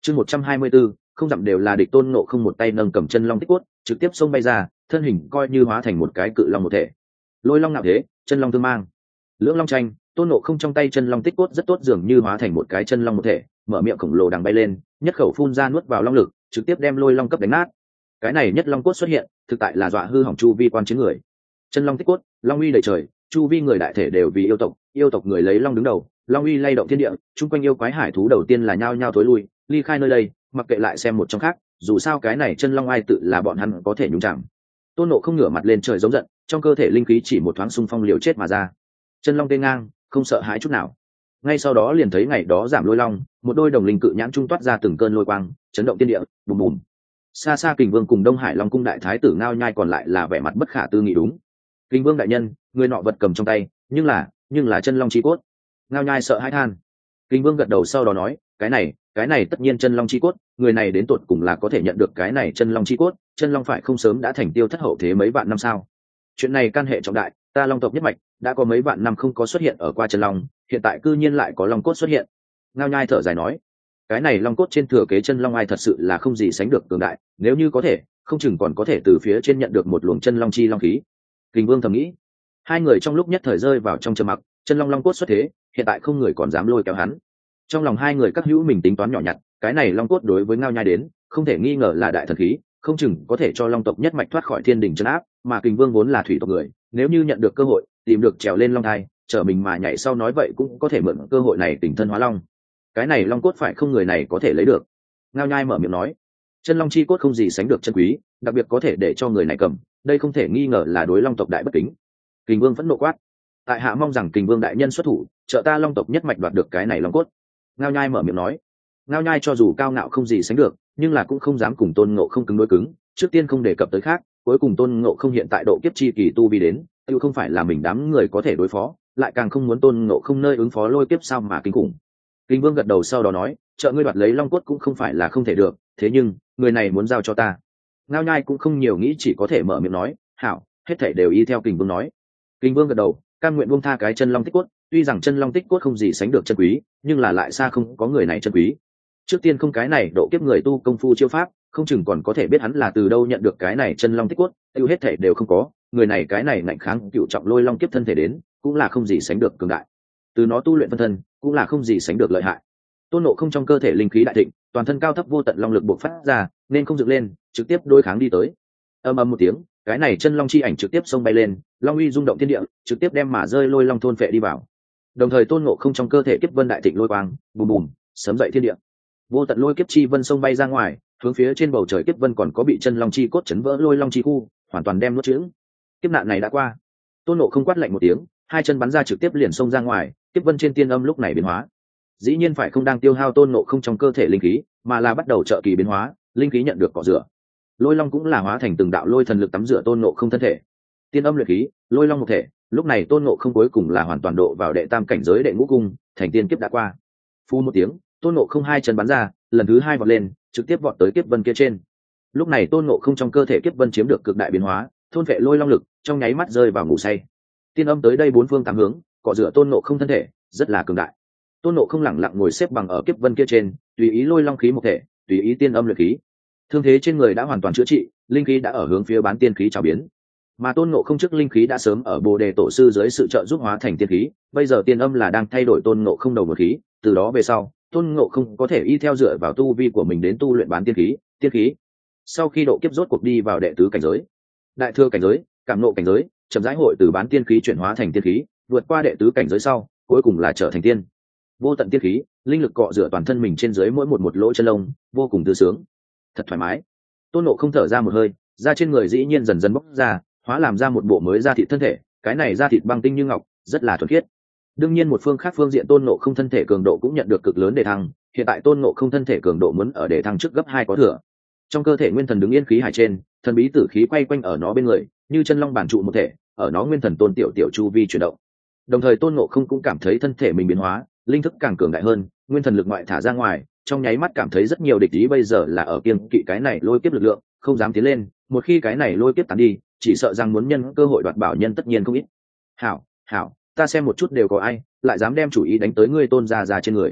chương 124, không dặm đều là địch. Tôn Ngộ Không một tay nâng cầm chân long tích cốt, trực tiếp xông bay ra, thân hình coi như hóa thành một cái cự long một thể. Lôi long nạo thế, chân long tương mang, lưỡng long tranh. Tôn Ngộ Không trong tay chân long tích cốt rất tốt, dường như hóa thành một cái chân long một thể, mở miệng khổng lồ đằng bay lên, nhất khẩu phun ra nuốt vào long lực, trực tiếp đem lôi long cấp đánh nát. Cái này nhất long cốt xuất hiện, thực tại là dọa hư hỏng chu vi quan chiến người. Chân long tích cốt, long uy đầy trời, chu vi người đại thể đều vì yêu tộc người lấy long đứng đầu, long uy lay động thiên địa, chung quanh yêu quái hải thú đầu tiên là nhao nhao thối lui, ly khai nơi đây, mặc kệ lại xem một trong khác, dù sao cái này chân long ai tự là bọn hắn có thể nhúng chạm. Tôn Ngộ Không ngửa mặt lên trời giống giận, trong cơ thể linh khí chỉ một thoáng xung phong liều chết mà ra. Chân long tê ngang, không sợ hãi chút nào. Ngay sau đó liền thấy ngày đó giảm lôi long, một đôi đồng linh cự nhãn trung toát ra từng cơn lôi quang, chấn động thiên địa, bùm bùm. Xa xa Kình Vương cùng Đông Hải Long cung đại thái tử Ngao Nhai còn lại là vẻ mặt bất khả tư nghị. Đúng, Kình Vương đại nhân, người nọ vật cầm trong tay, nhưng là chân long chi cốt. Ngao Nhai sợ hãi than. Kình Vương gật đầu sau đó nói, cái này tất nhiên chân long chi cốt, người này đến tột cùng là có thể nhận được cái này chân long chi cốt, chân long phải không sớm đã thành tiêu thất hậu thế mấy vạn năm sao? Chuyện này can hệ trọng đại, ta long tộc nhất mạch đã có mấy vạn năm không có xuất hiện ở qua chân long, hiện tại cư nhiên lại có long cốt xuất hiện. Ngao Nhai thở dài nói, cái này long cốt trên thừa kế chân long ai thật sự là không gì sánh được cường đại, nếu như có thể, không chừng còn có thể từ phía trên nhận được một luồng chân long chi long khí. Kình Vương thầm nghĩ. Hai người trong lúc nhất thời rơi vào trong trầm mặc, chân long cốt xuất thế, hiện tại không người còn dám lôi kéo hắn. Trong lòng hai người các hữu mình tính toán nhỏ nhặt, cái này long cốt đối với Ngao Nhai đến, không thể nghi ngờ là đại thần khí, không chừng có thể cho long tộc nhất mạch thoát khỏi thiên đình trấn áp, mà Kình Vương vốn là thủy tộc người, nếu như nhận được cơ hội, tìm được trèo lên long thai, trở mình mà nhảy sau nói vậy cũng có thể mượn cơ hội này tỉnh thân hóa long. Cái này long cốt phải không người này có thể lấy được. Ngao Nhai mở miệng nói, chân long chi cốt không gì sánh được chân quý, đặc biệt có thể để cho người này cầm, đây không thể nghi ngờ là đối long tộc đại bất kính. Kình Vương vẫn nộ quát, tại hạ mong rằng Kình Vương đại nhân xuất thủ, trợ ta long tộc nhất mạch đoạt được cái này long cốt. Ngao Nhai mở miệng nói. Ngao Nhai cho dù cao ngạo không gì sánh được, nhưng là cũng không dám cùng Tôn Ngộ Không cứng đối cứng, trước tiên không đề cập tới khác, cuối cùng Tôn Ngộ Không hiện tại độ kiếp chi kỳ tu vi đến, tiêu không phải là mình đám người có thể đối phó, lại càng không muốn Tôn Ngộ Không nơi ứng phó lôi kiếp sao mà kinh khủng. Kình Vương gật đầu sau đó nói, trợ ngươi đoạt lấy long cốt cũng không phải là không thể được, thế nhưng người này muốn giao cho ta. Ngao Nhai cũng không nhiều nghĩ, chỉ có thể mở miệng nói, hảo, hết thảy đều y theo Kình Vương nói. Kình Vương gật đầu, cam nguyện buông tha cái chân long tích cốt, tuy rằng chân long tích cốt không gì sánh được chân quý, nhưng là lại xa không có người này chân quý. Trước tiên không cái này độ kiếp người tu công phu chiêu pháp, không chừng còn có thể biết hắn là từ đâu nhận được cái này chân long tích cốt, tiêu hết thể đều không có, người này cái này ngạnh kháng cựu trọng lôi long kiếp thân thể đến, cũng là không gì sánh được cường đại. Từ nó tu luyện phân thân, cũng là không gì sánh được lợi hại. Tôn Ngộ Không trong cơ thể linh khí đại thịnh, toàn thân cao thấp vô tận long lực bộc phát ra, nên không dựng lên, trực tiếp đối kháng đi tới. Ầm ầm một tiếng, cái này chân long chi ảnh trực tiếp xông bay lên, long uy rung động thiên địa, trực tiếp đem mà rơi lôi long thôn phệ đi vào. Đồng thời Tôn Ngộ Không trong cơ thể kiếp vân đại thịnh lôi quang, bùm bùm, sớm dậy thiên địa. Vô tận lôi kiếp chi vân xông bay ra ngoài, hướng phía trên bầu trời kiếp vân còn có bị chân long chi cốt chấn vỡ lôi long chi khu, hoàn toàn đem nuốt chửng. Kiếp nạn này đã qua. Tôn Ngộ Không quát lạnh một tiếng, hai chân bắn ra trực tiếp liền xông ra ngoài, kiếp vân trên tiên âm lúc này biến hóa. Dĩ nhiên phải không đang tiêu hao Tôn Ngộ Không trong cơ thể linh khí, mà là bắt đầu trợ kỳ biến hóa, linh khí nhận được cọ rửa. Lôi long cũng là hóa thành từng đạo lôi thần lực tắm rửa Tôn Ngộ Không thân thể. Tiên âm luyện khí, lôi long một thể, lúc này Tôn Ngộ Không cuối cùng là hoàn toàn độ vào đệ tam cảnh giới đệ ngũ cung, thành tiên kiếp đã qua. Phu một tiếng, Tôn Ngộ Không hai chân bắn ra, lần thứ hai vọt lên, trực tiếp vọt tới kiếp vân kia trên. Lúc này Tôn Ngộ Không trong cơ thể kiếp vân chiếm được cực đại biến hóa, thôn vệ lôi long lực, trong nháy mắt rơi vào ngủ say. Tiên âm tới đây bốn phương tám hướng, cọ rửa Tôn Ngộ Không thân thể, rất là cường đại. Tôn Ngộ Không lẳng lặng ngồi xếp bằng ở kiếp vân kia trên, tùy ý lôi long khí một thể, tùy ý tiên âm luyện khí. Thương thế trên người đã hoàn toàn chữa trị, linh khí đã ở hướng phía bán tiên khí trào biến. Mà Tôn Ngộ Không trước linh khí đã sớm ở Bồ Đề tổ sư dưới sự trợ giúp hóa thành tiên khí, bây giờ tiên âm là đang thay đổi Tôn Ngộ Không đầu một khí, từ đó về sau, Tôn Ngộ Không có thể y theo dựa vào tu vi của mình đến tu luyện bán tiên khí, tiên khí. Sau khi độ kiếp rốt cuộc đi vào đệ tứ cảnh giới, đại thừa cảnh giới, cảm ngộ cảnh giới, chậm rãi hội từ bán tiên khí chuyển hóa thành tiên khí, vượt qua đệ tứ cảnh giới sau, cuối cùng là trở thành tiên. Vô tận tiên khí, linh lực cọ rửa toàn thân mình trên dưới mỗi một lỗ chân lông, vô cùng thư sướng, thật thoải mái. Tôn Ngộ Không thở ra một hơi, da trên người dĩ nhiên dần dần bốc ra, hóa làm ra một bộ mới da thịt thân thể, cái này da thịt băng tinh như ngọc, rất là thuần khiết. Đương nhiên một phương khác phương diện Tôn Ngộ Không thân thể cường độ cũng nhận được cực lớn đề thăng, hiện tại Tôn Ngộ Không thân thể cường độ muốn ở đề thăng trước gấp 2 có thừa. Trong cơ thể nguyên thần đứng yên khí hải trên, thần bí tử khí quay quanh ở nó bên người, như chân long bản trụ một thể, ở nó nguyên thần tôn tiểu chu vi chuyển động. Đồng thời Tôn Ngộ Không cũng cảm thấy thân thể mình biến hóa, linh thức càng cường đại hơn, nguyên thần lực ngoại thả ra ngoài, trong nháy mắt cảm thấy rất nhiều địch ý bây giờ là ở kiêng kỵ cái này lôi kiếp lực lượng, không dám tiến lên, một khi cái này lôi kiếp tán đi, chỉ sợ rằng muốn nhân cơ hội đoạt bảo nhân tất nhiên không ít. Hảo, ta xem một chút đều có ai lại dám đem chủ ý đánh tới ngươi Tôn gia trên người.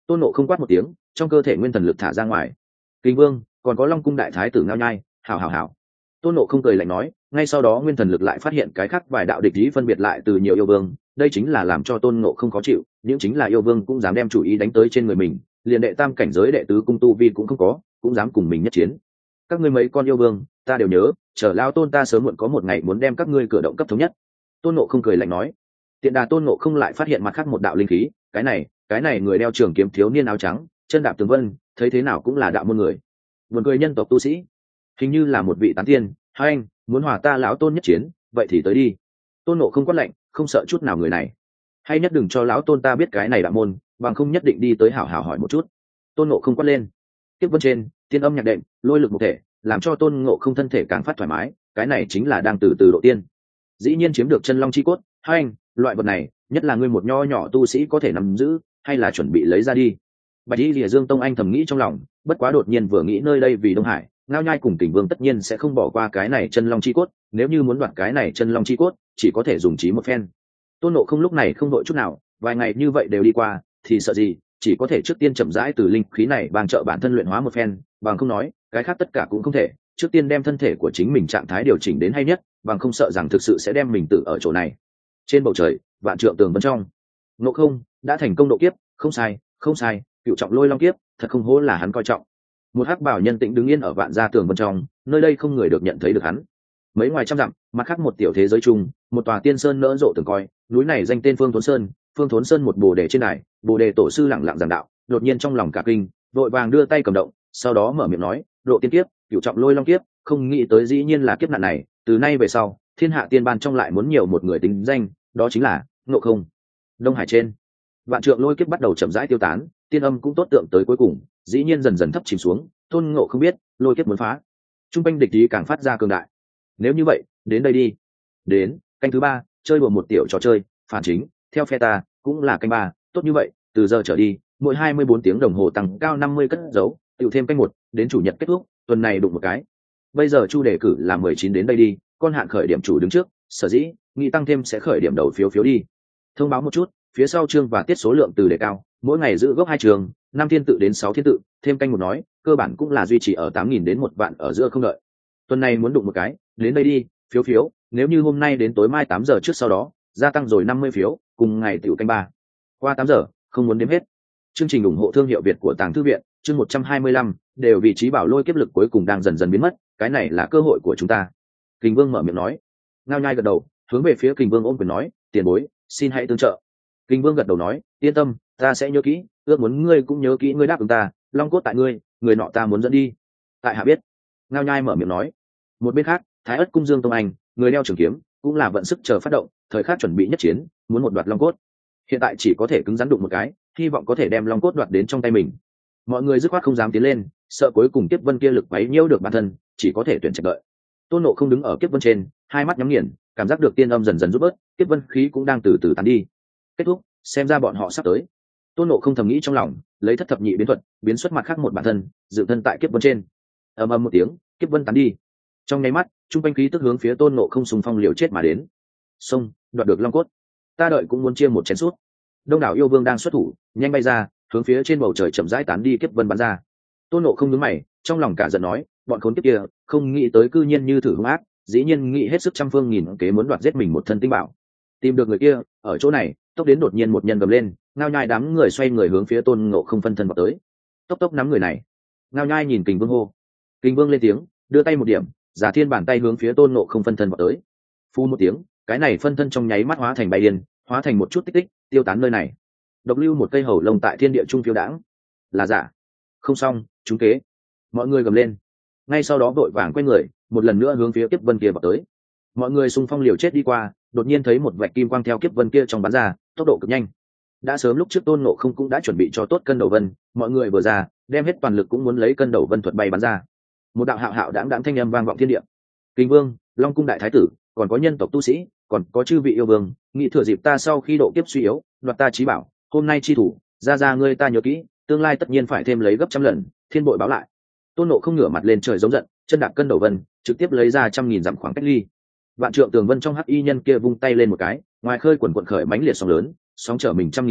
Tôn Ngộ không quát một tiếng, trong cơ thể nguyên thần lực thả ra ngoài. Kình Vương, còn có Long cung đại thái tử Ngao Nhai, hảo hảo hảo. Tôn Ngộ không cười lạnh nói, ngay sau đó nguyên thần lực lại phát hiện cái khác vài đạo địch ý phân biệt lại từ nhiều yêu vương, đây chính là làm cho Tôn Ngộ không khó chịu, những chính là yêu vương cũng dám đem chủ ý đánh tới trên người mình, liền đệ tam cảnh giới đệ tứ cung tu vi cũng không có, cũng dám cùng mình nhất chiến. Các ngươi mấy con yêu vương, ta đều nhớ, chờ lao tôn ta sớm muộn có một ngày muốn đem các ngươi cửa động cấp thống nhất. Tôn Ngộ không cười lạnh nói. Tiện đà Tôn Ngộ không lại phát hiện mặt khác một đạo linh khí, cái này người đeo trường kiếm thiếu niên áo trắng, chân đạp tường vân, thấy thế nào cũng là đạo môn người. Buồn cười nhân tộc tu sĩ, hình như là một vị tán tiên. Hai anh muốn hòa ta lão tôn nhất chiến, vậy thì tới đi. Tôn Ngộ không quát lạnh, không sợ chút nào người này. Hay nhất đừng cho lão tôn ta biết cái này đạo môn, bằng không nhất định đi tới hảo hảo hỏi một chút. Tôn Ngộ không quát lên. Tiếp vân trên, tiên âm nhạc đệm, lôi lực một thể, làm cho Tôn Ngộ không thân thể càng phát thoải mái, cái này chính là đang từ từ độ tiên. Dĩ nhiên chiếm được chân long chi cốt. Hai anh, loại vật này, nhất là ngươi một nho nhỏ tu sĩ có thể nắm giữ, hay là chuẩn bị lấy ra đi. Bạch Y Lìa Dương Tông Anh thầm nghĩ trong lòng, bất quá đột nhiên vừa nghĩ nơi đây vì Đông Hải, Ngao Nhai cùng Kình Vương tất nhiên sẽ không bỏ qua cái này chân long chi cốt, nếu như muốn đoạt cái này chân long chi cốt, chỉ có thể dùng trí một phen. Tôn Ngộ không lúc này không đội chút nào, vài ngày như vậy đều đi qua, thì sợ gì, chỉ có thể trước tiên chậm rãi từ linh khí này bằng trợ bản thân luyện hóa một phen, bằng không nói, cái khác tất cả cũng không thể, trước tiên đem thân thể của chính mình trạng thái điều chỉnh đến hay nhất, bằng không sợ rằng thực sự sẽ đem mình tử ở chỗ này. Trên bầu trời, vạn trượng tường vân trong, Ngộ không đã thành công độ kiếp, không sai, không sai, cựu trọng lôi long kiếp, thật không hổ là hắn coi trọng. Một hắc bảo nhân tĩnh đứng yên ở vạn gia tường vân trong, nơi đây không người được nhận thấy được hắn. Mấy ngoài trăm dặm, mặt khác một tiểu thế giới chung, một tòa tiên sơn nỡ rộ tường coi, núi này danh tên Phương Thốn Sơn. Phương Thốn Sơn một bồ đề trên đài, bồ đề tổ sư lặng lặng giảng đạo, đột nhiên trong lòng cả kinh, vội vàng đưa tay cầm động, sau đó mở miệng nói, độ tiên kiếp, cựu trọng lôi long kiếp, không nghĩ tới dĩ nhiên là kiếp nạn này, từ nay về sau, thiên hạ tiên ban trong lại muốn nhiều một người tính danh, đó chính là Ngộ không. Đông Hải trên, vạn trượng lôi kiếp bắt đầu chậm rãi tiêu tán, tiên âm cũng tốt tượng tới cuối cùng, dĩ nhiên dần dần thấp chìm xuống. Tôn Ngộ không biết, lôi kiếp muốn phá, trung quanh địch ý càng phát ra cường đại. Nếu như vậy, đến đây đi. Đến canh thứ 3, chơi đùa một tiểu trò chơi phản chính, theo phe ta cũng là canh 3, tốt như vậy, từ giờ trở đi, mỗi 24 tiếng đồng hồ tăng cao 50 cất dấu, tiểu thêm canh 1, đến chủ nhật kết thúc, tuần này đụng một cái. Bây giờ Chu đề cử là 19 đến đây đi, con hạn khởi điểm chủ đứng trước, sở dĩ nghĩ tăng thêm sẽ khởi điểm đầu phiếu đi. Thông báo một chút, phía sau chương và tiết số lượng từ đề cao, mỗi ngày giữ gốc 2 trường, 5 thiên tự đến 6 thiên tự, thêm canh một nói, cơ bản cũng là duy trì ở 8.000 đến 1 vạn ở giữa không đợi. Tuần này muốn đụng một cái, đến đây đi, phiếu, nếu như hôm nay đến tối mai 8 giờ trước sau đó, gia tăng rồi 50 phiếu, cùng ngày tiểu canh 3. Qua 8 giờ, không muốn đếm hết. Chương trình ủng hộ thương hiệu Việt của Tàng Thư viện, chương 125, đều vị trí bảo lôi kiếp lực cuối cùng đang dần dần biến mất, cái này là cơ hội của chúng ta. Kình Vương mở miệng nói. Ngao Nhai gật đầu, hướng về phía Kình Vương ôm quyền nói, tiền bối, xin hãy tương trợ. Kình Vương gật đầu nói, yên tâm, ta sẽ nhớ kỹ, ước muốn ngươi cũng nhớ kỹ, ngươi đáp ứng ta, long cốt tại ngươi, người nọ ta muốn dẫn đi. Tại hạ biết. Ngao Nhai mở miệng nói. Một bên khác, Thái Ất cung Dương Tông Anh, người đeo trường kiếm, cũng là vận sức chờ phát động, thời khắc chuẩn bị nhất chiến, muốn một đoạt long cốt. Hiện tại chỉ có thể cứng rắn đụng một cái, hy vọng có thể đem long cốt đoạt đến trong tay mình. Mọi người dứt khoát không dám tiến lên, sợ cuối cùng Kiếp Vân kia lực quấy nhiễu được bản thân, chỉ có thể tuyển trạch đợi. Tôn Ngộ không đứng ở Kiếp Vân trên, hai mắt nhắm nghiền, cảm giác được tiên âm dần dần rút bớt, Kiếp Vân khí cũng đang từ từ tán đi. Kết thúc, xem ra bọn họ sắp tới. Tôn Ngộ không thầm nghĩ trong lòng, lấy thất thập nhị biến thuật, biến xuất mặt khác một bản thân, dựng thân tại Kiếp Vân trên. Ầm ầm một tiếng, Kiếp Vân tán đi. Trong nháy mắt, trung quanh khí tức hướng phía Tôn Ngộ không xung phong liều chết mà đến. Xông, đoạt được long cốt, ta đợi cũng muốn chia một chén suốt. Đông đảo yêu vương đang xuất thủ, nhanh bay ra, hướng phía trên bầu trời chậm rãi tán đi Kiếp Vân bắn ra. Tôn Ngộ không nhướng mày, trong lòng cả giận nói, bọn khốn kiếp kia, không nghĩ tới cư nhiên như thử hung ác, dĩ nhiên nghĩ hết sức trăm phương nghìn kế muốn đoạt giết mình một thân tinh bảo. Tìm được người kia, ở chỗ này, tốc đến đột nhiên một nhân gầm lên, Ngao Nhai đám người xoay người hướng phía Tôn Ngộ không phân thân vào tới. Tốc nắm người này. Ngao Nhai nhìn Kình Vương hô. Kình Vương lên tiếng, đưa tay một điểm, Giả Thiên bàn tay hướng phía Tôn Ngộ không phân thân vào tới. Phu một tiếng, cái này phân thân trong nháy mắt hóa thành bay điên, hóa thành một chút tích tích, tiêu tán nơi này. Độc lưu một cây hầu lông tại thiên địa trung phiêu đãng. Là giả. Không xong, trúng kế. Mọi người gầm lên. Ngay sau đó vội vàng quay người, một lần nữa hướng phía Kiếp Vân kia vào tới. Mọi người xung phong liều chết đi qua, đột nhiên thấy một vạch kim quang theo Kiếp Vân kia trong bắn ra, tốc độ cực nhanh. Đã sớm lúc trước Tôn Ngộ không cũng đã chuẩn bị cho tốt cân đầu vân, mọi người vừa ra, đem hết toàn lực cũng muốn lấy cân đầu vân thuật bay bắn ra. Một đạo hạo hạo đãng đãng thanh âm vang vọng thiên địa. Kình Vương, Long cung đại thái tử, còn có nhân tộc tu sĩ, còn có chư vị yêu vương, nghĩ thừa dịp ta sau khi độ kiếp suy yếu, đoạt ta chí bảo, hôm nay chi thủ, ra ngươi ta nhớ kỹ, tương lai tất nhiên phải thêm lấy gấp trăm lần, thiên bội báo lại. Tôn Ngộ không ngửa mặt lên trời giống giận, chân đạp cân đầu vân, trực tiếp lấy ra 100.000 dặm khoảng cách ly. Vạn trượng tường vân trong hắc y nhân kia vung tay lên một cái, ngoài khơi quần quần khởi mãnh liệt sóng lớn, sóng trở mình 100.000 trượng,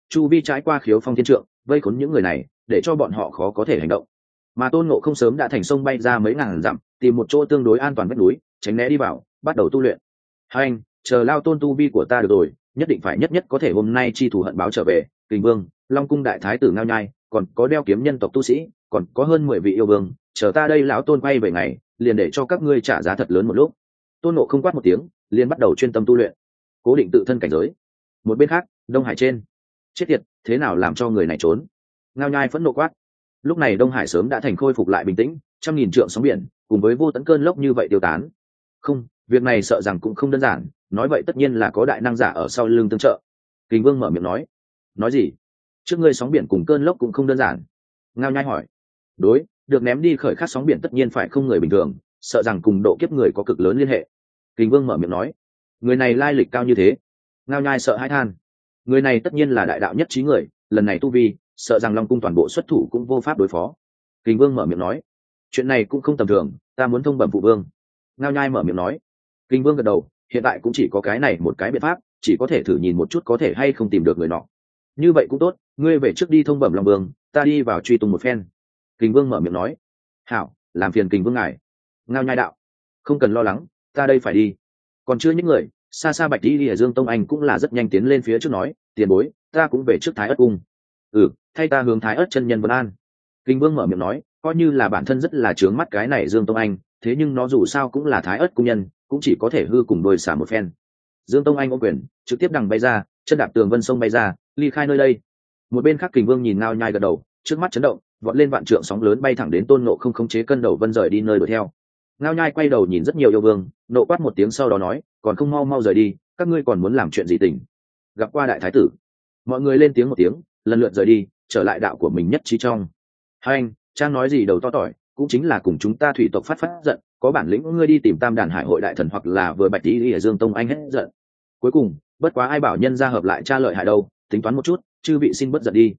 chu vi trái qua khiếu phong thiên trượng vây khốn những người này để cho bọn họ khó có thể hành động. Mà tôn ngộ không sớm đã thành sông bay ra mấy ngàn dặm, tìm một chỗ tương đối an toàn vách núi tránh né đi vào, bắt đầu tu luyện. Hai anh chờ lao tôn tu vi của ta được rồi, nhất định phải nhất nhất có thể hôm nay chi thù hận báo trở về. Kình vương, long cung đại thái tử Ngao Nhai, còn có đeo kiếm nhân tộc tu sĩ, còn có hơn 10 vị yêu vương, chờ ta đây lão tôn quay về ngày, liền để cho các ngươi trả giá thật lớn một lúc. Tôn Ngộ không quát một tiếng, liền bắt đầu chuyên tâm tu luyện, cố định tự thân cảnh giới. Một bên khác, Đông Hải trên, chết tiệt, thế nào làm cho người này trốn? Ngao Nhai phẫn nộ quát. Lúc này Đông Hải sớm đã thành khôi phục lại bình tĩnh, trăm nghìn trượng sóng biển cùng với vô tận cơn lốc như vậy tiêu tán. Không, việc này sợ rằng cũng không đơn giản, nói vậy tất nhiên là có đại năng giả ở sau lưng tương trợ. Kình vương mở miệng nói. Nói gì? Trước ngươi sóng biển cùng cơn lốc cũng không đơn giản. Ngao Nhai hỏi. Đối, được ném đi khởi khắc sóng biển tất nhiên phải không người bình thường, sợ rằng cùng độ kiếp người có cực lớn liên hệ. Kình vương mở miệng nói. Người này lai lịch cao như thế. Ngao Nhai sợ hãi than. Người này tất nhiên là đại đạo nhất trí người, lần này tu vi, sợ rằng Long cung toàn bộ xuất thủ cũng vô pháp đối phó. Kình vương mở miệng nói. Chuyện này cũng không tầm thường, ta muốn thông bẩm phụ vương. Ngao Nhai mở miệng nói. Kình vương gật đầu, hiện tại cũng chỉ có cái này một cái biện pháp, chỉ có thể thử nhìn một chút có thể hay không tìm được người nọ. Như vậy cũng tốt, ngươi về trước đi thông bẩm Long vương, ta đi vào truy tung một phen. Kình vương mở miệng nói. Hảo, làm phiền Kình vương ngài. Ngao Nhai đạo. Không cần lo lắng, ta đây phải đi. Còn chưa những người, xa xa Bạch Đi Lìa Dương Tông Anh cũng là rất nhanh tiến lên phía trước nói, tiền bối, ta cũng về trước Thái Ất cung. Thay ta hướng Thái Ất chân nhân vấn an. Kình vương mở miệng nói, coi như là bản thân rất là trướng mắt cái này Dương Tông Anh, thế nhưng nó dù sao cũng là Thái Ất cung nhân, cũng chỉ có thể hư cùng đôi xả một phen. Dương Tông Anh ôm quyền, trực tiếp đằng bay ra, chân đạp tường vân sông bay ra, ly khai nơi đây. Một bên khác Kình vương nhìn Ngao Nhai gật đầu, trước mắt chấn động, vọt lên vạn trượng sóng lớn bay thẳng đến Tôn Ngộ không khống chế cân đầu vân rời đi nơi đuổi theo. Ngao Nhai quay đầu nhìn rất nhiều yêu vương, nộ quát một tiếng sau đó nói, còn không mau mau rời đi, các ngươi còn muốn làm chuyện gì tình? Gặp qua đại thái tử. Mọi người lên tiếng một tiếng, lần lượt rời đi, trở lại đạo của mình nhất trí trong. Hai anh, Trang nói gì đầu to tỏi, cũng chính là cùng chúng ta thủy tộc phát giận, có bản lĩnh ngươi đi tìm Tam Đàn Hải hội đại thần hoặc là vừa Bạch Đi ở Dương Tông Anh hết giận. Cuối cùng, bất quá ai bảo nhân ra hợp lại tra lợi hại đâu, tính toán một chút, chư vị xin bất giận đi.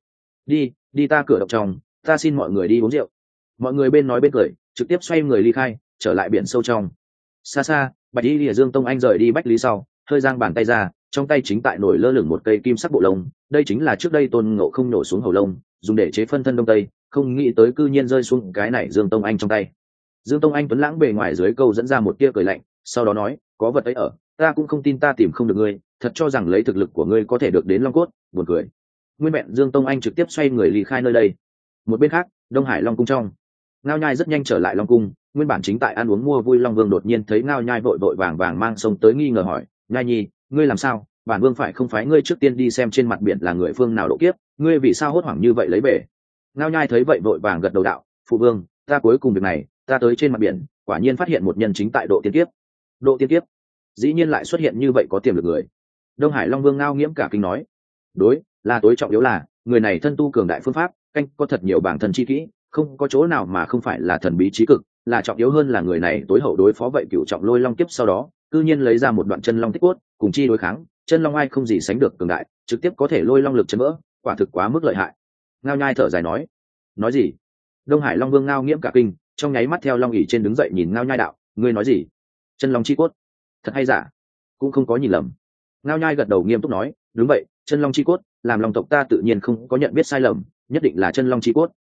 Đi ta cửa độc trong, ta xin mọi người đi uống rượu. Mọi người bên nói bên cười, trực tiếp xoay người ly khai, trở lại biển sâu trong. Xa xa, Bạch Đi ở Dương Tông Anh rời đi Bách Lý sau, hơi giang bàn tay ra, trong tay chính tại nổi lơ lửng một cây kim sắc bộ lông, đây chính là trước đây Tôn Ngộ không nổ xuống hầu lông, dùng để chế phân thân đông tây, không nghĩ tới cư nhiên rơi xuống cái này Dương Tông Anh trong tay. Dương Tông Anh tuấn lãng bề ngoài dưới câu dẫn ra một tia cười lạnh, sau đó nói, có vật ấy ở, ta cũng không tin ta tìm không được ngươi, thật cho rằng lấy thực lực của ngươi có thể được đến Long cốt, buồn cười. Nguyên vẹn Dương Tông Anh trực tiếp xoay người ly khai nơi đây. Một bên khác, Đông Hải Long cung trong, Ngao Nhai rất nhanh trở lại Long cung, nguyên bản chính tại ăn uống mua vui Long Vương đột nhiên thấy Ngao Nhai vội vội vàng vàng mang sông tới nghi ngờ hỏi, Nhai nhi, ngươi làm sao? Bản vương phải không phái ngươi trước tiên đi xem trên mặt biển là người phương nào độ kiếp, ngươi vì sao hốt hoảng như vậy lấy bể? Ngao Nhai thấy vậy vội vàng gật đầu đạo, phụ vương, ta cuối cùng việc này, ta tới trên mặt biển, quả nhiên phát hiện một nhân chính tại độ tiên kiếp. Độ tiên kiếp? Dĩ nhiên lại xuất hiện như vậy có tiềm lực người. Đông Hải Long Vương Ngao Nghiễm cả kinh nói, đối, là tối trọng yếu là, người này thân tu cường đại phương pháp, canh có thật nhiều bảng thần chi kỹ, không có chỗ nào mà không phải là thần bí trí cực, là trọng yếu hơn là người này tối hậu đối phó vậy cựu trọng lôi long kiếp sau đó, cư nhiên lấy ra một đoạn chân long tích cốt, cùng chi đối kháng, chân long ai không gì sánh được cường đại, trực tiếp có thể lôi long lực chấn vỡ, quả thực quá mức lợi hại. Ngao Nhai thở dài nói gì? Đông Hải Long Vương Ngao Nghiễm cả kinh, trong nháy mắt theo long ỷ trên đứng dậy nhìn Ngao Nhai đạo, ngươi nói gì? Chân long chi cốt? Thật hay giả? Cũng không có nhìn lầm. Ngao Nhai gật đầu nghiêm túc nói, đúng vậy, chân long chi cốt, làm long tộc ta tự nhiên không có nhận biết sai lầm, nhất định là chân long chi cốt.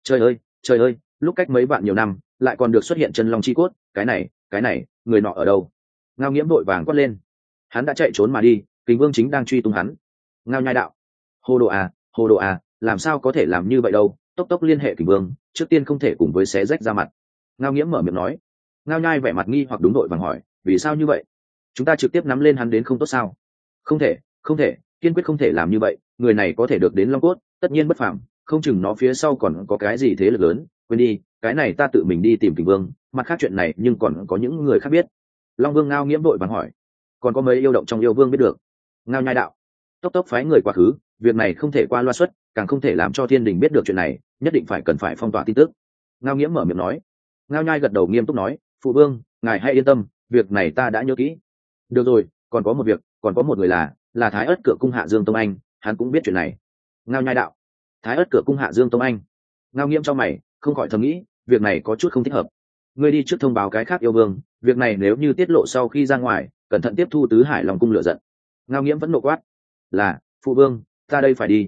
Trời ơi, lúc cách mấy vạn nhiều năm, lại còn được xuất hiện chân long chi cốt, cái này, người nọ ở đâu? Ngao Nghiễm vội vàng quát lên. Hắn đã chạy trốn mà đi, Kình Vương chính đang truy tung hắn. Ngao Nhai đạo, hồ đồ à, làm sao có thể làm như vậy đâu, tốc liên hệ Kình Vương, trước tiên không thể cùng với xé rách ra mặt. Ngao Nghiễm mở miệng nói. Ngao Nhai vẻ mặt nghi hoặc đúng đội vàng hỏi, vì sao như vậy? Chúng ta trực tiếp nắm lên hắn đến không tốt sao? Không thể, kiên quyết không thể làm như vậy, người này có thể được đến long cốt, tất nhiên bất phàm, không chừng nó phía sau còn có cái gì thế lực lớn, quên đi, cái này ta tự mình đi tìm Kình Vương, mặt khác chuyện này nhưng còn có những người khác biết. Long Vương Ngao Nghiễm vội vàng hỏi, còn có mấy yêu động trong yêu vương biết được? Ngao Nhai đạo, tốc phái người quá khứ, việc này không thể qua loa xuất, càng không thể làm cho thiên đình biết được chuyện này, nhất định cần phải phong tỏa tin tức. Ngao Nghiễm mở miệng nói. Ngao Nhai gật đầu nghiêm túc nói, phụ vương, ngài hãy yên tâm, việc này ta đã nhớ kỹ. Được rồi, còn có một việc, còn có một người là Thái Ất Cửa cung hạ Dương Tông Anh, hắn cũng biết chuyện này. Ngao Nhai đạo, Thái Ất Cửa cung hạ Dương Tông Anh. Ngao Nghiễm cho mày, không khỏi thầm nghĩ, việc này có chút không thích hợp. Ngươi đi trước thông báo cái khác yêu vương, việc này nếu như tiết lộ sau khi ra ngoài, cẩn thận tiếp thu tứ hải Long cung lửa giận. Ngao Nghiễm vẫn nộ quát, là phụ vương, ta đây phải đi.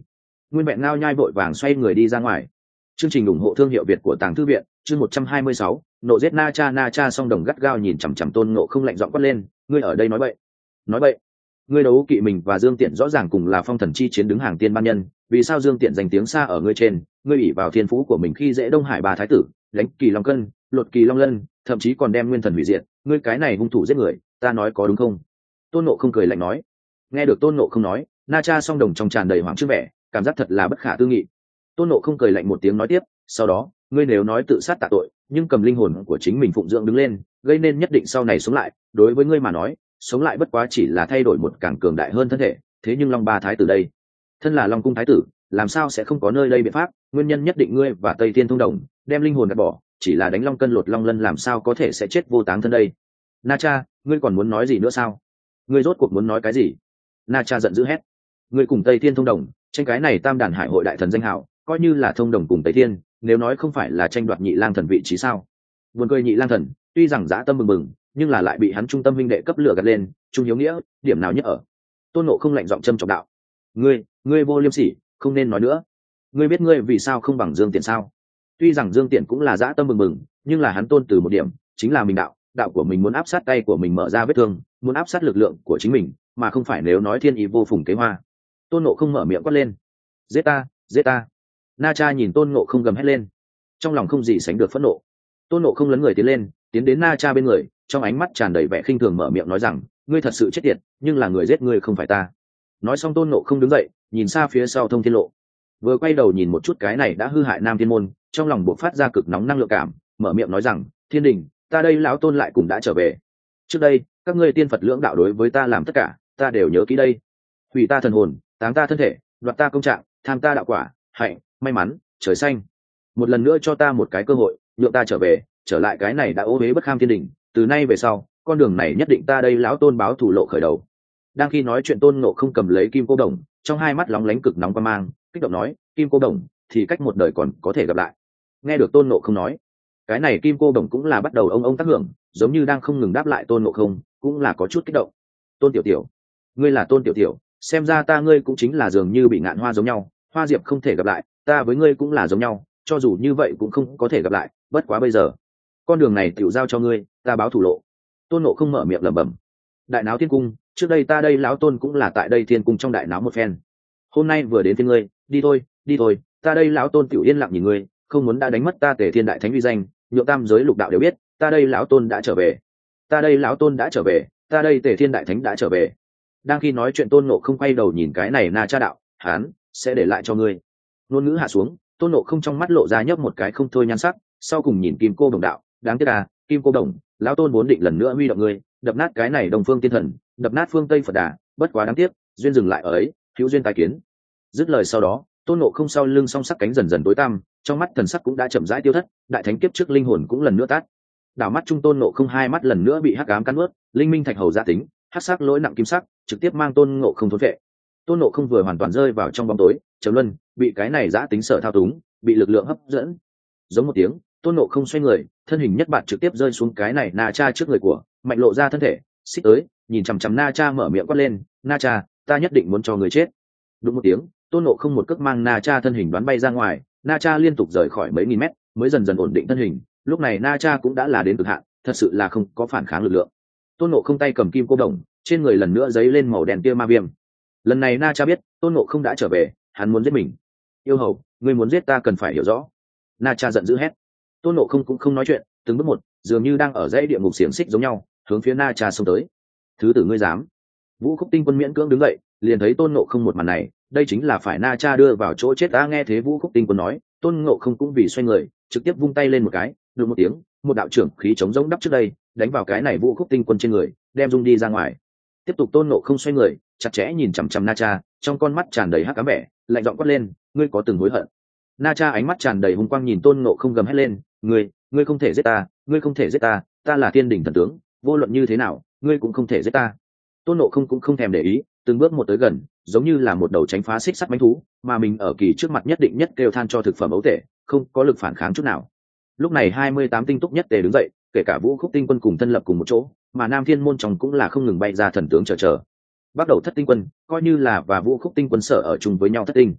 nguyên vẹn ngao nhai vội vàng xoay người đi ra ngoài. Chương trình ủng hộ thương hiệu Việt của Tàng Thư viện, chương 126, nộ giết Na Cha song đồng gắt gao nhìn chằm chằm Tôn Ngộ Không lạnh giọng quát lên, ngươi ở đây nói bậy. Nói bậy? Ngươi đấu kỵ mình và Dương Tiện rõ ràng cùng là phong thần chi chiến đứng hàng tiên ban nhân, vì sao Dương Tiện giành tiếng xa ở ngươi trên, ngươi ỷ vào thiên phú của mình khi dễ Đông Hải ba thái tử, đánh Kỳ Long Cân, lột Kỳ Long Lân, thậm chí còn đem Nguyên Thần hủy diệt, ngươi cái này hung thủ giết người, ta nói có đúng không? Tôn Ngộ Không cười lạnh nói. Nghe được Tôn Ngộ Không nói, Na Cha song đồng trong tràn đầy hoảng trước vẻ, cảm giác thật là bất khả tư nghị. Tôn Ngộ Không cười lạnh một tiếng nói tiếp, sau đó, ngươi nếu nói tự sát tạ tội, nhưng cầm linh hồn của chính mình phụng dưỡng đứng lên, gây nên nhất định sau này sống lại, đối với ngươi mà nói, sống lại bất quá chỉ là thay đổi một càng cường đại hơn thân thể, thế nhưng Long Ba thái tử đây, thân là Long cung thái tử, làm sao sẽ không có nơi đây biện pháp, nguyên nhân nhất định ngươi và Tây Thiên thông đồng, đem linh hồn gạt bỏ, chỉ là đánh Long Cân lột Long Lân làm sao có thể sẽ chết vô táng thân đây. Na Cha, ngươi còn muốn nói gì nữa sao? Ngươi rốt cuộc muốn nói cái gì? Na Cha giận dữ hét. Ngươi cùng Tây Thiên thông đồng, tranh cái này Tam Đàn Hải hội đại thần danh hào, coi như là thông đồng cùng Tây Thiên, nếu nói không phải là tranh đoạt Nhị Lang Thần vị trí sao? Buồn cười Nhị Lang Thần, tuy rằng dã tâm bừng bừng, nhưng là lại bị hắn trung tâm huynh đệ cấp lửa gạt lên, trung hiếu nghĩa, điểm nào nhất ở. Tôn Ngộ Không lạnh giọng châm chọc đạo. Ngươi vô liêm sỉ, không nên nói nữa. Ngươi biết ngươi vì sao không bằng Dương Tiện sao? Tuy rằng Dương Tiện cũng là dã tâm bừng bừng, nhưng là hắn tôn từ một điểm, chính là mình đạo của mình muốn áp sát tay của mình mở ra vết thương, muốn áp sát lực lượng của chính mình, mà không phải nếu nói thiên ý vô phùng kế hoa. Tôn Ngộ Không mở miệng quát lên. Giết ta, giết ta. Na Cha nhìn Tôn Ngộ Không gầm hét lên, trong lòng không gì sánh được phẫn nộ. Tôn Ngộ Không lấn người tiến lên, tiến đến Na Cha bên người, trong ánh mắt tràn đầy vẻ khinh thường mở miệng nói rằng, ngươi thật sự chết tiệt, nhưng là người giết ngươi không phải ta. Nói xong Tôn Ngộ Không đứng dậy, nhìn xa phía sau Thông Thiên Lộ, vừa quay đầu nhìn một chút cái này đã hư hại Nam Thiên môn, trong lòng bộc phát ra cực nóng năng lượng cảm, mở miệng nói rằng, Thiên Đình, ta đây lão Tôn lại cùng đã trở về. Trước đây các ngươi tiên Phật lưỡng đạo đối với ta làm tất cả, ta đều nhớ kỹ đây. Hủy ta thần hồn, táng ta thân thể, đoạt ta công trạng, tham ta đạo quả, hạnh, may mắn, trời xanh. Một lần nữa cho ta một cái cơ hội, nhượng ta trở về, trở lại cái này đã ô uế bất kham Thiên Đình, từ nay về sau, con đường này nhất định ta đây lão Tôn báo thủ lộ khởi đầu. Đang khi nói chuyện, Tôn Ngộ Không cầm lấy kim cô đồng, trong hai mắt lóng lánh cực nóng quan mang, kích động nói, kim cô đồng thì cách một đời còn có thể gặp lại. Nghe được Tôn Ngộ Không nói, cái này kim cô đồng cũng là bắt đầu ông tác hưởng, giống như đang không ngừng đáp lại Tôn Ngộ Không, cũng là có chút kích động. Tôn tiểu tiểu, ngươi là Tôn tiểu tiểu, xem ra ta ngươi cũng chính là dường như bị ngạn hoa giống nhau, hoa diệp không thể gặp lại, ta với ngươi cũng là giống nhau, cho dù như vậy cũng không có thể gặp lại, bất quá bây giờ con đường này tiểu giao cho ngươi, ta báo thủ lộ. Tôn Ngộ Không mở miệng lẩm bẩm. Đại náo thiên cung, trước đây ta đây lão Tôn cũng là tại đây thiên cung trong đại náo một phen, hôm nay vừa đến thiên ngươi, đi thôi, ta đây lão Tôn tiểu yên lặng nhìn ngươi, không muốn đã đánh mất ta Tề Thiên đại thánh uy danh, nhượng tam giới lục đạo đều biết ta đây lão Tôn đã trở về, ta đây lão Tôn đã trở về, ta đây Tề Thiên đại thánh đã trở về. Đang khi nói chuyện, Tôn Ngộ Không quay đầu nhìn cái này Na Cha đạo, hán sẽ để lại cho ngươi. Ngôn ngữ hạ xuống, Tôn Ngộ Không trong mắt lộ ra nhấp một cái không thôi nhan sắc, sau cùng nhìn kim cô đồng đạo, đáng tiếc à, kim cô đồng, lão Tôn vốn định lần nữa huy động ngươi, đập nát cái này Đông Phương Tiên Thần, đập nát phương Tây Phật Đà, bất quá đáng tiếc, duyên dừng lại ở ấy, hữu duyên tái kiến. Dứt lời sau đó, Tôn Ngộ Không sau lưng song sắc cánh dần dần tối tăm, trong mắt thần sắc cũng đã chậm rãi tiêu thất, đại thánh kiếp trước linh hồn cũng lần nữa tắt. Đảo mắt trung, Tôn Ngộ Không hai mắt lần nữa bị hắc ám cắn nuốt, linh minh thạch hầu gia tính, hắc sắc lỗi nặng kim sắc, trực tiếp mang Tôn Ngộ Không thốn vệ. Tôn Ngộ Không vừa hoàn toàn rơi vào trong bóng tối, trầm luân, bị cái này giã tính sở thao túng, bị lực lượng hấp dẫn. Giống một tiếng, Tôn Ngộ Không xoay người, thân hình nhất bạt trực tiếp rơi xuống cái này Na Cha trước người của, mạnh lộ ra thân thể, xích tới, nhìn chằm chằm Na Cha mở miệng quát lên, Na Cha, ta nhất định muốn cho người chết. Đúng một tiếng, Tôn Ngộ Không một cước mang Na Cha thân hình đoán bay ra ngoài, Na Cha liên tục rời khỏi mấy nghìn mét, mới dần dần ổn định thân hình. Lúc này Na Cha cũng đã là đến cực hạn, thật sự là không có phản kháng lực lượng. Tôn Ngộ Không tay cầm kim cô đồng, trên người lần nữa giấy lên màu đen tia ma viêm. Lần này Na Cha biết Tôn Ngộ Không đã trở về, hắn muốn giết mình. Yêu hầu, ngươi muốn giết ta cần phải hiểu rõ. Na Cha giận dữ hét. Tôn Ngộ Không cũng không nói chuyện, từng bước một, dường như đang ở dãy địa ngục xiềng xích giống nhau, hướng phía Na Cha xông tới. Thứ tử ngươi dám? Vũ Khúc Tinh Quân miễn cưỡng đứng dậy, liền thấy Tôn Ngộ Không một màn này, đây chính là phải Na Cha đưa vào chỗ chết. Ta nghe thế Vũ Khúc Tinh Quân nói, Tôn Ngộ Không cũng vì xoay người, trực tiếp vung tay lên một cái, được một tiếng, một đạo trưởng khí chống giống đắp trước đây, đánh vào cái này Vũ Khúc Tinh Quân trên người, đem dung đi ra ngoài. Tiếp tục Tôn Ngộ Không xoay người, chặt chẽ nhìn chằm chằm Na Cha, trong con mắt tràn đầy hắc ám vẻ, lạnh giọng quát lên, ngươi có từng hối hận? Na Cha ánh mắt tràn đầy hung quang nhìn Tôn Ngộ Không gầm hét lên, ngươi không thể giết ta, ngươi không thể giết ta, ta là Thiên Đình thần tướng, vô luận như thế nào, ngươi cũng không thể giết ta. Tôn Ngộ Không cũng không thèm để ý, từng bước một tới gần, giống như là một đầu tránh phá xích sắt bánh thú, mà mình ở kỳ trước mặt nhất định nhất kêu than cho thực phẩm ấu tể, không có lực phản kháng chút nào. Lúc này 28 tinh túc nhất tề đứng dậy, kể cả Vũ Khúc Tinh Quân cùng thân lập cùng một chỗ, mà Nam Thiên môn trong cũng là không ngừng bay ra thần tướng chờ. Bắt đầu thất tinh quân, coi như là và Vũ Khúc Tinh Quân sở ở chung với nhau thất tinh.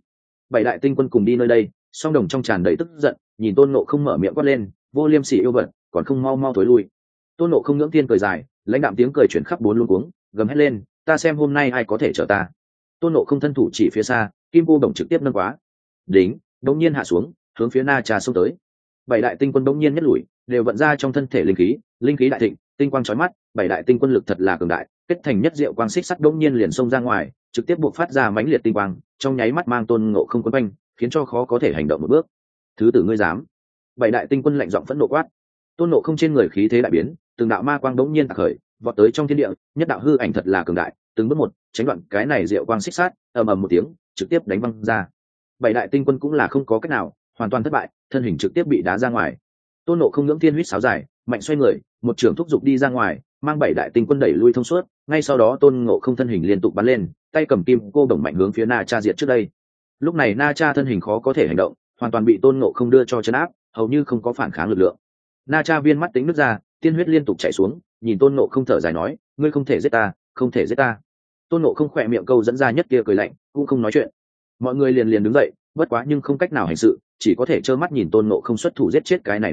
Bảy đại tinh quân cùng đi nơi đây, song đồng trong tràn đầy tức giận, nhìn tôn nộ không mở miệng quát lên, vô liêm sỉ yêu vật, còn không mau mau thối lui. Tôn nộ không ngưỡng tiên cười dài, lãnh đạm tiếng cười chuyển khắp bốn luống cuống, gầm hét lên, ta xem hôm nay ai có thể chở ta. Tôn nộ không thân thủ chỉ phía xa, kim cô đồng trực tiếp nâng quá, đính, đống nhiên hạ xuống, hướng phía Na Cha xông tới. Bảy đại tinh quân đống nhiên nhất lùi, đều vận ra trong thân thể linh khí đại thịnh, tinh quang chói mắt. Bảy đại tinh quân lực thật là cường đại, kết thành nhất diệu quang xích sắt đống nhiên liền xông ra ngoài, trực tiếp buộc phát ra mãnh liệt tinh quang, trong nháy mắt mang tôn ngộ không quấn quanh, khiến cho khó có thể hành động một bước. Thứ tử ngươi dám? Bảy đại tinh quân lạnh giọng phẫn nộ quát. Tôn ngộ không trên người khí thế đại biến, từng đạo ma quang đống nhiên tạc khởi, vọt tới trong thiên địa, nhất đạo hư ảnh thật là cường đại, từng bước một tránh đoạn cái này diệu quang xích sát, ầm ầm một tiếng, trực tiếp đánh văng ra. Bảy đại tinh quân cũng là không có cách nào, hoàn toàn thất bại, thân hình trực tiếp bị đá ra ngoài. Tôn nộ không ngưỡng thiên huýt sáo dài, mạnh xoay người, một trường thúc giục đi ra ngoài, mang bảy đại tinh quân đẩy lui thông suốt. Ngay sau đó tôn ngộ không thân hình liên tục bắn lên, tay cầm kim cô đồng mạnh hướng phía Na Cha diệt trước đây. Lúc này Na Cha thân hình khó có thể hành động, hoàn toàn bị tôn ngộ không đưa cho chấn áp, hầu như không có phản kháng lực lượng. Na Cha viên mắt tính nước ra, tiên huyết liên tục chảy xuống, nhìn tôn ngộ không thở dài nói, ngươi không thể giết ta, không thể giết ta. Tôn ngộ không khỏe miệng câu dẫn ra nhất kia cười lạnh, cũng không nói chuyện. Mọi người liền đứng dậy, bất quá nhưng không cách nào hành sự, chỉ có thể trơ mắt nhìn tôn ngộ không xuất thủ giết chết cái này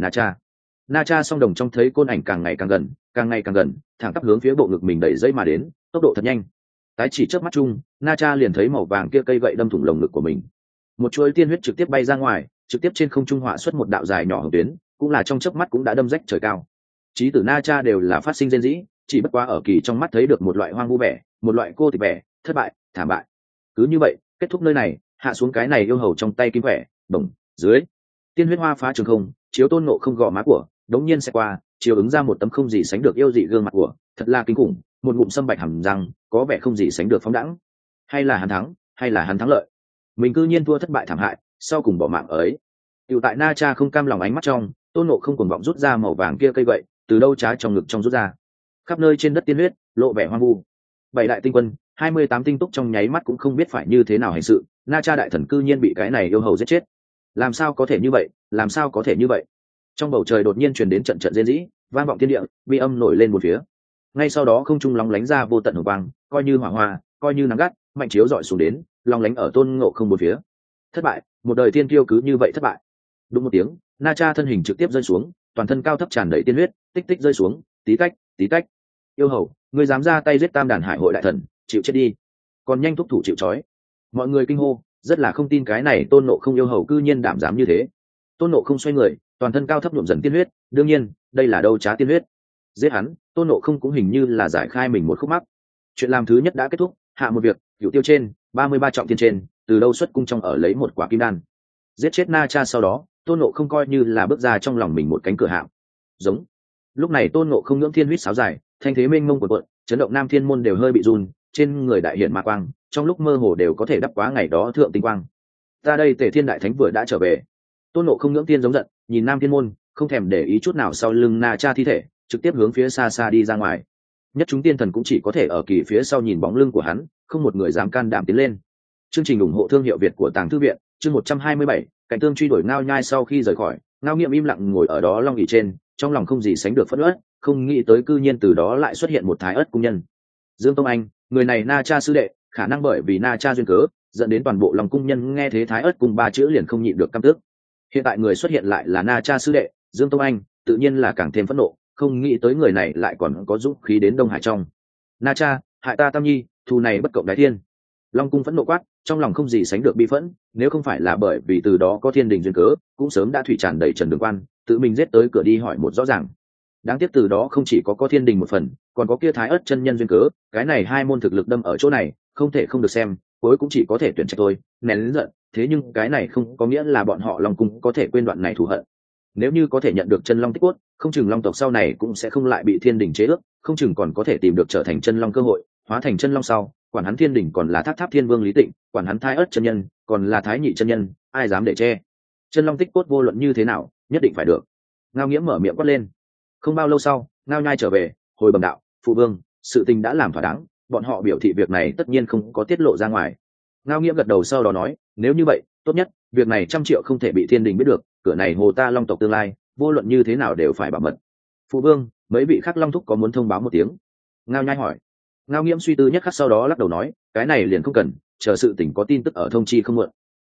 Na Cha song đồng trong thấy côn ảnh càng ngày càng gần, thẳng tắp hướng phía bộ ngực mình đẩy dây mà đến, tốc độ thật nhanh. Tái chỉ trước mắt chung, Na Cha liền thấy màu vàng kia cây gậy đâm thủng lồng ngực của mình, một chuỗi tiên huyết trực tiếp bay ra ngoài, trực tiếp trên không trung họa xuất một đạo dài nhỏ hồng tuyến, cũng là trong chớp mắt cũng đã đâm rách trời cao. Chí tử Na Cha đều là phát sinh rên rỉ, chỉ bất quá ở kỳ trong mắt thấy được một loại hoang vu vẻ, một loại cô tịch vẻ, thất bại, thảm bại. Cứ như vậy, kết thúc nơi này, hạ xuống cái này yêu hầu trong tay kim khỏe, bổng dưới tiên huyết hoa phá trường không, chiếu tôn ngộ không gò má của đống nhiên sẽ qua, chiếu ứng ra một tấm không gì sánh được yêu dị gương mặt của, thật là kinh khủng, một ngụm sâm bạch hầm răng, có vẻ không gì sánh được phóng đẳng. Hay là hắn thắng, hay là hắn thắng lợi? Mình cư nhiên thua thất bại thảm hại, sau cùng bỏ mạng ở ấy. Tiểu tại Na Cha không cam lòng ánh mắt trong, tôn ngộ không cuồng vọng rút ra màu vàng kia cây gậy, từ đâu trái trong ngực trong rút ra, khắp nơi trên đất tiên huyết lộ vẻ hoang vu. Bảy đại tinh quân, 28 tinh túc trong nháy mắt cũng không biết phải như thế nào hành sự. Na Cha đại thần cư nhiên bị cái này yêu hầu giết chết, làm sao có thể như vậy, làm sao có thể như vậy? Trong bầu trời đột nhiên truyền đến trận trận rên rỉ, vang vọng thiên địa, bi âm nổi lên một phía. Ngay sau đó không trung lóng lánh ra vô tận hồng quang, coi như hỏa hoa, coi như nắng gắt, mạnh chiếu dọi xuống đến, lóng lánh ở tôn ngộ không một phía. Thất bại, một đời tiên tiêu cứ như vậy thất bại. Đúng một tiếng, Na Cha thân hình trực tiếp rơi xuống, toàn thân cao thấp tràn đầy tiên huyết, tích tích rơi xuống, tí tách, tí tách. Yêu hầu, ngươi dám ra tay giết Tam Đàn Hải hội đại thần, chịu chết đi. Còn nhanh thúc thủ chịu trói. Mọi người kinh hô, rất là không tin cái này tôn nộ không yêu hầu cư nhiên đảm dám như thế. Tôn nộ không xoay người, toàn thân cao thấp nhuộm dần tiên huyết, đương nhiên đây là đâu trá tiên huyết. Giết hắn, tôn nộ không cũng hình như là giải khai mình một khúc mắc. Chuyện làm thứ nhất đã kết thúc, hạ một việc, cửu tiêu trên 33 trọng thiên trên, từ đâu xuất cung trong ở lấy một quả kim đan. Giết chết Na Cha sau đó, tôn nộ không coi như là bước ra trong lòng mình một cánh cửa hạm. Giống. Lúc này tôn nộ không ngưỡng thiên huyết sáo dài, thanh thế mênh mông cuộn, chấn động nam thiên môn đều hơi bị run, trên người đại hiện ma quang, trong lúc mơ hồ đều có thể đắp quá ngày đó thượng tinh quang. Ta đây Tề Thiên đại thánh vừa đã trở về. Tôn nộ không ngưỡng tiên giống giận, nhìn nam thiên môn, không thèm để ý chút nào sau lưng Na Cha thi thể, trực tiếp hướng phía xa xa đi ra ngoài. Nhất chúng tiên thần cũng chỉ có thể ở kỳ phía sau nhìn bóng lưng của hắn, không một người dám can đảm tiến lên. Chương trình ủng hộ thương hiệu Việt của Tàng Thư viện, chương 127, cảnh tương truy đuổi Ngao Nhai sau khi rời khỏi, Ngao Nghiệm im lặng ngồi ở đó long ỷ trên, trong lòng không gì sánh được phẫn uất, không nghĩ tới cư nhiên từ đó lại xuất hiện một thái ất cung nhân. Dương Tông Anh, người này Na Cha sư đệ, khả năng bởi vì Na Cha duyên cớ, dẫn đến toàn bộ lòng cung nhân nghe thế thái ất cung ba chữ liền không nhịn được căm tức. Hiện tại người xuất hiện lại là Na Cha sư đệ, Dương Tông Anh, tự nhiên là càng thêm phẫn nộ, không nghĩ tới người này lại còn có dũng khí đến Đông Hải trong. Na Cha, hại ta Tam Nhi, thù này bất cộng đái thiên. Long cung phẫn nộ quát, trong lòng không gì sánh được bi phẫn, nếu không phải là bởi vì từ đó có thiên đình duyên cớ, cũng sớm đã thủy tràn đầy Trần Đường Quan, tự mình giết tới cửa đi hỏi một rõ ràng. Đáng tiếc từ đó không chỉ có thiên đình một phần, còn có kia thái ất chân nhân duyên cớ, cái này hai môn thực lực đâm ở chỗ này, không thể không được xem, cuối cũng chỉ có thể tuyển trạch thôi, nén lớn giận, thế nhưng cái này không có nghĩa là bọn họ Long cung có thể quên đoạn này thù hận. Nếu như có thể nhận được chân long tích cốt, không chừng long tộc sau này cũng sẽ không lại bị thiên đình chế ước, không chừng còn có thể tìm được trở thành chân long cơ hội, hóa thành chân long sau, quản hắn thiên đình còn là tháp tháp thiên vương Lý Tịnh, quản hắn thái ất chân nhân còn là thái nhị chân nhân, ai dám để che. Chân long tích cốt vô luận như thế nào, nhất định phải được. Ngao Nghiễm mở miệng quát lên. Không bao lâu sau, Ngao Nhai trở về, hồi bẩm đạo, phụ vương, sự tình đã làm thỏa đáng, bọn họ biểu thị việc này tất nhiên không có tiết lộ ra ngoài. Ngao Nghiễm gật đầu sau đó nói, nếu như vậy, tốt nhất, việc này 100 triệu không thể bị thiên đình biết được, cửa này hồ ta long tộc tương lai, vô luận như thế nào đều phải bảo mật. Phụ vương, mấy vị khác long thúc có muốn thông báo một tiếng? Ngao Nhai hỏi. Ngao Nghiễm suy tư nhất khắc sau đó lắc đầu nói, cái này liền không cần, chờ sự tình có tin tức ở thông chi không muộn.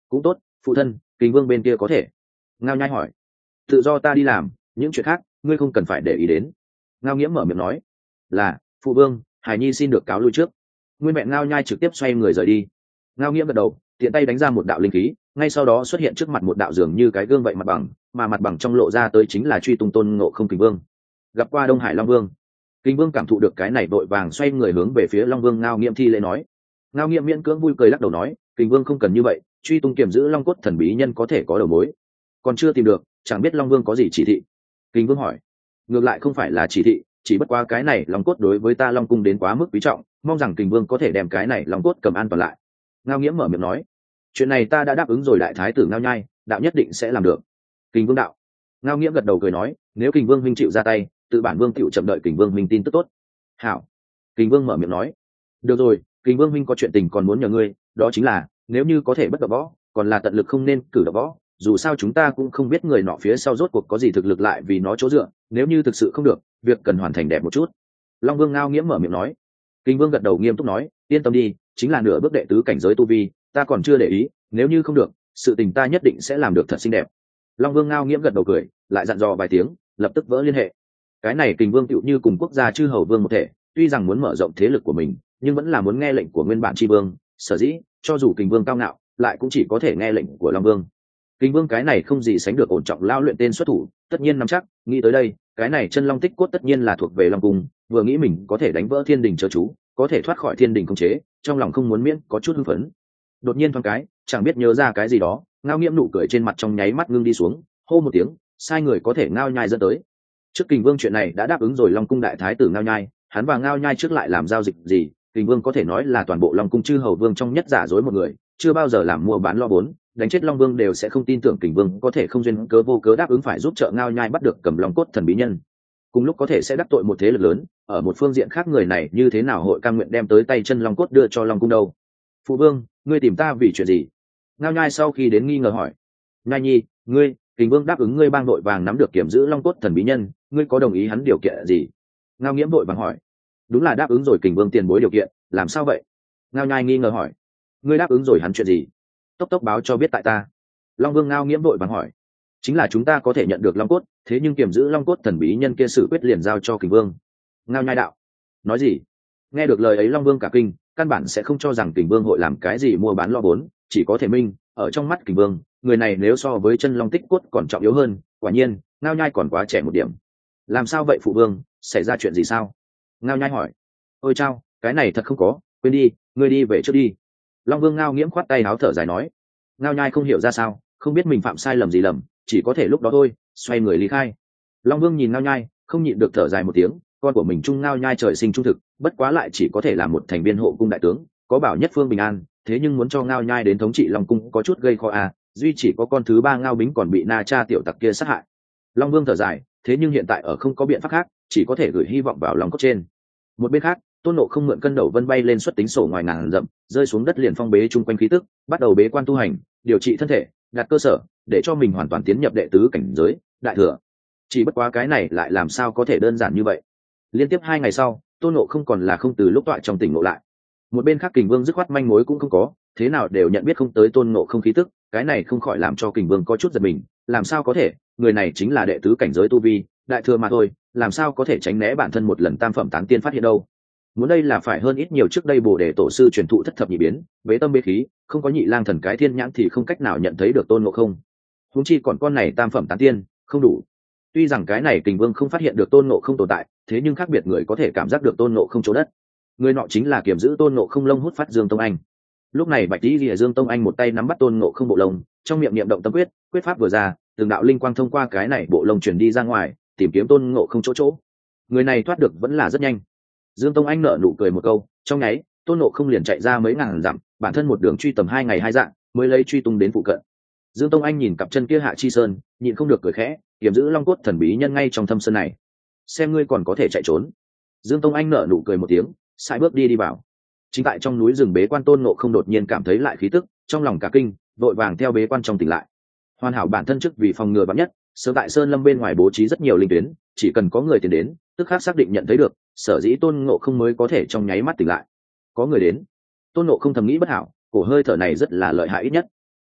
cũng tốt, phụ thân, kình vương bên kia có thể. Ngao nhai hỏi. Tự do ta đi làm, những chuyện khác ngươi không cần phải để ý đến. Ngao nghiễm mở miệng nói. Là, phụ vương, hải nhi xin được cáo lui trước. Nguyên vẹn Ngao nhai trực tiếp xoay người rời đi. Ngao nghiễm gật đầu, tiện tay đánh ra một đạo linh khí, ngay sau đó xuất hiện trước mặt một đạo dường như cái gương vậy mặt bằng, mà mặt bằng trong lộ ra tới chính là truy tung Tôn Ngộ Không kình vương. Gặp qua Đông Hải Long Vương. Kình vương cảm thụ được cái này vội vàng xoay người hướng về phía Long Vương Ngao nghiễm thi lễ nói. Ngao nghiễm miễn cưỡng vui cười lắc đầu nói, kình vương không cần như vậy, truy tung kiểm giữ long cốt thần bí nhân có thể có đầu mối. Còn chưa tìm được, chẳng biết Long Vương có gì chỉ thị. Kình vương hỏi. Ngược lại không phải là chỉ thị, chỉ bất quá cái này long cốt đối với ta Long cung đến quá mức quý trọng, mong rằng kình vương có thể đem cái này long cốt cầm an toàn lại. Ngao nghiễm mở miệng nói. Chuyện này ta đã đáp ứng rồi đại thái tử Ngao nhai, đạo nhất định sẽ làm được. Kình vương đạo. Ngao nghiễm gật đầu cười nói, nếu kình vương huynh chịu ra tay, tự bản vương chịu chậm đợi kình vương huynh tin tức tốt. Hảo. Kình vương mở miệng nói. Được rồi, kình vương huynh có chuyện tình còn muốn nhờ ngươi, đó chính là nếu như có thể bất động võ, còn là tận lực không nên cử động võ, dù sao chúng ta cũng không biết người nọ phía sau rốt cuộc có gì thực lực lại vì nó chỗ dựa, nếu như thực sự không được, việc cần hoàn thành đẹp một chút. Long Vương Ngao nghiễm mở miệng nói. Kình vương gật đầu nghiêm túc nói, yên tâm đi, chính là nửa bước đệ tứ cảnh giới tu vi, ta còn chưa để ý, nếu như không được, sự tình ta nhất định sẽ làm được thật xinh đẹp. Long Vương Ngao nghiễm gật đầu cười, lại dặn dò vài tiếng, lập tức vỡ liên hệ. Cái này kình vương tựu như cùng quốc gia chư hầu vương một thể, tuy rằng muốn mở rộng thế lực của mình, nhưng vẫn là muốn nghe lệnh của nguyên bản tri vương, sở dĩ cho dù kình vương cao ngạo, lại cũng chỉ có thể nghe lệnh của Long Vương. Kình vương cái này không gì sánh được ổn trọng lao luyện tên xuất thủ, tất nhiên nắm chắc, nghĩ tới đây, cái này chân long tích cốt tất nhiên là thuộc về Long cung, vừa nghĩ mình có thể đánh vỡ thiên đình chớ chú, có thể thoát khỏi thiên đình khống chế, trong lòng không muốn miễn có chút hưng phấn. Đột nhiên thoáng cái, chẳng biết nhớ ra cái gì đó, Ngao nghiễm nụ cười trên mặt trong nháy mắt ngưng đi xuống, hô một tiếng, sai người có thể Ngao nhai dẫn tới. Trước kình vương chuyện này đã đáp ứng rồi Long cung đại thái tử Ngao nhai, hắn và Ngao nhai trước lại làm giao dịch gì, kình vương có thể nói là toàn bộ Long cung chư hầu vương trong nhất giả dối một người, chưa bao giờ làm mua bán lo vốn, đánh chết Long Vương đều sẽ không tin tưởng kình vương có thể không duyên cớ vô cớ đáp ứng phải giúp trợ Ngao nhai bắt được cầm long cốt thần bí nhân. Cùng lúc có thể sẽ đắc tội một thế lực lớn, ở một phương diện khác người này như thế nào hội cam nguyện đem tới tay chân long cốt đưa cho Long cung đâu. Phụ vương, ngươi tìm ta vì chuyện gì? Ngao nhai sau khi đến nghi ngờ hỏi. Nhai nhi, ngươi, kình vương đáp ứng ngươi bang đội vàng nắm được kiểm giữ long cốt thần bí nhân, ngươi có đồng ý hắn điều kiện gì? Ngao nghiễm đội vàng hỏi. Đúng là đáp ứng rồi kình vương tiền bối điều kiện, làm sao vậy? Ngao nhai nghi ngờ hỏi. Ngươi đáp ứng rồi hắn chuyện gì? Tốc tốc báo cho biết tại ta. Long vương Ngao nghiễm đội vàng hỏi. Chính là chúng ta có thể nhận được long cốt, thế nhưng kiểm giữ long cốt thần bí nhân kia xử quyết liền giao cho kình vương. Ngao nhai đạo. Nói gì? Nghe được lời ấy Long vương cả kinh, căn bản sẽ không cho rằng kình vương hội làm cái gì mua bán lo vốn, chỉ có thể minh ở trong mắt kình vương, người này nếu so với chân long tích cốt còn trọng yếu hơn. Quả nhiên Ngao nhai còn quá trẻ một điểm. Làm sao vậy phụ vương, xảy ra chuyện gì sao? Ngao nhai hỏi. Ôi chao, cái này thật không có, quên đi, ngươi đi về trước đi. Long vương Ngao nghiễm khoát tay áo thở dài nói. Ngao nhai không hiểu ra sao, không biết mình phạm sai lầm gì lầm, chỉ có thể lúc đó thôi xoay người lý khai. Long vương nhìn Ngao nhai, không nhịn được thở dài một tiếng, con của mình trung Ngao nhai trời sinh trung thực, bất quá lại chỉ có thể là một thành viên hộ cung đại tướng, có bảo nhất phương bình an, thế nhưng muốn cho Ngao nhai đến thống trị Long cung có chút gây khó à, duy chỉ có con thứ ba Ngao bính còn bị Na Cha tiểu tặc kia sát hại. Long vương thở dài, thế nhưng hiện tại ở không có biện pháp khác, chỉ có thể gửi hy vọng vào Long cốt trên. Một bên khác, Tôn Ngộ Không mượn cân đầu vân bay lên xuất tính sổ ngoài ngàn dặm, rơi xuống đất liền phong bế chung quanh khí tức, bắt đầu bế quan tu hành, điều trị thân thể, đặt cơ sở để cho mình hoàn toàn tiến nhập đệ tứ cảnh giới đại thừa. Chỉ bất quá cái này lại làm sao có thể đơn giản như vậy. Liên tiếp 2 ngày sau, Tôn Ngộ Không còn là không từ lúc tọa trong tỉnh ngộ lại. Một bên khác Kình Vương dứt khoát manh mối cũng không có, thế nào đều nhận biết không tới Tôn Ngộ Không khí tức, cái này không khỏi làm cho Kình Vương có chút giật mình, làm sao có thể, người này chính là đệ tứ cảnh giới tu vi, đại thừa mà thôi, làm sao có thể tránh né bản thân một lần tam phẩm tán tiên phát hiện đâu. Muốn đây là phải hơn ít nhiều trước đây Bồ Đề tổ sư truyền thụ thất thập nhị biến, bế tâm bế khí, không có nhị lang thần cái thiên nhãn thì không cách nào nhận thấy được Tôn Ngộ Không. Huống chi còn con này tam phẩm tán tiên, không đủ. Tuy rằng cái này Kình Vương không phát hiện được Tôn Ngộ Không tồn tại, thế nhưng khác biệt người có thể cảm giác được Tôn Ngộ Không chỗ đất. Người nọ chính là kiểm giữ Tôn Ngộ Không lông hút phát Dương Tông Anh. Lúc này Bạch Tỷ Lìa Dương Tông Anh một tay nắm bắt Tôn Ngộ Không bộ lông, trong miệng niệm động tâm quyết, quyết pháp vừa ra, từng đạo linh quang thông qua cái này bộ lông truyền đi ra ngoài, tìm kiếm Tôn Ngộ Không chỗ. Người này thoát được vẫn là rất nhanh. Dương Tông Anh nở nụ cười một câu, trong nháy, Tôn Ngộ Không liền chạy ra mấy ngàn dặm, bản thân một đường truy tầm 2 ngày 2 dạng, mới lấy truy tung đến phụ cận. Dương Tông Anh nhìn cặp chân kia Hạ Chi Sơn, nhịn không được cười khẽ, kiểm giữ long cốt thần bí nhân ngay trong thâm sơn này, xem ngươi còn có thể chạy trốn. Dương Tông Anh nở nụ cười một tiếng, sải bước đi vào. Chính tại trong núi rừng bế quan Tôn Ngộ Không đột nhiên cảm thấy lại khí tức, trong lòng cả kinh, vội vàng theo bế quan trong tỉnh lại. Hoàn hảo bản thân trước vì phòng ngừa vạn nhất, sớm tại sơn lâm bên ngoài bố trí rất nhiều linh tuyến, chỉ cần có người tiến đến, tức khắc xác định nhận thấy được, sở dĩ Tôn Ngộ Không mới có thể trong nháy mắt tỉnh lại. Có người đến. Tôn Ngộ Không thầm nghĩ bất hảo, cổ hơi thở này rất là lợi hại ít nhất.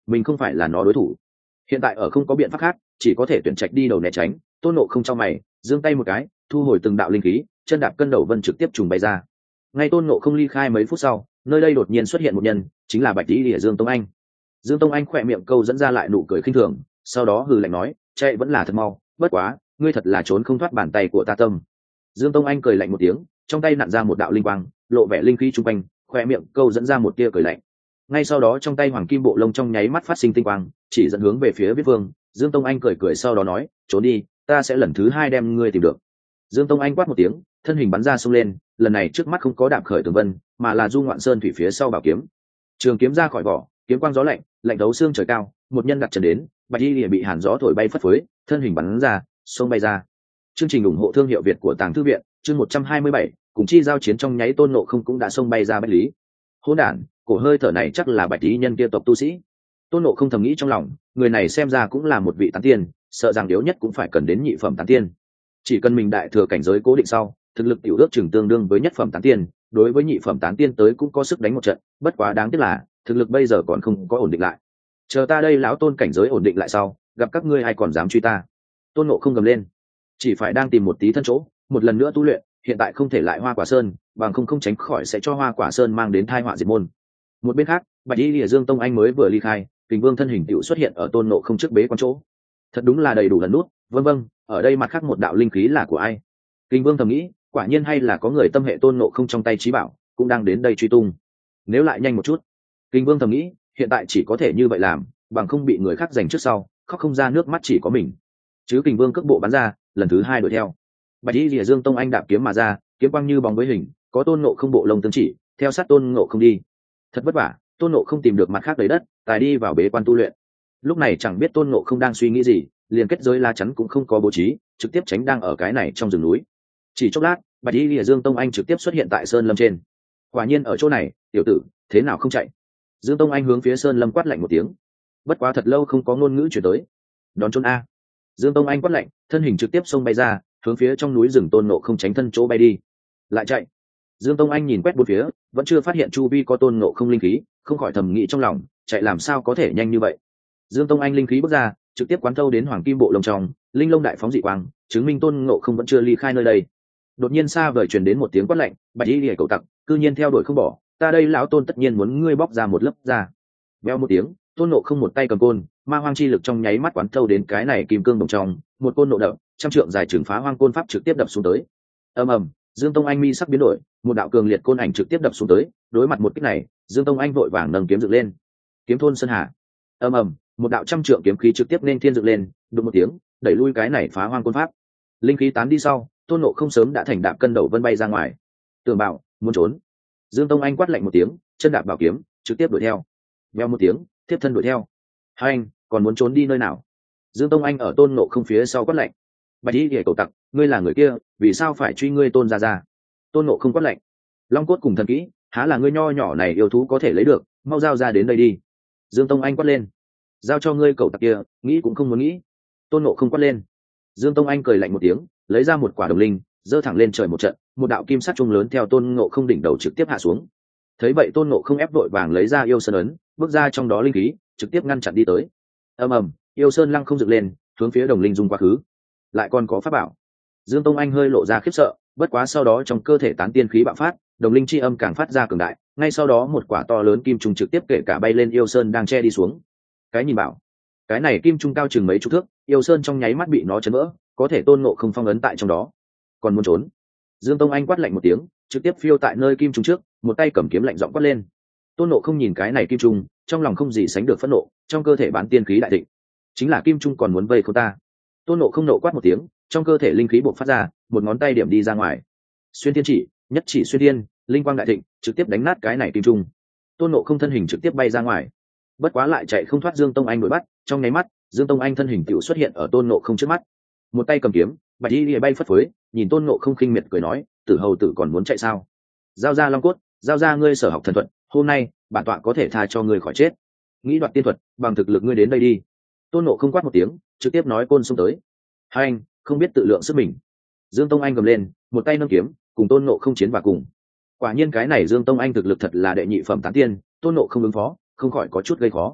mình không phải là nó đối thủ. Hiện tại ở không có biện pháp khác, chỉ có thể tuyển trạch đi đầu né tránh. Tôn Ngộ không trong mày giương tay một cái, thu hồi từng đạo linh khí, chân đạp cân đầu vân trực tiếp trùng bay ra. Ngay Tôn Ngộ không ly khai mấy phút sau, nơi đây đột nhiên xuất hiện một nhân, chính là Bạch Tỷ Lìa Dương Tông Anh. Dương Tông Anh khỏe miệng câu dẫn ra lại nụ cười khinh thường, sau đó hừ lạnh nói, chạy vẫn là thật mau, bất quá ngươi thật là trốn không thoát bàn tay của ta tâm. Dương Tông Anh cười lạnh một tiếng, trong tay nặn ra một đạo linh quang, lộ vẻ linh khí trung quanh, khỏe miệng câu dẫn ra một tia cười lạnh. Ngay sau đó trong tay hoàng kim bộ lông trong nháy mắt phát sinh tinh quang, chỉ dẫn hướng về phía Viết Vương. Dương Tông Anh cười cười sau đó nói, trốn đi, ta sẽ lần thứ hai đem ngươi tìm được. Dương Tông Anh quát một tiếng, thân hình bắn ra xông lên, lần này trước mắt không có đạp khởi tường vân, mà là du ngoạn sơn thủy phía sau bảo kiếm. Trường kiếm ra khỏi vỏ, kiếm quang gió lạnh, lạnh thấu xương trời cao, một nhân đặt chân đến, Bạch Y Lìa bị hàn gió thổi bay phất phới, thân hình bắn ra, xông bay ra. Chương trình ủng hộ thương hiệu Việt của Tàng Thư viện, chương 127, cùng chi giao chiến trong nháy Tôn Ngộ không cũng đã xông bay ra Bách Lý. Hỗn đản, cổ hơi thở này chắc là Bạch Lý nhân kia tộc tu sĩ. Tôn Ngộ không thầm nghĩ trong lòng, người này xem ra cũng là một vị tán tiên, sợ rằng yếu nhất cũng phải cần đến nhị phẩm tán tiên. Chỉ cần mình đại thừa cảnh giới cố định sau, thực lực tiểu ước chừng tương đương với nhất phẩm tán tiên, đối với nhị phẩm tán tiên tới cũng có sức đánh một trận, bất quá đáng tiếc là thực lực bây giờ còn không có ổn định lại. Chờ ta đây lão Tôn cảnh giới ổn định lại sau, gặp các ngươi ai còn dám truy ta. Tôn Ngộ không gầm lên, chỉ phải đang tìm một tí thân chỗ, một lần nữa tu luyện, hiện tại không thể lại Hoa Quả Sơn, bằng không tránh khỏi sẽ cho Hoa Quả Sơn mang đến tai họa diệt môn. Một bên khác, Bạch Y Lìa Dương Tông Anh mới vừa ly khai, Kình Vương thân hình tiểu xuất hiện ở Tôn Ngộ không trước bế quan chỗ. Thật đúng là đầy đủ lần nút, vâng, ở đây mặt khác một đạo linh khí là của ai? Kình Vương thầm nghĩ, quả nhiên hay là có người tâm hệ Tôn Ngộ không trong tay trí bảo, cũng đang đến đây truy tung. Nếu lại nhanh một chút. Kình Vương thầm nghĩ, hiện tại chỉ có thể như vậy làm, bằng không bị người khác giành trước sau, khóc không ra nước mắt chỉ có mình. Chứ Kình Vương cước bộ bắn ra, lần thứ hai đuổi theo. Bạch Y Lìa Dương Tông Anh đạp kiếm mà ra, kiếm quang như bóng với hình, có Tôn Ngộ không bộ lông tương chỉ, theo sát Tôn Ngộ không đi. Thật vất vả, Tôn Ngộ không tìm được mặt khác đầy đất, tài đi vào bế quan tu luyện. Lúc này chẳng biết Tôn Ngộ không đang suy nghĩ gì, liền kết giới lá chắn cũng không có bố trí, trực tiếp tránh đang ở cái này trong rừng núi. Chỉ chốc lát, Bạch Y Lìa Dương Tông Anh trực tiếp xuất hiện tại sơn lâm trên. Quả nhiên ở chỗ này, tiểu tử, thế nào không chạy? Dương Tông Anh hướng phía sơn lâm quát lạnh một tiếng. Bất quá thật lâu không có ngôn ngữ chuyển tới. Đón trốn a. Dương Tông Anh quát lạnh, thân hình trực tiếp xông bay ra, hướng phía trong núi rừng Tôn Ngộ không tránh thân chỗ bay đi. Lại chạy. Dương Tông Anh nhìn quét bốn phía, vẫn chưa phát hiện chu vi có Tôn Ngộ không linh khí, không khỏi thầm nghĩ trong lòng, chạy làm sao có thể nhanh như vậy. Dương Tông Anh linh khí bước ra, trực tiếp quán thâu đến hoàng kim bộ lông trong, linh lông đại phóng dị quang, chứng minh Tôn Ngộ không vẫn chưa ly khai nơi đây. Đột nhiên xa vời truyền đến một tiếng quát lạnh, Bạch Y Lìa cậu tặc, cư nhiên theo đuổi không bỏ, ta đây lão Tôn tất nhiên muốn ngươi bóc ra một lớp da. Veo một tiếng, Tôn Ngộ không một tay cầm côn, ma hoang chi lực trong nháy mắt quán thâu đến cái này kim cương đồng trong, một côn nộ đập, trăm trượng dài trừng phá hoang côn pháp trực tiếp đập xuống tới. Ầm ầm, Dương Tông Anh mi sắc biến đổi, một đạo cường liệt côn ảnh trực tiếp đập xuống tới, đối mặt một kích này, Dương Tông Anh vội vàng nâng kiếm dựng lên. Kiếm thôn sơn hà. Ầm ầm, một đạo trăm trượng kiếm khí trực tiếp nên thiên dựng lên, đùng một tiếng, đẩy lui cái này phá hoang côn pháp. Linh khí tán đi sau, Tôn Ngộ không sớm đã thành đạp cân đầu vân bay ra ngoài. Tưởng Bảo, muốn trốn. Dương Tông Anh quát lạnh một tiếng, chân đạp bảo kiếm, trực tiếp đuổi theo. Veo một tiếng, tiếp thân đuổi theo. Hai anh, còn muốn trốn đi nơi nào? Dương Tông Anh ở Tôn Ngộ không phía sau quát lạnh. Bạch Y Lìa cậu tặc, ngươi là người kia, vì sao phải truy ngươi Tôn ra? Tôn Ngộ không quát lạnh. Long cốt cùng thần kỹ, há là ngươi nho nhỏ này yêu thú có thể lấy được, mau giao ra đến đây đi. Dương Tông Anh quát lên. Giao cho ngươi cậu tặc kia, nghĩ cũng không muốn nghĩ. Tôn Ngộ không quát lên. Dương Tông Anh cười lạnh một tiếng, lấy ra một quả đồng linh, giơ thẳng lên trời một trận, một đạo kim sắc trung lớn theo Tôn Ngộ không đỉnh đầu trực tiếp hạ xuống. Thấy vậy Tôn Ngộ không ép vội vàng lấy ra yêu sơn ấn, bước ra trong đó linh khí, trực tiếp ngăn chặn đi tới. Ầm ầm, yêu sơn lăng không dựng lên, hướng phía đồng linh dung quá khứ. Lại còn có pháp bảo. Dương Tông Anh hơi lộ ra khiếp sợ, bất quá sau đó trong cơ thể tán tiên khí bạo phát, đồng linh chi âm càng phát ra cường đại, ngay sau đó một quả to lớn kim trùng trực tiếp kể cả bay lên yêu sơn đang che đi xuống. Cái nhìn bảo, cái này kim trùng cao chừng mấy chục thước, yêu sơn trong nháy mắt bị nó chấn vỡ, có thể Tôn Ngộ không phong ấn tại trong đó. Còn muốn trốn? Dương Tông Anh quát lạnh một tiếng, trực tiếp phiêu tại nơi kim trùng trước, một tay cầm kiếm lạnh giọng quát lên. Tôn Ngộ không nhìn cái này kim trùng, trong lòng không gì sánh được phẫn nộ, trong cơ thể bán tiên khí đại thịnh. Chính là kim trung còn muốn vây khốn ta. Tôn Ngộ không nộ quát một tiếng, trong cơ thể linh khí bộc phát ra, một ngón tay điểm đi ra ngoài. Xuyên thiên chỉ, nhất chỉ xuyên thiên, linh quang đại thịnh, trực tiếp đánh nát cái này kim trung. Tôn Ngộ không thân hình trực tiếp bay ra ngoài. Bất quá lại chạy không thoát Dương Tông Anh đuổi bắt, trong nháy mắt, Dương Tông Anh thân hình tựu xuất hiện ở Tôn Ngộ không trước mắt. Một tay cầm kiếm, Bạch Y Lìa bay phất phới, nhìn Tôn Ngộ không khinh miệt cười nói, tử hầu tử còn muốn chạy sao? Giao ra long cốt, giao ra ngươi sở học thần thuật, hôm nay bản tọa có thể tha cho ngươi khỏi chết. Nghĩ đoạt tiên thuật, bằng thực lực ngươi đến đây đi. Tôn Ngộ không quát một tiếng, trực tiếp nói côn xông tới. Hai anh, không biết tự lượng sức mình. Dương Tông Anh gầm lên, một tay nâng kiếm, cùng Tôn Ngộ không chiến và cùng. Quả nhiên cái này Dương Tông Anh thực lực thật là đệ nhị phẩm tán tiên, Tôn Ngộ không ứng phó, không khỏi có chút gây khó.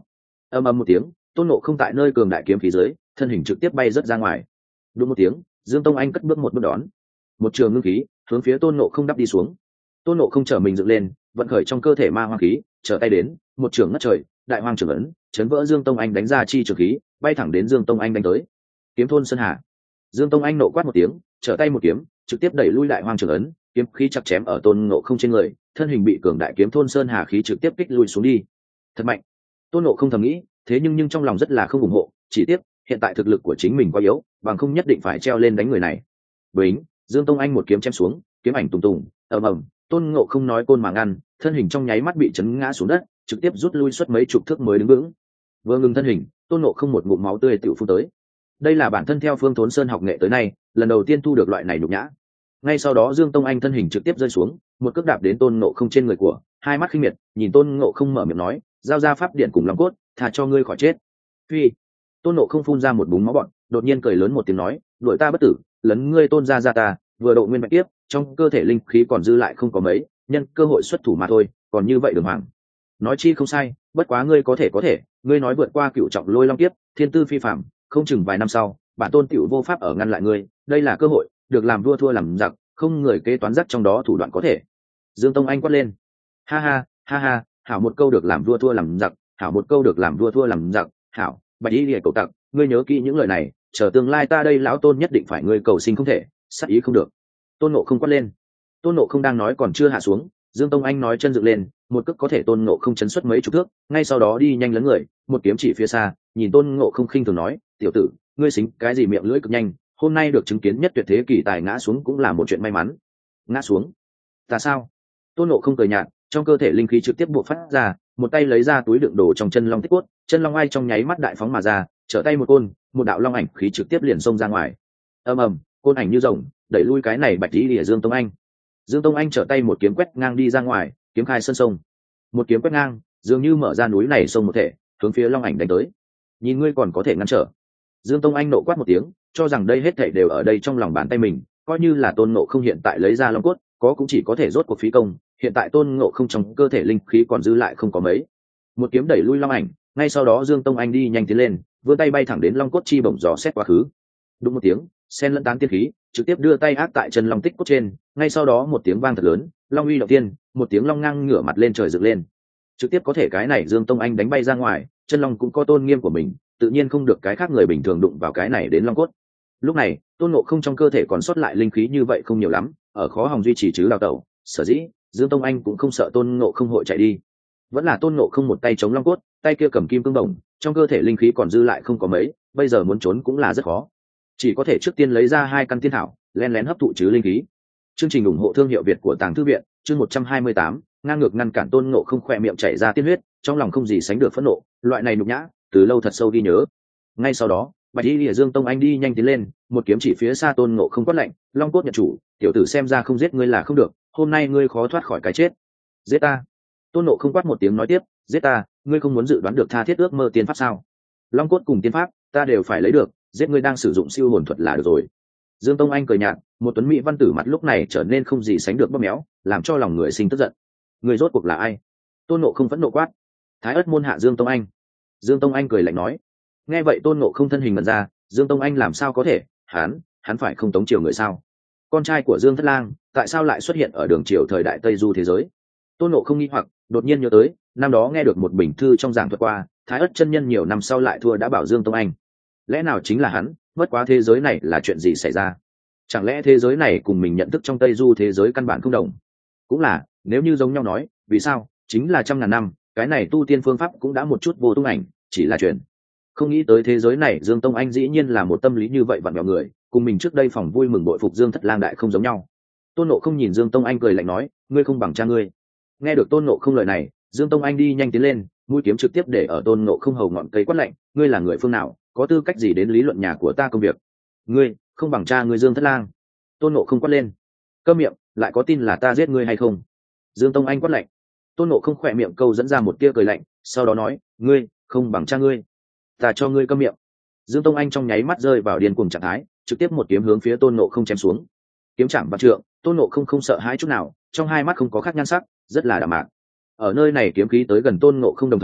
ầm ầm một tiếng, tôn nộ không tại nơi cường đại kiếm khí dưới thân hình trực tiếp bay rớt ra ngoài. Đúng một tiếng, Dương Tông Anh cất bước một bước đón, một trường ngưng khí hướng phía tôn nộ không đắp đi xuống. Tôn nộ không trở mình dựng lên, vận khởi trong cơ thể ma hoang khí, trở tay đến, một trường ngất trời, đại hoang trường ấn chấn vỡ Dương Tông Anh đánh ra chi trường khí, bay thẳng đến Dương Tông Anh đánh tới. Kiếm thôn sơn hà. Dương Tông Anh nộ quát một tiếng, trở tay một kiếm trực tiếp đẩy lui đại hoang trường ấn, kiếm khí chặt chém ở tôn nộ không trên người, thân hình bị cường đại kiếm thôn sơn hà khí trực tiếp kích lui xuống đi. Thật mạnh. Tôn nộ không thầm nghĩ, thế nhưng trong lòng rất là không ủng hộ, chỉ tiếc hiện tại thực lực của chính mình quá yếu, bằng không nhất định phải treo lên đánh người này. Bính, Dương Tông Anh một kiếm chém xuống, kiếm ảnh tùng tùng, ầm ầm, tôn ngộ không nói côn mà ngăn, thân hình trong nháy mắt bị chấn ngã xuống đất, trực tiếp rút lui suốt mấy chục thước mới đứng vững. Vừa ngừng thân hình, tôn ngộ không một ngụm máu tươi tiểu phun tới. Đây là bản thân theo Phương Thốn Sơn học nghệ tới nay lần đầu tiên thu được loại này nhục nhã. Ngay sau đó Dương Tông Anh thân hình trực tiếp rơi xuống, một cước đạp đến tôn ngộ không trên người của, hai mắt khinh miệt nhìn tôn ngộ không mở miệng nói, giao ra pháp điện cùng long cốt, thà cho ngươi khỏi chết. Phi. Tôn ngộ không phun ra một búng máu bọt, đột nhiên cười lớn một tiếng nói, đuổi ta bất tử, lấn ngươi tôn gia gia ta, vừa độ nguyên bạch tiếp, trong cơ thể linh khí còn dư lại không có mấy, nhân cơ hội xuất thủ mà thôi, còn như vậy đường hoàng. Nói chi không sai, bất quá ngươi có thể, ngươi nói vượt qua cựu trọng lôi long tiếp, thiên tư phi phạm, không chừng vài năm sau, bản tôn tiểu vô pháp ở ngăn lại ngươi, đây là cơ hội, được làm vua thua làm giặc, không người kế toán dắt trong đó thủ đoạn có thể. Dương Tông Anh quát lên, ha ha, hảo một câu được làm vua thua làm giặc, hảo một câu được làm vua thua làm giặc, hảo, bạch y lìa cầu tặc, ngươi nhớ kỹ những lời này, chờ tương lai ta đây lão tôn nhất định phải ngươi cầu sinh không thể, sát ý không được. Tôn Ngộ không quát lên. Tôn Ngộ không đang nói còn chưa hạ xuống, Dương Tông Anh nói chân dựng lên, một cước có thể Tôn Ngộ không chấn xuất mấy chục thước, ngay sau đó đi nhanh lấn người, một kiếm chỉ phía xa, nhìn Tôn Ngộ không khinh thường nói, tiểu tử, ngươi xính cái gì miệng lưỡi cực nhanh, hôm nay được chứng kiến nhất tuyệt thế kỳ tài ngã xuống cũng là một chuyện may mắn. Ngã xuống? Ta sao? Tôn Ngộ không cười nhạt, trong cơ thể linh khí trực tiếp buộc phát ra, một tay lấy ra túi đựng đồ trong chân long tích cốt, chân long ai trong nháy mắt đại phóng mà ra, trở tay một côn, một đạo long ảnh khí trực tiếp liền xông ra ngoài. Ầm ầm, côn ảnh như rồng, đẩy lui cái này bạch tí lìa Dương Tông Anh. Dương Tông Anh trở tay một kiếm quét ngang đi ra ngoài, kiếm khai sân sông. Một kiếm quét ngang, dường như mở ra núi này sông một thể, hướng phía long ảnh đánh tới. Nhìn ngươi còn có thể ngăn trở. Dương Tông Anh nộ quát một tiếng, cho rằng đây hết thảy đều ở đây trong lòng bàn tay mình, coi như là Tôn Ngộ không hiện tại lấy ra long cốt, có cũng chỉ có thể rốt cuộc phí công, hiện tại Tôn Ngộ không trong cơ thể linh khí còn dư lại không có mấy. Một kiếm đẩy lui long ảnh, ngay sau đó Dương Tông Anh đi nhanh tiến lên, vươn tay bay thẳng đến long cốt chi bổng dò xét quá khứ. Đúng một tiếng, sen lẫn tán tiên khí, trực tiếp đưa tay áp tại chân long tích cốt trên, ngay sau đó một tiếng vang thật lớn, long uy động tiên, một tiếng long ngang ngửa mặt lên trời dựng lên. Trực tiếp có thể cái này Dương Tông Anh đánh bay ra ngoài, chân long cũng có tôn nghiêm của mình, tự nhiên không được cái khác người bình thường đụng vào cái này đến long cốt. Lúc này, Tôn Ngộ không trong cơ thể còn sót lại linh khí như vậy không nhiều lắm, ở khó hòng duy trì chứ đào tẩu, sở dĩ Dương Tông Anh cũng không sợ Tôn Ngộ không hội chạy đi. Vẫn là Tôn Ngộ không một tay chống long cốt, tay kia cầm kim cương đồng, trong cơ thể linh khí còn dư lại không có mấy, bây giờ muốn trốn cũng là rất khó. Chỉ có thể trước tiên lấy ra hai căn tiên thảo, lén lén hấp thụ chứ linh khí. Chương trình ủng hộ thương hiệu Việt của Tàng Thư viện, chương 128, ngang ngược ngăn cản Tôn Ngộ không khỏe miệng chảy ra tiên huyết, trong lòng không gì sánh được phẫn nộ, loại này nhục nhã, từ lâu thật sâu ghi nhớ. Ngay sau đó, bạch y lìa Dương Tông Anh đi nhanh tiến lên, một kiếm chỉ phía xa Tôn Ngộ không quát lạnh, long cốt nhận chủ, tiểu tử xem ra không giết ngươi là không được, hôm nay ngươi khó thoát khỏi cái chết. Giết ta! Tôn Ngộ không quát một tiếng nói tiếp, giết ta, ngươi không muốn dự đoán được tha thiết ước mơ tiên pháp sao? Long cốt cùng tiên pháp, ta đều phải lấy được, giết ngươi đang sử dụng siêu hồn thuật là được rồi. Dương Tông Anh cười nhạt, một tuấn mỹ văn tử mặt lúc này trở nên không gì sánh được bóp méo, làm cho lòng người sinh tức giận. Người rốt cuộc là ai? Tôn Ngộ không phẫn nộ quát. Thái Ất môn hạ Dương Tông Anh. Dương Tông Anh cười lạnh nói. Nghe vậy Tôn Ngộ không thân hình mật ra, Dương Tông Anh làm sao có thể, hắn phải không tống triều người sao? Con trai của Dương Thất Lang, tại sao lại xuất hiện ở đường triều thời đại Tây Du thế giới? Tôn Ngộ không nghi hoặc, đột nhiên nhớ tới, năm đó nghe được một bình thư trong giảng thuật qua, Thái Ất chân nhân nhiều năm sau lại thua đã bảo Dương Tông Anh. Lẽ nào chính là hắn? Bất quá thế giới này là chuyện gì xảy ra? Chẳng lẽ thế giới này cùng mình nhận thức trong Tây Du thế giới căn bản không đồng? Cũng là, nếu như giống nhau nói, vì sao? Chính là trăm ngàn năm, cái này tu tiên phương pháp cũng đã một chút vô tung ảnh, chỉ là chuyện. Không nghĩ tới thế giới này Dương Tông Anh dĩ nhiên là một tâm lý như vậy vặn vẹo người, cùng mình trước đây phòng vui mừng bội phục Dương Thất Lang đại không giống nhau. Tôn Ngộ không nhìn Dương Tông Anh cười lạnh nói, ngươi không bằng cha ngươi. Nghe được Tôn Ngộ không lời này, Dương Tông Anh đi nhanh tiến lên, mũi kiếm trực tiếp để ở Tôn Ngộ không hầu ngọn cây quát lạnh, ngươi là người phương nào, có tư cách gì đến lý luận nhà của ta công việc? Ngươi không bằng cha ngươi Dương Thất Lang. Tôn Ngộ không quát lên. Câm miệng, lại có tin là ta giết ngươi hay không? Dương Tông Anh quát lạnh. Tôn Ngộ không khỏe miệng câu dẫn ra một tia cười lạnh, sau đó nói, ngươi không bằng cha ngươi, ta cho ngươi câm miệng. Dương Tông Anh trong nháy mắt rơi vào điên cuồng trạng thái, trực tiếp một kiếm hướng phía Tôn Ngộ không chém xuống. Kiếm chạm vạn trượng, Tôn Ngộ không không sợ hãi chút nào, trong hai mắt không có khác nhan sắc, rất là đạm mạc. Ở nơi này kiếm khí tới gần Tôn Ngộ không đồng thời,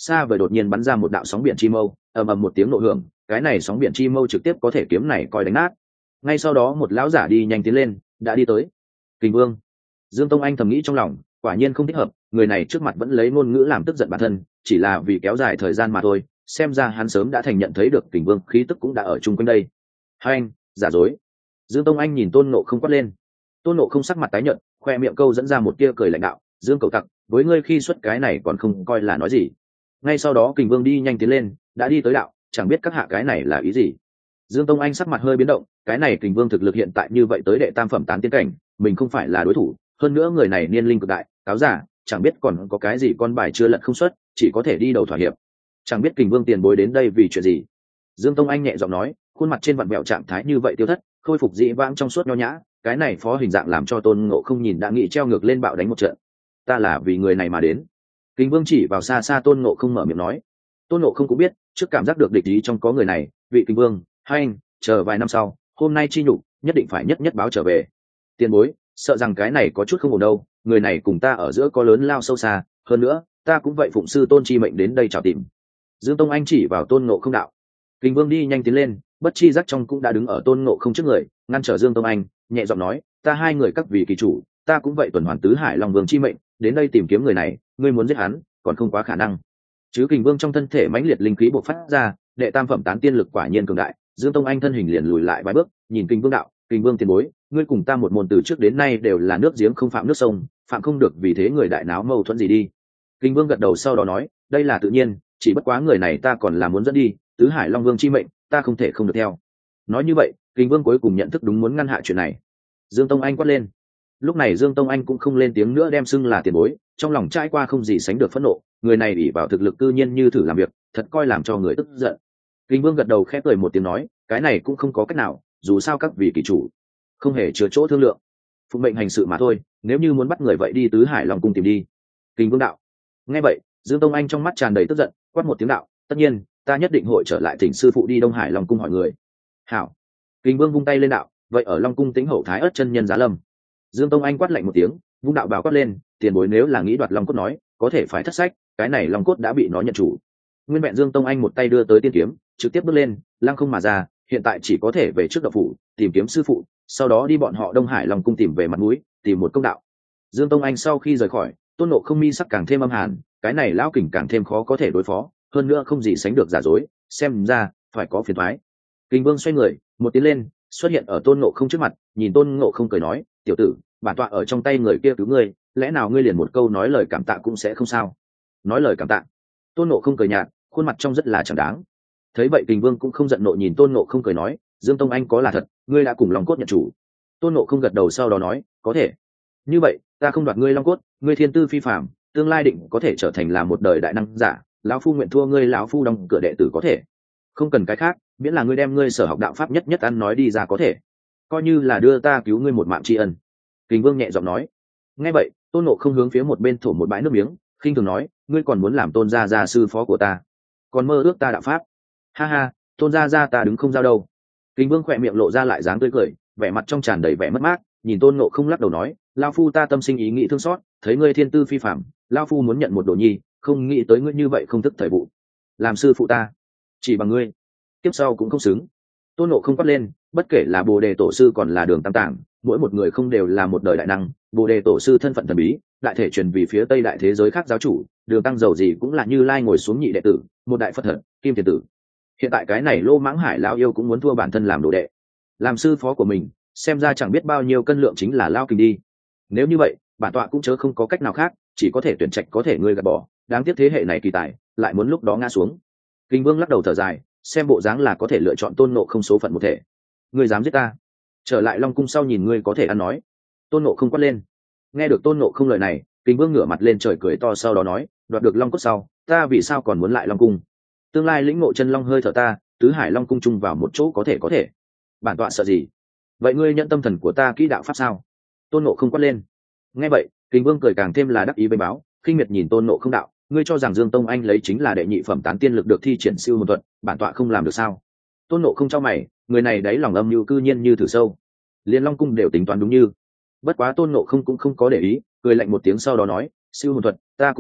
xa vời đột nhiên bắn ra một đạo sóng biển chi mâu, ầm ầm một tiếng nổ hưởng, cái này sóng biển chi mâu trực tiếp có thể kiếm này coi đánh nát. Ngay sau đó một lão giả đi nhanh tiến lên, đã đi tới. Kình Vương. Dương Tông Anh thầm nghĩ trong lòng, quả nhiên không thích hợp, người này trước mặt vẫn lấy ngôn ngữ làm tức giận bản thân, chỉ là vì kéo dài thời gian mà thôi, xem ra hắn sớm đã thành nhận thấy được Kình Vương khí tức cũng đã ở chung quanh đây. Hai anh, giả dối. Dương Tông Anh nhìn Tôn Ngộ Không quát lên. Tôn Ngộ Không sắc mặt tái nhợt, khoe miệng câu dẫn ra một tia cười lạnh đạo, Dương cậu tặc, với ngươi khi xuất cái này còn không coi là nói gì. Ngay sau đó Kình Vương đi nhanh tiến lên, đã đi tới đạo, chẳng biết các hạ cái này là ý gì. Dương Tông Anh sắc mặt hơi biến động, cái này Kình Vương thực lực hiện tại như vậy tới đệ tam phẩm tán tiên cảnh, mình không phải là đối thủ, hơn nữa người này niên linh cực đại, cáo giả, chẳng biết còn có cái gì con bài chưa lật không xuất, chỉ có thể đi đầu thỏa hiệp. Chẳng biết Kình Vương tiền bối đến đây vì chuyện gì. Dương Tông Anh nhẹ giọng nói, khuôn mặt trên vặn vẹo trạng thái như vậy tiêu thất, khôi phục dị vãng trong suốt nho nhã, cái này phó hình dạng làm cho Tôn Ngộ Không nhìn đã nghĩ treo ngược lên bạo đánh một trận. Ta là vì người này mà đến. Kình Vương chỉ vào xa xa Tôn Ngộ Không mở miệng nói. Tôn Ngộ Không cũng biết, trước cảm giác được địch ý trong có người này, vị Kình Vương, hai anh, chờ vài năm sau, hôm nay chi nhục, nhất định phải nhất nhất báo trở về. Tiền bối, sợ rằng cái này có chút không ổn đâu, người này cùng ta ở giữa có lớn lao sâu xa, hơn nữa, ta cũng vậy phụng sư Tôn chi mệnh đến đây chào tìm. Dương Tông Anh chỉ vào Tôn Ngộ Không đạo. Kình Vương đi nhanh tiến lên, bất chi giác trong cũng đã đứng ở Tôn Ngộ Không trước người, ngăn trở Dương Tông Anh, nhẹ giọng nói, ta hai người các vị kỳ chủ, ta cũng vậy tuần hoàn tứ hải long vương chi mệnh, đến đây tìm kiếm người này, ngươi muốn giết hắn, còn không quá khả năng. Chứ Kình Vương trong thân thể mãnh liệt linh khí bộc phát ra, đệ tam phẩm tán tiên lực quả nhiên cường đại. Dương Tông Anh thân hình liền lùi lại vài bước, nhìn Kình Vương đạo, Kình Vương tiền bối, ngươi cùng ta một môn từ trước đến nay đều là nước giếng không phạm nước sông, phạm không được vì thế người đại náo mâu thuẫn gì đi. Kình Vương gật đầu sau đó nói, đây là tự nhiên, chỉ bất quá người này ta còn là muốn dẫn đi, tứ hải long vương chi mệnh, ta không thể không được theo. Nói như vậy, Kình Vương cuối cùng nhận thức đúng muốn ngăn hạ chuyện này. Dương Tông Anh quát lên. Lúc này Dương Tông Anh cũng không lên tiếng nữa, đem xưng là tiền bối, trong lòng trải qua không gì sánh được phẫn nộ, người này ỷ vào thực lực tự nhiên như thử làm việc, thật coi làm cho người tức giận. Kình Vương gật đầu khẽ cười một tiếng nói, cái này cũng không có cách nào, dù sao các vị kỳ chủ không hề chứa chỗ thương lượng, phụ mệnh hành sự mà thôi, nếu như muốn bắt người vậy đi tứ hải long cung tìm đi. Kình Vương đạo. Nghe vậy, Dương Tông Anh trong mắt tràn đầy tức giận, quát một tiếng đạo, tất nhiên, ta nhất định hội trở lại thỉnh sư phụ đi Đông Hải Long cung hỏi người. Hảo. Kình Vương vung tay lên đạo, vậy ở Long cung tính hậu thái ất chân nhân giá lâm. Dương Tông Anh quát lạnh một tiếng, vung đạo bào quát lên, tiền bối nếu là nghĩ đoạt Long cốt nói, có thể phải thất sách, cái này Long cốt đã bị nó nhận chủ. Nguyên vẹn Dương Tông Anh một tay đưa tới tiên kiếm, trực tiếp bước lên, lăng không mà ra, hiện tại chỉ có thể về trước độc phủ, tìm kiếm sư phụ, sau đó đi bọn họ Đông Hải Long cung tìm về mặt mũi, tìm một công đạo. Dương Tông Anh sau khi rời khỏi, Tôn Ngộ Không mi sắc càng thêm âm hàn, cái này lão kình càng thêm khó có thể đối phó, hơn nữa không gì sánh được giả dối, xem ra phải có phiền toái. Kình Vương xoay người, một tiến lên, xuất hiện ở Tôn Ngộ Không trước mặt, nhìn Tôn Ngộ Không cười nói, tiểu tử, bản tọa ở trong tay người kia cứu ngươi, lẽ nào ngươi liền một câu nói lời cảm tạ cũng sẽ không sao? Nói lời cảm tạ? Tôn Ngộ Không cười nhạt, khuôn mặt trong rất là chẳng đáng. Thấy vậy Kình Vương cũng không giận nộ, nhìn Tôn Ngộ Không cười nói, Dương Tông Anh có là thật, ngươi đã cùng Long cốt nhận chủ. Tôn Ngộ Không gật đầu sau đó nói, có thể. Như vậy, ta không đoạt ngươi Long cốt, ngươi thiên tư phi phàm, tương lai định có thể trở thành là một đời đại năng giả, lão phu nguyện thua ngươi, lão phu đóng cửa đệ tử có thể. Không cần cái khác, miễn là ngươi đem ngươi sở học đạo pháp nhất nhất ăn nói đi ra có thể, coi như là đưa ta cứu ngươi một mạng tri ân. Kình Vương nhẹ giọng nói. Nghe vậy, Tôn Ngộ Không hướng phía một bên thổ một bãi nước miếng, khinh thường nói, ngươi còn muốn làm Tôn gia sư phó của ta, còn mơ ước ta đạo pháp? Ha ha, Tôn gia ta đứng không giao đâu. Kình Vương khỏe miệng lộ ra lại dáng tươi cười, vẻ mặt trong tràn đầy vẻ mất mát, nhìn Tôn Ngộ Không lắc đầu nói, lão phu ta tâm sinh ý nghĩ thương xót, thấy ngươi thiên tư phi phàm, lão phu muốn nhận một đồ nhi, không nghĩ tới ngươi như vậy không thức thời vụ, làm sư phụ ta chỉ bằng ngươi tiếp sau cũng không xứng. Tôn Ngộ Không quát lên, bất kể là Bồ Đề tổ sư còn là Đường Tam Tạng, mỗi một người không đều là một đời đại năng. Bồ Đề tổ sư thân phận thần bí, đại thể truyền vì phía tây đại thế giới khác giáo chủ, Đường Tăng giàu gì cũng là Như Lai ngồi xuống nhị đệ tử, một đại Phật thật kim thiền tử. Hiện tại cái này Lô Mãng Hải lão yêu cũng muốn thua bản thân làm đồ đệ, làm sư phó của mình, xem ra chẳng biết bao nhiêu cân lượng chính là lao kình đi. Nếu như vậy, bản tọa cũng chớ không có cách nào khác, chỉ có thể tuyển trạch có thể ngươi gạt bỏ, đáng tiếc thế hệ này kỳ tài lại muốn lúc đó ngã xuống. Kình Vương lắc đầu thở dài, xem bộ dáng là có thể lựa chọn Tôn Ngộ Không số phận một thể. Ngươi dám giết ta, trở lại Long cung sau nhìn ngươi có thể ăn nói. Tôn Ngộ Không quát lên. Nghe được Tôn Ngộ Không lời này, Kình Vương ngửa mặt lên trời cười to sau đó nói, đoạt được Long cốt sau, ta vì sao còn muốn lại Long cung? Tương lai lĩnh ngộ chân long hơi thở ta, tứ hải Long cung chung vào một chỗ có thể. Bản tọa sợ gì? Vậy ngươi nhận tâm thần của ta kỹ đạo pháp sao? Tôn Ngộ Không quát lên. Nghe vậy, Kình Vương cười càng thêm là đắc ý vây báo, khinh miệt nhìn Tôn Ngộ Không đạo, ngươi cho rằng Dương Tông Anh lấy chính là đệ nhị phẩm tán tiên lực được thi triển siêu hồn thuật, bản tọa không làm được sao? Tôn Ngộ Không trao mày, người này đáy lòng âm mưu cư nhiên như thử sâu, liên Long cung đều tính toán đúng như. Bất quá Tôn Ngộ Không cũng không có để ý, cười lạnh một tiếng sau đó nói, siêu hồn thuật ta cũng biết,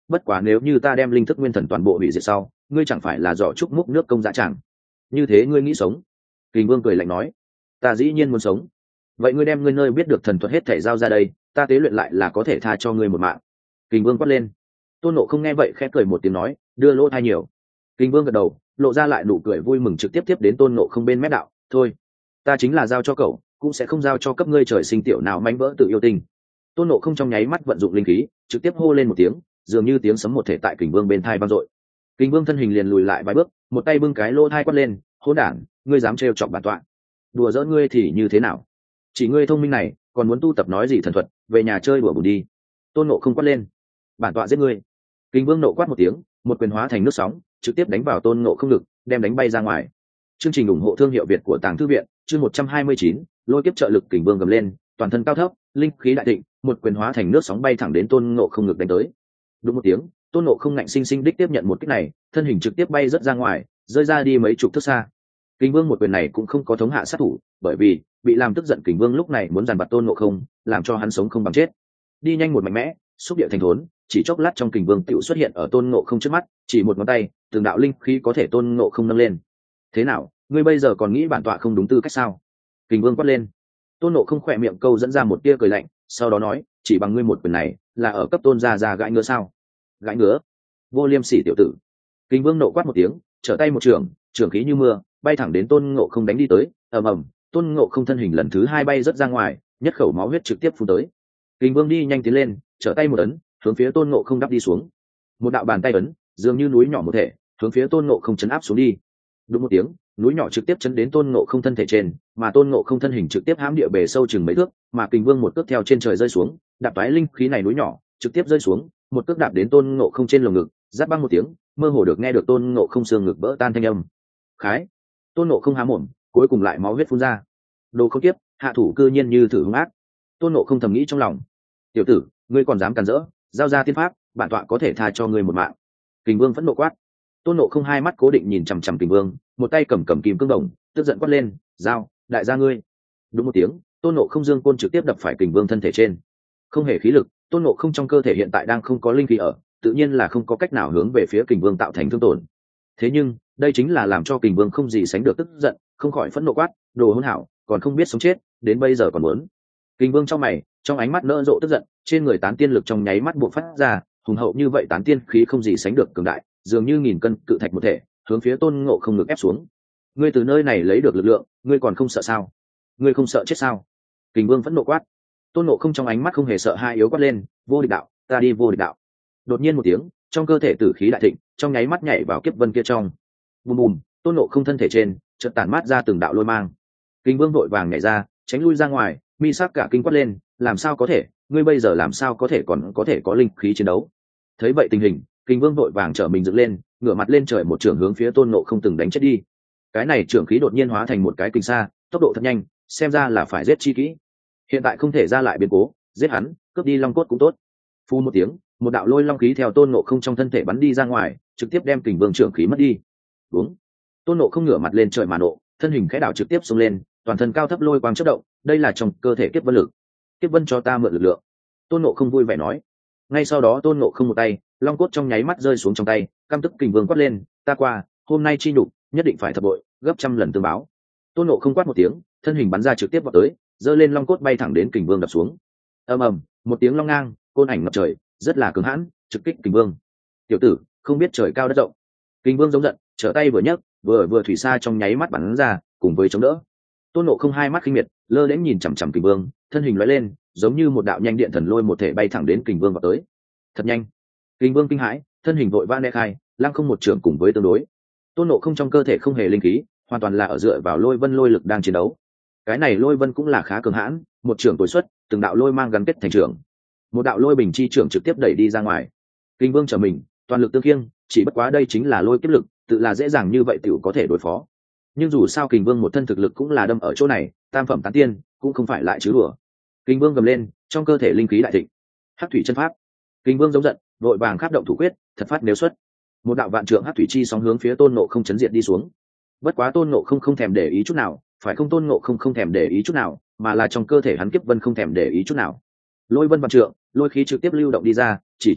bất quá nếu như ta đem linh thức nguyên thần toàn bộ hủy diệt sau ngươi chẳng phải là giỏ trúc múc nước công dã chẳng? Như thế ngươi nghĩ sống? Kình Vương cười lạnh nói. Ta dĩ nhiên muốn sống. Vậy ngươi đem ngươi nơi biết được thần thuật hết thể giao ra đây, ta tế luyện lại là có thể tha cho ngươi một mạng. Kình Vương quát lên. Tôn Nộ không nghe vậy khẽ cười một tiếng nói, đưa lỗ thai nhiều. Kình Vương gật đầu, lộ ra lại nụ cười vui mừng, trực tiếp tiếp đến Tôn Nộ không bên mép đạo, thôi, ta chính là giao cho cậu, cũng sẽ không giao cho cấp ngươi trời sinh tiểu nào manh vỡ tự yêu tình. Tôn Nộ không trong nháy mắt vận dụng linh khí, trực tiếp hô lên một tiếng, dường như tiếng sấm một thể tại Kình Vương bên thai vang dội. Kình Vương thân hình liền lùi lại vài bước, một tay bưng cái lỗ thai quát lên, hỗn đản, ngươi dám trêu chọc bản tọa? Đùa giỡn ngươi thì như thế nào? Chỉ ngươi thông minh này, còn muốn tu tập nói gì thần thuật, về nhà chơi đùa bùn đi. Tôn Nộ không quát lên. Bản tọa giết ngươi. Kình Vương nộ quát một tiếng, một quyền hóa thành nước sóng, trực tiếp đánh vào Tôn Nộ không ngực, đem đánh bay ra ngoài. Chương trình ủng hộ thương hiệu Việt của Tàng Thư viện, chương 129, lôi kiếp trợ lực. Kình Vương gầm lên, toàn thân cao thấp, linh khí đại thịnh, một quyền hóa thành nước sóng bay thẳng đến Tôn Nộ không ngực đánh tới. Đúng một tiếng, Tôn Nộ không ngạnh sinh sinh đích tiếp nhận một kích này, thân hình trực tiếp bay rất ra ngoài, rơi ra đi mấy chục thước xa. Kình Vương một quyền này cũng không có thống hạ sát thủ, bởi vì bị làm tức giận Kình Vương lúc này muốn dàn vặt Tôn Nộ không, làm cho hắn sống không bằng chết. Đi nhanh một mạnh mẽ, xúc địa thành thốn, chỉ chốc lát trong Kình Vương tựu xuất hiện ở Tôn Nộ không trước mắt, chỉ một ngón tay, từng đạo linh khí có thể Tôn Nộ không nâng lên. Thế nào, ngươi bây giờ còn nghĩ bản tọa không đúng tư cách sao? Kình Vương quát lên. Tôn Nộ không khỏe miệng câu dẫn ra một tia cười lạnh, sau đó nói, chỉ bằng ngươi một quyền này, là ở cấp Tôn gia gãi ngứa sao? Gãi ngứa? Vô liêm sỉ tiểu tử. Kình Vương nộ quát một tiếng, trở tay một trường khí như mưa, bay thẳng đến Tôn Ngộ không đánh đi tới. Ầm ầm, Tôn Ngộ không thân hình lần thứ hai bay rất ra ngoài, nhất khẩu máu huyết trực tiếp phun tới. Kình Vương đi nhanh tiến lên, trở tay một ấn, hướng phía Tôn Ngộ không đắp đi xuống. Một đạo bàn tay ấn, dường như núi nhỏ một thể, hướng phía Tôn Ngộ không chấn áp xuống đi. Đúng một tiếng, núi nhỏ trực tiếp chấn đến Tôn Ngộ không thân thể trên, mà Tôn Ngộ không thân hình trực tiếp hãm địa bề sâu chừng mấy thước, mà Kình Vương một cước theo trên trời rơi xuống, đạp toái linh khí này núi nhỏ, trực tiếp rơi xuống, một cước đạp đến Tôn Ngộ không trên lồng ngực, rát băng một tiếng, mơ hồ được nghe được Tôn Ngộ không xương ngực vỡ tan thanh âm. Khái. Tôn Ngộ không há mồm, cuối cùng lại máu huyết phun ra. Đồ không tiếp, hạ thủ cư nhiên như thử hung ác. Tôn Ngộ không thầm nghĩ trong lòng, tiểu tử, ngươi còn dám cản rỡ, giao ra tiên pháp, bản tọa có thể tha cho ngươi một mạng. Kình Vương phẫn nộ quát. Tôn Ngộ không hai mắt cố định nhìn chằm chằm Kình Vương, một tay cầm kim cương đồng, tức giận quát lên, giao, đại gia ngươi. Đúng một tiếng, Tôn Ngộ không dương côn trực tiếp đập phải Kình Vương thân thể trên. Không hề khí lực, Tôn Ngộ không trong cơ thể hiện tại đang không có linh khí ở, tự nhiên là không có cách nào hướng về phía Kình Vương tạo thành thương tổn. Thế nhưng đây chính là làm cho Kình Vương không gì sánh được tức giận, không khỏi phẫn nộ quát, đồ hỗn hảo, còn không biết sống chết, đến bây giờ còn muốn. Kình Vương trong mày, trong ánh mắt nỡ rộ tức giận, trên người tán tiên lực trong nháy mắt bộc phát ra, hùng hậu như vậy tán tiên khí không gì sánh được cường đại, dường như nghìn cân cự thạch một thể, hướng phía Tôn Ngộ không ngực ép xuống. Ngươi từ nơi này lấy được lực lượng, ngươi còn không sợ sao? Ngươi không sợ chết sao? Kình Vương phẫn nộ quát. Tôn Ngộ không trong ánh mắt không hề sợ hai yếu quát lên, vô địch đạo, ta đi vô địch đạo. Đột nhiên một tiếng, trong cơ thể tử khí đại thịnh, trong nháy mắt nhảy vào kiếp vân kia trong. Bùm bùm, Tôn Ngộ không thân thể trên chợt tản mát ra từng đạo lôi mang. Kình Vương vội vàng nhảy ra, tránh lui ra ngoài, mi sắc cả kinh quát lên, làm sao có thể, ngươi bây giờ làm sao có thể còn có thể có linh khí chiến đấu? Thấy vậy tình hình, Kình Vương vội vàng trở mình dựng lên, ngửa mặt lên trời một trường hướng phía Tôn Ngộ không từng đánh chết đi. Cái này trường khí đột nhiên hóa thành một cái kình xa, tốc độ thật nhanh, xem ra là phải giết chi kỹ. Hiện tại không thể ra lại biến cố, giết hắn, cướp đi long cốt cũng tốt. Phu một tiếng, một đạo lôi long khí theo Tôn Ngộ không trong thân thể bắn đi ra ngoài, trực tiếp đem Kình Vương trưởng khí mất đi. Đúng. Tôn Ngộ không ngửa mặt lên trời mà nộ, thân hình khẽ đảo trực tiếp xông lên, toàn thân cao thấp lôi quang chớp động, đây là trong cơ thể kiếp vân lực. Kiếp vân cho ta mượn lực lượng. Tôn Ngộ không vui vẻ nói. Ngay sau đó Tôn Ngộ không một tay, long cốt trong nháy mắt rơi xuống trong tay, căm tức Kình Vương quát lên, ta qua, hôm nay chi nhục, nhất định phải thập bội, gấp trăm lần tương báo. Tôn Ngộ không quát một tiếng, thân hình bắn ra trực tiếp vào tới, giơ lên long cốt bay thẳng đến Kình Vương đập xuống. Ầm ầm, một tiếng long ngang, côn ảnh ngập trời, rất là cứng hãn, trực kích Kình Vương. Tiểu tử, không biết trời cao đất rộng. Kình Vương giống giận, trở tay vừa nhấc, vừa thủy xa trong nháy mắt bắn ra, cùng với chống đỡ. Tôn Ngộ không hai mắt khinh miệt, lơ lẽng nhìn chằm chằm Kình Vương, thân hình lóe lên, giống như một đạo nhanh điện thần lôi một thể bay thẳng đến Kình Vương vào tới. Thật nhanh. Kình Vương kinh hãi, thân hình vội vã né khai, lăng không một trường cùng với tương đối. Tôn Ngộ không trong cơ thể không hề linh khí, hoàn toàn là ở dựa vào lôi vân lôi lực đang chiến đấu. Cái này lôi vân cũng là khá cường hãn, một trường tối xuất, từng đạo lôi mang gắn kết thành trường. Một đạo lôi bình chi trường trực tiếp đẩy đi ra ngoài. Kình Vương trở mình, toàn lực tương khiêng, chỉ bất quá đây chính là lôi kiếp lực, tự là dễ dàng như vậy tiểu có thể đối phó. Nhưng dù sao Kình Vương một thân thực lực cũng là đâm ở chỗ này, tam phẩm tán tiên, cũng không phải lại chứ đùa. Kình Vương gầm lên, trong cơ thể linh khí đại thịnh. Hắc thủy chân pháp. Kình Vương giống giận, vội vàng kháp động thủ quyết, thật phát nếu xuất. Một đạo vạn trượng hắc thủy chi sóng hướng phía Tôn Ngộ không chấn diệt đi xuống. Bất quá Tôn Ngộ không không thèm để ý chút nào, phải không Tôn Ngộ không không thèm để ý chút nào, mà là trong cơ thể hắn kiếp vân không thèm để ý chút nào. Lôi vân vạn trượng, lôi khí trực tiếp lưu động đi ra, chỉ chốc lát,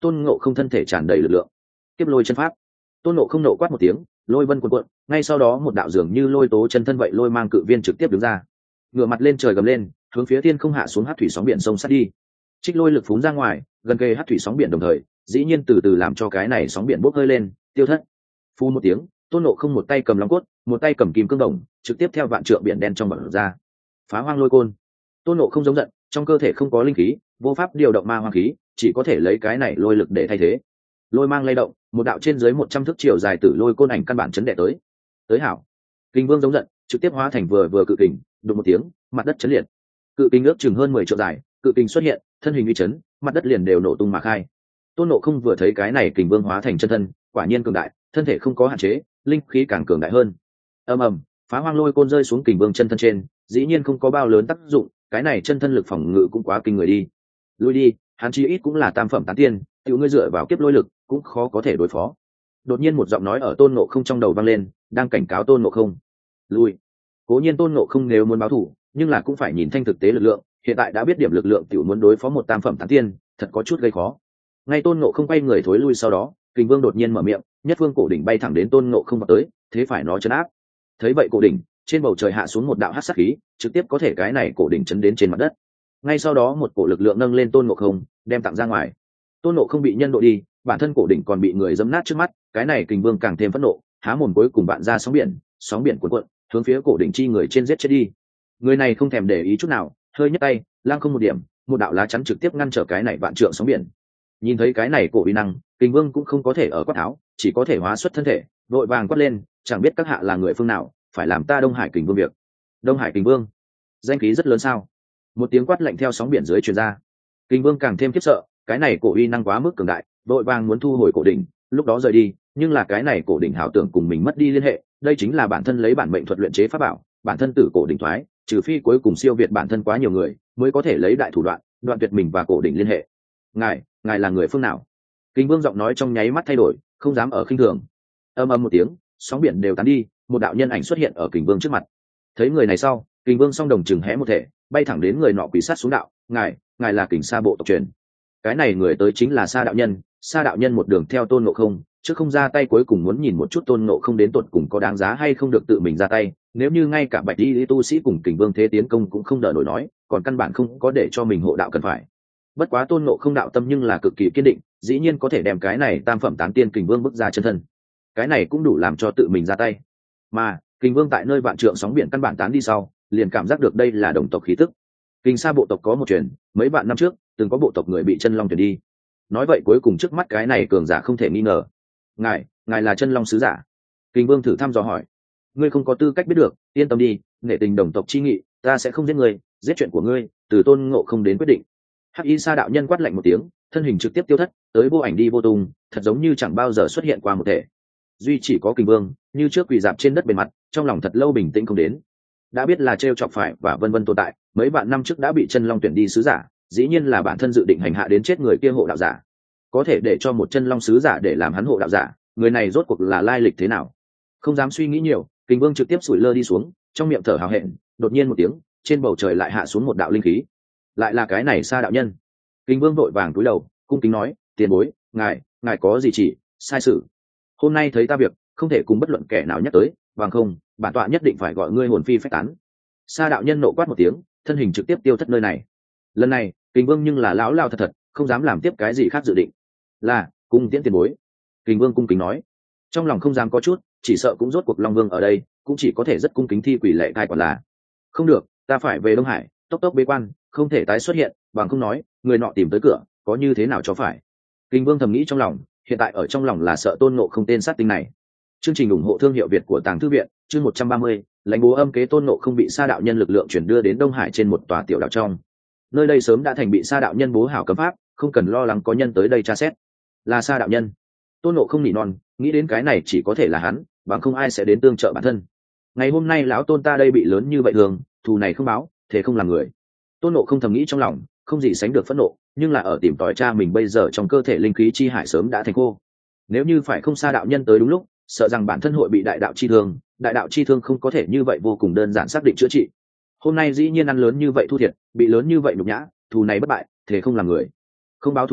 tôn ngộ không thân thể tràn đầy lực lượng. Kiếp lôi chân pháp. Tôn ngộ không nộ quát một tiếng, lôi vân cuộn cuộn, ngay sau đó một đạo dường như lôi tố chân thân vậy lôi mang cự viên trực tiếp đứng ra, ngửa mặt lên trời gầm lên, hướng phía thiên không hạ xuống hắc thủy sóng biển sông sát đi. Trích lôi lực phún ra ngoài, gần kề hắc thủy sóng biển đồng thời, dĩ nhiên từ từ làm cho cái này sóng biển bốc hơi lên, tiêu thất. Phu một tiếng, tôn ngộ không một tay cầm long cốt, một tay cầm kim cương đồng, trực tiếp theo vạn trượng biển đen trong bờ ra. Phá hoang lôi côn. Tôn ngộ không giống giận, trong cơ thể không có linh khí, vô pháp điều động ma hoang khí, chỉ có thể lấy cái này lôi lực để thay thế. Lôi mang lay động, một đạo trên dưới 100 thước chiều dài tử lôi côn ảnh căn bản chấn đệ tới. Tới hảo. Kình Vương giống giận, trực tiếp hóa thành vừa cự kình, đùng một tiếng, mặt đất chấn liệt. Cự kình ước chừng hơn 10 trượng dài, cự kình xuất hiện, thân hình uy chấn, mặt đất liền đều nổ tung mà khai. Tôn Ngộ không vừa thấy cái này Kình Vương hóa thành chân thân, quả nhiên cường đại, thân thể không có hạn chế, linh khí càng cường đại hơn. Ầm ầm, phá hoang lôi côn rơi xuống Kình Vương chân thân trên, dĩ nhiên không có bao lớn tác dụng, cái này chân thân lực phòng ngự cũng quá kinh người đi. Lui đi, hắn chí ít cũng là tam phẩm tán tiên, tiểu ngươi dựa vào kiếp lôi lực, cũng khó có thể đối phó. Đột nhiên một giọng nói ở Tôn Ngộ không trong đầu vang lên, đang cảnh cáo Tôn Ngộ không. Lui. Cố nhiên Tôn Ngộ không nếu muốn báo thù, nhưng là cũng phải nhìn thanh thực tế lực lượng, hiện tại đã biết điểm lực lượng tiểu muốn đối phó một tam phẩm tán tiên, thật có chút gây khó. Ngay Tôn Ngộ không quay người thối lui sau đó, Kình Vương đột nhiên mở miệng, nhất phương cổ đỉnh bay thẳng đến Tôn Ngộ không vào tới, thế phải nó chấn áp. Thấy vậy cổ đỉnh, trên bầu trời hạ xuống một đạo hắc sát khí, trực tiếp có thể cái này cổ đỉnh chấn đến trên mặt đất. Ngay sau đó một cổ lực lượng nâng lên Tôn Ngộ không, đem tặng ra ngoài. Tôn Ngộ không bị nhân độ đi, bản thân cổ đỉnh còn bị người giẫm nát trước mắt, cái này Kình Vương càng thêm phẫn nộ, há mồm cuối cùng vạn ra sóng biển cuộn cuộn, hướng phía cổ đỉnh chi người trên giết chết đi. Người này không thèm để ý chút nào, hơi nhấc tay, lang không một điểm, một đạo lá chắn trực tiếp ngăn trở cái này vạn trượng sóng biển. Nhìn thấy cái này cổ uy năng, Kình Vương cũng không có thể ở quát tháo, chỉ có thể hóa xuất thân thể, vội vàng quát lên, chẳng biết các hạ là người phương nào, phải làm ta Đông Hải Kình Vương việc. Đông Hải Kình Vương, danh khí rất lớn sao? Một tiếng quát lạnh theo sóng biển dưới truyền ra. Kình Vương càng thêm khiếp sợ, cái này cổ uy năng quá mức cường đại, vội vàng muốn thu hồi cổ đỉnh, lúc đó rời đi, nhưng là cái này cổ đỉnh hảo tưởng cùng mình mất đi liên hệ, đây chính là bản thân lấy bản mệnh thuật luyện chế pháp bảo, bản thân tử cổ đỉnh thoái, trừ phi cuối cùng siêu việt bản thân quá nhiều người, mới có thể lấy đại thủ đoạn, đoạn tuyệt mình và cổ đỉnh liên hệ. Ngài là người phương nào? Kình Vương giọng nói trong nháy mắt thay đổi, không dám ở khinh thường. Ầm ầm một tiếng, sóng biển đều tán đi, một đạo nhân ảnh xuất hiện ở Kình Vương trước mặt. Thấy người này sau, Kình Vương song đồng chừng hé một thể, bay thẳng đến người nọ quỳ sát xuống đạo, ngài là Kình Sa bộ tộc truyền. Cái này người tới chính là Sa đạo nhân. Sa đạo nhân một đường theo Tôn Ngộ không, chứ không ra tay, cuối cùng muốn nhìn một chút Tôn Ngộ không đến tột cùng có đáng giá hay không được tự mình ra tay, nếu như ngay cả Bạch Y tu sĩ cùng Kình Vương thế tiến công cũng không đỡ nổi nói, còn căn bản không có để cho mình hộ đạo cần phải. Bất quá Tôn Ngộ không đạo tâm nhưng là cực kỳ kiên định, dĩ nhiên có thể đem cái này tam phẩm tán tiên Kình Vương bức ra chân thân, cái này cũng đủ làm cho tự mình ra tay. Mà Kình Vương tại nơi vạn trượng sóng biển căn bản tán đi sau, liền cảm giác được đây là đồng tộc khí tức. Kình Sa bộ tộc có một truyền, mấy vạn năm trước từng có bộ tộc người bị chân long tuyển đi. Nói vậy cuối cùng trước mắt cái này cường giả không thể nghi ngờ. Ngài là chân long sứ giả? Kình Vương thử thăm dò hỏi. Ngươi không có tư cách biết được, yên tâm đi, nể tình đồng tộc chi nghị, ta sẽ không giết ngươi, giết chuyện của ngươi từ Tôn Ngộ không đến quyết định. Hắc Y Sa đạo nhân quát lạnh một tiếng, thân hình trực tiếp tiêu thất, tới vô ảnh đi vô tung, thật giống như chẳng bao giờ xuất hiện qua một thể. Duy chỉ có Kình Vương như trước quỳ dạp trên đất bề mặt, trong lòng thật lâu bình tĩnh không đến. Đã biết là trêu chọc phải và vân vân tồn tại, mấy vạn năm trước đã bị chân long tuyển đi sứ giả, dĩ nhiên là bản thân dự định hành hạ đến chết người kia hộ đạo giả, có thể để cho một chân long sứ giả để làm hắn hộ đạo giả, người này rốt cuộc là lai lịch thế nào? Không dám suy nghĩ nhiều, Kình Vương trực tiếp sủi lơ đi xuống, trong miệng thở hào hẹn, đột nhiên một tiếng, trên bầu trời lại hạ xuống một đạo linh khí. Lại là cái này Sa đạo nhân. Kình Vương vội vàng cúi đầu, cung kính nói, tiền bối, ngài có gì chỉ sai sự? Hôm nay thấy ta việc, không thể cùng bất luận kẻ nào nhắc tới, bằng không, bản tọa nhất định phải gọi ngươi hồn phi phách tán. Sa đạo nhân nộ quát một tiếng, thân hình trực tiếp tiêu thất nơi này. Lần này, Kình Vương nhưng là lão lao thật thật, không dám làm tiếp cái gì khác dự định. Là cung tiễn tiền bối. Kình Vương cung kính nói, trong lòng không dám có chút, chỉ sợ cũng rốt cuộc Long Vương ở đây, cũng chỉ có thể rất cung kính thi quỷ lệ cai quản là. Không được, ta phải về Đông Hải, tốc tốc bế quan, không thể tái xuất hiện, bằng không nói, người nọ tìm tới cửa, có như thế nào cho phải. Kình Vương thầm nghĩ trong lòng, hiện tại ở trong lòng là sợ Tôn Ngộ không tên sát tinh này. Chương trình ủng hộ thương hiệu Việt của Tàng Thư viện, chương 130, lãnh bố âm kế Tôn Ngộ không bị Sa đạo nhân lực lượng chuyển đưa đến Đông Hải trên một tòa tiểu đảo trong. Nơi đây sớm đã thành bị Sa đạo nhân bố hảo cấm pháp, không cần lo lắng có nhân tới đây tra xét. Là Sa đạo nhân. Tôn Ngộ không nỉ non, nghĩ đến cái này chỉ có thể là hắn, bằng không ai sẽ đến tương trợ bản thân. Ngày hôm nay lão Tôn ta đây bị lớn như vậy thường, thù này không báo, thế không làm người. Tôn Ngộ không thầm nghĩ trong lòng, không gì sánh được phẫn nộ, nhưng là ở tìm tòi cha mình bây giờ trong cơ thể linh khí chi hải sớm đã thành khô. Nếu như phải không Sa đạo nhân tới đúng lúc, sợ rằng bản thân hội bị đại đạo chi thương không có thể như vậy vô cùng đơn giản xác định chữa trị. Hôm nay dĩ nhiên ăn lớn như vậy thu thiệt, bị lớn như vậy nhục nhã, thù này bất bại, thế không làm người. Không báo thù này,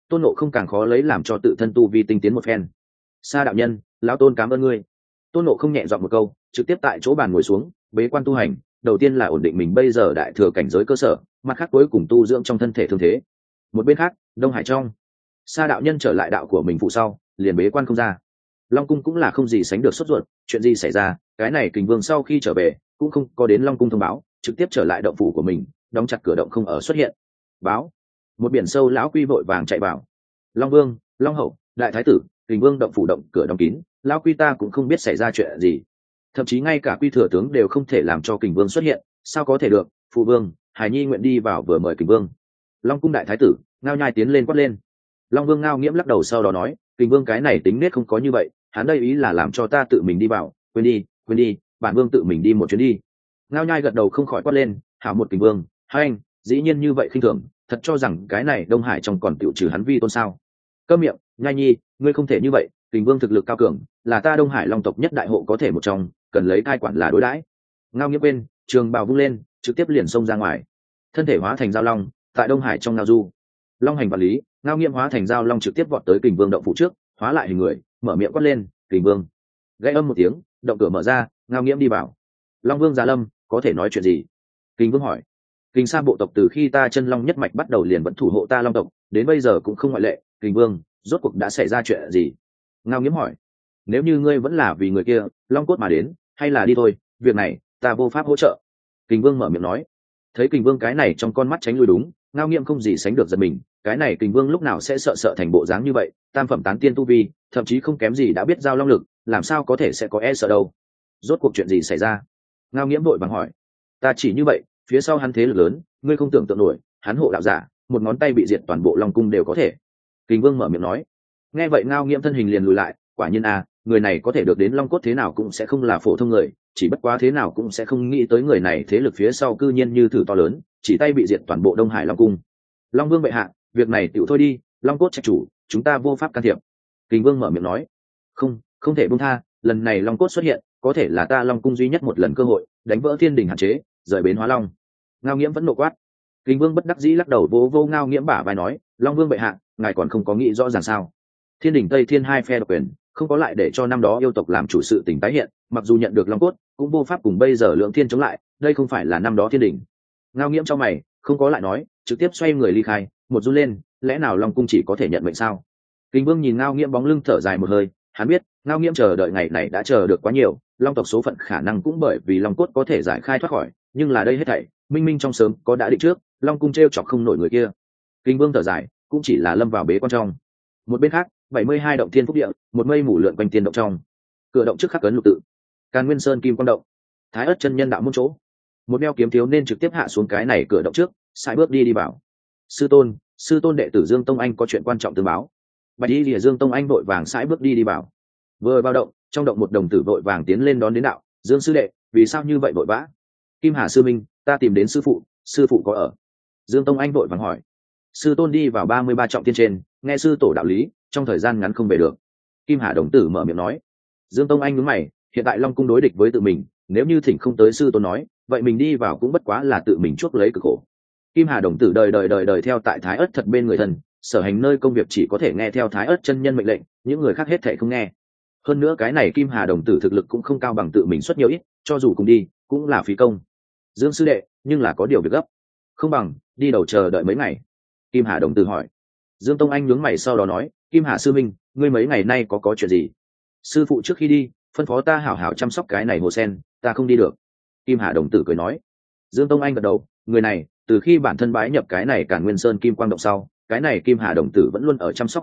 Tôn Ngộ không càng khó lấy làm cho tự thân tu vi tinh tiến một phen. Sa đạo nhân, lão tôn cảm ơn ngươi. Tôn Ngộ không nhẹ giọng một câu, trực tiếp tại chỗ bàn ngồi xuống, bế quan tu hành. Đầu tiên là ổn định mình bây giờ đại thừa cảnh giới cơ sở, mặt khác cuối cùng tu dưỡng trong thân thể thương thế. Một bên khác, Đông Hải trong, Sa đạo nhân trở lại đạo của mình phụ sau, liền bế quan không ra. Long cung cũng là không gì sánh được sốt ruột, chuyện gì xảy ra, cái này Kình Vương sau khi trở về cũng không có đến Long cung thông báo, trực tiếp trở lại động phủ của mình, đóng chặt cửa động không ở xuất hiện. Báo. Một biển sâu lão quy vội vàng chạy vào. Long Vương, Long Hậu, đại thái tử, Kình Vương động phủ động cửa đóng kín, lão quy ta cũng không biết xảy ra chuyện gì. Thậm chí ngay cả quy thừa tướng đều không thể làm cho Kình Vương xuất hiện, sao có thể được? Phụ vương, Hải Nhi nguyện đi vào vừa mời Kình Vương. Long cung đại thái tử Ngao Nhai tiến lên quát lên. Long Vương Ngao Nghiễm lắc đầu sau đó nói, Kình Vương cái này tính nết không có như vậy, hắn đây ý là làm cho ta tự mình đi vào. Quên đi, bản vương tự mình đi một chuyến đi. Ngao Nhai gật đầu không khỏi quát lên, hảo một Kình Vương, hai anh dĩ nhiên như vậy khinh thường, thật cho rằng cái này Đông Hải trong còn tiểu trừ hắn vi tôn sao? Câm miệng, Nhai Nhi, ngươi không thể như vậy, Kình Vương thực lực cao cường, là ta Đông Hải Long tộc nhất đại hộ có thể một trong, cần lấy cai quản là đối đãi. Ngao Nghiễm bên, trường bào vung lên, trực tiếp liền xông ra ngoài, thân thể hóa thành giao long, tại Đông Hải trong ngao du. Long hành vật lý, Ngao Nghiễm hóa thành giao long trực tiếp vọt tới Kình Vương động phủ trước, hóa lại hình người, mở miệng quát lên, Kình Vương. Gãy âm một tiếng, động cửa mở ra, Ngao Nghiễm đi vào. Long Vương Giá Lâm, có thể nói chuyện gì? Kình Vương hỏi. Kình Sa bộ tộc từ khi ta chân long nhất mạch bắt đầu liền vẫn thủ hộ ta Long tộc, đến bây giờ cũng không ngoại lệ. Kình Vương, rốt cuộc đã xảy ra chuyện gì? Ngao Nghiễm hỏi. Nếu như ngươi vẫn là vì người kia long cốt mà đến, hay là đi thôi, việc này ta vô pháp hỗ trợ. Kình Vương mở miệng nói. Thấy Kình Vương cái này trong con mắt tránh lui đúng, Ngao Nghiễm không gì sánh được giật mình, cái này Kình Vương lúc nào sẽ sợ thành bộ dáng như vậy, tam phẩm tán tiên tu vi, thậm chí không kém gì đã biết giao long lực, làm sao có thể sẽ có e sợ đâu. Rốt cuộc chuyện gì xảy ra? Ngao Nghiễm vội vàng hỏi. Ta chỉ như vậy, phía sau hắn thế lực lớn, ngươi không tưởng tượng nổi, hắn hộ đạo giả, một ngón tay bị diệt toàn bộ Long cung đều có thể. Kình Vương mở miệng nói. Nghe vậy Ngao Nghiễm thân hình liền lùi lại, quả nhiên người này có thể được đến long cốt thế nào cũng sẽ không là phổ thông người, chỉ bất quá thế nào cũng sẽ không nghĩ tới người này thế lực phía sau cư nhiên như thử to lớn, chỉ tay bị diệt toàn bộ Đông Hải Long cung. Long Vương bệ hạ, việc này tựu thôi đi, long cốt trạch chủ, chúng ta vô pháp can thiệp. Kình Vương mở miệng nói. Không thể buông tha, lần này long cốt xuất hiện, có thể là ta Long cung duy nhất một lần cơ hội, đánh vỡ thiên đình hạn chế, rời bến hóa long. Ngao Nghiễm vẫn nộ quát. Kình Vương bất đắc dĩ lắc đầu vô Ngao Nghiễm bả vai nói, Long Vương bệ hạ, ngài còn không có nghĩ rõ ràng sao? Thiên đình Tây Thiên hai phe độc quyền, không có lại để cho năm đó yêu tộc làm chủ sự tình tái hiện, mặc dù nhận được long cốt cũng vô pháp cùng bây giờ lượng thiên chống lại, đây không phải là năm đó thiên đình. Ngao Nghiễm trong mày không có lại nói, trực tiếp xoay người ly khai, một run lên, lẽ nào Long cung chỉ có thể nhận mệnh sao? Kình Vương nhìn Ngao Nghiễm bóng lưng thở dài một hơi, hắn biết Ngao Nghiễm chờ đợi ngày này đã chờ được quá nhiều, long tộc số phận khả năng cũng bởi vì long cốt có thể giải khai thoát khỏi, nhưng là đây hết thảy minh minh trong sớm có đã định trước, Long cung treo chọc không nổi người kia. Kình Vương thở dài, cũng chỉ là lâm vào bế quan trong. Một bên khác, 72 động thiên phúc địa, một mây mù lượn quanh tiên động trong. Cửa động trước khắc cấn lục tự. Càn Nguyên Sơn Kim Quang động. Thái Ức chân nhân đạo môn chỗ. Một đeo kiếm thiếu nên trực tiếp hạ xuống cái này cửa động trước, sai bước đi vào. Sư tôn đệ tử Dương Tông Anh có chuyện quan trọng tương báo. Bạch Y Lìa Dương Tông Anh vội vàng sải bước đi vào. Vừa vào động, trong động một đồng tử vội vàng tiến lên đón đến đạo, Dương sư đệ, vì sao như vậy vội vã? Kim Hà sư minh, ta tìm đến sư phụ có ở? Dương Tông Anh vội vàng hỏi. Sư tôn đi vào 33 trọng tiên trên, nghe sư tổ đạo lý, trong thời gian ngắn không về được. Kim Hà đồng tử mở miệng nói. Dương Tông Anh nhướng mày, hiện tại Long cung đối địch với tự mình, nếu như thỉnh không tới sư tôn nói, vậy mình đi vào cũng bất quá là tự mình chuốc lấy cực khổ. Kim Hà đồng tử đời theo tại Thái Ức thật bên người thần, sở hành nơi công việc chỉ có thể nghe theo Thái Ức chân nhân mệnh lệnh, những người khác hết thảy không nghe. Hơn nữa cái này Kim Hà đồng tử thực lực cũng không cao bằng tự mình xuất nhiều ít, cho dù cùng đi cũng là phí công. Dương sư đệ, nhưng là có điều việc gấp. Không bằng đi đầu chờ đợi mấy ngày. Kim Hà đồng tử hỏi. Dương Tông Anh nhướng mày sau đó nói, Kim Hà sư minh, ngươi mấy ngày nay có chuyện gì? Sư phụ trước khi đi phân phó ta hảo hảo chăm sóc cái này hồ sen, ta không đi được. Kim Hà đồng tử cười nói. Dương Tông Anh gật đầu, người này từ khi bản thân bái nhập cái này Càn Nguyên Sơn Kim Quang động sau, cái này Kim Hà đồng tử vẫn luôn ở chăm sóc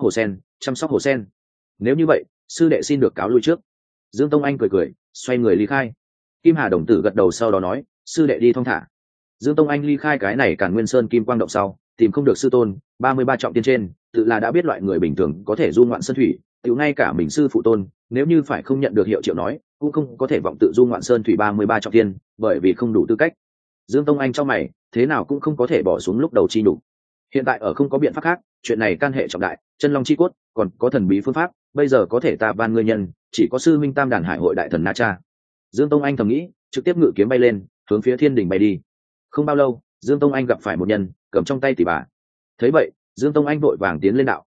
hồ sen. Nếu như vậy, sư đệ xin được cáo lui trước. Dương Tông Anh cười xoay người ly khai. Kim Hà đồng tử gật đầu sau đó nói, sư đệ đi thong thả. Dương Tông Anh ly khai cái này Càn Nguyên Sơn Kim Quang động sau, tìm không được sư tôn, 33 trọng tiên trên, tự là đã biết loại người bình thường có thể du ngoạn sơn thủy, tiểu ngay cả mình sư phụ tôn, nếu như phải không nhận được hiệu triệu nói, cũng không có thể vọng tự du ngoạn sơn thủy 33 trọng tiên, bởi vì không đủ tư cách. Dương Tông Anh trong mày, thế nào cũng không có thể bỏ xuống lúc đầu chi nhục. Hiện tại ở không có biện pháp khác, chuyện này can hệ trọng đại, chân long chi cốt, còn có thần bí phương pháp, bây giờ có thể ta van ngươi nhân, chỉ có sư minh Tam Đàn Hải hội đại thần Na Cha. Dương Tông Anh thầm nghĩ, trực tiếp ngự kiếm bay lên, hướng phía thiên đình bay đi. Không bao lâu, Dương Tông Anh gặp phải một nhân, cầm trong tay tỷ bà. Thấy vậy, Dương Tông Anh vội vàng tiến lên đạo,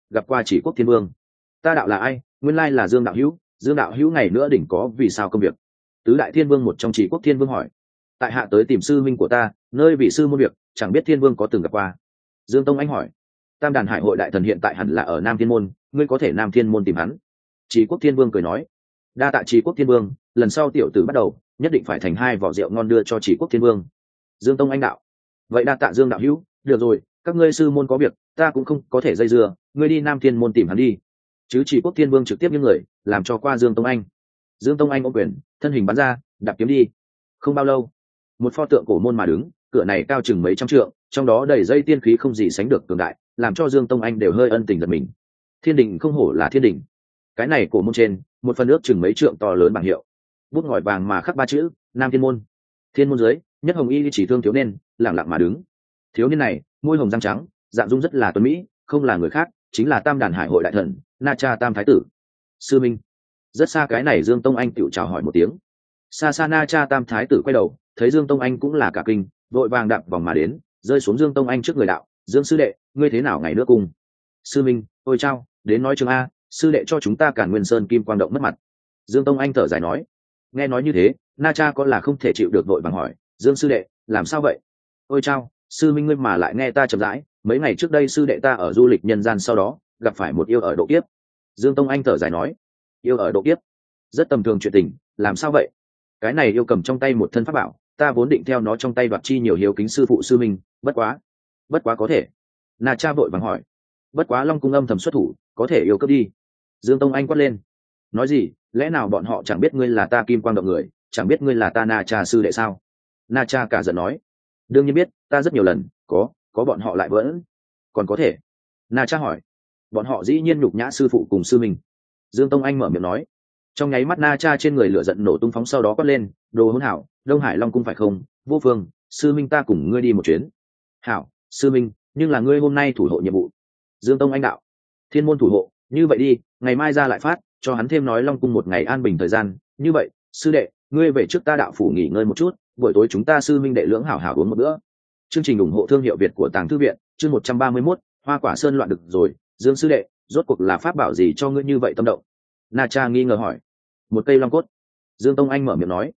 gặp qua Chỉ Quốc Thiên Vương. Ta đạo là ai? Nguyên lai là Dương đạo hữu. Dương đạo hữu ngày nữa đỉnh có vì sao công việc? Tứ đại thiên vương một trong Chỉ Quốc Thiên Vương hỏi. Tại hạ tới tìm sư minh của ta, nơi vị sư môn việc, chẳng biết thiên vương có từng gặp qua. Dương Tông Anh hỏi. Tam đàn hải hội đại thần hiện tại hẳn là ở Nam Thiên môn, ngươi có thể Nam Thiên môn tìm hắn. Chỉ Quốc Thiên Vương cười nói. Đa tạ Chỉ Quốc Thiên Vương, lần sau tiểu tử bắt đầu nhất định phải thành 2 vỏ rượu ngon đưa cho Chỉ Quốc Thiên Vương. Dương Tông Anh đạo. Vậy đa tạ Dương đạo hữu, được rồi, các ngươi sư môn có việc, ta cũng không có thể dây dưa, ngươi đi Nam Thiên môn tìm hắn đi. Chứ Chỉ Quốc Thiên Vương trực tiếp những người làm cho qua Dương Tông Anh. Dương Tông Anh ôm quyền, thân hình bắn ra, đạp kiếm đi. Không bao lâu, một pho tượng cổ môn mà đứng, cửa này cao chừng mấy trăm trượng, trong đó đầy dây tiên khí không gì sánh được cường đại, làm cho Dương Tông Anh đều hơi ân tình giật mình. Thiên đình không hổ là thiên đình. Cái này cổ môn trên, một phần ước chừng mấy trượng to lớn bảng hiệu, bút ngòi vàng mà khắc 3 chữ Nam Thiên môn. Thiên môn dưới, nhất hồng y chỉ thương thiếu niên lẳng lặng mà đứng. Thiếu niên này môi hồng răng trắng, dạng dung rất là tuấn mỹ, không là người khác, chính là Tam đàn hải hội đại thần Na Cha Tam thái tử. Sư minh. Rất xa cái này Dương Tông Anh tiểu chào hỏi một tiếng. Xa xa Na Cha Tam thái tử quay đầu, thấy Dương Tông Anh cũng là cả kinh, vội vàng đạp vòng mà đến, rơi xuống Dương Tông Anh trước người đạo. Dương sư đệ, ngươi thế nào ngày nữa cùng? Sư minh, ôi chao, đến nói chương a, sư đệ cho chúng ta Càn Nguyên Sơn Kim Quang Động mất mặt. Dương Tông Anh thở dài nói. Nghe nói như thế, Na Cha có là không thể chịu được, vội vàng hỏi. Dương sư đệ, làm sao vậy? Ôi chao, sư minh ngươi mà lại nghe ta chậm rãi, mấy ngày trước đây sư đệ ta ở du lịch nhân gian, sau đó gặp phải một yêu ở độ kiếp. Dương Tông Anh thở dài nói. Yêu ở độ kiếp? Rất tầm thường chuyện tình, làm sao vậy? Cái này yêu cầm trong tay một thân pháp bảo, ta vốn định theo nó trong tay đoạt chi nhiều hiếu kính sư phụ sư minh, bất quá có thể. Na Cha vội vàng hỏi. Bất quá Long cung âm thầm xuất thủ, có thể yêu cướp đi. Dương Tông Anh quát lên. Nói gì? Lẽ nào bọn họ chẳng biết ngươi là ta Kim Quang Động người, chẳng biết ngươi là ta Na Cha sư đệ sao? Na Cha cả giận nói. Đương nhiên biết, ta rất nhiều lần có bọn họ lại vẫn còn có thể. Na Cha hỏi. Bọn họ dĩ nhiên nhục nhã sư phụ cùng sư mình. Dương Tông Anh mở miệng nói. Trong nháy mắt Na Cha trên người lửa giận nổ tung phóng, sau đó quát lên. Đồ hỗn hảo, Đông Hải Long cung phải không? Vô Phương, sư minh ta cùng ngươi đi một chuyến. Hảo, sư minh, nhưng là ngươi hôm nay thủ hộ nhiệm vụ. Dương Tông Anh đạo. Thiên môn thủ hộ, như vậy đi, ngày mai ra lại phát cho hắn thêm nói Long cung một ngày an bình thời gian. Như vậy, sư đệ, ngươi về trước ta đạo phủ nghỉ ngơi một chút, buổi tối chúng ta sư minh đệ lưỡng hảo hảo uống một bữa. Chương trình ủng hộ thương hiệu Việt của Tàng Thư viện, chương 131, Hoa Quả Sơn loạn được rồi. Dương sư đệ, rốt cuộc là pháp bảo gì cho ngươi như vậy tâm động? Na Cha nghi ngờ hỏi. Một cây long cốt. Dương Tông Anh mở miệng nói.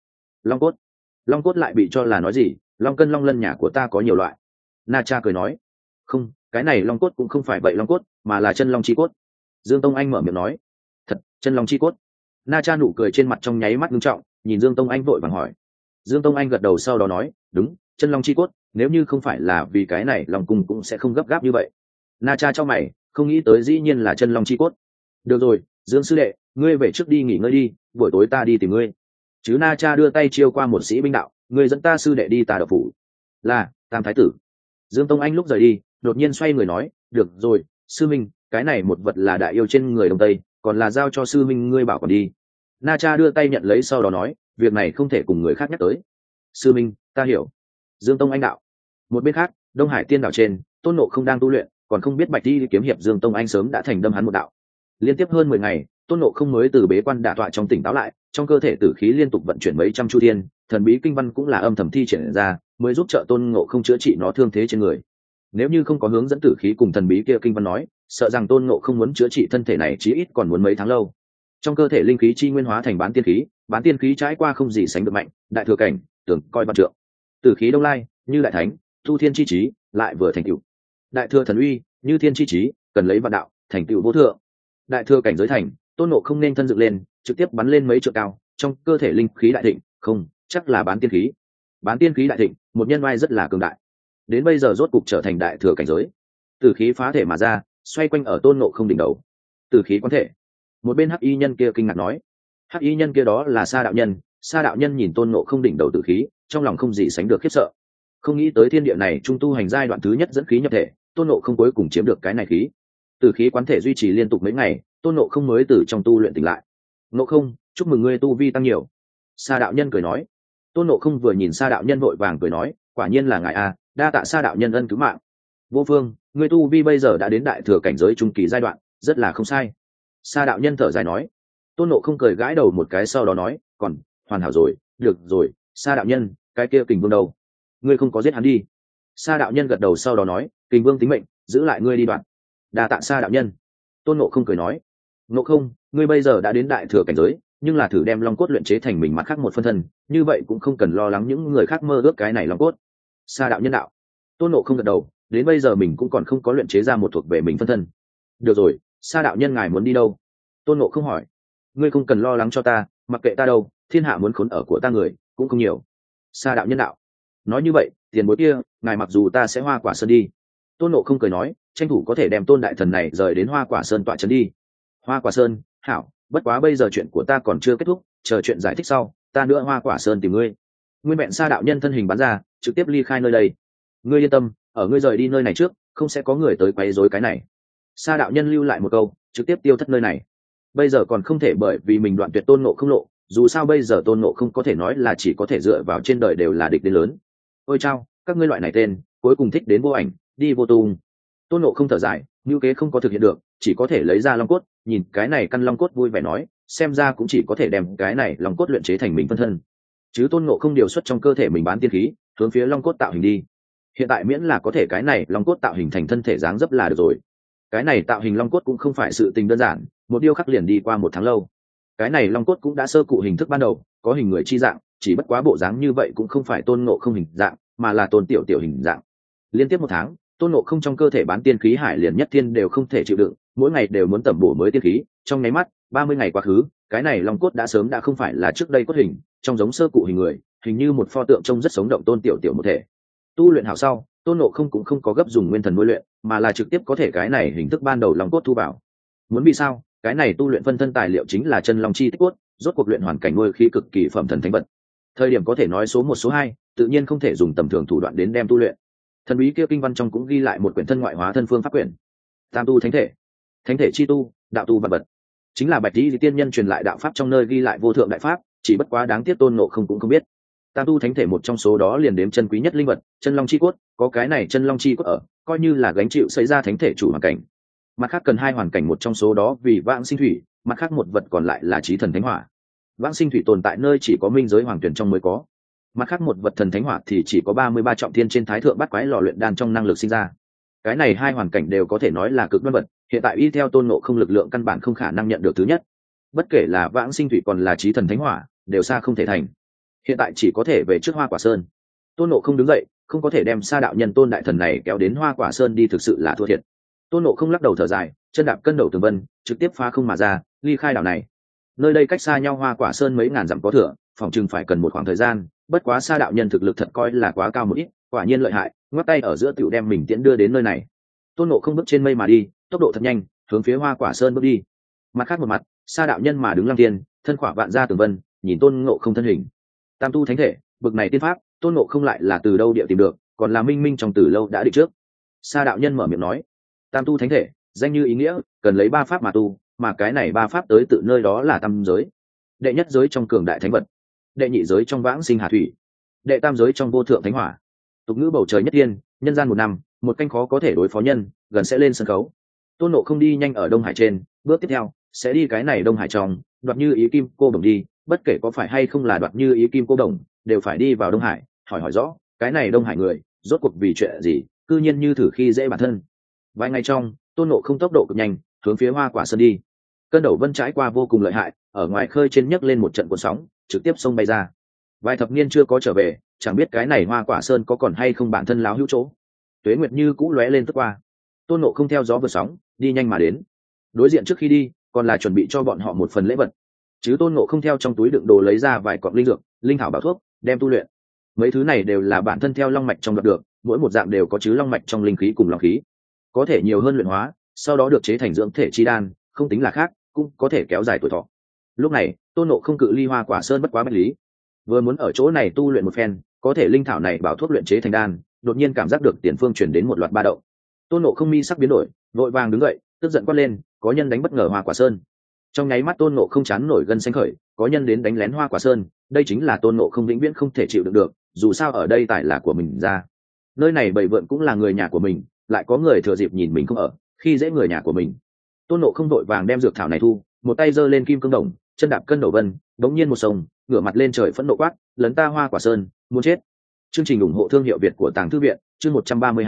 Long cốt lại bị cho là nói gì? Long cân long lân nhà của ta có nhiều loại. Na Cha cười nói. Không, cái này long cốt cũng không phải vậy long cốt, mà là chân long chi cốt. Dương Tông Anh mở miệng nói. Thật, chân long chi cốt? Na Cha nụ cười trên mặt trong nháy mắt ngưng trọng, nhìn Dương Tông Anh vội vàng hỏi. Dương Tông Anh gật đầu sau đó nói. Đúng, chân long chi cốt, nếu như không phải là vì cái này Long cung cũng sẽ không gấp gáp như vậy. Na Cha cho mày, không nghĩ tới dĩ nhiên là chân long chi cốt. Được rồi, Dương sư đệ, ngươi về trước đi nghỉ ngơi đi, buổi tối ta đi tìm ngươi. Chứ Na Cha đưa tay chiêu qua một sĩ binh đạo, ngươi dẫn ta sư đệ đi Tà Đậu phủ. Là Tam thái tử. Dương Tông Anh lúc rời đi đột nhiên xoay người nói. Được rồi, sư minh, cái này một vật là đại yêu trên người Đông Tây, còn là giao cho sư minh ngươi bảo còn đi. Na Cha đưa tay nhận lấy sau đó nói, việc này không thể cùng người khác nhắc tới. Sư minh, ta hiểu. Dương Tông Anh đạo. Một bên khác, Đông Hải tiên đảo trên, Tôn Ngộ Không đang tu luyện, còn không biết Bạch Đi kiếm hiệp Dương Tông Anh sớm đã thành đâm hắn một đạo. Liên tiếp hơn 10 ngày, Tôn Ngộ Không mới từ bế quan đả tọa trong tỉnh táo lại, trong cơ thể tử khí liên tục vận chuyển mấy trăm chu thiên, thần bí kinh văn cũng là âm thầm thi triển ra, mới giúp trợ Tôn Ngộ Không chữa trị nó thương thế trên người. Nếu như không có hướng dẫn tử khí cùng thần bí kia kinh văn nói, sợ rằng Tôn Ngộ Không muốn chữa trị thân thể này chí ít còn muốn mấy tháng lâu. Trong cơ thể linh khí chi nguyên hóa thành bán tiên khí trải qua không gì sánh được mạnh, đại thừa cảnh, tưởng coi văn trượng. Tử khí đông lai, như đại thánh, thu thiên chi trí, lại vừa thành tựu. Đại thừa thần uy, như thiên chi trí, cần lấy vạn đạo, thành tựu vô thượng. Đại thừa cảnh giới thành, Tôn Ngộ Không nên thân dựng lên, trực tiếp bắn lên mấy trượng cao, trong cơ thể linh khí đại thịnh, không, chắc là bán tiên khí. Bán tiên khí đại thịnh, một nhân oai rất là cường đại. Đến bây giờ rốt cục trở thành đại thừa cảnh giới. Tử khí phá thể mà ra, xoay quanh ở Tôn Ngộ Không đỉnh đầu. Tử khí quán thể. Một bên hắc y nhân kia kinh ngạc nói. Hắc y nhân kia đó là Sa đạo nhân. Sa đạo nhân nhìn Tôn Ngộ Không đỉnh đầu tử khí, trong lòng không gì sánh được khiếp sợ. Không nghĩ tới thiên địa này trung tu hành giai đoạn thứ nhất dẫn khí nhập thể, Tôn Ngộ Không cuối cùng chiếm được cái này khí. Tử khí quán thể duy trì liên tục mấy ngày, Tôn Ngộ Không mới từ trong tu luyện tỉnh lại. Ngộ Không, chúc mừng ngươi tu vi tăng nhiều. Sa đạo nhân cười nói. Tôn Ngộ Không vừa nhìn Sa đạo nhân vội vàng cười nói, quả nhiên là ngài a, đa tạ Sa đạo nhân ân cứu mạng. Vô Phương, ngươi tu vi bây giờ đã đến đại thừa cảnh giới trung kỳ giai đoạn, rất là không sai. Sa đạo nhân thở dài nói. Tôn Ngộ Không cười gãi đầu một cái sau đó nói, còn hoàn hảo rồi, được rồi. Sa đạo nhân, cái kia Kình Vương đâu? Ngươi không có giết hắn đi? Sa đạo nhân gật đầu sau đó nói, Kình Vương tính mệnh, giữ lại ngươi đi đoạn. Đa tạ Sa đạo nhân. Tôn Ngộ không cười nói, Ngộ không, ngươi bây giờ đã đến đại thừa cảnh giới, nhưng là thử đem long cốt luyện chế thành mình mặt khác một phân thân, như vậy cũng không cần lo lắng những người khác mơ ước cái này long cốt. Sa đạo nhân đạo. Tôn Ngộ không gật đầu, đến bây giờ mình cũng còn không có luyện chế ra một thuộc về mình phân thân. Được rồi, Sa đạo nhân ngài muốn đi đâu? Tôn Ngộ không hỏi. Ngươi không cần lo lắng cho ta, mặc kệ ta đâu, thiên hạ muốn khốn ở của ta người cũng không nhiều. Sa đạo nhân đạo. Nói như vậy, tiền bối kia, ngài mặc dù ta sẽ Hoa Quả Sơn đi. Tôn Ngộ không cười nói, tranh thủ có thể đem Tôn đại thần này rời đến Hoa Quả Sơn tọa trấn đi. Hoa Quả Sơn, hảo, bất quá bây giờ chuyện của ta còn chưa kết thúc, chờ chuyện giải thích sau, ta nữa Hoa Quả Sơn tìm ngươi. Nguyên vẹn Sa đạo nhân thân hình bắn ra, trực tiếp ly khai nơi đây. Ngươi yên tâm, ở ngươi rời đi nơi này trước, không sẽ có người tới quấy rối cái này. Sa đạo nhân lưu lại một câu, trực tiếp tiêu thất nơi này. Bây giờ còn không thể bởi vì mình đoạn tuyệt Tôn Ngộ không lộ, dù sao bây giờ Tôn Ngộ không có thể nói là chỉ có thể dựa vào trên đời đều là địch đến lớn. Ôi chao, các ngươi loại này tên, cuối cùng thích đến vô ảnh, đi vô tung. Tôn Ngộ không thở dài, như kế không có thực hiện được, chỉ có thể lấy ra long cốt, nhìn cái này căn long cốt vui vẻ nói, xem ra cũng chỉ có thể đem cái này long cốt luyện chế thành mình phân thân. Chứ Tôn Ngộ không điều xuất trong cơ thể mình bán tiên khí, hướng phía long cốt tạo hình đi. Hiện tại miễn là có thể cái này long cốt tạo hình thành thân thể dáng dấp là được rồi. Cái này tạo hình long cốt cũng không phải sự tình đơn giản, một điêu khắc liền đi qua 1 tháng lâu. Cái này long cốt cũng đã sơ cụ hình thức ban đầu, có hình người chi dạng, chỉ bất quá bộ dáng như vậy cũng không phải Tôn Ngộ không hình dạng, mà là Tôn tiểu tiểu hình dạng. Liên tiếp 1 tháng, Tôn Ngộ không trong cơ thể bán tiên khí hải liền nhất thiên đều không thể chịu đựng, mỗi ngày đều muốn tẩm bổ mới tiên khí, trong nháy mắt 30 ngày quá khứ, cái này long cốt đã sớm đã không phải là trước đây cốt hình, trong giống sơ cụ hình người, hình như một pho tượng trông rất sống động Tôn tiểu tiểu một thể. Tu luyện hảo sau, Tôn Ngộ không cũng không có gấp dùng nguyên thần nuôi luyện, mà là trực tiếp có thể cái này hình thức ban đầu long cốt thu vào. Muốn vì sao? Cái này tu luyện phân thân tài liệu chính là chân long chi tích cốt, rốt cuộc luyện hoàn cảnh nuôi khí cực kỳ phẩm thần thánh vật. Thời điểm có thể nói số 1 số 2, tự nhiên không thể dùng tầm thường thủ đoạn đến đem tu luyện. Thần bí kia kinh văn trong cũng ghi lại một quyển thân ngoại hóa thân phương pháp quyển. Tam tu thánh thể, thánh thể chi tu, đạo tu vật vật. Chính là Bạch Tỷ tiên nhân truyền lại đạo pháp trong nơi ghi lại vô thượng đại pháp, chỉ bất quá đáng tiếc Tôn Ngộ không cũng không biết. Tam tu thánh thể một trong số đó liền đếm chân quý nhất linh vật, chân long chi cốt, có cái này chân long chi cốt ở, coi như là gánh chịu xảy ra thánh thể chủ hoàn cảnh. Mặt khác cần 2 hoàn cảnh, một trong số đó vì vãng sinh thủy, mặt khác một vật còn lại là chí thần thánh hỏa. Vãng sinh thủy tồn tại nơi chỉ có minh giới hoàng tuyển trong mới có, mặt khác một vật thần thánh hỏa thì chỉ có 33 trọng thiên trên thái thượng bát quái lò luyện đan trong năng lực sinh ra. Cái này 2 hoàn cảnh đều có thể nói là cực đoan vật, hiện tại y theo Tôn Ngộ không lực lượng căn bản không khả năng nhận được thứ nhất. Bất kể là vãng sinh thủy còn là chí thần thánh hỏa, đều xa không thể thành. Hiện tại chỉ có thể về trước Hoa Quả Sơn. Tôn Ngộ không đứng dậy, không có thể đem Sa đạo nhân Tôn đại thần này kéo đến Hoa Quả Sơn đi, thực sự là thua thiệt. Tôn Ngộ không lắc đầu thở dài, chân đạp cân đầu tường vân, trực tiếp phá không mà ra, ly khai đảo này. Nơi đây cách xa nhau Hoa Quả Sơn mấy ngàn dặm có thừa, phòng chừng phải cần một khoảng thời gian, bất quá Sa đạo nhân thực lực thật coi là quá cao một ít, quả nhiên lợi hại, ngoắc tay ở giữa tiểu đem mình tiễn đưa đến nơi này. Tôn Ngộ không bước trên mây mà đi, tốc độ thật nhanh, hướng phía Hoa Quả Sơn bước đi. Mặt khác một mặt, Sa đạo nhân mà đứng lăng thiên, thân khỏa vạn gia tường vân, nhìn Tôn Ngộ không thân hình. Tam tu thánh thể, bực này tiên pháp, Tôn Ngộ không lại là từ đâu địa tìm được, còn là minh minh trong từ lâu đã định trước. Sa đạo nhân mở miệng nói, tam tu thánh thể, danh như ý nghĩa, cần lấy 3 pháp mà tu, mà cái này 3 pháp tới tự nơi đó là tam giới. Đệ nhất giới trong cường đại thánh vật, đệ nhị giới trong vãng sinh hà thủy, đệ tam giới trong vô thượng thánh hỏa. Tục ngữ bầu trời nhất tiên, nhân gian 1 năm, một canh khó có thể đối phó nhân, gần sẽ lên sân khấu. Tôn Ngộ không đi nhanh ở Đông Hải trên, bước tiếp theo sẽ đi cái này Đông Hải trong, đoạt như ý kim cô đồng đi, bất kể có phải hay không là đoạt như ý kim cô đồng, đều phải đi vào Đông Hải, hỏi rõ cái này Đông Hải người rốt cuộc vì chuyện gì, cư nhiên như thử khi dễ bản thân. Vài ngày trong, Tôn Ngộ không tốc độ cực nhanh, hướng phía Hoa Quả Sơn đi. Cơn đầu vân trải qua vô cùng lợi hại, ở ngoài khơi trên nhấc lên một trận cuộn sóng, trực tiếp sông bay ra. Vài thập niên chưa có trở về, chẳng biết cái này Hoa Quả Sơn có còn hay không bản thân láo hữu chỗ. Tuế nguyệt như cũ lóe lên tức qua. Tôn Ngộ không theo gió vượt sóng, đi nhanh mà đến. Đối diện trước khi đi, còn là chuẩn bị cho bọn họ một phần lễ vật. Chứ Tôn Ngộ không theo trong túi đựng đồ lấy ra vài cọng linh dược, linh thảo bảo thuốc, đem tu luyện. Mấy thứ này đều là bản thân theo long mạch trong đoạt được, mỗi một dạng đều có chứa long mạch trong linh khí cùng long khí, có thể nhiều hơn luyện hóa, sau đó được chế thành dưỡng thể chi đan, không tính là khác, cũng có thể kéo dài tuổi thọ. Lúc này, Tôn Ngộ không cự ly Hoa Quả Sơn bất quá bách lý, vừa muốn ở chỗ này tu luyện một phen, có thể linh thảo này bảo thuốc luyện chế thành đan, đột nhiên cảm giác được tiền phương chuyển đến một loạt ba động. Tôn Ngộ không mi sắc biến đổi, vội vàng đứng dậy, tức giận quát lên, có nhân đánh bất ngờ Hoa Quả Sơn. Trong nháy mắt Tôn Ngộ không chán nổi gân xanh khởi, có nhân đến đánh lén Hoa Quả Sơn, đây chính là Tôn Ngộ không vĩnh viễn không thể chịu đựng được, dù sao ở đây tài là của mình ra, nơi này bầy vượn cũng là người nhà của mình, lại có người thừa dịp nhìn mình không ở, khi dễ người nhà của mình. Tôn Ngộ không đội vàng đem dược thảo này thu, một tay giơ lên kim cương đồng, chân đạp cân đầu vân, bỗng nhiên một sông, ngửa mặt lên trời phẫn nộ quát, lấn ta Hoa Quả Sơn, muốn chết. Chương trình ủng hộ thương hiệu Việt của Tàng Thư viện, chương 132,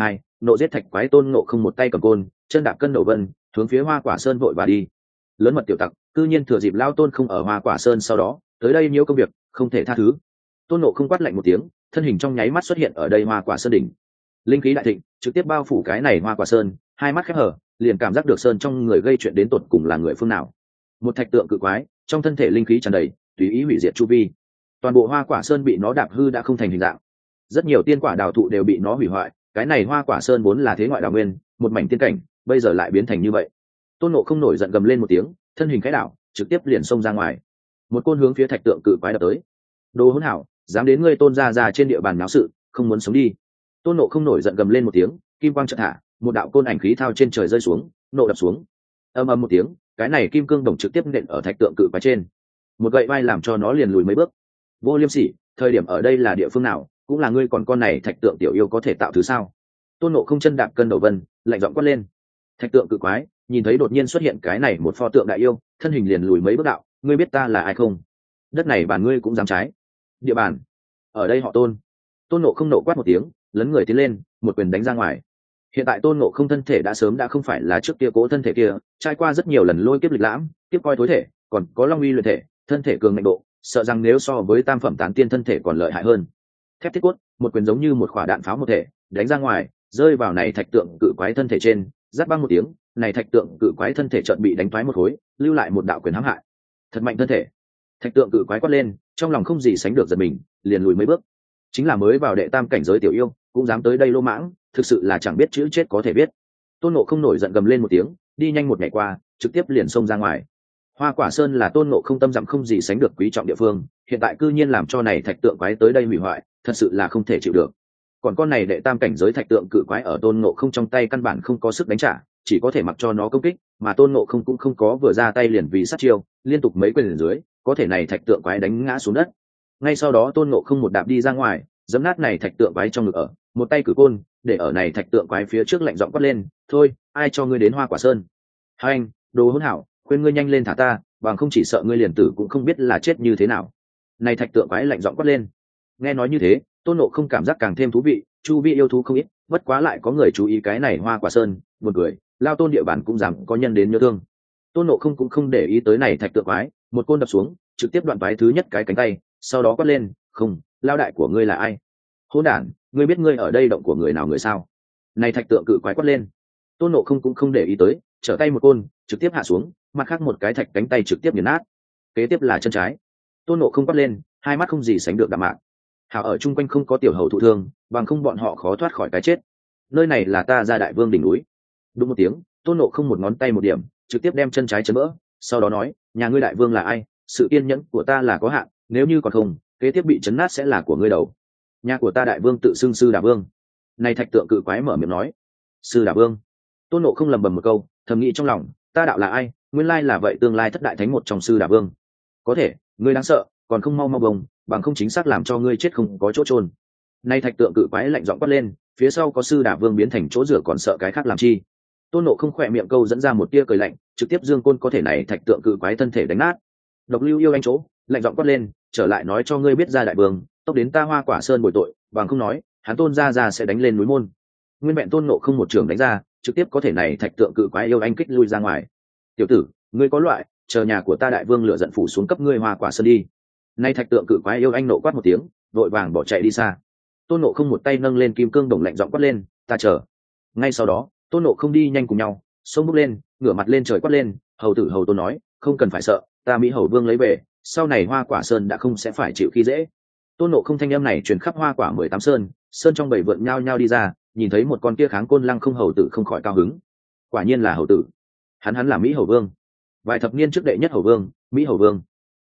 nộ giết thạch quái tôn ngộ không một tay cầm côn, chân đạp cân đầu vân, hướng phía Hoa Quả Sơn vội và đi. Lớn mật tiểu tặc, cư nhiên thừa dịp lao tôn không ở Hoa Quả Sơn sau đó tới đây nhiễu công việc, không thể tha thứ. Tôn ngộ không quát lạnh một tiếng, thân hình trong nháy mắt xuất hiện ở đây Hoa Quả Sơn đỉnh. Linh khí đại thịnh, trực tiếp bao phủ cái này Hoa Quả Sơn, hai mắt khép hở, liền cảm giác được sơn trong người gây chuyện đến tột cùng là người phương nào. Một thạch tượng cự quái, trong thân thể linh khí tràn đầy, tùy ý hủy diệt chu vi. Toàn bộ Hoa Quả Sơn bị nó đạp hư đã không thành hình dạng. Rất nhiều tiên quả đào thụ đều bị nó hủy hoại, cái này Hoa Quả Sơn vốn là thế ngoại đào nguyên, một mảnh tiên cảnh, bây giờ lại biến thành như vậy. Tôn Ngộ không nổi giận gầm lên một tiếng, thân hình khẽ đảo, trực tiếp liền xông ra ngoài. Một côn hướng phía thạch tượng cự quái đập tới. Đồ hỗn hảo, dám đến ngươi Tôn gia trên địa bàn náo sự, không muốn sống đi. Tôn Ngộ không nổi giận gầm lên một tiếng, kim quang chợt thả, một đạo côn ảnh khí thao trên trời rơi xuống, nộ đập xuống. Ầm ầm một tiếng, cái này kim cương đồng trực tiếp nện ở thạch tượng cự quái trên. Một gậy vai làm cho nó liền lùi mấy bước. Vô Liêm Sỉ, thời điểm ở đây là địa phương nào, cũng là ngươi còn con này thạch tượng tiểu yêu có thể tạo thứ sao? Tôn Ngộ không chân đạp cân đầu vân, lạnh giọng quát lên. Thạch tượng cự quái nhìn thấy đột nhiên xuất hiện cái này một pho tượng đại yêu, thân hình liền lùi mấy bước đạo, ngươi biết ta là ai không? Đất này bản ngươi cũng dám trái? Địa bàn ở đây họ Tôn. Tôn Ngộ không nộ quát một tiếng, lấn người tiến lên, một quyền đánh ra ngoài. Hiện tại Tôn Ngộ không thân thể đã sớm đã không phải là trước kia cố thân thể kia, trải qua rất nhiều lần lôi kiếp lịch lãm, kiếp coi tối thể, còn có long uy luyện thể, thân thể cường mạnh độ, sợ rằng nếu so với tam phẩm tán tiên thân thể còn lợi hại hơn. Thép thiết quất, một quyền giống như một quả đạn pháo một thể, đánh ra ngoài, rơi vào này thạch tượng cự quái thân thể trên, rát băng một tiếng, này thạch tượng cự quái thân thể chợt bị đánh toái một khối, lưu lại một đạo quyền hãm hại. Thật mạnh thân thể. Thạch tượng cự quái quát lên, trong lòng không gì sánh được giật mình, liền lùi mấy bước. Chính là mới vào đệ tam cảnh giới tiểu yêu, cũng dám tới đây lô mãng, thực sự là chẳng biết chữ chết có thể biết. Tôn Ngộ không nổi giận gầm lên một tiếng, đi nhanh một nhảy qua, trực tiếp liền xông ra ngoài. Hoa Quả Sơn là Tôn Ngộ không tâm dặm không gì sánh được quý trọng địa phương, hiện tại cư nhiên làm cho này thạch tượng quái tới đây hủy hoại, thật sự là không thể chịu được. Còn con này đệ tam cảnh giới thạch tượng cự quái ở Tôn Ngộ không trong tay căn bản không có sức đánh trả, chỉ có thể mặc cho nó công kích, mà Tôn Ngộ không cũng không có vừa ra tay liền vì sát chiêu, liên tục mấy quyền dưới, có thể này thạch tượng quái đánh ngã xuống đất. Ngay sau đó Tôn Ngộ không một đạp đi ra ngoài, giẫm nát này thạch tượng quái trong ngực ở, một tay cử côn, để ở này thạch tượng quái phía trước lạnh giọng quát lên, thôi, ai cho ngươi đến Hoa Quả Sơn? Hai anh, đồ hỗn hảo, khuyên ngươi nhanh lên thả ta, bằng không chỉ sợ ngươi liền tử cũng không biết là chết như thế nào. Này thạch tượng quái lạnh giọng quát lên. Nghe nói như thế, Tôn Ngộ không cảm giác càng thêm thú vị, chu vi yêu thú không ít, bất quá lại có người chú ý cái này Hoa Quả Sơn, buồn cười, lao Tôn địa bàn cũng dám có nhân đến nhớ thương. Tôn Ngộ không cũng không để ý tới này thạch tượng quái, một côn đập xuống, trực tiếp đoạn quái thứ nhất cái cánh tay, sau đó quát lên, không, lao đại của ngươi là ai? Hỗn đản, ngươi biết ngươi ở đây động của người nào người sao? Này thạch tượng cự quái quát lên. Tôn Ngộ không cũng không để ý tới, trở tay một côn, trực tiếp hạ xuống, mặt khác một cái thạch cánh tay trực tiếp nghiền nát. Kế tiếp là chân trái. Tôn Ngộ không quát lên, hai mắt không gì sánh được đạm mạc. Hảo ở chung quanh không có tiểu hầu thụ thương, bằng không bọn họ khó thoát khỏi cái chết. Nơi này là ta ra đại vương đỉnh núi. Đúng một tiếng, Tôn Ngộ không một ngón tay một điểm, trực tiếp đem chân trái chấn vỡ, sau đó nói, nhà ngươi đại vương là ai? Sự kiên nhẫn của ta là có hạn, nếu như còn không, kế tiếp bị chấn nát sẽ là của ngươi đầu. Nhà của ta đại vương tự xưng Sư Đà Vương. Này thạch tượng cự quái mở miệng nói, Sư Đà Vương. Tôn Ngộ không lầm bầm một câu, thầm nghĩ trong lòng, ta đạo là ai? Nguyên lai là vậy, tương lai thất đại thánh một trong Sư Đà Vương. Có thể, ngươi đáng sợ, còn không mau mau bồng, bằng không chính xác làm cho ngươi chết không có chỗ trôn. Này thạch tượng cự quái lạnh giọng quát lên, phía sau có Sư Đà Vương biến thành chỗ rửa còn sợ cái khác làm chi? Tôn Ngộ không khỏe miệng câu dẫn ra một tia cười lạnh, trực tiếp dương côn có thể này thạch tượng cự quái thân thể đánh nát. Độc Lưu yêu anh chỗ, lạnh giọng quát lên, trở lại nói cho ngươi biết ra đại vương, tốc đến ta Hoa Quả Sơn bồi tội, bằng không nói, hắn Tôn ra sẽ đánh lên núi môn. Nguyên vẹn Tôn Ngộ không một trường đánh ra, trực tiếp có thể này thạch tượng cự quái yêu anh kích lui ra ngoài. Tiểu tử, ngươi có loại, chờ nhà của ta đại vương lửa giận phủ xuống cấp ngươi Hoa Quả Sơn đi. Nay thạch tượng cự quái yêu anh nộ quát một tiếng, vội vàng bỏ chạy đi xa. Tôn Ngộ không một tay nâng lên kim cương đồng lạnh giọng quát lên, ta chờ. Ngay sau đó, Tôn Ngộ không đi nhanh cùng nhau, xông bước lên, ngửa mặt lên trời quát lên, hầu tử hầu Tôn nói, không cần phải sợ, ta Mỹ hầu vương lấy về, sau này Hoa Quả Sơn đã không sẽ phải chịu khi dễ. Tôn Ngộ không thanh âm này truyền khắp Hoa Quả 18 sơn, sơn trong bảy vượn nhao nhao đi ra, nhìn thấy một con kia kháng côn lăng không hầu tử không khỏi cao hứng. Quả nhiên là hầu tử, hắn là Mỹ hầu vương, vài thập niên trước đệ nhất hầu vương, Mỹ hầu vương.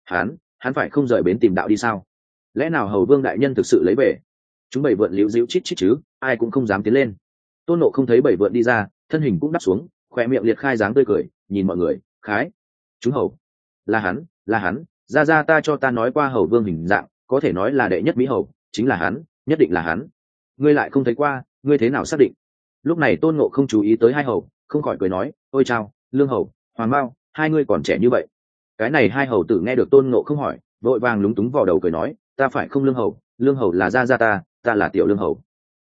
Hắn phải không rời bến tìm đạo đi sao? Lẽ nào hầu vương đại nhân thực sự lấy về? Chúng bảy vượn liễu díu chít chít chứ, ai cũng không dám tiến lên. Tôn Ngộ không thấy bảy vượn đi ra, thân hình cũng đắp xuống, khỏe miệng liệt khai dáng tươi cười, nhìn mọi người, khái. Chúng hầu, là hắn, ra ta cho ta nói qua hầu vương hình dạng, có thể nói là đệ nhất Mỹ hầu, chính là hắn, nhất định là hắn. Ngươi lại không thấy qua, ngươi thế nào xác định? Lúc này Tôn Ngộ không chú ý tới hai hầu, không khỏi cười nói, ôi chao, Lương hầu, Hoàng Mao, hai ngươi còn trẻ như vậy. Cái này hai hầu tử nghe được Tôn Ngộ không hỏi, vội vàng lúng túng vào đầu cười nói, ta phải không Lương hầu là gia ta là tiểu Lương hầu.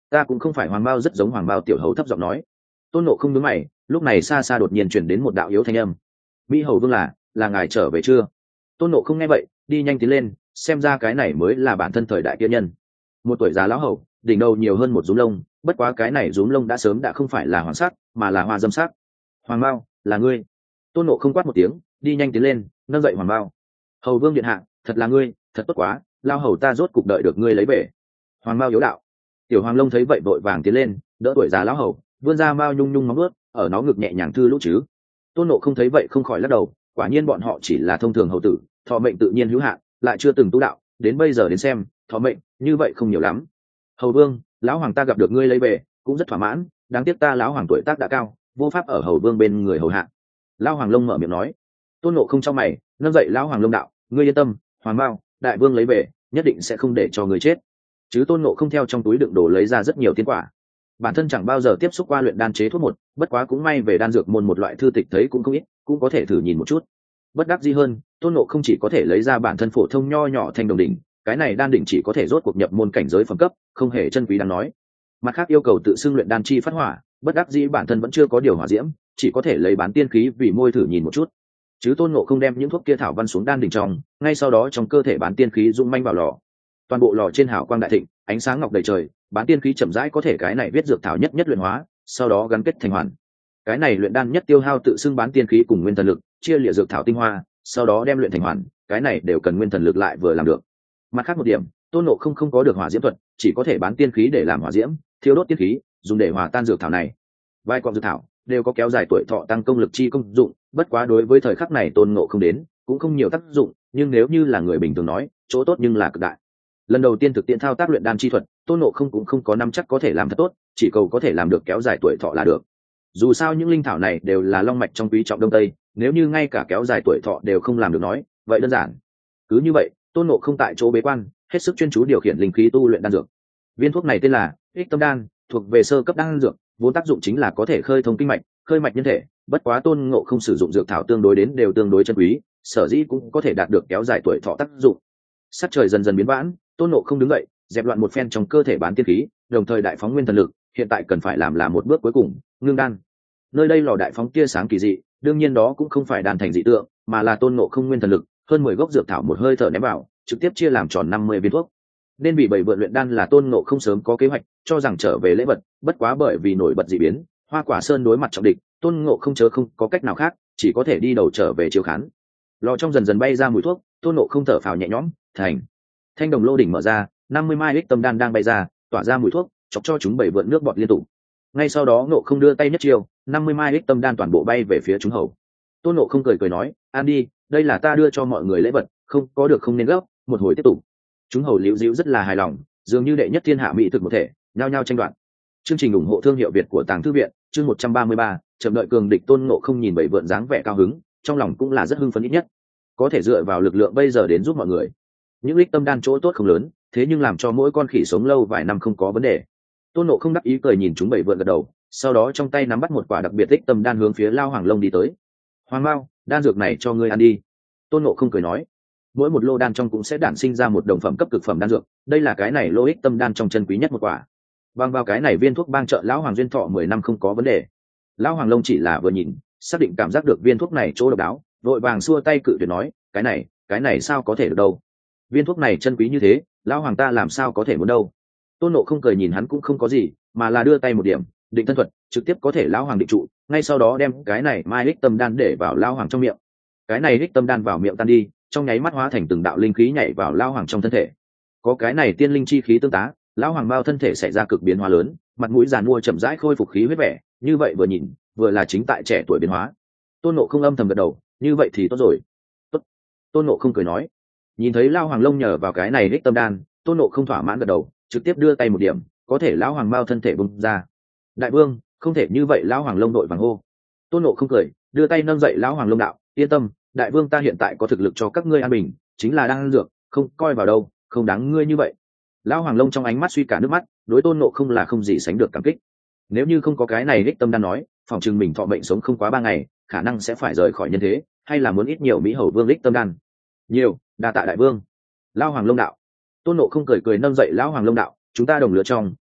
Ta cũng không phải hoàng bao, rất giống hoàng bao. Tiểu hầu thấp giọng nói. Tôn Ngộ không nhướng mày, lúc này xa xa đột nhiên chuyển đến một đạo yếu thanh âm. Mỹ hầu vương là ngài trở về chưa? Tôn Ngộ không nghe vậy, đi nhanh tiến lên, xem ra cái này mới là bản thân thời đại tiên nhân. Một tuổi già lão hầu, đỉnh đầu nhiều hơn một rúm lông, bất quá cái này rúm lông đã sớm đã không phải là hoàng sắc, mà là hoa dâm sắc. Hoàng bao, là ngươi? Tôn Ngộ không quát một tiếng, đi nhanh tiến lên, nâng dậy hoàng bao. Hầu vương điện hạ, thật là ngươi, thật tốt quá, lao hầu ta rốt cục đợi được ngươi lấy về. Hoàng bao yếu đạo. Tiểu hoàng long thấy vậy vội vàng tiến lên, đỡ tuổi già lão hầu, vươn ra mao nhung nhung móng ướt, ở nó ngực nhẹ nhàng thư lũ chứ. Tôn Ngộ không thấy vậy không khỏi lắc đầu, quả nhiên bọn họ chỉ là thông thường hầu tử, thọ mệnh tự nhiên hữu hạn, lại chưa từng tu đạo, đến bây giờ đến xem, thọ mệnh như vậy không nhiều lắm. Hầu vương, lão hoàng ta gặp được ngươi lấy về, cũng rất thỏa mãn, đáng tiếc ta lão hoàng tuổi tác đã cao, vô pháp ở hầu vương bên người hầu hạ. Lão hoàng long mở miệng nói. Tôn Ngộ không trong mày, nâng dậy lão hoàng long đạo, ngươi yên tâm, hoàng bao, đại vương lấy về, nhất định sẽ không để cho ngươi chết. Chứ Tôn Ngộ không theo trong túi đựng đồ lấy ra rất nhiều tiên quả. Bản thân chẳng bao giờ tiếp xúc qua luyện đan chế thuốc một, bất quá cũng may về đan dược môn một loại thư tịch thấy cũng không ít, cũng có thể thử nhìn một chút. Bất đắc dĩ hơn, Tôn Ngộ không chỉ có thể lấy ra bản thân phổ thông nho nhỏ thanh đồng đỉnh, cái này đan đỉnh chỉ có thể rốt cuộc nhập môn cảnh giới phẩm cấp, không hề chân quý đáng nói. Mặt khác yêu cầu tự xưng luyện đan chi phát hỏa, bất đắc dĩ bản thân vẫn chưa có điều hỏa diễm, chỉ có thể lấy bán tiên khí vì môi thử nhìn một chút. Chứ Tôn Ngộ không đem những thuốc kia thảo văn xuống đan đỉnh trong, ngay sau đó trong cơ thể bán tiên khí dung manh vào lò. Toàn bộ lò trên hào quang đại thịnh, ánh sáng ngọc đầy trời, bán tiên khí chậm rãi có thể cái này viết dược thảo nhất nhất luyện hóa, sau đó gắn kết thành hoàn. Cái này luyện đan nhất tiêu hao tự xưng bán tiên khí cùng nguyên thần lực, chia liệt dược thảo tinh hoa, sau đó đem luyện thành hoàn, cái này đều cần nguyên thần lực lại vừa làm được. Mặt khác một điểm, Tôn Ngộ không có được hỏa diễm thuật, chỉ có thể bán tiên khí để làm hỏa diễm, thiêu đốt tiên khí, dùng để hòa tan dược thảo này. Vài cọng dược thảo đều có kéo dài tuổi thọ tăng công lực chi công dụng, bất quá đối với thời khắc này Tôn Ngộ không đến, cũng không nhiều tác dụng, nhưng nếu như là người bình thường nói, chỗ tốt nhưng là cực đại. Lần đầu tiên thực tiễn thao tác luyện đan chi thuật, Tôn Ngộ không cũng không có nắm chắc có thể làm thật tốt, chỉ cầu có thể làm được kéo dài tuổi thọ là được. Dù sao những linh thảo này đều là long mạch trong quý trọng đông tây, nếu như ngay cả kéo dài tuổi thọ đều không làm được nói, vậy đơn giản. Cứ như vậy, Tôn Ngộ không tại chỗ bế quan, hết sức chuyên chú điều khiển linh khí tu luyện đan dược. Viên thuốc này tên là Ích Tâm Đan, thuộc về sơ cấp đan dược, vốn tác dụng chính là có thể khơi thông kinh mạch, khơi mạch nhân thể, bất quá Tôn Ngộ không sử dụng dược thảo tương đối đến đều tương đối chân quý, sở dĩ cũng có thể đạt được kéo dài tuổi thọ tác dụng. Sắc trời dần dần biến vãn, Tôn Ngộ không đứng dậy, dẹp loạn một phen trong cơ thể bán tiên khí, đồng thời đại phóng nguyên thần lực, hiện tại cần phải làm là một bước cuối cùng, ngưng đan. Nơi đây lò đại phóng tia sáng kỳ dị, đương nhiên đó cũng không phải đan thành dị tượng, mà là Tôn Ngộ không nguyên thần lực, hơn 10 gốc dược thảo một hơi thở ném vào, trực tiếp chia làm tròn 50 viên thuốc. Nên bị bảy vượn luyện đan là Tôn Ngộ không sớm có kế hoạch, cho rằng trở về lễ vật, bất quá bởi vì nổi bật dị biến, Hoa Quả Sơn đối mặt trọng địch, Tôn Ngộ không chớ không có cách nào khác, chỉ có thể đi đầu trở về chiếu khán. Lò trong dần dần bay ra mùi thuốc, Tôn Ngộ không thở phào nhẹ nhõm, thành. Thanh đồng lô đỉnh mở ra, 50 mai Ích Tâm Đan đang bay ra, tỏa ra mùi thuốc, chọc cho chúng bảy vượn nước bọt liên tục. Ngay sau đó Ngộ không đưa tay nhất chiêu, 50 mai Ích Tâm Đan toàn bộ bay về phía chúng hầu. Tôn Ngộ không cười nói, "Ăn đi, đây là ta đưa cho mọi người lễ vật, không có được không nên gấp, một hồi tiếp tục." Chúng hầu liễu dĩu rất là hài lòng, dường như đệ nhất thiên hạ mỹ thực một thể, nhao nhao tranh đoạt. Chương trình ủng hộ thương hiệu Việt của Tàng Thư viện, chương 133, chậm đợi cường địch. Tôn Ngộ không nhìn bảy vượn dáng vẻ cao hứng, trong lòng cũng là rất hưng phấn, ít nhất có thể dựa vào lực lượng bây giờ đến giúp mọi người. Những Ích Tâm Đan chỗ tốt không lớn, thế nhưng làm cho mỗi con khỉ sống lâu vài năm không có vấn đề. Tôn Ngộ không đắc ý cười nhìn chúng bảy vượn gật đầu, sau đó trong tay nắm bắt một quả đặc biệt Ích Tâm Đan hướng phía Lao Hoàng Long đi tới. "Hoàng Mao, đan dược này cho ngươi ăn đi." Tôn Ngộ không cười nói. Mỗi một lô đan trong cũng sẽ đản sinh ra một đồng phẩm cấp cực phẩm đan dược, đây là cái này lô Ích Tâm Đan trong chân quý nhất một quả. Bằng vào cái này viên thuốc bang trợ lão hoàng duyên thọ 10 năm không có vấn đề. Lão Hoàng Long chỉ là vừa nhìn, xác định cảm giác được viên thuốc này chỗ độc đáo, vội vàng xua tay cự tuyệt nói, cái này sao có thể được đâu. Viên thuốc này chân quý như thế, lão hoàng ta làm sao có thể muốn đâu. Tôn Ngộ không cười nhìn hắn cũng không có gì, mà là đưa tay một điểm, định thân thuật, trực tiếp có thể lão hoàng định trụ, ngay sau đó đem cái này mai Ích Tâm Đan để vào lão hoàng trong miệng. Cái này Ích Tâm Đan vào miệng tan đi, trong nháy mắt hóa thành từng đạo linh khí nhảy vào lão hoàng trong thân thể. Có cái này tiên linh chi khí tương tá, lão hoàng bao thân thể xảy ra cực biến hóa lớn, mặt mũi giàn mua chậm rãi khôi phục khí huyết vẻ, như vậy vừa nhìn, vừa là chính tại trẻ tuổi biến hóa. Tôn Ngộ không âm thầm gật đầu, như vậy thì tốt rồi. Tốt. Tôn Ngộ không cười nói. Nhìn thấy lão hoàng lông nhờ vào cái này Ích Tâm Đan, Tôn Ngộ không thỏa mãn gật đầu, trực tiếp đưa tay một điểm, có thể lão hoàng bao thân thể bung ra. Đại vương, không thể như vậy. Lão hoàng lông đội vàng hô. Tôn Ngộ không cười, đưa tay nâng dậy lão hoàng lông đạo, yên tâm, đại vương ta hiện tại có thực lực cho các ngươi an bình, chính là đang ăn dược, không coi vào đâu, không đáng ngươi như vậy. Lão hoàng lông trong ánh mắt suy cả nước mắt, đối Tôn Ngộ không là không gì sánh được cảm kích. Nếu như không có cái này Ích Tâm Đan nói, phòng chừng mình thọ mệnh sống không quá 3 ngày, khả năng sẽ phải rời khỏi nhân thế, hay là muốn ít nhiều mỹ hầu vương Ích Tâm Đan. Nhiều, đa tạ đại vương. Lão hoàng lông đạo. Tôn Ngộ không cười cười nâng dậy lão hoàng lông đạo, chúng ta đồng lứa trong,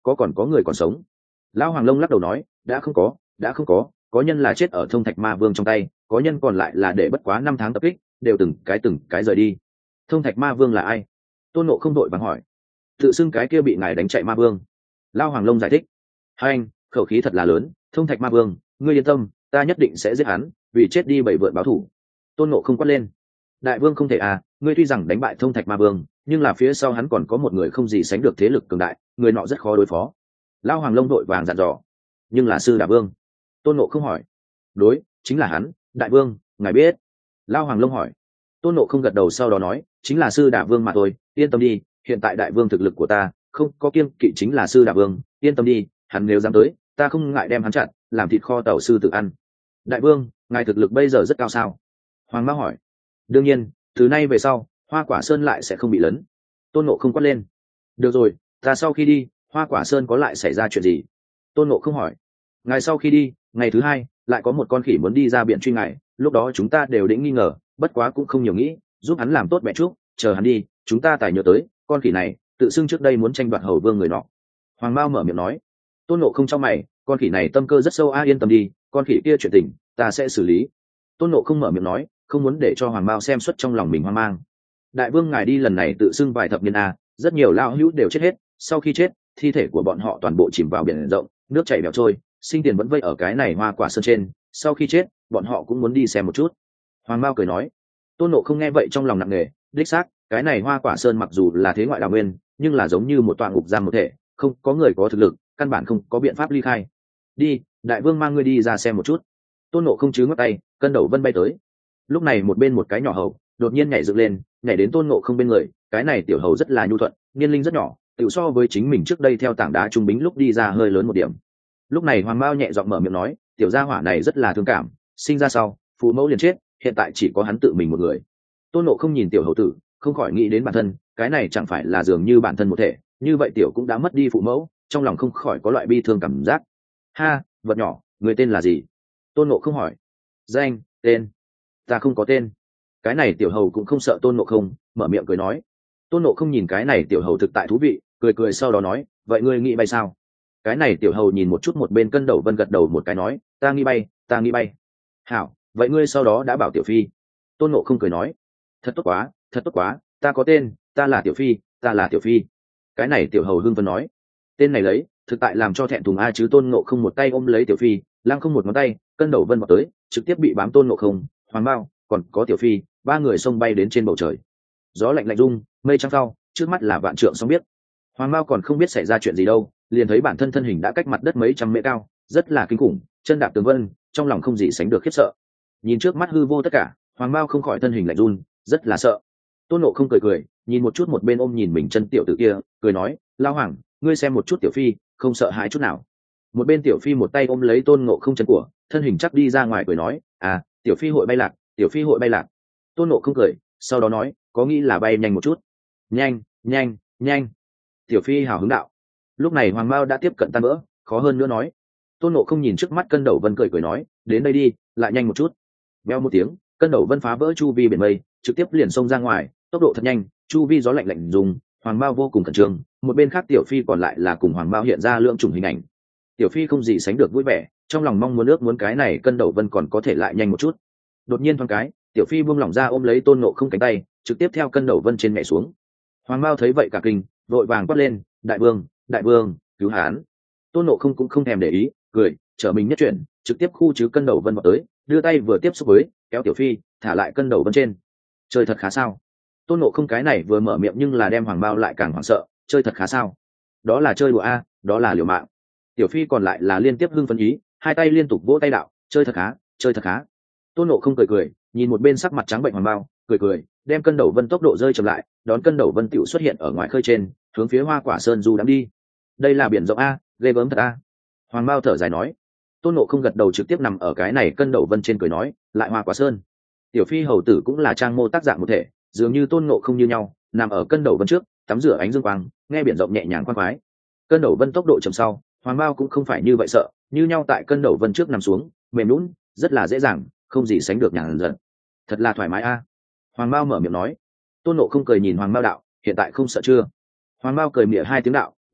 còn có người còn sống. Lão Hoàng Long lắc đầu nói, đã không có nhân là chết ở Thông Thạch Ma Vương trong tay, có nhân còn lại là để bất quá 5 tháng tập kích, đều từng cái rời đi. Thông Thạch Ma Vương là ai? Tôn Ngộ không đội vàng hỏi. Tự xưng cái kia bị ngài đánh chạy Ma Vương. Lão Hoàng Long giải thích. Hai anh, khẩu khí thật là lớn, Thông Thạch Ma Vương, ngươi yên tâm, ta nhất định sẽ giết hắn, vì chết đi bảy vượn báo thù. Tôn Ngộ không quát lên. Đại vương không thể à, ngươi tuy rằng đánh bại Thông Thạch Ma Vương, nhưng là phía sau hắn còn có một người không gì sánh được thế lực cường đại, người nọ rất khó đối phó. Lão Hoàng Long đội vàng dặn dò. Nhưng là Sư Đà Vương. Tôn Ngộ không hỏi. Đối, chính là hắn, đại vương, ngài biết. Lão Hoàng Long hỏi. Tôn Ngộ không gật đầu sau đó nói, chính là Sư Đà Vương mà thôi, yên tâm đi, hiện tại đại vương thực lực của ta không có kiêng kỵ, chính là Sư Đà Vương, yên tâm đi, hắn nếu dám tới, ta không ngại đem hắn chặn, làm thịt kho tàu sư tự ăn. Đại vương, ngài thực lực bây giờ rất cao sao? Hoàng Mao hỏi. Đương nhiên, từ nay về sau, Hoa Quả Sơn lại sẽ không bị lấn. Tôn Ngộ không quát lên. Được rồi, ta sau khi đi, Hoa Quả Sơn có lại xảy ra chuyện gì? Tôn Ngộ không hỏi. Ngày sau khi đi, ngày thứ hai, lại có một con khỉ muốn đi ra biển truy ngài, lúc đó chúng ta đều định nghi ngờ, bất quá cũng không nhiều nghĩ, giúp hắn làm tốt mẹ trúc, chờ hắn đi, chúng ta tài nhớ tới, con khỉ này, tự xưng trước đây muốn tranh đoạt hầu vương người nọ. Hoàng Mao mở miệng nói. Tôn Ngộ không trong mày, con khỉ này tâm cơ rất sâu, yên tâm đi, con khỉ kia chuyện tình, ta sẽ xử lý. Tôn Ngộ không mở miệng nói, không muốn để cho Hoàng Mao xem xuất trong lòng mình hoang mang. Đại vương ngài đi lần này tự xưng vài thập niên rất nhiều lao hữu đều chết hết, sau khi chết, thi thể của bọn họ toàn bộ chìm vào biển rộng, nước chảy bèo trôi, sinh tiền vẫn vây ở cái này Hoa Quả Sơn trên, sau khi chết, bọn họ cũng muốn đi xem một chút. Hoàng Mao cười nói. Tôn Ngộ không nghe vậy trong lòng nặng nề, đích xác, cái này Hoa Quả Sơn mặc dù là thế ngoại đào nguyên, nhưng là giống như một tọa ngục giam một thể, không có người có thực lực, căn bản không có biện pháp ly khai. Đi, đại vương mang ngươi đi ra xem một chút. Tôn Ngộ không chứ ngắt tay, cân đầu vân bay tới. Lúc này một bên một cái nhỏ hầu đột nhiên nhảy dựng lên, nhảy đến Tôn Ngộ không bên người. Cái này tiểu hầu rất là nhu thuận, niên linh rất nhỏ, tự so với chính mình trước đây theo tảng đá trung bính lúc đi ra hơi lớn một điểm. Lúc này Hoàng Mao nhẹ giọng mở miệng nói, tiểu gia hỏa này rất là thương cảm, sinh ra sau phụ mẫu liền chết, hiện tại chỉ có hắn tự mình một người. Tôn Ngộ không nhìn tiểu hầu tử, không khỏi nghĩ đến bản thân, cái này chẳng phải là dường như bản thân một thể, như vậy tiểu cũng đã mất đi phụ mẫu, trong lòng không khỏi có loại bi thương cảm giác. Ha, vật nhỏ, người tên là gì? Tôn Ngộ không hỏi. Danh, tên, ta không có tên. Cái này tiểu hầu cũng không sợ Tôn Ngộ không, mở miệng cười nói. Tôn Ngộ không nhìn cái này tiểu hầu thực tại thú vị, cười cười sau đó nói, vậy ngươi nghĩ bay sao? Cái này tiểu hầu nhìn một chút một bên Cân Đầu Vân gật đầu một cái nói, ta nghĩ bay, ta nghĩ bay. Hảo, vậy ngươi sau đó đã bảo tiểu phi. Tôn Ngộ không cười nói, thật tốt quá, thật tốt quá, ta có tên, ta là tiểu phi, ta là tiểu phi. Cái này tiểu hầu hưng phấn nói, tên này lấy, thực tại làm cho thẹn thùng chứ. Tôn Ngộ không một tay ôm lấy tiểu phi, lăng không một ngón tay, Cân Đầu Vân vào tới, trực tiếp bị bám Tôn Ngộ không, Hoàng Mao, còn có tiểu phi, ba người xông bay đến trên bầu trời. Gió lạnh lạnh rung, mây trắng phao, trước mắt là vạn trượng sóng biết. Hoàng Mao còn không biết xảy ra chuyện gì đâu, liền thấy bản thân thân hình đã cách mặt đất mấy trăm mét cao, rất là kinh khủng, chân đạp tường vân, trong lòng không gì sánh được khiếp sợ. Nhìn trước mắt hư vô tất cả, Hoàng Mao không khỏi thân hình lạnh run, rất là sợ. Tôn Ngộ không cười cười, nhìn một chút một bên ôm nhìn mình chân tiểu tử kia, cười nói, Lao Hoàng, ngươi xem một chút tiểu phi, không sợ hãi chút nào. Một bên tiểu phi một tay ôm lấy Tôn Ngộ không chân của, thân hình chắc đi ra ngoài cười nói, tiểu phi hội bay lạc, tiểu phi hội bay lạc. Tôn Ngộ không cười, sau đó nói, có nghĩ là bay nhanh một chút. Nhanh, nhanh, nhanh. Tiểu phi hào hứng đạo. Lúc này Hoàng Mao đã tiếp cận tan vỡ, khó hơn nữa nói. Tôn Ngộ không nhìn trước mắt Cân Đầu Vân cười cười nói, đến đây đi, lại nhanh một chút. Veo một tiếng, Cân Đầu Vân phá vỡ chu vi biển mây, trực tiếp liền xông ra ngoài, tốc độ thật nhanh, chu vi gió lạnh lạnh dùng. Hoàng Mao vô cùng khẩn trương, một bên khác tiểu phi còn lại là cùng Hoàng Mao hiện ra lượng chủng hình ảnh. Tiểu phi không gì sánh được vui vẻ, trong lòng mong muốn ước muốn cái này Cân Đầu Vân còn có thể lại nhanh một chút. Đột nhiên thoáng cái, tiểu phi buông lỏng ra ôm lấy Tôn Ngộ không cánh tay, trực tiếp theo Cân Đầu Vân trên nhảy xuống. Hoàng Mao thấy vậy cả kinh, vội vàng quát lên, đại vương, cứu hán. Tôn Ngộ không cũng không thèm để ý, cười, trở mình nhất chuyển, trực tiếp khu chứ Cân Đầu Vân vào tới, đưa tay vừa tiếp xúc với, kéo tiểu phi, thả lại Cân Đầu Vân trên. Chơi thật khá sao? Tôn Ngộ không cái này vừa mở miệng nhưng là đem Hoàng Mao lại càng hoảng sợ, chơi thật khá sao? Đó là chơi đùa đó là liều mạng. Tiểu phi còn lại là liên tiếp hưng phấn ý, hai tay liên tục vỗ tay đạo, chơi thật khá, chơi thật khá. Tôn Ngộ không cười cười, nhìn một bên sắc mặt trắng bệnh Hoàng Mao, cười cười, đem Cân Đầu Vân tốc độ rơi chậm lại, đón Cân Đầu Vân tiểu xuất hiện ở ngoài khơi trên, hướng phía Hoa Quả Sơn du đắm đi. Đây là biển rộng ghê gớm thật Hoàng Mao thở dài nói. Tôn Ngộ không gật đầu trực tiếp nằm ở cái này Cân Đầu Vân trên cười nói, lại Hoa Quả Sơn. Tiểu phi hầu tử cũng là trang mô tác dạng một thể, dường như Tôn Ngộ không như nhau, nằm ở Cân Đầu Vân trước, tắm rửa ánh dương quang, nghe biển rộng nhẹ nhàng khoan khoái. Cân Đầu Vân tốc độ chậm sau, Hoàng Mao cũng không phải như vậy sợ, như nhau tại Cân Đầu Vân trước nằm xuống, mềm nhũn, rất là dễ dàng, không gì sánh được nhàn dần. Thật là thoải mái Hoàng Mao mở miệng nói. Tôn Ngộ không cười nhìn Hoàng Mao đạo, hiện tại không sợ chưa? Hoàng Mao cười mỉa hai tiếng đạo,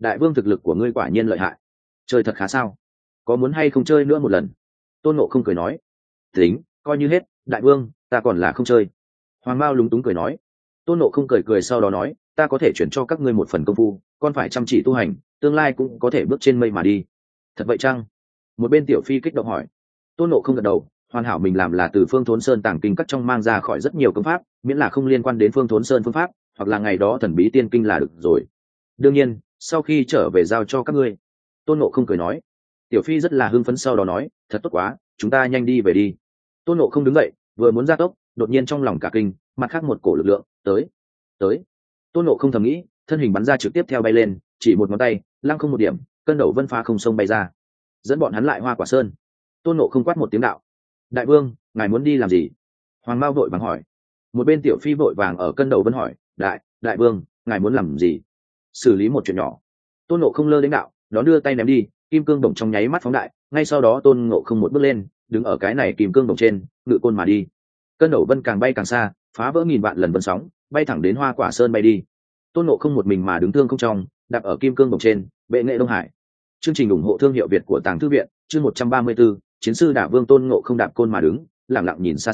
đại vương thực lực của ngươi quả nhiên lợi hại, chơi thật khá sao, có muốn hay không chơi nữa một lần? Tôn Ngộ không cười nói. Tính, coi như hết, đại vương, ta còn là không chơi. Hoàng Mao lúng túng cười nói. Tôn Ngộ không cười cười sau đó nói, ta có thể chuyển cho các ngươi một phần công phu, con phải chăm chỉ tu hành, tương lai cũng có thể bước trên mây mà đi. Thật vậy chăng? Một bên Tiểu Phi kích động hỏi. Tôn Ngộ không gật đầu, hoàn hảo mình làm là từ Phương Thốn Sơn tàng kinh các trong mang ra khỏi rất nhiều công pháp, miễn là không liên quan đến Phương Thốn Sơn phương pháp, hoặc là ngày đó thần bí tiên kinh là được rồi. Đương nhiên, sau khi trở về giao cho các ngươi. Tôn Ngộ không cười nói. Tiểu Phi rất là hưng phấn sau đó nói, thật tốt quá, chúng ta nhanh đi về đi. Tôn Ngộ không đứng dậy, vừa muốn ra tốc, đột nhiên trong lòng cả kinh, mặt khác một cổ lực lượng tới. Tôn Ngộ không thầm nghĩ, thân hình bắn ra trực tiếp theo bay lên, chỉ một ngón tay, lăng không một điểm, cân đầu vân phá không sông bay ra, dẫn bọn hắn lại Hoa Quả Sơn. Tôn Ngộ không quát một tiếng đạo, đại vương, ngài muốn đi làm gì? Hoàng Mao vội vàng hỏi. Một bên Tiểu Phi vội vàng ở cân đầu vân hỏi, đại vương, ngài muốn làm gì? Xử lý một chuyện nhỏ. Tôn Ngộ không lơ đến đạo, đón đưa tay ném đi, kim cương đồng trong nháy mắt phóng đại, ngay sau đó Tôn Ngộ không một bước lên, đứng ở cái này kim cương đồng trên, ngự côn mà đi. Cân đầu vân càng bay càng xa, phá vỡ nghìn vạn lần vân sóng, bay thẳng đến Hoa Quả Sơn bay đi. Tôn Ngộ không một mình mà đứng thương không trong, đạp ở kim cương đồng trên, bệ nghệ Đông Hải. Chương trình ủng hộ thương hiệu Việt của Tàng Thư viện, chương 134, chiến sư Đả Vương Tôn Ngộ không đạp côn mà đứng, lặng lặng nhìn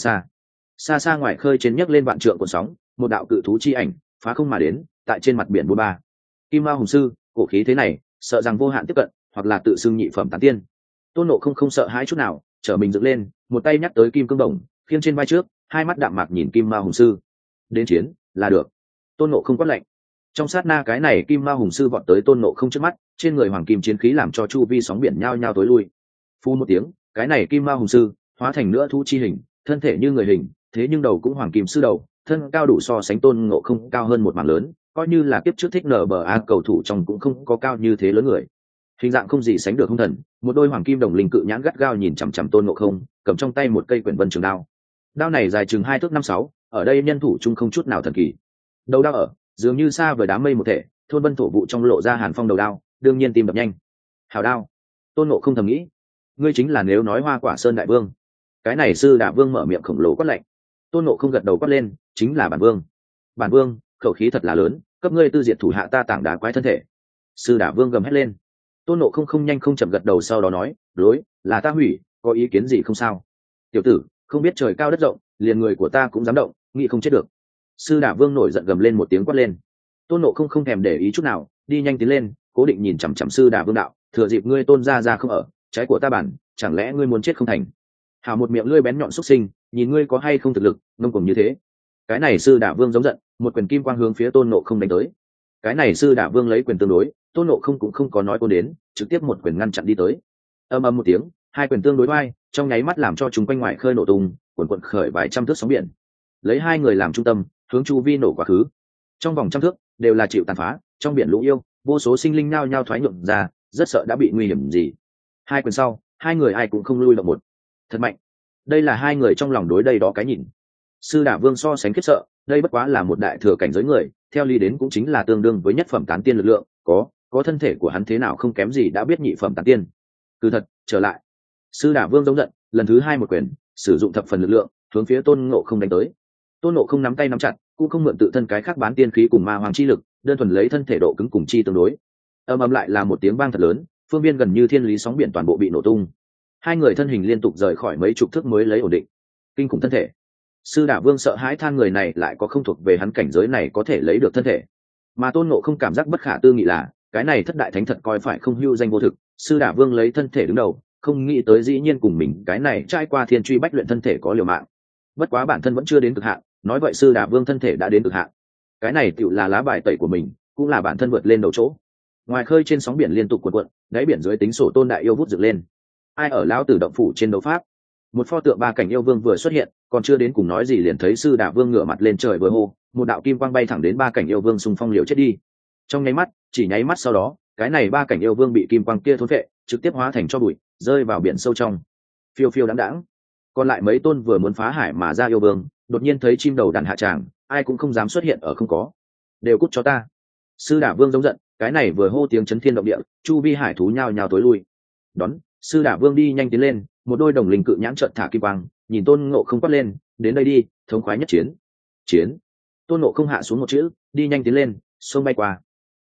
xa xa ngoài khơi trên nhấc lên vạn trượng cuộn sóng, một đạo cự thú chi ảnh phá không mà đến, tại trên mặt biển bô ba. Kim Mao Hùng sư, cổ khí thế này, sợ rằng vô hạn tiếp cận, hoặc là tự xưng nhị phẩm tán tiên. Tôn Ngộ không sợ hãi chút nào, trở mình dựng lên, một tay nhắc tới kim cương đồng, khiêng trên vai trước, hai mắt đạm mạc nhìn Kim Mao Hùng sư. Đến chiến là được. Tôn Ngộ không quát lạnh. Trong sát na cái này Kim Mao Hùng sư vọt tới Tôn Ngộ không trước mắt, trên người hoàng kim chiến khí làm cho chu vi sóng biển nhao nhao tối lui. Phu một tiếng, cái này Kim Mao Hùng sư hóa thành nữa thú chi hình, thân thể như người hình, thế nhưng đầu cũng hoàng kim sư đầu, thân cao đủ so sánh Tôn Ngộ không cao hơn một mảng lớn, coi như là kiếp trước thích NBA cầu thủ trong cũng không có cao như thế lớn người. Hình dạng không gì sánh được hung thần, một đôi hoàng kim đồng linh cự nhãn gắt gao nhìn chằm chằm Tôn Ngộ không, cầm trong tay một cây quyển vân trường đao. Đao này dài chừng 2 thước 5-6, ở đây nhân thủ chung không chút nào thần kỳ. Đầu đao ở, dường như xa với đám mây một thể, thôn vân thổ vụ trong lộ ra hàn phong đầu đao, đương nhiên tim đập nhanh. Hào đao. Tôn Ngộ không thầm nghĩ, ngươi chính là nếu nói Hoa Quả Sơn đại vương. Cái này sư Đả Vương mở miệng khổng lồ quát lạnh. Tôn Ngộ không gật đầu quát lên, chính là bản vương. Bản vương, khẩu khí thật là lớn, cấp ngươi tư diệt thủ hạ ta tảng đá quái thân thể. Sư Đả Vương gầm hét lên. Tôn Ngộ không không nhanh không chậm gật đầu sau đó nói, đối, là ta hủy, có ý kiến gì không sao? Tiểu tử, không biết trời cao đất rộng, liền người của ta cũng dám động, nghĩ không chết được. Sư Đả Vương nổi giận gầm lên một tiếng quát lên. Tôn Ngộ không không thèm để ý chút nào, đi nhanh tiến lên, cố định nhìn chằm chằm sư Đả Vương đạo, thừa dịp ngươi Tôn ra không ở, trái của ta bản, chẳng lẽ ngươi muốn chết không thành? Hảo một miệng lưỡi bén nhọn xúc sinh, nhìn ngươi có hay không thực lực, ngông cuồng như thế. Cái này sư Đả Vương giống giận, một quyền kim quang hướng phía Tôn Ngộ không đánh tới. Cái này sư Đả Vương lấy quyền tương đối, Tôn Ngộ không cũng không có nói cô đến, trực tiếp một quyền ngăn chặn đi tới. Ầm ầm một tiếng, hai quyền tương đối vai, trong nháy mắt làm cho chúng quanh ngoại khơi nổ tung, cuồn cuộn khởi vài trăm thước sóng biển. Lấy hai người làm trung tâm, hướng chu vi nổ quá khứ. Trong vòng trăm thước đều là chịu tàn phá, trong biển lũ yêu, vô số sinh linh nao nhao thoái nhượng ra, rất sợ đã bị nguy hiểm gì. Hai quyền sau, hai người ai cũng không lui động một. Thật mạnh. Đây là hai người trong lòng đối đây đó cái nhìn. Sư Đả Vương so sánh khiếp sợ, đây bất quá là một đại thừa cảnh giới người, theo lý đến cũng chính là tương đương với nhất phẩm tán tiên lực lượng, có thân thể của hắn thế nào không kém gì đã biết nhị phẩm tán tiên. Cứ thật, trở lại. Sư Đả Vương giống giận, lần thứ hai một quyền, sử dụng thập phần lực lượng, hướng phía Tôn Ngộ không đánh tới. Tôn Ngộ không nắm tay nắm chặt, cũng không mượn tự thân cái khác bán tiên khí cùng ma hoàng chi lực, đơn thuần lấy thân thể độ cứng cùng chi tương đối. Ầm ầm lại là một tiếng vang thật lớn, phương viên gần như thiên lý sóng biển toàn bộ bị nổ tung. Hai người thân hình liên tục rời khỏi mấy chục thước mới lấy ổn định. Kinh khủng thân thể. Sư Đả Vương sợ hãi than người này lại có không thuộc về hắn cảnh giới này có thể lấy được thân thể. Mà Tôn Ngộ không cảm giác bất khả tư nghị là, cái này thất đại thánh thật coi phải không hưu danh vô thực, Sư Đả Vương lấy thân thể đứng đầu, không nghĩ tới dĩ nhiên cùng mình cái này trải qua thiên truy bách luyện thân thể có liều mạng. Bất quá bản thân vẫn chưa đến cực hạn, nói vậy Sư Đả Vương thân thể đã đến cực hạn. Cái này tựu là lá bài tẩy của mình, cũng là bản thân vượt lên đầu chỗ. Ngoài khơi trên sóng biển liên tục cuộn cuộn, đáy biển dưới tính sổ Tôn đại yêu vút dựng lên. Ai ở lão tử động phủ trên đấu pháp? Một pho tượng ba cảnh yêu vương vừa xuất hiện, còn chưa đến cùng nói gì liền thấy Sư Đả Vương ngửa mặt lên trời vừa hô, một đạo kim quang bay thẳng đến ba cảnh yêu vương xung phong liều chết đi. Trong nháy mắt, chỉ nháy mắt sau đó, cái này ba cảnh yêu vương bị kim quang kia thôn phệ, trực tiếp hóa thành tro bụi, rơi vào biển sâu trong. Phiêu phiêu đáng đáng. Còn lại mấy tôn vừa muốn phá hải mà ra yêu vương, đột nhiên thấy chim đầu đàn hạ tràng, ai cũng không dám xuất hiện ở không có. Đều cút cho ta. Sư Đả Vương giống giận, cái này vừa hô tiếng chấn thiên động địa, chu vi hải thú nhao nhao tối lui. Đón, Sư Đả Vương đi nhanh tiến lên, một đôi đồng linh cự nhãn trợn thả kim quang, nhìn Tôn Ngộ không quát lên, đến đây đi, thống khoái nhất chiến. Chiến. Tôn Ngộ không hạ xuống một chữ, đi nhanh tiến lên, xông bay qua.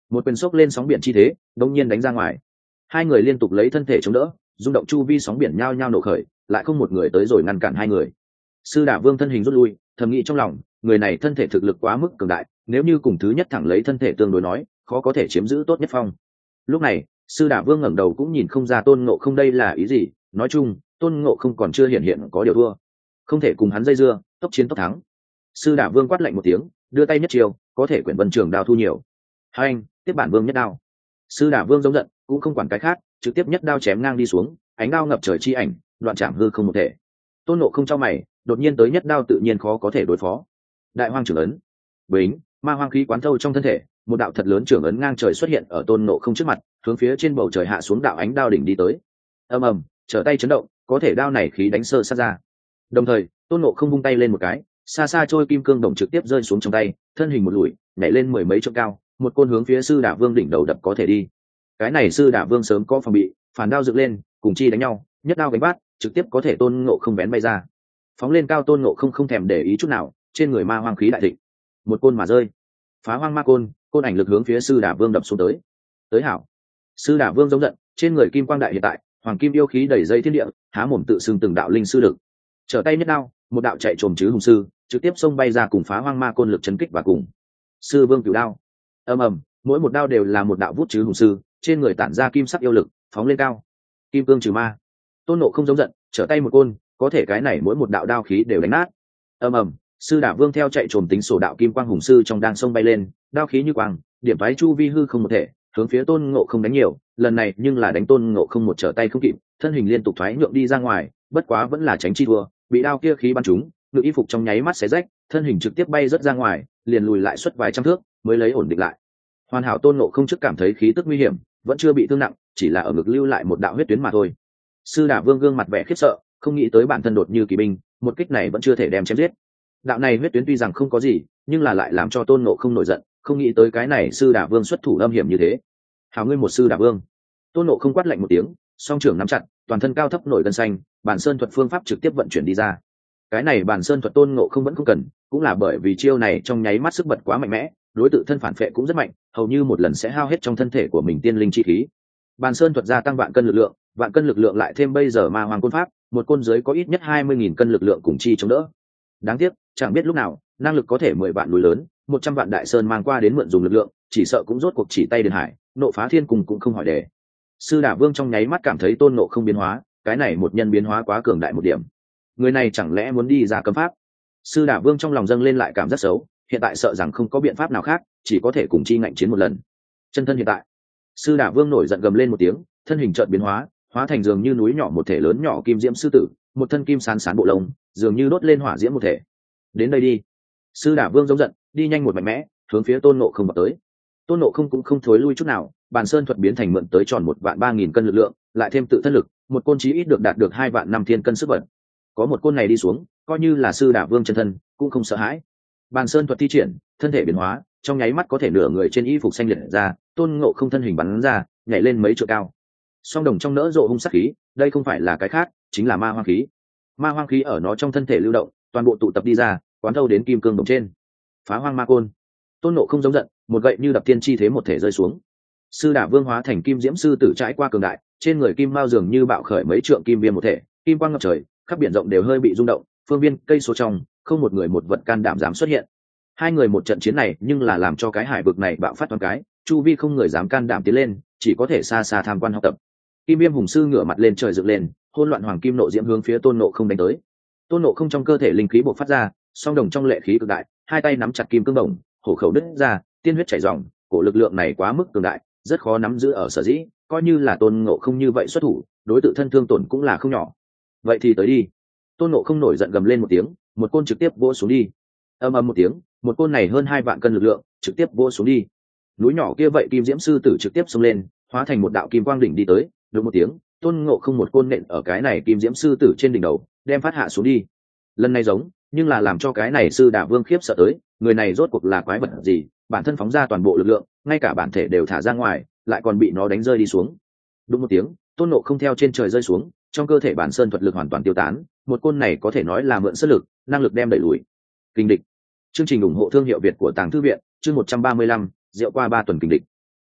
một quyền sốc lên sóng biển chi thế đột nhiên đánh ra ngoài. Hai người liên tục lấy thân thể chống đỡ, rung động chu vi sóng biển nhao nhao nổ khởi, lại không một người tới rồi ngăn cản hai người. Sư Đả Vương thân hình rút lui, thầm nghĩ trong lòng, người này thân thể thực lực quá mức cường đại, nếu như cùng thứ nhất thẳng lấy thân thể tương đối nói, khó có thể chiếm giữ tốt nhất phong. Lúc này, Sư Đả Vương ngẩng đầu cũng nhìn không ra Tôn Ngộ Không đây là ý gì, nói chung, Tôn Ngộ Không còn chưa hiện có điều thua, không thể cùng hắn dây dưa, tốc chiến tốc thắng. Sư Đả Vương quát lạnh một tiếng, đưa tay nhất chiều, có thể quyển vân trường đao thu nhiều. Hai anh, tiếp bản vương nhất đao. Sư Đả Vương giống giận, cũng không quản cái khác, trực tiếp nhất đao chém ngang đi xuống, ánh đao ngập trời chi ảnh, đoạn chạm hư không một thể. Tôn Ngộ Không cho mày, đột nhiên tới nhất đao tự nhiên khó có thể đối phó. Đại hoang trưởng ấn, bính, ma hoang khí quán thâu trong thân thể, một đạo thật lớn trưởng ấn ngang trời xuất hiện ở Tôn Ngộ Không trước mặt, hướng phía trên bầu trời hạ xuống đạo ánh đao đỉnh đi tới. Ầm ầm, trở tay chấn động, có thể đao này khí đánh sơ sát ra. Đồng thời, Tôn Ngộ Không vung tay lên một cái, xa xa trôi kim cương đồng trực tiếp rơi xuống trong tay, thân hình một lùi, nhảy lên mười mấy trượng cao, một côn hướng phía Sư Đả Vương đỉnh đầu đập có thể đi. Cái này Sư Đả Vương sớm có phòng bị, phản đao dựng lên, cùng chi đánh nhau, nhất đao gánh bát, trực tiếp có thể Tôn Ngộ Không bén bay ra. Phóng lên cao Tôn Ngộ Không không thèm để ý chút nào, trên người ma hoang khí đại thịnh, một côn mà rơi. Phá hoang ma côn, côn ảnh lực hướng phía Sư Đả Vương đập xuống tới. Tới hảo. Sư Đả Vương giống giận, trên người kim quang đại hiện tại, hoàng kim yêu khí đẩy dây thiên địa, há mồm tự xưng từng đạo linh sư lực. Trở tay nhất đao, một đạo chạy trồm chứ hùng sư, trực tiếp xông bay ra cùng phá hoang ma côn lực chấn kích và cùng. Sư Vương cửu đao. Ầm ầm, mỗi một đao đều là một đạo vút chứ hùng sư, trên người tản ra kim sắc yêu lực, phóng lên cao. Kim cương trừ ma. Tôn Ngộ Không giống giận, trở tay một côn, có thể cái này mỗi một đạo đao khí đều đánh nát. Ầm ầm, Sư Đả Vương theo chạy trồm tính sổ đạo kim quang hùng sư trong đang sông bay lên, đao khí như quang, điểm phái chu vi hư không một thể, hướng phía Tôn Ngộ Không đánh nhiều, lần này nhưng là đánh Tôn Ngộ Không một trở tay không kịp, thân hình liên tục thoái nhượng đi ra ngoài, bất quá vẫn là tránh chi thua, bị đao kia khí bắn trúng, ngực y phục trong nháy mắt xé rách, thân hình trực tiếp bay rất ra ngoài, liền lùi lại suốt vài trăm thước, mới lấy ổn định lại. Hoàn hảo Tôn Ngộ Không trước cảm thấy khí tức nguy hiểm, vẫn chưa bị thương nặng, chỉ là ở ngực lưu lại một đạo huyết tuyến mà thôi. Sư Đả Vương gương mặt vẻ khiếp sợ, không nghĩ tới bản thân đột như kỳ binh, một kích này vẫn chưa thể đem chém giết. Đạo này huyết tuyến tuy rằng không có gì, nhưng là lại làm cho Tôn Ngộ Không nổi giận, không nghĩ tới cái này Sư Đả Vương xuất thủ âm hiểm như thế. Hảo ngươi một Sư Đả Vương. Tôn Ngộ Không quát lạnh một tiếng, song trưởng nắm chặt, toàn thân cao thấp nổi gân xanh, bản sơn thuật phương pháp trực tiếp vận chuyển đi ra. Cái này bản sơn thuật Tôn Ngộ Không vẫn không cần, cũng là bởi vì chiêu này trong nháy mắt sức bật quá mạnh mẽ, đối tự thân phản phệ cũng rất mạnh, hầu như một lần sẽ hao hết trong thân thể của mình tiên linh chi khí. Bản sơn thuật gia tăng vạn cân lực lượng lại thêm bây giờ ma hoàng côn pháp, một côn dưới có ít nhất 20.000 cân lực lượng cùng chi chống đỡ. Đáng tiếc, chẳng biết lúc nào, năng lực có thể 10 vạn núi lớn, 100 vạn đại sơn mang qua đến mượn dùng lực lượng, chỉ sợ cũng rốt cuộc chỉ tay Điền Hải, nộ phá thiên cùng cũng không hỏi đề. Sư Đả Vương trong nháy mắt cảm thấy Tôn Ngộ Không biến hóa, cái này một nhân biến hóa quá cường đại một điểm. Người này chẳng lẽ muốn đi ra cấm pháp? Sư Đả Vương trong lòng dâng lên lại cảm giác xấu, hiện tại sợ rằng không có biện pháp nào khác, chỉ có thể cùng chi ngạnh chiến một lần. Chân thân hiện tại, Sư Đả Vương nổi giận gầm lên một tiếng, thân hình chợt biến hóa, hóa thành dường như núi nhỏ một thể lớn nhỏ kim diễm sư tử, một thân kim sán sán bộ lông, dường như đốt lên hỏa diễm một thể. Đến đây đi. Sư Đả Vương giống giận, đi nhanh một mạnh mẽ, hướng phía Tôn Ngộ Không vào tới. Tôn Ngộ Không cũng không thối lui chút nào, bản sơn thuật biến thành mượn tới tròn 1.300.000 cân lực lượng, lại thêm tự thân lực, một côn chí ít được đạt được 2.500.000 cân sức bật. Có một côn này đi xuống, coi như là Sư Đả Vương chân thân cũng không sợ hãi. Bản sơn thuật thi triển, thân thể biến hóa, trong nháy mắt có thể nửa người trên y phục xanh liệt ra, Tôn Ngộ Không thân hình bắn ra, nhảy lên mấy trượng cao. Song đồng trong nỡ rộ hung sát khí, đây không phải là cái khác, chính là ma hoang khí. Ma hoang khí ở nó trong thân thể lưu động, toàn bộ tụ tập đi ra, quán thâu đến kim cương đồng trên. Phá hoang ma côn. Tôn Ngộ Không giống giận, một gậy như đập tiên chi thế một thể rơi xuống. Sư Đả Vương hóa thành kim diễm sư tử trải qua cường đại, trên người kim mao dường như bạo khởi mấy trượng kim viêm một thể, kim quang ngập trời, khắp biển rộng đều hơi bị rung động, phương viên cây số trong, không một người một vật can đảm dám xuất hiện. Hai người một trận chiến này, nhưng là làm cho cái hải vực này bạo phát toàn cái, chu vi không người dám can đảm tiến lên, chỉ có thể xa xa tham quan học tập. Kim viêm hùng sư ngửa mặt lên trời dựng lên, hỗn loạn hoàng kim nộ diễm hướng phía Tôn Ngộ Không đánh tới. Tôn Ngộ Không trong cơ thể linh khí bộc phát ra, song đồng trong lệ khí cực đại, hai tay nắm chặt kim cương đồng, hổ khẩu đứt ra, tiên huyết chảy ròng, cổ lực lượng này quá mức cường đại, rất khó nắm giữ ở sở dĩ, coi như là Tôn Ngộ Không như vậy xuất thủ, đối tự thân thương tổn cũng là không nhỏ. Vậy thì tới đi. Tôn Ngộ Không nổi giận gầm lên một tiếng, một côn trực tiếp vỗ xuống đi. Ầm ầm một tiếng, một côn này hơn 2 vạn cân lực lượng, trực tiếp vỗ xuống đi. Núi nhỏ kia vậy kim diễm sư tử trực tiếp xông lên, hóa thành một đạo kim quang đỉnh đi tới, đúng một tiếng, Tôn Ngộ Không một côn nện ở cái này kim diễm sư tử trên đỉnh đầu, đem phát hạ xuống đi. Lần này giống, nhưng là làm cho cái này Sư Đả Vương khiếp sợ tới, người này rốt cuộc là quái vật gì, bản thân phóng ra toàn bộ lực lượng, ngay cả bản thể đều thả ra ngoài, lại còn bị nó đánh rơi đi xuống. Đúng một tiếng, Tôn Ngộ Không theo trên trời rơi xuống, trong cơ thể bản sơn thuật lực hoàn toàn tiêu tán, một côn này có thể nói là mượn sức lực, năng lực đem đẩy lùi kình địch. Chương trình ủng hộ thương hiệu Việt của Tàng Thư viện, chương 135, rượu qua 3 tuần kình địch.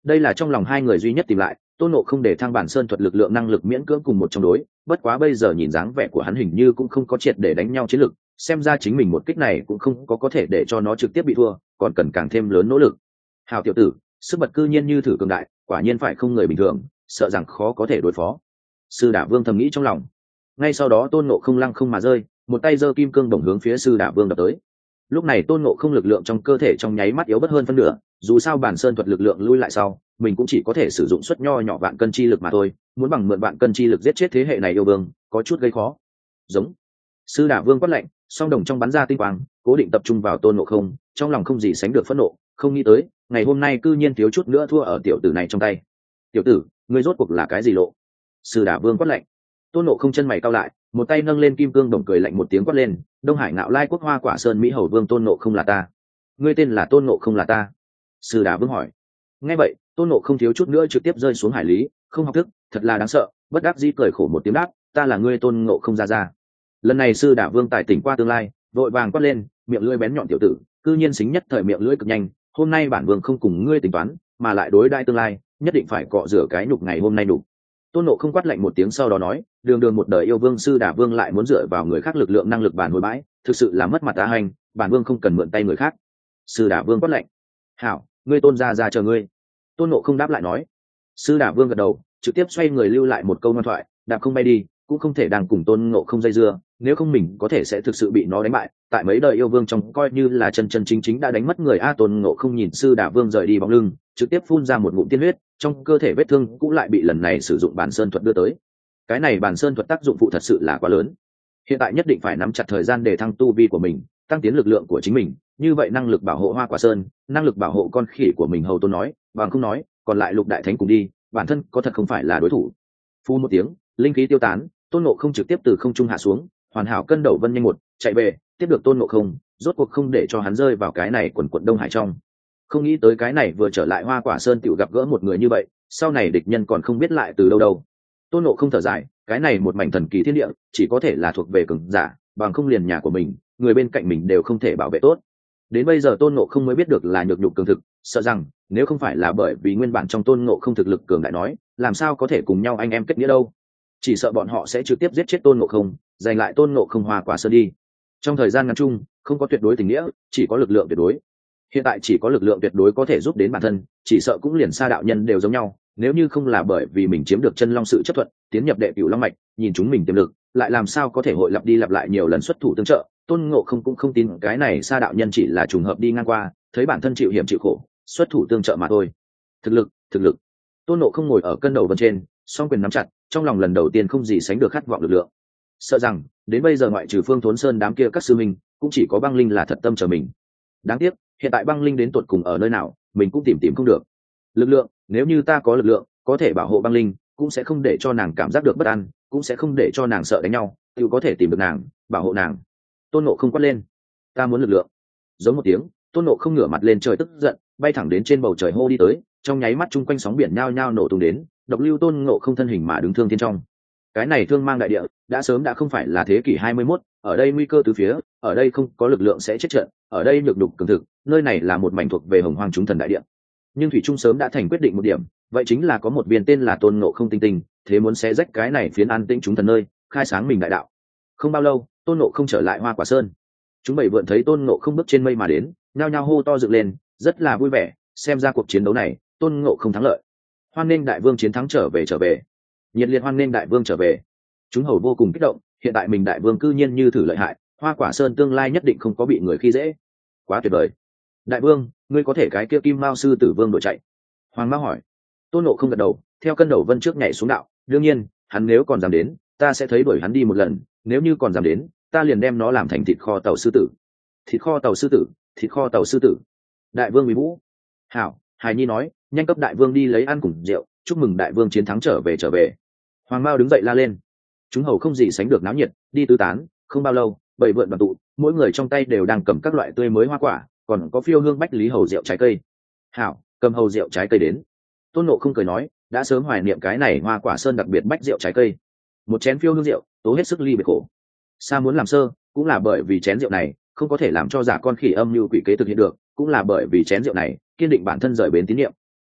đây là trong lòng hai người duy nhất tìm lại. Tôn Ngộ Không để thăng bản sơn thuật lực lượng năng lực miễn cưỡng cùng một trong đối, bất quá bây giờ nhìn dáng vẻ của hắn hình như cũng không có triệt để đánh nhau chiến lực, xem ra chính mình một kích này cũng không có thể để cho nó trực tiếp bị thua, còn cần càng thêm lớn nỗ lực. Hào tiểu tử, sức bật cư nhiên như thử cường đại, quả nhiên phải không người bình thường, sợ rằng khó có thể đối phó. Sư Đả Vương thầm nghĩ trong lòng. Ngay sau đó Tôn Ngộ Không lăng không mà rơi, một tay giơ kim cương bổng hướng phía Sư Đả Vương đập tới. Lúc này Tôn Ngộ Không lực lượng trong cơ thể trong nháy mắt yếu bất hơn phân nửa, dù sao bản sơn thuật lực lượng lui lại sau, mình cũng chỉ có thể sử dụng suất nho nhỏ vạn cân chi lực mà thôi, muốn bằng mượn vạn cân chi lực giết chết thế hệ này yêu vương, có chút gây khó. Giống. Sư Đả Vương quát lạnh, song đồng trong bắn ra tinh quang, cố định tập trung vào Tôn Ngộ Không, trong lòng không gì sánh được phẫn nộ, không nghĩ tới, ngày hôm nay cư nhiên thiếu chút nữa thua ở tiểu tử này trong tay. Tiểu tử, ngươi rốt cuộc là cái gì lộ? Sư Đả Vương quát lạnh. Tôn Ngộ Không chân mày cau lại, một tay nâng lên kim cương đồng cười lạnh một tiếng quát lên, Đông Hải Ngạo Lai Quốc Hoa Quả Sơn Mỹ Hầu Vương Tôn Ngộ Không là ta. Ngươi tên là Tôn Ngộ Không là ta? Sư Đả Vương hỏi. Nghe vậy, Tôn Ngộ Không thiếu chút nữa trực tiếp rơi xuống hải lý, không học thức, thật là đáng sợ, bất đắc dĩ cười khổ một tiếng đáp, ta là ngươi Tôn Ngộ Không ra. Lần này Sư Đả Vương tài tỉnh qua tương lai, vội vàng quát lên, miệng lưỡi bén nhọn tiểu tử, cư nhiên xính nhất thời miệng lưỡi cực nhanh, hôm nay bản vương không cùng ngươi tính toán, mà lại đối đãi tương lai, nhất định phải cọ rửa cái nhục ngày hôm nay đủ. Tôn Ngộ Không quát lạnh một tiếng sau đó nói, đường đường một đời yêu vương Sư Đả Vương lại muốn dựa vào người khác lực lượng năng lực bản hồi bãi, thực sự là mất mặt ta hành, bản vương không cần mượn tay người khác. Sư Đả Vương quát lạnh. Hảo, ngươi Tôn ra chờ ngươi. Tôn Ngộ Không đáp lại nói. Sư Đả Vương gật đầu, trực tiếp xoay người lưu lại một câu ngoan thoại, đạp không bay đi, cũng không thể đang cùng Tôn Ngộ Không dây dưa, nếu không mình có thể sẽ thực sự bị nó đánh bại. Tại mấy đời yêu vương trong coi như là chân chính đã đánh mất người a. Tôn Ngộ Không nhìn Sư Đả Vương rời đi bóng lưng, trực tiếp phun ra một ngụm tiên huyết, trong cơ thể vết thương cũng lại bị lần này sử dụng bản sơn thuật đưa tới. Cái này bản sơn thuật tác dụng phụ thật sự là quá lớn, hiện tại nhất định phải nắm chặt thời gian để thăng tu vi của mình, tăng tiến lực lượng của chính mình, như vậy năng lực bảo hộ Hoa Quả Sơn, năng lực bảo hộ con khỉ của mình Hầu Tôn nói, bằng không nói, còn lại Lục Đại Thánh cùng đi, bản thân có thật không phải là đối thủ. Phu một tiếng, linh khí tiêu tán, Tôn Ngộ Không trực tiếp từ không trung hạ xuống, hoàn hảo cân đầu vân nhanh một chạy về, tiếp được Tôn Ngộ Không, rốt cuộc không để cho hắn rơi vào cái này quần quận Đông Hải trong. Không nghĩ tới cái này vừa trở lại Hoa Quả Sơn tiểu gặp gỡ một người như vậy, sau này địch nhân còn không biết lại từ đâu đâu. Tôn Ngộ Không thở dài, cái này một mảnh thần kỳ thiên địa, chỉ có thể là thuộc về cường giả, bằng không liền nhà của mình, người bên cạnh mình đều không thể bảo vệ tốt. Đến bây giờ Tôn Ngộ Không mới biết được là nhược nhục cường thực, sợ rằng nếu không phải là bởi vì nguyên bản trong Tôn Ngộ Không thực lực cường đại nói, làm sao có thể cùng nhau anh em kết nghĩa đâu. Chỉ sợ bọn họ sẽ trực tiếp giết chết Tôn Ngộ Không, giành lại Tôn Ngộ Không Hoa Quả Sơn đi. Trong thời gian ngắn chung, không có tuyệt đối tình nghĩa, chỉ có lực lượng tuyệt đối. Hiện tại chỉ có lực lượng tuyệt đối có thể giúp đến bản thân, chỉ sợ cũng liền Sa đạo nhân đều giống nhau, nếu như không là bởi vì mình chiếm được chân long sự chấp thuận, tiến nhập đệ cửu long mạch, nhìn chúng mình tiềm lực, lại làm sao có thể hội lặp đi lặp lại nhiều lần xuất thủ tương trợ. Tôn Ngộ Không cũng không tin cái này Sa đạo nhân chỉ là trùng hợp đi ngang qua, thấy bản thân chịu hiểm chịu khổ, xuất thủ tương trợ mà thôi. Thực lực. Tôn Ngộ Không ngồi ở cân đầu vân trên, song quyền nắm chặt, trong lòng lần đầu tiên không gì sánh được khát vọng lực lượng. Sợ rằng đến bây giờ ngoại trừ Phương Thốn Sơn đám kia các sư minh, cũng chỉ có Băng Linh là thật tâm chờ mình. Đáng tiếc, hiện tại Băng Linh đến tột cùng ở nơi nào, mình cũng tìm không được. Lực lượng, nếu như ta có lực lượng, có thể bảo hộ Băng Linh, cũng sẽ không để cho nàng cảm giác được bất an, cũng sẽ không để cho nàng sợ đánh nhau, tự có thể tìm được nàng, bảo hộ nàng. Tôn Ngộ Không quát lên, ta muốn lực lượng. Giống một tiếng, Tôn Ngộ Không ngửa mặt lên trời tức giận, bay thẳng đến trên bầu trời hô đi tới, trong nháy mắt chung quanh sóng biển nhao nhao nổ tung đến, độc lưu Tôn Ngộ Không thân hình mà đứng thương thiên trong. Cái này thương mang đại địa, đã sớm đã không phải là thế kỷ 21, ở đây nguy cơ từ phía, ở đây không có lực lượng sẽ chết trận, ở đây nhược đục cường thực, nơi này là một mảnh thuộc về Hồng Hoang chúng thần đại địa. Nhưng thủy trung sớm đã thành quyết định một điểm, vậy chính là có một viên tên là Tôn Ngộ Không tinh tinh, thế muốn xé rách cái này phiến an tĩnh chúng thần nơi, khai sáng mình đại đạo. Không bao lâu, Tôn Ngộ Không trở lại Hoa Quả Sơn. Chúng bảy vượn thấy Tôn Ngộ Không bước trên mây mà đến, nhao nhao hô to dựng lên, rất là vui vẻ, xem ra cuộc chiến đấu này, Tôn Ngộ Không thắng lợi. Hoan nghênh đại vương chiến thắng trở về. Nhiệt liệt hoan nghênh đại vương trở về. Chúng hầu vô cùng kích động, hiện tại mình đại vương cư nhiên như thử lợi hại, Hoa Quả Sơn tương lai nhất định không có bị người khi dễ. Quá tuyệt vời. Đại vương, ngươi có thể cái kia Kim Mao sư tử vương đội chạy? Hoàng Mao hỏi. Tôn Ngộ Không gật đầu, theo cân đầu vân trước nhảy xuống đạo, đương nhiên, hắn nếu còn dám đến, ta sẽ thấy đuổi hắn đi một lần, nếu như còn dám đến, ta liền đem nó làm thành thịt kho tàu sư tử. Thịt kho tàu sư tử, thịt kho tàu sư tử. Đại vương Uy Vũ. Hảo, Hải Nhi nói, nhanh cấp đại vương đi lấy ăn cùng rượu, chúc mừng đại vương chiến thắng trở về. Hoàng Mao đứng dậy la lên. Chúng hầu không gì sánh được náo nhiệt, đi tứ tán, không bao lâu, bảy vượn đoàn tụ, mỗi người trong tay đều đang cầm các loại tươi mới hoa quả, còn có phiêu hương bách lý hầu rượu trái cây. Hảo, cầm hầu rượu trái cây đến. Tôn Ngộ Không cười nói, đã sớm hoài niệm cái này Hoa Quả Sơn đặc biệt bách rượu trái cây. Một chén phiêu hương rượu, tố hết sức ly biệt khổ. Sa muốn làm sơ, cũng là bởi vì chén rượu này không có thể làm cho giả con khỉ âm mưu quỷ kế thực hiện được, cũng là bởi vì chén rượu này kiên định bản thân rời bến tín nhiệm.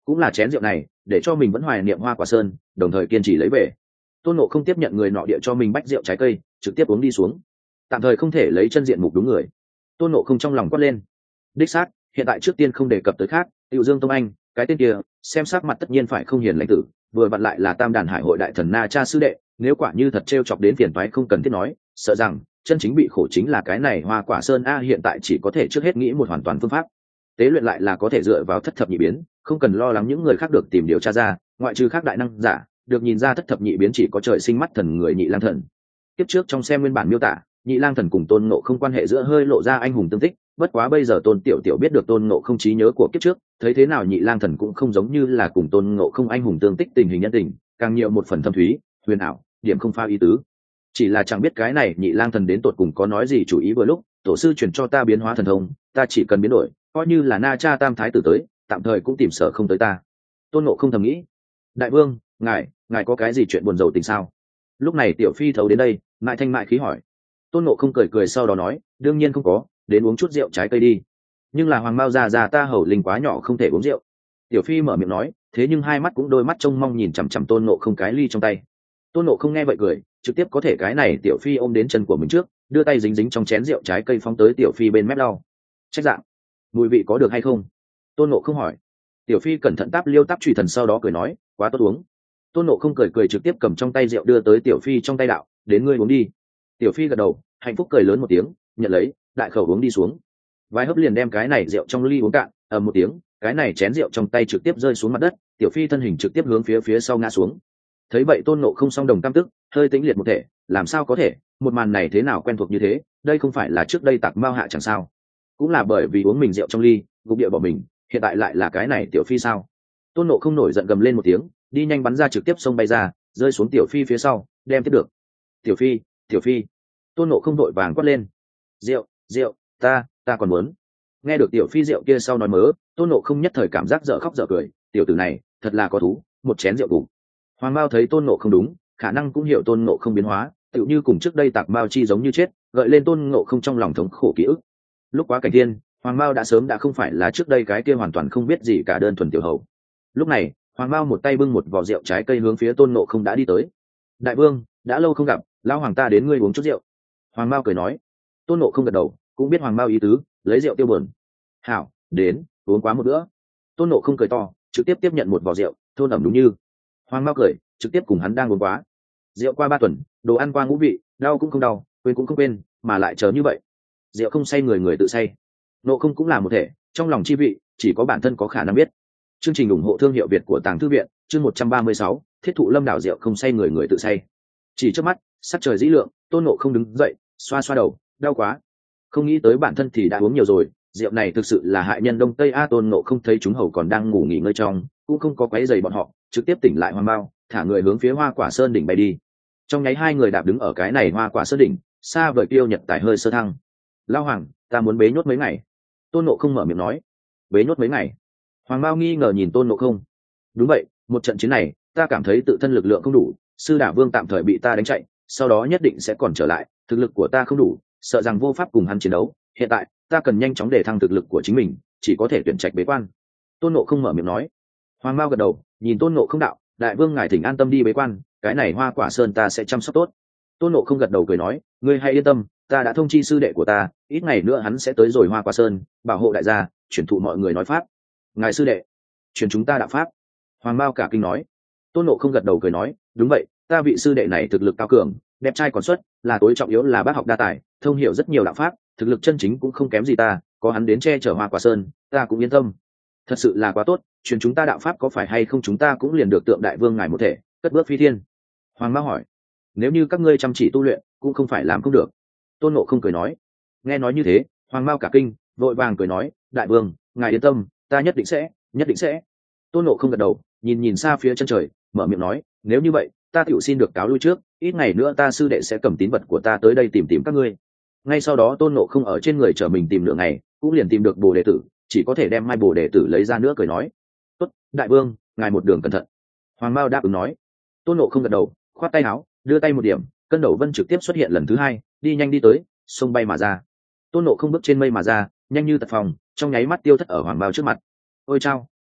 cũng là chén rượu này để cho mình vẫn hoài niệm Hoa Quả Sơn, đồng thời kiên trì lấy về. Tôn Ngộ không tiếp nhận người nọ địa cho mình bách rượu trái cây, trực tiếp uống đi xuống. Tạm thời không thể lấy chân diện mục đúng người. Tôn Ngộ không trong lòng quát lên. Đích xác, hiện tại trước tiên không đề cập tới khác, Tiểu Dương Tông Anh, cái tên kia, xem sắc mặt tất nhiên phải không hiền lãnh tử, vừa vặn lại là Tam Đàn Hải hội đại thần Na Cha sư đệ, nếu quả như thật trêu chọc đến phiền toái không cần thiết nói, sợ rằng chân chính bị khổ chính là cái này Hoa Quả Sơn a. Hiện tại chỉ có thể trước hết nghĩ một hoàn toàn phương pháp. Tế luyện lại là có thể dựa vào thất thập nhị biến, không cần lo lắng những người khác được tìm điều tra ra, ngoại trừ khác đại năng giả, được nhìn ra thất thập nhị biến chỉ có trời sinh mắt thần người Nhị Lang Thần. Tiếp trước trong xem nguyên bản miêu tả, Nhị Lang Thần cùng Tôn Ngộ không quan hệ giữa hơi lộ ra anh hùng tương tích, bất quá bây giờ Tôn Tiểu Tiểu biết được Tôn Ngộ không trí nhớ của kiếp trước, thấy thế nào Nhị Lang Thần cũng không giống như là cùng Tôn Ngộ không anh hùng tương tích tình hình nhân tình, càng nhiều một phần thâm thúy, huyền ảo, điểm không pha ý tứ. Chỉ là chẳng biết cái này Nhị Lang Thần đến tột cùng có nói gì chủ ý vừa lúc, tổ sư truyền cho ta biến hóa thần thông, ta chỉ cần biến đổi, coi như là Na Cha Tam Thái tử tới, tạm thời cũng tìm sở không tới ta. Tôn Ngộ không thầm nghĩ. Đại vương, ngài có cái gì chuyện buồn rầu tình sao? Lúc này Tiểu Phi thấu đến đây, mại thanh mại khí hỏi. Tôn Ngộ không cười cười sau đó nói, đương nhiên không có, đến uống chút rượu trái cây đi. Nhưng là Hoàng Mao già ta hầu linh quá nhỏ không thể uống rượu. Tiểu Phi mở miệng nói, thế nhưng hai mắt cũng đôi mắt trông mong nhìn chằm chằm Tôn Ngộ không cái ly trong tay. Tôn Ngộ không nghe vậy cười, trực tiếp có thể cái này Tiểu Phi ôm đến chân của mình trước, đưa tay dính dính trong chén rượu trái cây phóng tới Tiểu Phi bên mép lau. Trách dạng, mùi vị có được hay không? Tôn Ngộ không hỏi. Tiểu Phi cẩn thận táp liêu táp trùy thần sau đó cười nói, quá tốt uống. Tôn Ngộ không cười cười trực tiếp cầm trong tay rượu đưa tới Tiểu Phi trong tay đạo, đến ngươi uống đi. Tiểu Phi gật đầu, hạnh phúc cười lớn một tiếng, nhận lấy, đại khẩu uống đi xuống. Vài hớp liền đem cái này rượu trong ly uống cạn, ầm một tiếng, cái này chén rượu trong tay trực tiếp rơi xuống mặt đất, Tiểu Phi thân hình trực tiếp hướng phía sau ngã xuống. Thấy vậy Tôn Ngộ không song đồng tam tức, hơi tĩnh liệt một thể, làm sao có thể, một màn này thế nào quen thuộc như thế, đây không phải là trước đây Tạc Mao hạ chẳng sao? Cũng là bởi vì uống mình rượu trong ly, gục địa bỏ mình, hiện tại lại là cái này Tiểu Phi sao? Tôn Ngộ không nổi giận gầm lên một tiếng, đi nhanh bắn ra trực tiếp xông bay ra, rơi xuống Tiểu Phi phía sau, đem tiếp được. Tiểu Phi. Tôn Ngộ không đội vàng quát lên. Rượu, ta còn muốn. Nghe được Tiểu Phi rượu kia sau nói mớ, Tôn Ngộ không nhất thời cảm giác dở khóc dở cười, tiểu tử này thật là có thú, một chén rượu cùng. Hoàng Mao thấy Tôn Ngộ không đúng, khả năng cũng hiểu Tôn Ngộ không biến hóa, tựu như cùng trước đây Tạc Mao chi giống như chết, gợi lên Tôn Ngộ không trong lòng thống khổ ký ức. Lúc quá cảnh thiên, Hoàng Mao đã sớm đã không phải là trước đây cái kia hoàn toàn không biết gì cả đơn thuần tiểu hầu. Lúc này, Hoàng Mao một tay bưng một vò rượu trái cây hướng phía Tôn Ngộ không đã đi tới. Đại vương, đã lâu không gặp, lão hoàng ta đến ngươi uống chút rượu. Hoàng Mao cười nói. Tôn Ngộ không gật đầu, cũng biết Hoàng Mao ý tứ, lấy rượu tiêu buồn. Hảo, đến, uống quá một bữa. Tôn Ngộ không cười to, trực tiếp tiếp nhận một vò rượu, thôn ẩm đúng như. Hoàng Mao cười, trực tiếp cùng hắn đang uống quá. Rượu qua 3 tuần, đồ ăn qua ngũ vị, đau cũng không đau, quên cũng không quên, mà lại chờ như vậy. Rượu không say người tự say. Ngộ không cũng là một thể, trong lòng chi vị, chỉ có bản thân có khả năng biết. Chương trình ủng hộ thương hiệu Việt của Tàng Thư viện, chương 136, Thiết thụ lâm đảo rượu không say người tự say. Chỉ trước mắt, sắc trời dĩ lượng, Tôn Ngộ không đứng dậy, xoa xoa đầu, đau quá. Không nghĩ tới bản thân thì đã uống nhiều rồi, rượu này thực sự là hại nhân Đông Tây a. Tôn Ngộ không thấy chúng hầu còn đang ngủ nghỉ ngơi trong, cũng không có quấy rầy bọn họ, trực tiếp tỉnh lại Hoàng Mao, thả người hướng phía Hoa Quả Sơn đỉnh bay đi. Trong nháy hai người đạp đứng ở cái này Hoa Quả Sơn đỉnh, xa vời kiêu nhật tài hơi sơ thăng. Lao Hoàng, ta muốn bế nhốt mấy ngày. Tôn Ngộ không mở miệng nói. Bế nhốt mấy ngày? Hoàng Mao nghi ngờ nhìn Tôn Ngộ không. Đúng vậy, một trận chiến này, ta cảm thấy tự thân lực lượng không đủ, sư đả vương tạm thời bị ta đánh chạy, sau đó nhất định sẽ còn trở lại, thực lực của ta không đủ, sợ rằng vô pháp cùng hắn chiến đấu, hiện tại ta cần nhanh chóng để thăng thực lực của chính mình, chỉ có thể tuyển trạch bế quan. Tôn Ngộ không mở miệng nói. Hoàng Mao gật đầu, nhìn Tôn Ngộ không đạo, đại vương ngài thỉnh an tâm đi bế quan, cái này Hoa Quả Sơn ta sẽ chăm sóc tốt. Tôn Ngộ không gật đầu cười nói, ngươi hãy yên tâm, ta đã thông chi sư đệ của ta, ít ngày nữa hắn sẽ tới rồi Hoa Quả Sơn, bảo hộ đại gia, truyền thụ mọi người nói pháp. Ngài sư đệ, truyền chúng ta đạo pháp. Hoàng Mao cả kinh nói. Tôn Ngộ không gật đầu cười nói, đúng vậy, ta vị sư đệ này thực lực cao cường, đẹp trai còn xuất, là tối trọng yếu là bác học đa tài, thông hiểu rất nhiều đạo pháp, thực lực chân chính cũng không kém gì ta, có hắn đến che chở Hoa Quả Sơn, ta cũng yên tâm. Thật sự là quá tốt, truyền chúng ta đạo pháp có phải hay không chúng ta cũng liền được tượng đại vương ngài một thể, cất bước phi thiên. Hoàng Mao hỏi, nếu như các ngươi chăm chỉ tu luyện, cũng không phải làm không được. Tôn Ngộ không cười nói. Nghe nói như thế, Hoàng Mao cả kinh, vội vàng cười nói, đại vương ngài yên tâm, ta nhất định sẽ. Tôn Ngộ không gật đầu, nhìn nhìn xa phía chân trời, mở miệng nói, nếu như vậy, ta tựu xin được cáo lui trước, ít ngày nữa ta sư đệ sẽ cầm tín vật của ta tới đây tìm các ngươi. Ngay sau đó Tôn Ngộ không ở trên người chở mình tìm nửa ngày, cũng liền tìm được Bồ Đề tử, chỉ có thể đem mai Bồ Đề tử lấy ra nữa cười nói, tốt, đại vương ngài một đường cẩn thận. Hoàng Mao đáp ứng nói. Tôn Ngộ không gật đầu, khoát tay áo, đưa tay một điểm, cân đầu vân trực tiếp xuất hiện lần thứ hai, đi nhanh đi tới, sông bay mà ra. Tôn Ngộ không bước trên mây mà ra, nhanh như tật phòng, trong nháy mắt tiêu thất ở Hoàng Mao trước mặt. Ôi chao,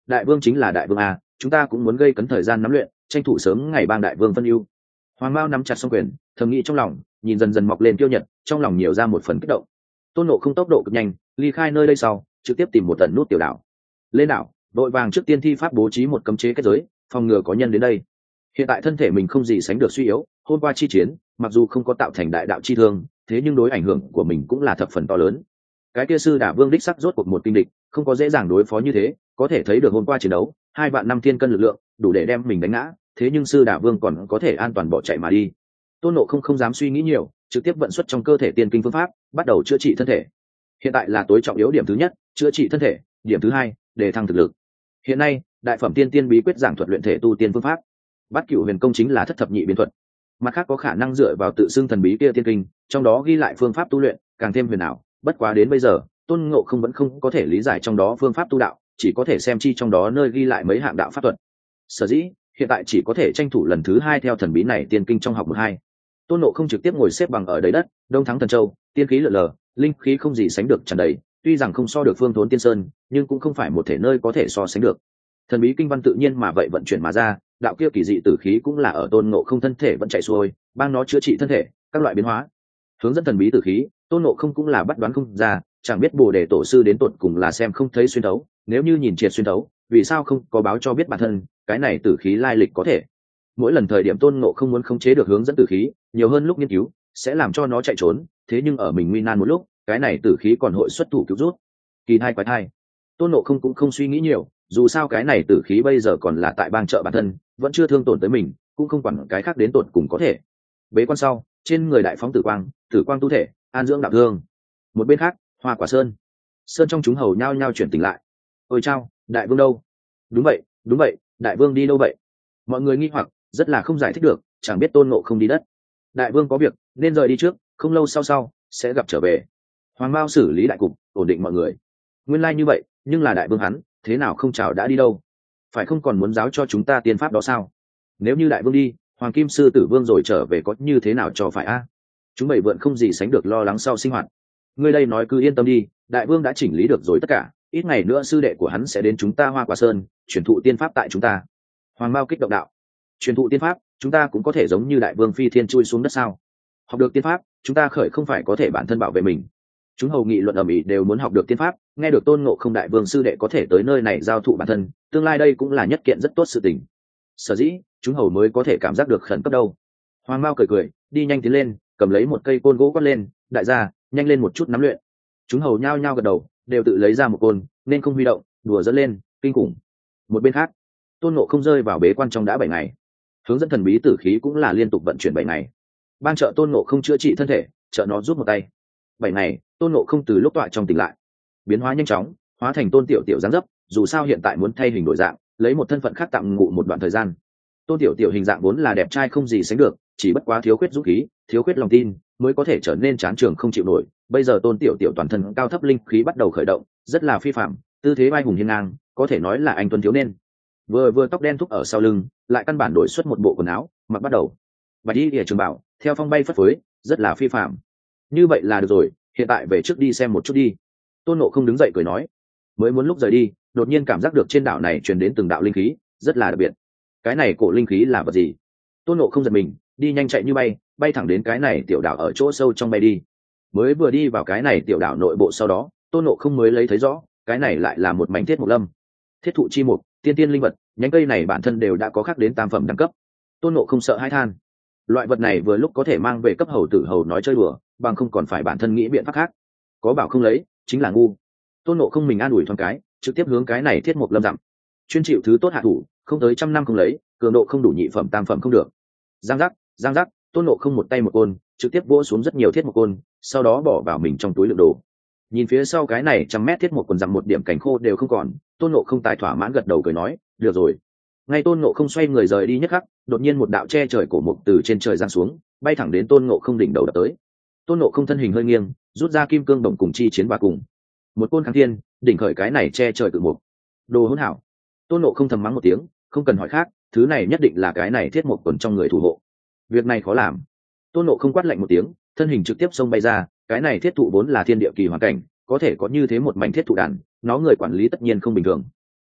đại vương chính là đại vương à, chúng ta cũng muốn gây cấn thời gian nắm luyện, tranh thủ sớm ngày bang đại vương phân ưu. Hoàng Mao nắm chặt song quyền, thầm nghĩ trong lòng, nhìn dần dần mọc lên tiêu nhật, trong lòng nhiều ra một phần kích động. Tôn Nộ không tốc độ cực nhanh, ly khai nơi đây sau, trực tiếp tìm một tận nút tiểu đảo. Lên đảo, đội vàng trước tiên thi pháp bố trí một cấm chế kết giới, phòng ngừa có nhân đến đây. Hiện tại thân thể mình không gì sánh được suy yếu, hôm qua chi chiến, mặc dù không có tạo thành đại đạo chi thương, thế nhưng đối ảnh hưởng của mình cũng là thập phần to lớn. Cái kia sư đả vương đích sắc rốt cuộc một kinh địch, không có dễ dàng đối phó như thế, có thể thấy được hôm qua chiến đấu, 2 vạn 5 thiên cân lực lượng, đủ để đem mình đánh ngã, thế nhưng sư đả vương còn có thể an toàn bỏ chạy mà đi. Tôn Nộ không dám suy nghĩ nhiều, trực tiếp vận xuất trong cơ thể tiên kinh phương pháp, bắt đầu chữa trị thân thể. Hiện tại là tối trọng yếu điểm thứ nhất, chữa trị thân thể, điểm thứ hai, đề thăng thực lực. Hiện nay, đại phẩm tiên tiên bí quyết giảng thuật luyện thể tu tiên phương pháp. Bát Cửu Huyền Công chính là thất thập nhị biến thuật. Mặt khác có khả năng dựa vào tự xưng thần bí kia tiên kinh, trong đó ghi lại phương pháp tu luyện, càng thêm huyền ảo. Bất quá đến bây giờ, Tôn Ngộ không vẫn không có thể lý giải trong đó phương pháp tu đạo, chỉ có thể xem chi trong đó nơi ghi lại mấy hạng đạo pháp thuật. Sở dĩ, hiện tại chỉ có thể tranh thủ lần thứ hai theo thần bí này tiên kinh trong học 1-2. Tôn Ngộ không trực tiếp ngồi xếp bằng ở đấy đất, đông thắng thần châu, tiên khí lượn lờ, linh khí không gì sánh được tràn đầy, tuy rằng không so được Phương Thốn Tiên Sơn, nhưng cũng không phải một thể nơi có thể so sánh được. Thần bí kinh văn tự nhiên mà vậy vận chuyển mà ra, đạo kia kỳ dị tử khí cũng là ở Tôn Ngộ không thân thể vẫn chạy xuôi, bang nó chữa trị thân thể, các loại biến hóa. Hướng dẫn thần bí tử khí, Tôn Ngộ không cũng là bắt đoán không ra, chẳng biết Bồ Đề tổ sư đến tột cùng là xem không thấy xuyên thấu, nếu như nhìn triệt xuyên thấu, vì sao không có báo cho biết bản thân, cái này tử khí lai lịch có thể. Mỗi lần thời điểm Tôn Ngộ không muốn khống chế được hướng dẫn tử khí, nhiều hơn lúc nghiên cứu, sẽ làm cho nó chạy trốn, thế nhưng ở mình nguy nan một lúc, cái này tử khí còn hội xuất thủ cứu rút. Kỳ thai quái thai. Tôn Ngộ không cũng không suy nghĩ nhiều, dù sao cái này tử khí bây giờ còn là tại bang chợ bản thân, vẫn chưa thương tổn tới mình, cũng không quản cái khác đến tổn cùng có thể. Bế quan sau, trên người đại phóng tử quang tu thể, an dưỡng đạo thương. Một bên khác, Hoa Quả Sơn, sơn trong chúng hầu nhao nhao chuyển tỉnh lại. Ôi chao, đại vương đâu? Đúng vậy, đại vương đi đâu vậy? Mọi người nghi hoặc, rất là không giải thích được, chẳng biết Tôn Ngộ không đi đất. Đại vương có việc, nên rời đi trước, không lâu sau sẽ gặp trở về. Hoàng Mao xử lý đại cục, ổn định mọi người. Nguyên lai như vậy, nhưng là đại vương hắn, thế nào không chào đã đi đâu? Phải không còn muốn giáo cho chúng ta tiên pháp đó sao? Nếu như đại vương đi, Hoàng Kim Sư Tử Vương rồi trở về có như thế nào cho phải a? Chúng bảy vượn không gì sánh được lo lắng sau sinh hoạt. Ngươi đây nói cứ yên tâm đi, đại vương đã chỉnh lý được rồi tất cả, ít ngày nữa sư đệ của hắn sẽ đến chúng ta Hoa Quả Sơn, truyền thụ tiên pháp tại chúng ta. Hoàng Mao kích động đạo, truyền thụ tiên pháp, chúng ta cũng có thể giống như đại vương phi thiên chui xuống đất sao? Học được tiên pháp, chúng ta khởi không phải có thể bản thân bảo vệ mình. Chúng hầu nghị luận ầm ĩ đều muốn học được tiên pháp, nghe được Tôn Ngộ không đại vương sư đệ có thể tới nơi này giao thụ bản thân, tương lai đây cũng là nhất kiện rất tốt sự tình. Sở dĩ, chúng hầu mới có thể cảm giác được khẩn cấp đâu. Hoàng Mao cười, đi nhanh tiến lên, cầm lấy một cây côn gỗ quát lên, đại gia, nhanh lên một chút nắm luyện. Chúng hầu nhao nhao gật đầu, đều tự lấy ra một côn, nên không huy động, đùa dẫn lên, kinh khủng. Một bên khác, Tôn Ngộ không rơi vào bế quan trong đã 7 ngày. Hướng dẫn thần bí tử khí cũng là liên tục vận chuyển 7 ngày. Ban trợ Tôn Ngộ không chữa trị thân thể, trợ nó giúp một tay. 7 ngày, Tôn Ngộ không từ lúc tọa trong tỉnh lại, biến hóa nhanh chóng, hóa thành Tôn Tiểu Tiểu dáng dấp, dù sao hiện tại muốn thay hình đổi dạng, lấy một thân phận khác tạm ngụ một đoạn thời gian. Tôn Tiểu Tiểu hình dạng vốn là đẹp trai không gì sánh được, chỉ bất quá thiếu khuyết dũng khí, thiếu khuyết lòng tin, mới có thể trở nên chán trường không chịu nổi. Bây giờ Tôn Tiểu Tiểu toàn thân cao thấp linh khí bắt đầu khởi động, rất là phi phạm, tư thế vai hùng hiên ngang, có thể nói là anh tuấn thiếu niên. Vừa tóc đen thúc ở sau lưng, lại căn bản đổi xuất một bộ quần áo, mặc bắt đầu bạch y địa trường bảo, theo phong bay phất phới, rất là phi phạm. Như vậy là được rồi, hiện tại về trước đi xem một chút đi. Tôn Ngộ không đứng dậy cười nói. Mới muốn lúc rời đi, đột nhiên cảm giác được trên đảo này truyền đến từng đạo linh khí, rất là đặc biệt. Cái này cổ linh khí là vật gì? Tôn Ngộ không giật mình, đi nhanh chạy như bay thẳng đến cái này tiểu đảo ở chỗ sâu trong bay đi. Mới vừa đi vào cái này tiểu đảo nội bộ sau đó, Tôn Ngộ không mới lấy thấy rõ, cái này lại là một mảnh thiết mục lâm. Thiết thụ chi mục, tiên tiên linh vật, nhánh cây này bản thân đều đã có khác đến tam phẩm đẳng cấp. Tôn Ngộ không sợ hãi than, loại vật này vừa lúc có thể mang về cấp hầu tử hầu nói chơi đùa, bằng không còn phải bản thân nghĩ biện pháp khác. Có bảo không lấy, chính là ngu. Tôn Ngộ không mình an ủi thoáng cái, trực tiếp hướng cái này thiết mục lâm dặm. Chuyên chịu thứ tốt hạ thủ, không tới 100 năm không lấy, cường độ không đủ nhị phẩm tam phẩm không được. Giang giác, Tôn Ngộ không một tay một côn, trực tiếp vỗ xuống rất nhiều thiết mục côn, sau đó bỏ vào mình trong túi đựng đồ. Nhìn phía sau cái này 100 mét thiết mục quần dặm một điểm cảnh khô đều không còn, Tôn Ngộ không tài thỏa mãn gật đầu cười nói, được rồi. Ngay Tôn Ngộ không xoay người rời đi nhất khắc, đột nhiên một đạo che trời cổ mục từ trên trời giáng xuống, bay thẳng đến Tôn Ngộ không đỉnh đầu đập tới. Tôn Ngộ không thân hình hơi nghiêng, rút ra kim cương đồng cùng chi chiến và cùng một côn kháng thiên, đỉnh khởi cái này che trời cự mục. Đồ hỗn hảo. Tôn Ngộ không thầm mắng một tiếng, không cần hỏi khác, thứ này nhất định là cái này thiết mục quần trong người thủ hộ. Việc này khó làm. Tôn Ngộ không quát lạnh một tiếng, thân hình trực tiếp xông bay ra, cái này thiết thụ vốn là thiên địa kỳ hoàn cảnh, có thể có như thế một mảnh thiết thụ đàn, nó người quản lý tất nhiên không bình thường.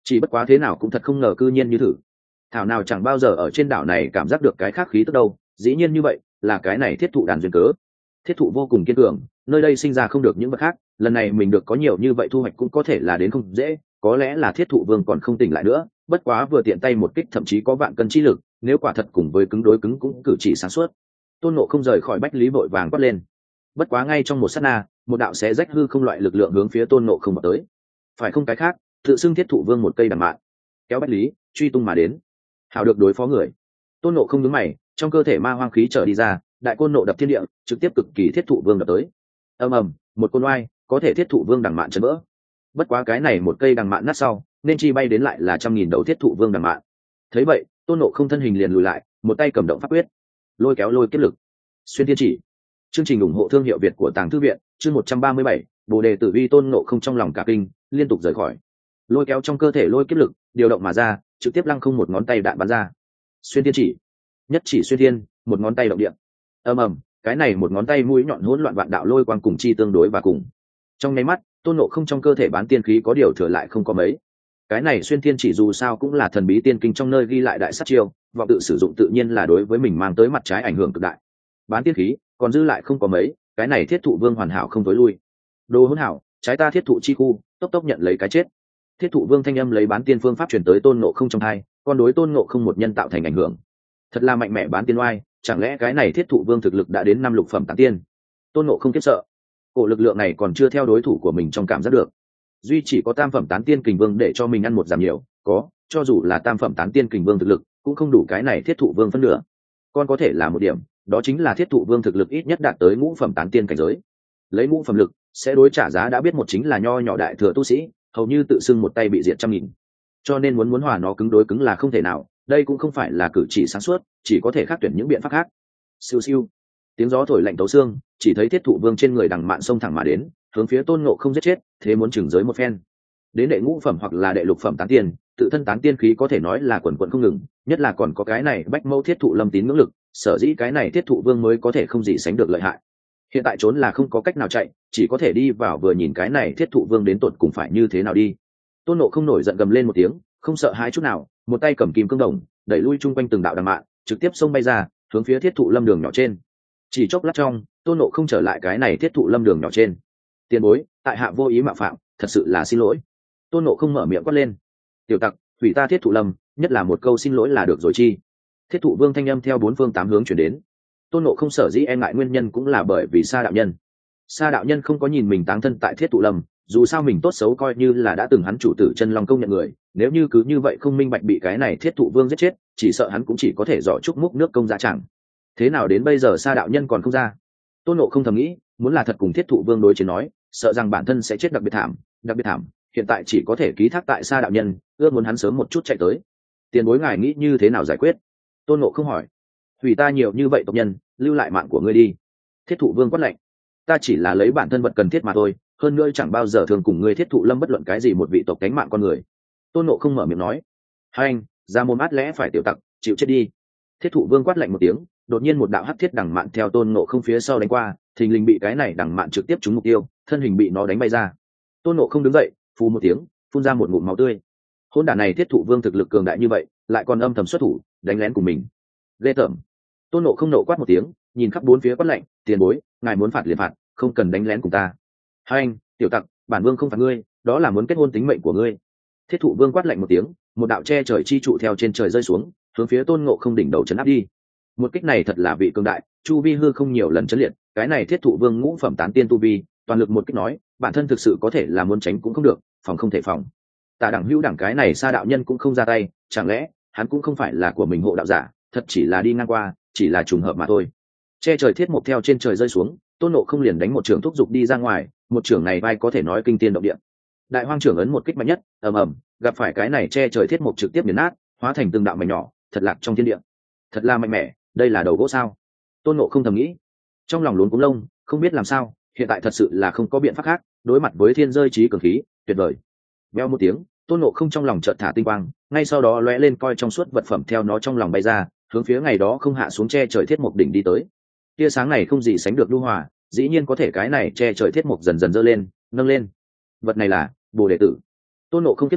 chỉ bất quá thế nào cũng thật không ngờ cư nhiên như thử. Thảo nào chẳng bao giờ ở trên đảo này cảm giác được cái khác khí tức đâu, dĩ nhiên như vậy là cái này thiết thụ đàn duyên cớ. Thiết thụ vô cùng kiên cường, nơi đây sinh ra không được những vật khác, lần này mình được có nhiều như vậy thu hoạch cũng có thể là đến không dễ, có lẽ là thiết thụ vương còn không tỉnh lại nữa, bất quá vừa tiện tay một kích thậm chí có vạn cân trí lực, nếu quả thật cùng với cứng đối cứng cũng cử chỉ sáng suốt. Tôn Ngộ không rời khỏi Bách Lý vội vàng quát lên. Bất quá ngay trong một sát na, một đạo xé rách hư không loại lực lượng hướng phía Tôn Ngộ không vào tới. Phải không cái khác, tự xưng thiết thụ vương một cây đằng mạn, kéo Bách Lý truy tung mà đến. Hảo được đối phó người. Tôn Ngộ không nhướng mày, trong cơ thể ma hoang khí trở đi ra, đại côn nộ đập thiên địa, trực tiếp cực kỳ thiết thụ vương đập tới. Ầm ầm, một côn oai, có thể thiết thụ vương đằng mạn chấn vỡ. Bất quá cái này một cây đằng mạn nát sau, nên chi bay đến lại là 100.000 đầu thiết thụ vương đằng mạn. Thấy vậy, Tôn Ngộ không thân hình liền lùi lại, một tay cầm động pháp quyết, lôi kéo lôi kiếp lực. Xuyên thiên chỉ. Chương trình ủng hộ thương hiệu Việt của Tàng Thư viện, chương 137, Bồ đề tử vi. Tôn Ngộ không trong lòng cả kinh, liên tục rời khỏi. Lôi kéo trong cơ thể lôi kiếp lực, điều động mà ra, trực tiếp lăng không một ngón tay đạn bắn ra. Xuyên thiên chỉ, nhất chỉ xuyên thiên, một ngón tay động địa. Ầm ầm, cái này một ngón tay mũi nhọn hỗn loạn vạn đạo lôi quang cùng chi tương đối và cùng. Trong nháy mắt, Tôn Ngộ không trong cơ thể bán tiên khí có điều thừa lại không có mấy. Cái này xuyên thiên chỉ dù sao cũng là thần bí tiên kinh trong nơi ghi lại đại sát chiêu, vọng tự sử dụng tự nhiên là đối với mình mang tới mặt trái ảnh hưởng cực đại. Bán tiên khí còn dư lại không có mấy, cái này thiết thụ vương hoàn hảo không tối lui. Đồ hỗn hảo, trái ta thiết thụ chi khu, tốc tốc nhận lấy cái chết. Thiết thụ vương thanh âm lấy bán tiên phương pháp truyền tới Tôn Ngộ không trong tai, còn đối Tôn Ngộ không một nhân tạo thành ảnh hưởng. Thật là mạnh mẽ bán tiên oai, chẳng lẽ cái này thiết thụ vương thực lực đã đến 5 lục phẩm tán tiên? Tôn Ngộ không kiếp sợ, cổ lực lượng này còn chưa theo đối thủ của mình trong cảm giác được. Duy chỉ có tam phẩm tán tiên kình vương để cho mình ăn một giảm nhiều, có, cho dù là tam phẩm tán tiên kình vương thực lực cũng không đủ cái này thiết thụ vương phân nửa. Còn có thể là một điểm, đó chính là thiết thụ vương thực lực ít nhất đạt tới ngũ phẩm tán tiên cảnh giới. Lấy ngũ phẩm lực sẽ đối trả giá đã biết một chính là nho nhỏ đại thừa tu sĩ, hầu như tự xưng một tay bị diệt 100.000. Cho nên muốn hòa nó cứng đối cứng là không thể nào, đây cũng không phải là cử chỉ sáng suốt, chỉ có thể khác tuyển những biện pháp khác. Siêu siêu, tiếng gió thổi lạnh tấu xương, chỉ thấy thiết thụ vương trên người đằng mạn xông thẳng mà đến, hướng phía Tôn Ngộ không giết chết, thế muốn chừng giới một phen. Đến đệ ngũ phẩm hoặc là đệ lục phẩm tán tiên, tự thân tán tiên khí có thể nói là quần quần không ngừng, nhất là còn có cái này bách mâu thiết thụ lâm tín ngưỡng lực, sở dĩ cái này thiết thụ vương mới có thể không gì sánh được lợi hại. Hiện tại trốn là không có cách nào chạy, chỉ có thể đi vào vừa nhìn cái này thiết thụ vương đến tột cùng phải như thế nào đi. Tôn Ngộ không nổi giận gầm lên một tiếng, không sợ hãi chút nào, một tay cầm kim cương đồng, đẩy lui chung quanh từng đạo đằng mạn, trực tiếp xông bay ra, hướng phía thiết thụ lâm đường nhỏ trên. Chỉ chốc lát trong, Tôn Ngộ không trở lại cái này thiết thụ lâm đường nhỏ trên. Tiền bối, tại hạ vô ý mạo phạm, thật sự là xin lỗi. Tôn Ngộ không mở miệng quát lên. Tiểu tặc, hủy ta thiết thụ lâm, nhất là một câu xin lỗi là được rồi chi. Thiết thụ vương thanh âm theo 4 phương 8 hướng chuyển đến. Tôn Ngộ không sở dĩ e ngại nguyên nhân cũng là bởi vì Sa đạo nhân. Sa đạo nhân không có nhìn mình táng thân tại thiết thụ lâm, dù sao mình tốt xấu coi như là đã từng hắn chủ tử chân long công nhận người, nếu như cứ như vậy không minh bạch bị cái này thiết thụ vương giết chết, chỉ sợ hắn cũng chỉ có thể dọ chúc múc nước công ra chẳng. Thế nào đến bây giờ Sa đạo nhân còn không ra? Tôn Ngộ không thầm nghĩ, muốn là thật cùng thiết thụ vương đối chiến nói, sợ rằng bản thân sẽ chết đặc biệt thảm, hiện tại chỉ có thể ký thác tại Sa đạo nhân, ước muốn hắn sớm một chút chạy tới. Tiền bối ngài nghĩ như thế nào giải quyết? Tôn Ngộ không hỏi. Hủy ta nhiều như vậy tộc nhân, lưu lại mạng của ngươi đi. Thiết thụ vương quát lạnh. Ta chỉ là lấy bản thân vật cần thiết mà thôi, hơn nữa chẳng bao giờ thường cùng ngươi thiết thụ lâm bất luận cái gì một vị tộc cánh mạng con người. Tôn Ngộ không mở miệng nói. Hai anh, ra mồm át lẽ phải tiểu tặc, chịu chết đi. Thiết thụ vương quát lạnh một tiếng, đột nhiên một đạo hắc thiết đằng mạn theo Tôn Ngộ không phía sau đánh qua, thình lình bị cái này đằng mạn trực tiếp trúng mục tiêu, thân hình bị nó đánh bay ra. Tôn Ngộ không đứng dậy, phù một tiếng, phun ra một ngụm máu tươi. Hôn đản này thiết thụ vương thực lực cường đại như vậy, lại còn âm thầm xuất thủ, đánh lén cùng mình. Ghê tởm. Tôn Ngộ không nộ quát một tiếng, nhìn khắp bốn phía quát lạnh, tiền bối, ngài muốn phạt liền phạt, không cần đánh lén cùng ta. Hai anh, tiểu tặc, bản vương không phạt ngươi, đó là muốn kết hôn tính mệnh của ngươi. Thiết thụ vương quát lạnh một tiếng, một đạo che trời chi trụ theo trên trời rơi xuống, hướng phía Tôn Ngộ không đỉnh đầu chấn áp đi. Một kích này thật là vị cường đại, chu vi hư không nhiều lần chấn liệt, cái này thiết thụ vương ngũ phẩm tán tiên tu vi, toàn lực một kích nói, bản thân thực sự có thể là muốn tránh cũng không được, phòng không thể phòng. Tả đẳng hữu đẳng cái này Sa đạo nhân cũng không ra tay, chẳng lẽ hắn cũng không phải là của mình hộ đạo giả, thật chỉ là đi ngang qua, chỉ là trùng hợp mà thôi. Che trời thiết mục theo trên trời rơi xuống, Tôn Ngộ không liền đánh một trường thúc dục đi ra ngoài, một trường này vai có thể nói kinh tiên động địa. Đại hoang trưởng ấn một kích mạnh nhất, ầm ầm, gặp phải cái này che trời thiết mục trực tiếp nghiền nát, hóa thành từng đạo mảnh nhỏ, thật lạc trong thiên địa. Thật là mạnh mẽ, đây là đầu gỗ sao? Tôn Ngộ không thầm nghĩ. Trong lòng luống cuống lông, không biết làm sao, hiện tại thật sự là không có biện pháp khác, đối mặt với thiên rơi chí cường khí, tuyệt vời. Veo một tiếng, Tôn Ngộ không trong lòng chợt thả tinh quang, ngay sau đó lóe lên coi trong suốt vật phẩm theo nó trong lòng bay ra, hướng phía ngày đó không hạ xuống che trời thiết mục đỉnh đi tới. Tia sáng này không gì sánh được lưu hòa, dĩ nhiên có thể cái này che trời thiết mục dần dần dơ lên, nâng lên. Vật này là Bồ Đề Tử. Tôn Ngộ không kiếp sợ,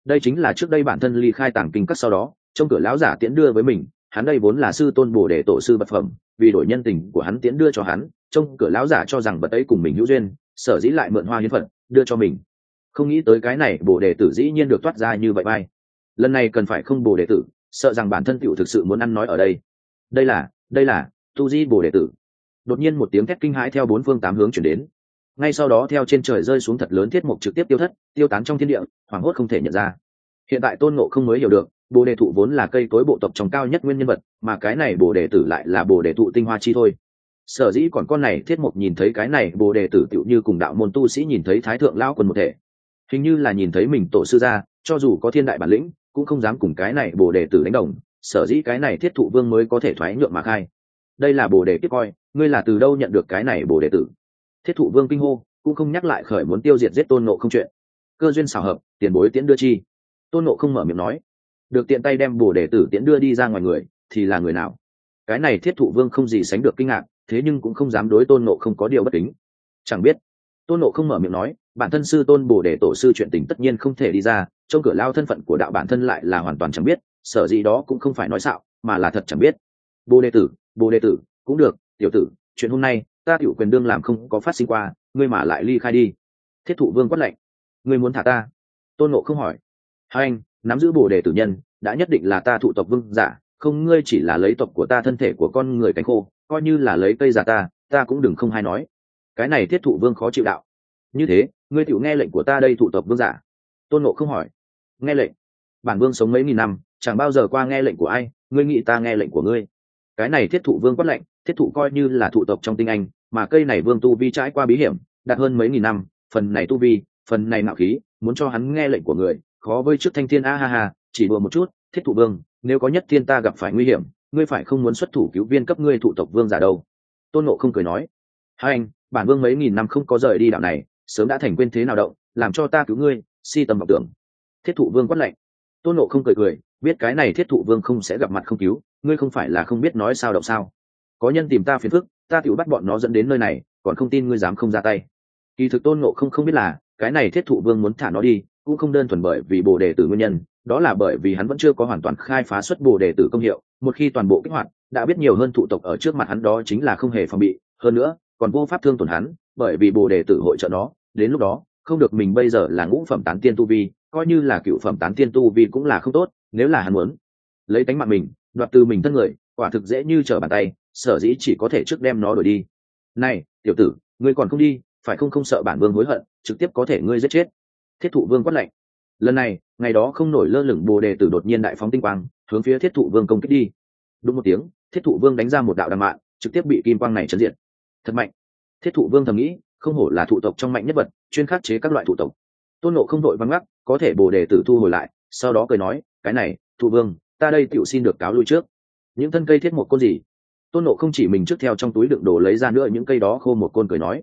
đây chính là trước đây bản thân ly khai tàng kinh các sau đó trong cửa lão giả tiễn đưa với mình, hắn đây vốn là sư tôn bồ đề tổ sư vật phẩm, vì đổi nhân tình của hắn tiễn đưa cho hắn, trong cửa lão giả cho rằng vật ấy cùng mình hữu duyên, sở dĩ lại mượn hoa hiến phật đưa cho mình. Không nghĩ tới cái này bồ đề tử dĩ nhiên được toát ra như vậy bay. Lần này cần phải không bồ đề tử, sợ rằng bản thân tiểu thực sự muốn ăn nói ở đây. Đây là tu di bồ đề tử. Đột nhiên một tiếng thét kinh hãi theo bốn phương tám hướng chuyển đến, ngay sau đó theo trên trời rơi xuống thật lớn thiết mục trực tiếp tiêu thất, tiêu tán trong thiên địa, hoảng hốt không thể nhận ra. Hiện tại Tôn Ngộ không mới hiểu được, bồ đề thụ vốn là cây cối bộ tộc trong cao nhất nguyên nhân vật, mà cái này bồ đề tử lại là bồ đề thụ tinh hoa chi thôi. Sở dĩ còn con này thiết mục nhìn thấy cái này bồ đề tử tựu như cùng đạo môn tu sĩ nhìn thấy thái thượng lão quân một thể, hình như là nhìn thấy mình tổ sư ra, cho dù có thiên đại bản lĩnh cũng không dám cùng cái này bồ đề tử đánh đồng. Sở dĩ cái này thiết thụ vương mới có thể thoái nhượng mà khai. Đây là bồ đề kiếp coi, ngươi là từ đâu nhận được cái này bồ đề tử? Thiết thụ vương kinh hô, cũng không nhắc lại khởi muốn tiêu diệt giết Tôn Ngộ không chuyện. Cơ duyên xảo hợp, tiền bối tiễn đưa chi. Tôn Ngộ không mở miệng nói, được tiện tay đem bồ đề tử tiễn đưa đi ra ngoài người thì là người nào? Cái này thiết thụ vương không gì sánh được kinh ngạc, thế nhưng cũng không dám đối Tôn Ngộ không có điều bất kính. Chẳng biết. Tôn Ngộ không mở miệng nói, bản thân sư tôn bồ đề tổ sư chuyện tình tất nhiên không thể đi ra, trong cửa lao thân phận của đạo bản thân lại là hoàn toàn chẳng biết, sở dĩ đó cũng không phải nói xạo, mà là thật chẳng biết. Bồ đề tử, cũng được, tiểu tử, chuyện hôm nay ta tiểu quyền đương làm không có phát sinh qua, ngươi mà lại ly khai đi. Thiết thụ vương quát lạnh, ngươi muốn thả ta? Tôn Ngộ không hỏi, hai anh nắm giữ bồ đề tử nhân đã nhất định là ta thụ tộc vương giả, không ngươi chỉ là lấy tộc của ta thân thể của con người cánh khô, coi như là lấy cây giả ta cũng đừng không hay nói. Cái này thiết thụ vương khó chịu đạo, như thế ngươi tiểu nghe lệnh của ta đây thụ tộc vương giả? Tôn Ngộ không hỏi, nghe lệnh? Bản vương sống mấy nghìn năm chẳng bao giờ qua nghe lệnh của ai, ngươi nghĩ ta nghe lệnh của ngươi? Cái này thiết thụ vương quát lệnh, thiết thụ coi như là thụ tộc trong tinh anh, mà cây này vương tu vi trải qua bí hiểm đạt hơn mấy nghìn năm, phần này tu vi, phần này ngạo khí, muốn cho hắn nghe lệnh của người khó với trước thanh thiên. A ha ha, chỉ đùa một chút, thiết thụ vương, nếu có nhất thiên ta gặp phải nguy hiểm, ngươi phải không muốn xuất thủ cứu viên cấp ngươi thụ tộc vương giả đâu? Tôn Ngộ không cười nói, hai anh bản vương mấy nghìn năm không có rời đi đạo này, sớm đã thành quên thế nào động, làm cho ta cứu ngươi, si tầm vọng tưởng. Thiết thụ vương quát lệnh. Tôn Ngộ không cười, biết cái này thiết thụ vương không sẽ gặp mặt không cứu, ngươi không phải là không biết nói sao động sao? Có nhân tìm ta phiền phức, ta tiểu bắt bọn nó dẫn đến nơi này, còn không tin ngươi dám không ra tay. Kỳ thực Tôn Ngộ không biết là cái này thiết thụ vương muốn thả nó đi cũng không đơn thuần bởi vì bồ đề tử nguyên nhân, đó là bởi vì hắn vẫn chưa có hoàn toàn khai phá xuất bồ đề tử công hiệu, một khi toàn bộ kích hoạt đã biết nhiều hơn thụ tộc ở trước mặt hắn, đó chính là không hề phòng bị, hơn nữa còn vô pháp thương tổn hắn, bởi vì bồ đề tử hội trợ nó, đến lúc đó không được mình bây giờ là ngũ phẩm tán tiên tu vi, coi như là cựu phẩm tán tiên tu vi cũng là không tốt, nếu là hắn muốn lấy tánh mạng mình đoạt từ mình thân người, quả thực dễ như trở bàn tay, sở dĩ chỉ có thể trước đem nó đuổi đi. Này tiểu tử, ngươi còn không đi, phải không sợ bản vương hối hận, trực tiếp có thể ngươi giết chết? Thiết thụ vương quát lạnh. Lần này ngày đó không nổi lơ lửng bồ đề tử đột nhiên đại phóng tinh quang hướng phía thiết thụ vương công kích đi. Đúng một tiếng, thiết thụ vương đánh ra một đạo đằng mạn, trực tiếp bị kim quang này chấn diệt. Thật mạnh. Thiết thụ vương thầm nghĩ, không hổ là thụ tộc trong mạnh nhất vật, chuyên khắc chế các loại thụ tộc. Tôn Ngộ không đội vắng ngắc, có thể bồ đề tử thu hồi lại, sau đó cười nói, cái này thụ vương, ta đây tựu xin được cáo lui trước. Những thân cây thiết một côn gì? Tôn Ngộ không chỉ mình trước theo trong túi đựng đồ lấy ra nữa những cây đó khô một côn, cười nói,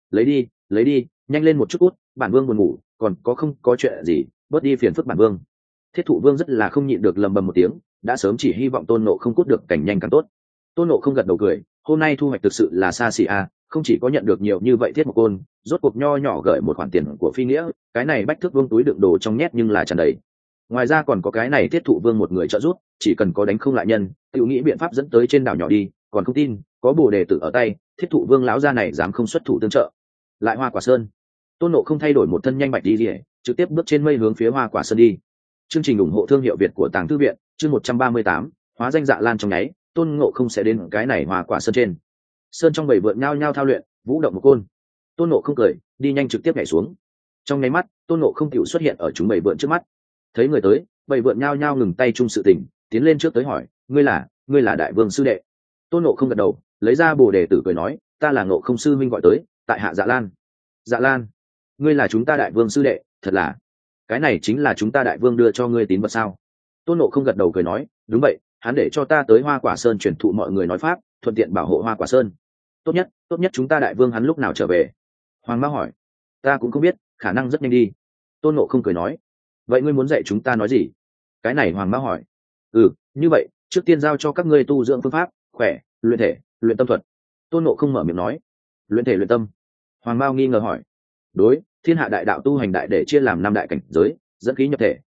lấy đi, nhanh lên một chút cút, bản vương buồn ngủ, còn không có chuyện gì, bớt đi phiền phức bản vương. Thiết thụ vương rất là không nhịn được lầm bầm một tiếng, đã sớm chỉ hy vọng Tôn Ngộ không cút được cảnh nhanh càng tốt. Tôn Ngộ không gật đầu cười, hôm nay thu hoạch thực sự là xa xỉ a, không chỉ có nhận được nhiều như vậy thiết một côn, rốt cuộc nho nhỏ gửi một khoản tiền của phi nghĩa, cái này bách thước vương túi đựng đồ trong nhét nhưng là tràn đầy. Ngoài ra còn có cái này thiết thụ vương một người trợ giúp, chỉ cần có đánh không lại nhân, tự nghĩ biện pháp dẫn tới trên đảo nhỏ đi, còn không tin, có bồ đề tử ở tay, thiết thụ vương lão gia này dám không xuất thủ tương trợ. Lại Hoa Quả Sơn. Tôn Ngộ không thay đổi một thân nhanh bạch đi rỉa, trực tiếp bước trên mây hướng phía Hoa Quả Sơn đi. Chương trình ủng hộ thương hiệu Việt của Tàng Thư viện, chương 138, hóa danh Dạ Lan trong nháy, Tôn Ngộ không sẽ đến cái này Hoa Quả Sơn trên. Sơn trong bảy vượn nhao nhao thao luyện, vũ động một côn. Tôn Ngộ không cười, đi nhanh trực tiếp nhảy xuống. Trong nháy mắt, Tôn Ngộ không tiểu xuất hiện ở chúng bảy vượn trước mắt. Thấy người tới, bảy vượn nhao nhao ngừng tay chung sự tình, tiến lên trước tới hỏi, ngươi là đại vương sư đệ? Tôn Ngộ không gật đầu, lấy ra bồ đề tử cười nói, ta là Ngộ không sư minh gọi tới, tại hạ Dạ Lan. Dạ Lan, ngươi là chúng ta đại vương sư đệ? Thật là, cái này chính là chúng ta đại vương đưa cho ngươi tín vật sao? Tôn Ngộ không gật đầu cười nói, đúng vậy, hắn để cho ta tới Hoa Quả Sơn truyền thụ mọi người nói pháp, thuận tiện bảo hộ Hoa Quả Sơn. Tốt nhất chúng ta đại vương hắn lúc nào trở về? Hoàng Mao hỏi. Ta cũng không biết, khả năng rất nhanh đi. Tôn Ngộ không cười nói, vậy ngươi muốn dạy chúng ta nói gì? Cái này Hoàng Mao hỏi. Như vậy trước tiên giao cho các ngươi tu dưỡng phương pháp, khỏe, luyện thể, luyện tâm thuật. Tôn Ngộ không mở miệng nói. Luyện thể luyện tâm? Hoàng Mao nghi ngờ hỏi. Đối, thiên hạ đại đạo tu hành đại để chia làm 5 đại cảnh giới, dẫn khí nhập thể,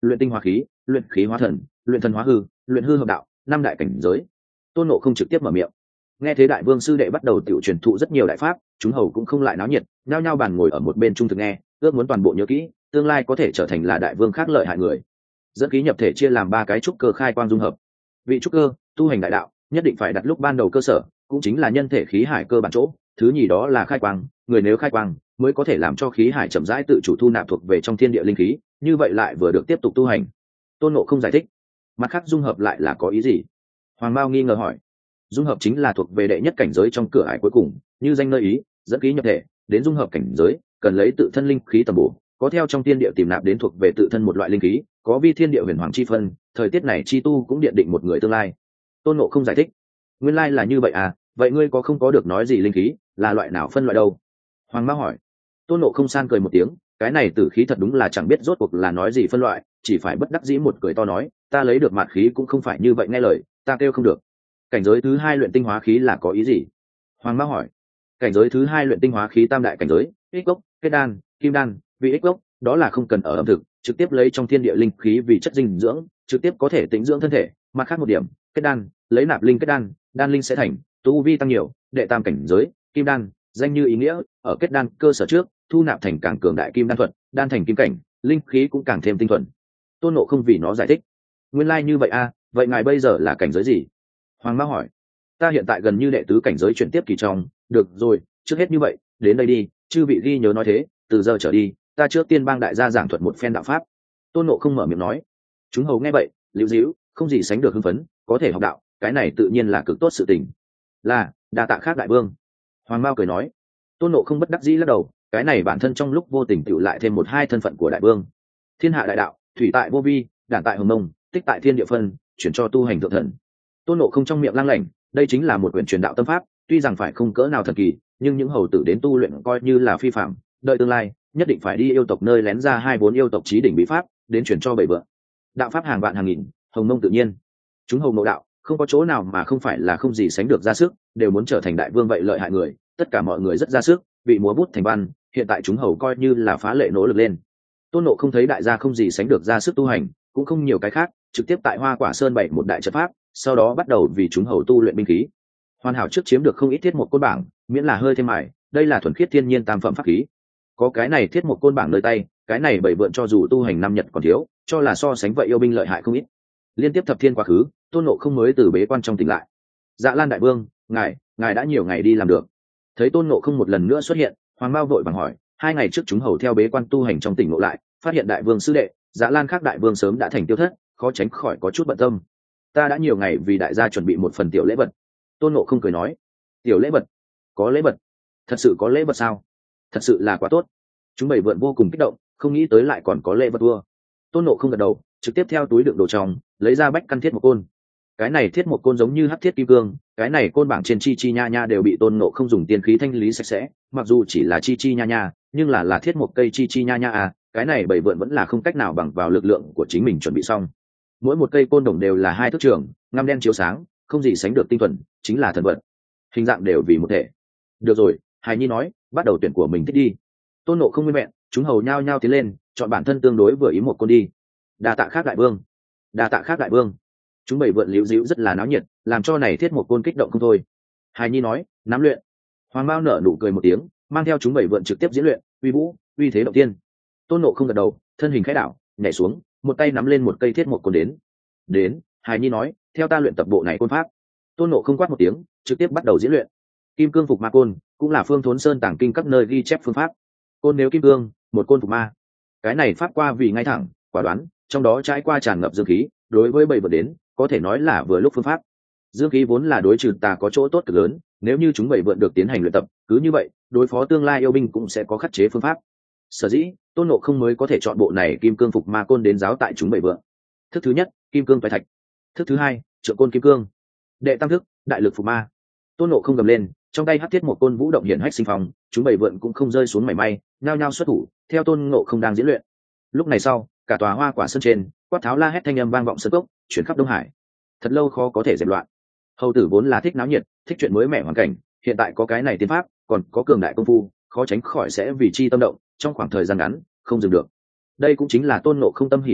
luyện tinh hóa khí, luyện khí hóa thần, luyện thần hóa hư, luyện hư hợp đạo, năm đại cảnh giới. Tôn Ngộ không trực tiếp mở miệng. Nghe thế đại vương sư đệ bắt đầu tiểu truyền thụ rất nhiều đại pháp, chúng hầu cũng không lại náo nhiệt, nhao nhao bàn ngồi ở một bên trung thực nghe, ước muốn toàn bộ nhớ kỹ, tương lai có thể trở thành là đại vương khác lợi hại người. Dẫn khí nhập thể chia làm 3 cái trúc cơ khai quang dung hợp. Vị trúc cơ, tu hành đại đạo, nhất định phải đặt lúc ban đầu cơ sở, cũng chính là nhân thể khí hải cơ bản chỗ, thứ nhì đó là khai quang, người nếu khai quang mới có thể làm cho khí hải chậm rãi tự chủ thu nạp thuộc về trong thiên địa linh khí, như vậy lại vừa được tiếp tục tu hành. Tôn Ngộ không giải thích. Mặt khác dung hợp lại là có ý gì? Hoàng Mao nghi ngờ hỏi. Dung hợp chính là thuộc về đệ nhất cảnh giới trong cửa ải cuối cùng, như danh nơi ý, dẫn khí nhập thể, đến dung hợp cảnh giới, cần lấy tự thân linh khí tầm bổ, có theo trong thiên địa tìm nạp đến thuộc về tự thân một loại linh khí, có vi thiên địa huyền hoàng chi phân, thời tiết này chi tu cũng điện định một người tương lai. Tôn Ngộ không giải thích. Nguyên lai là như vậy à, vậy ngươi có không có được nói gì linh khí, là loại nào phân loại đâu? Hoàng Mao hỏi. Tôn Ngộ không san cười một tiếng, cái này tử khí thật đúng là chẳng biết rốt cuộc là nói gì phân loại, chỉ phải bất đắc dĩ một cười to nói, ta lấy được mạt khí cũng không phải như vậy nghe lời, ta kêu không được. Cảnh giới thứ 2 luyện tinh hóa khí là có ý gì? Hoàng Mao hỏi. Cảnh giới thứ 2 luyện tinh hóa khí tam đại cảnh giới, ích gốc, kết đan, kim đan, vị ích gốc, đó là không cần ở âm thực, trực tiếp lấy trong thiên địa linh khí vì chất dinh dưỡng, trực tiếp có thể tĩnh dưỡng thân thể. Mặt khác một điểm, kết đan, lấy nạp linh kết đan, đan linh sẽ thành, tu vi tăng nhiều, đệ tam cảnh giới, kim đan, danh như ý nghĩa, ở kết đan cơ sở trước, thu nạp thành càng cường đại kim đan thuật, đan thành kim cảnh, linh khí cũng càng thêm tinh thuần. Tôn Ngộ không vì nó giải thích. Nguyên lai như vậy a, vậy ngài bây giờ là cảnh giới gì? Hoàng Mao hỏi. Ta hiện tại gần như đệ tứ cảnh giới chuyển tiếp kỳ trong. Được rồi, trước hết như vậy, đến đây đi, chư vị ghi nhớ nói thế, từ giờ trở đi, ta trước tiên bang đại gia giảng thuật một phen đạo pháp. Tôn Ngộ không mở miệng nói. Chúng hầu nghe vậy, liễu díu, không gì sánh được hưng phấn, có thể học đạo, cái này tự nhiên là cực tốt sự tình. Là, đa tạ khác đại vương. Hoàng Mao cười nói. Tôn Ngộ không bất đắc dĩ lắc đầu, cái này bản thân trong lúc vô tình tựu lại thêm một hai thân phận của đại vương. Thiên hạ đại đạo, thủy tại vô vi, đản tại hồng mông, tích tại thiên địa phân, chuyển cho tu hành thượng thần. Tôn Ngộ không trong miệng lang lảnh, đây chính là một quyển truyền đạo tâm pháp, tuy rằng phải không cỡ nào thần kỳ, nhưng những hầu tử đến tu luyện coi như là phi phạm, đợi tương lai nhất định phải đi yêu tộc nơi lén ra 2-4 yêu tộc chí đỉnh bí pháp, đến chuyển cho 7 vượng. Đạo pháp hàng vạn hàng nghìn, hồng mông tự nhiên. Chúng hầu ngộ đạo, không có chỗ nào mà không phải là không gì sánh được ra sức, đều muốn trở thành đại vương vậy lợi hại người, tất cả mọi người rất ra sức, bị múa bút thành văn, hiện tại chúng hầu coi như là phá lệ nỗ lực lên. Tôn Ngộ không thấy đại gia không gì sánh được ra sức tu hành, cũng không nhiều cái khác, trực tiếp tại Hoa Quả Sơn bày một đại trận pháp, sau đó bắt đầu vì chúng hầu tu luyện binh khí. Hoàn hảo trước chiếm được không ít thiết một côn bảng, miễn là hơi thêm mài, đây là thuần khiết thiên nhiên tam phẩm pháp khí. Có cái này thiết một côn bảng nơi tay, cái này bảy vượn cho dù tu hành năm nhật còn thiếu, cho là so sánh vậy yêu binh lợi hại không ít. Liên tiếp thập thiên quá khứ, Tôn Ngộ không mới từ bế quan trong tỉnh lại. Dạ Lan đại vương, ngài đã nhiều ngày đi làm được. Thấy Tôn Ngộ không một lần nữa xuất hiện, Hoàng Mao vội vàng hỏi, 2 ngày trước chúng hầu theo bế quan tu hành trong tỉnh ngộ lại, phát hiện đại vương sư đệ, Dạ Lan khác đại vương sớm đã thành tiêu thất, khó tránh khỏi có chút bận tâm. Ta đã nhiều ngày vì đại gia chuẩn bị một phần tiểu lễ vật. Tôn Ngộ không cười nói. Tiểu lễ vật? Có lễ vật? Thật sự có lễ vật sao? Thật sự là quá tốt. Chúng bảy vượn vô cùng kích động, không nghĩ tới lại còn có lễ vật vua. Tôn Ngộ không gật đầu, trực tiếp theo túi đựng đồ trong lấy ra bách căn thiết một côn. Cái này thiết một côn giống như hắc thiết kim cương, cái này côn bảng trên chi chi nha nha đều bị Tôn Ngộ không dùng tiên khí thanh lý sạch sẽ, mặc dù chỉ là chi chi nha nha, nhưng là thiết một cây chi chi nha nha à, cái này bảy vượn vẫn là không cách nào bằng vào lực lượng của chính mình chuẩn bị xong. Mỗi một cây côn đồng đều là 2 thước trường, ngăm đen chiếu sáng, không gì sánh được tinh thuần, chính là thần vật. Hình dạng đều vì một thể. Được rồi, Hài Nhi nói, bắt đầu tuyển của mình thích đi. Tôn Ngộ không nguyên vẹn, chúng hầu nhao nhao tiến lên, chọn bản thân tương đối vừa ý một con đi. Đa tạ khác đại vương, đa tạ khác đại vương. Chúng bảy vượn liễu díu rất là náo nhiệt, làm cho này thiết một côn kích động không thôi. Hài Nhi nói, nắm luyện. Hoàng Mao nở nụ cười một tiếng, mang theo chúng bảy vượn trực tiếp diễn luyện, uy vũ, uy thế động tiên. Tôn Ngộ không gật đầu, thân hình khẽ đảo, nhảy xuống, một tay nắm lên một cây thiết một côn đến. Hài Nhi nói, theo ta luyện tập bộ này côn pháp. Tôn Ngộ không quát một tiếng, trực tiếp bắt đầu diễn luyện. Kim cương phục ma côn cũng là Phương Thốn Sơn tàng kinh các nơi ghi chép phương pháp. Côn nếu kim cương, một côn phục ma. Cái này pháp qua vì ngay thẳng, quả đoán, trong đó trải qua tràn ngập dương khí, đối với bảy vượn đến, có thể nói là vừa lúc phương pháp. Dương khí vốn là đối trừ tà có chỗ tốt cực lớn, nếu như chúng bảy vượn được tiến hành luyện tập, cứ như vậy, đối phó tương lai yêu binh cũng sẽ có khắc chế phương pháp. Sở dĩ, Tôn Ngộ không mới có thể chọn bộ này kim cương phục ma côn đến giáo tại chúng bảy vượn. Thức thứ nhất, kim cương toái thạch. Thức thứ hai, trượng côn kim cương. Đệ tam thức, đại lực phục ma. Tôn Ngộ không gầm lên, trong tay hắc thiết một côn vũ động hiển hách sinh phong, chúng bảy vượn cũng không rơi xuống mảy may, nhao nhao xuất thủ, theo Tôn Ngộ không đang diễn luyện. Lúc này sau, cả tòa Hoa Quả Sơn trên, quát tháo la hét thanh âm vang vọng sơn cốc, chuyển khắp Đông Hải. Thật lâu khó có thể dẹp loạn. Hầu tử vốn là thích náo nhiệt, thích chuyện mới mẻ hoàn cảnh, hiện tại có cái này tiên pháp, còn có cường đại công phu, khó tránh khỏi sẽ vì chi tâm động, trong khoảng thời gian ngắn, không dừng được. Đây cũng chính là Tôn Ngộ không tâm hỉ một mặt,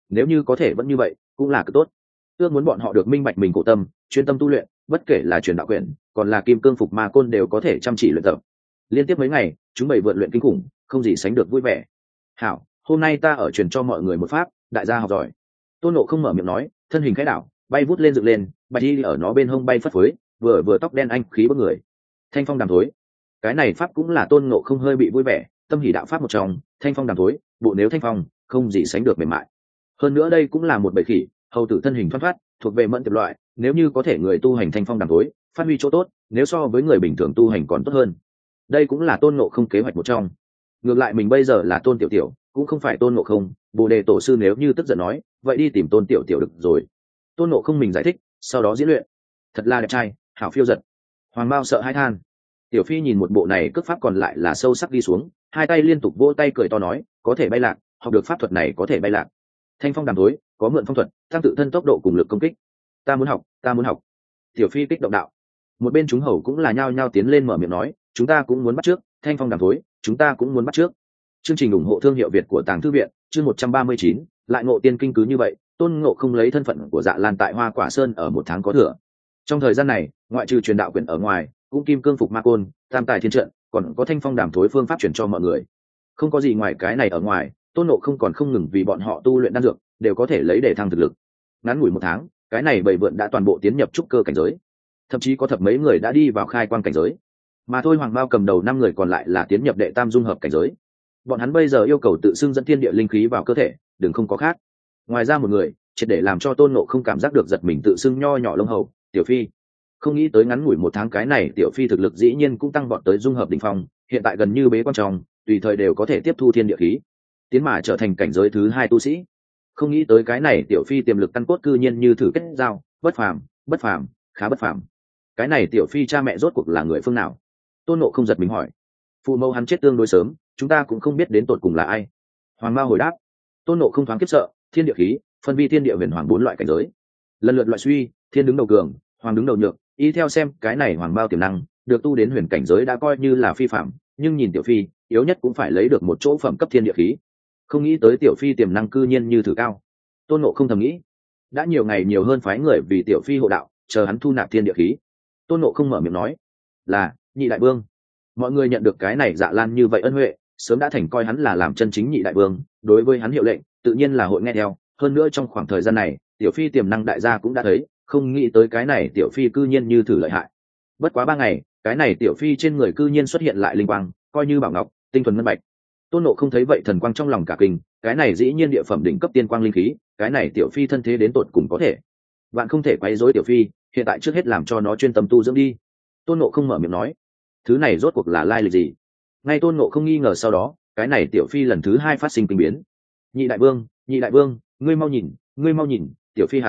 nếu như có thể vẫn như vậy cũng là cực tốt. Ước muốn bọn họ được minh bạch mình cổ tâm, chuyên tâm tu luyện, bất kể là truyền đạo quyển còn là kim cương phục ma côn đều có thể chăm chỉ luyện tập. Liên tiếp mấy ngày chúng bày vượt luyện kinh khủng, không gì sánh được vui vẻ. Hảo, hôm nay ta ở truyền cho mọi người một pháp, đại gia học giỏi. Tôn Ngộ không mở miệng nói, thân hình khẽ đảo, bay vút lên dựng lên, bạch y ở nó bên hông bay phất phới, vừa tóc đen anh khí bức người. Thanh phong đàm thối, cái này pháp cũng là Tôn Ngộ không hơi bị vui vẻ, tâm hỷ đạo pháp một trong, thanh phong đàm thối, bộ nếu thanh phong, không gì sánh được mềm mại. Hơn nữa đây cũng là một bầy khỉ, hầu tử thân hình thoát thoát, thuộc về mẫn tiệp loại, nếu như có thể người tu hành thanh phong đàm thối, phát huy chỗ tốt, nếu so với người bình thường tu hành còn tốt hơn. Đây cũng là Tôn Ngộ không kế hoạch một trong. Ngược lại mình bây giờ là Tôn Tiểu Tiểu, cũng không phải Tôn Ngộ không, Bồ Đề tổ sư nếu như tức giận nói, vậy đi tìm Tôn Tiểu Tiểu được rồi. Tôn Ngộ không mình giải thích, sau đó diễn luyện. Thật là đẹp trai, hảo phiêu giật. Hoàng Mao sợ hãi than. Tiểu Phi nhìn một bộ này cước pháp còn lại là sâu sắc đi xuống, hai tay liên tục vỗ tay cười to nói, có thể bay lạc, học được pháp thuật này có thể bay lạc. Thanh phong đàm thối, có mượn phong thuật, tăng tự thân tốc độ cùng lực công kích. Ta muốn học, ta muốn học. Tiểu Phi kích động đạo. Một bên chúng hầu cũng là nhao nhao tiến lên mở miệng nói, chúng ta cũng muốn bắt trước, thanh phong đàm thối, chúng ta cũng muốn bắt trước. Chương trình ủng hộ thương hiệu Việt của Tàng Thư viện, chương 139, lại ngộ tiên kinh cứ như vậy, Tôn Ngộ không lấy thân phận của Dạ Lan tại Hoa Quả Sơn ở một tháng có thừa. Trong thời gian này, ngoại trừ truyền đạo quyển ở ngoài, cũng kim cương phục ma côn, tam tài thiên trận, còn có thanh phong đàm thối phương pháp truyền cho mọi người. Không có gì ngoài cái này ở ngoài, Tôn Ngộ không còn không ngừng vì bọn họ tu luyện đan dược, đều có thể lấy để thăng thực lực. Ngắn ngủi một tháng, cái này bảy vượn đã toàn bộ tiến nhập trúc cơ cảnh giới, thậm chí có thập mấy người đã đi vào khai quang cảnh giới. Mà thôi Hoàng Mao cầm đầu 5 người còn lại là tiến nhập đệ tam dung hợp cảnh giới. Bọn hắn bây giờ yêu cầu tự xưng dẫn thiên địa linh khí vào cơ thể, đừng không có khác. Ngoài ra một người, triệt để làm cho Tôn Ngộ không cảm giác được giật mình tự xưng nho nhỏ lông hầu, Tiểu Phi. Không nghĩ tới ngắn ngủi một tháng cái này Tiểu Phi thực lực dĩ nhiên cũng tăng vọt tới dung hợp đỉnh phong, hiện tại gần như bế quan trọng, tùy thời đều có thể tiếp thu thiên địa khí, tiến mà trở thành cảnh giới thứ 2 tu sĩ. Không nghĩ tới cái này Tiểu Phi tiềm lực căn cốt cư nhiên như thử kết giao, bất phàm, khá bất phàm. Cái này Tiểu Phi cha mẹ rốt cuộc là người phương nào? Tôn Ngộ không giật mình hỏi. Phụ mẫu hắn chết tương đối sớm, chúng ta cũng không biết đến tột cùng là ai. Hoàng Mao hồi đáp. Tôn Ngộ không thoáng kiếp sợ, thiên địa khí, phân vi thiên địa huyền hoàng 4 loại cảnh giới, lần lượt loại suy, thiên đứng đầu cường, hoàng đứng đầu nhược, y theo xem cái này Hoàng Mao tiềm năng, được tu đến huyền cảnh giới đã coi như là phi phạm, nhưng nhìn Tiểu Phi, yếu nhất cũng phải lấy được một chỗ phẩm cấp thiên địa khí. Không nghĩ tới Tiểu Phi tiềm năng cư nhiên như thử cao. Tôn Ngộ không thầm nghĩ. Đã nhiều ngày nhiều hơn phái người vì Tiểu Phi hộ đạo, chờ hắn thu nạp thiên địa khí. Tôn Ngộ không mở miệng nói, là nhị đại vương. Mọi người nhận được cái này Dạ Lan như vậy ân huệ, sớm đã thành coi hắn là làm chân chính nhị đại vương, đối với hắn hiệu lệnh tự nhiên là hội nghe theo. Hơn nữa trong khoảng thời gian này Tiểu Phi tiềm năng đại gia cũng đã thấy, không nghĩ tới cái này Tiểu Phi cư nhiên như thử lợi hại. Bất quá 3 ngày, cái này Tiểu Phi trên người cư nhiên xuất hiện lại linh quang, coi như bảo ngọc, tinh thuần ngân bạch. Tôn Ngộ không thấy vậy thần quang trong lòng cả kinh, cái này dĩ nhiên địa phẩm đỉnh cấp tiên quang linh khí, cái này Tiểu Phi thân thế đến tột cùng có thể. Bạn không thể quấy rối Tiểu Phi, hiện tại trước hết làm cho nó chuyên tâm tu dưỡng đi. Tôn Ngộ không mở miệng nói, thứ này rốt cuộc là lai lịch gì? Ngay Tôn Ngộ không nghi ngờ sau đó, cái này Tiểu Phi lần thứ 2 phát sinh kinh biến. Nhị đại vương, ngươi mau nhìn, Tiểu Phi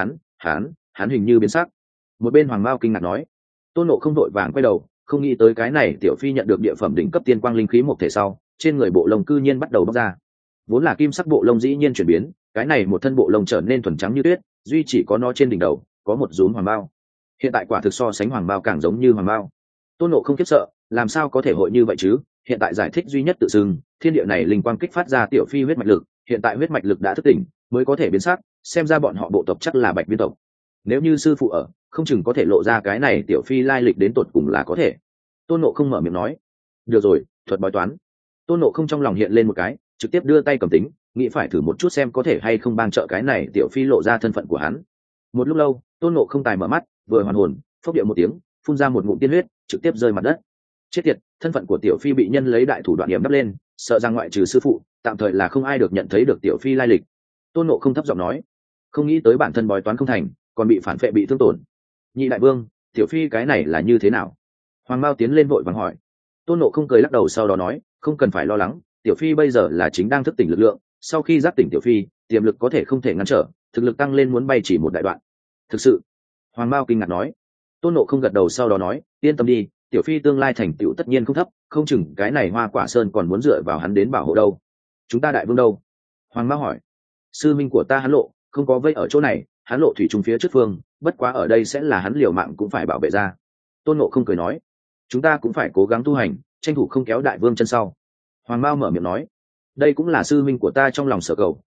hắn hình như biến sắc. Một bên Hoàng Mao kinh ngạc nói. Tôn Ngộ không vội vàng quay đầu, không nghĩ tới cái này Tiểu Phi nhận được địa phẩm đỉnh cấp tiên quang linh khí một thể sau, trên người bộ lông cư nhiên bắt đầu bóc ra. Vốn là kim sắc bộ lông dĩ nhiên chuyển biến, cái này một thân bộ lông trở nên thuần trắng như tuyết, duy chỉ có nó trên đỉnh đầu có một rúm hoàng bao. Hiện tại quả thực so sánh hoàng bao càng giống như hoàng bao. Tôn Ngộ không khiếp sợ, làm sao có thể hội như vậy chứ? Hiện tại giải thích duy nhất tự xưng, thiên địa này linh quang kích phát ra Tiểu Phi huyết mạch lực, hiện tại huyết mạch lực đã thức tỉnh, mới có thể biến sắc, xem ra bọn họ bộ tộc chắc là Bạch Viên tộc. Nếu như sư phụ ở, không chừng có thể lộ ra cái này Tiểu Phi lai lịch đến tột cùng là có thể. Tôn Ngộ không mở miệng nói, được rồi, thuật bói toán. Tôn Ngộ không trong lòng hiện lên một cái, trực tiếp đưa tay cầm tính, nghĩ phải thử một chút xem có thể hay không bang trợ cái này Tiểu Phi lộ ra thân phận của hắn. Một lúc lâu, Tôn Ngộ không tài mở mắt, vừa hoàn hồn, phốc điệu một tiếng, phun ra một ngụm tiên huyết, trực tiếp rơi mặt đất. Chết tiệt, thân phận của Tiểu Phi bị nhân lấy đại thủ đoạn yểm đắp lên, sợ rằng ngoại trừ sư phụ, tạm thời là không ai được nhận thấy được Tiểu Phi lai lịch. Tôn Ngộ không thấp giọng nói, không nghĩ tới bản thân bói toán không thành, còn bị phản phệ bị thương tổn. Nhị đại vương, Tiểu Phi cái này là như thế nào? Hoàng Mao tiến lên vội vàng hỏi. Tôn Ngộ không cười lắc đầu sau đó nói, không cần phải lo lắng, Tiểu Phi bây giờ là chính đang thức tỉnh lực lượng, sau khi giác tỉnh Tiểu Phi, tiềm lực có thể không thể ngăn trở, thực lực tăng lên muốn bay chỉ một đại đoạn. Thực sự? Hoàng Mao kinh ngạc nói. Tôn Ngộ không gật đầu sau đó nói, yên tâm đi, Tiểu Phi tương lai thành tựu tất nhiên không thấp, không chừng cái này Hoa Quả Sơn còn muốn dựa vào hắn đến bảo hộ đâu. Chúng ta đại vương đâu? Hoàng Mao hỏi. Sư minh của ta Hắn Lộ không có vây ở chỗ này, Hắn Lộ thủy trùng phía trước phương, bất quá ở đây sẽ là hắn liều mạng cũng phải bảo vệ ra. Tôn Ngộ không cười nói, chúng ta cũng phải cố gắng tu hành, tranh thủ không kéo đại vương chân sau. Hoàng Mao mở miệng nói, đây cũng là sư minh của ta trong lòng sở cầu,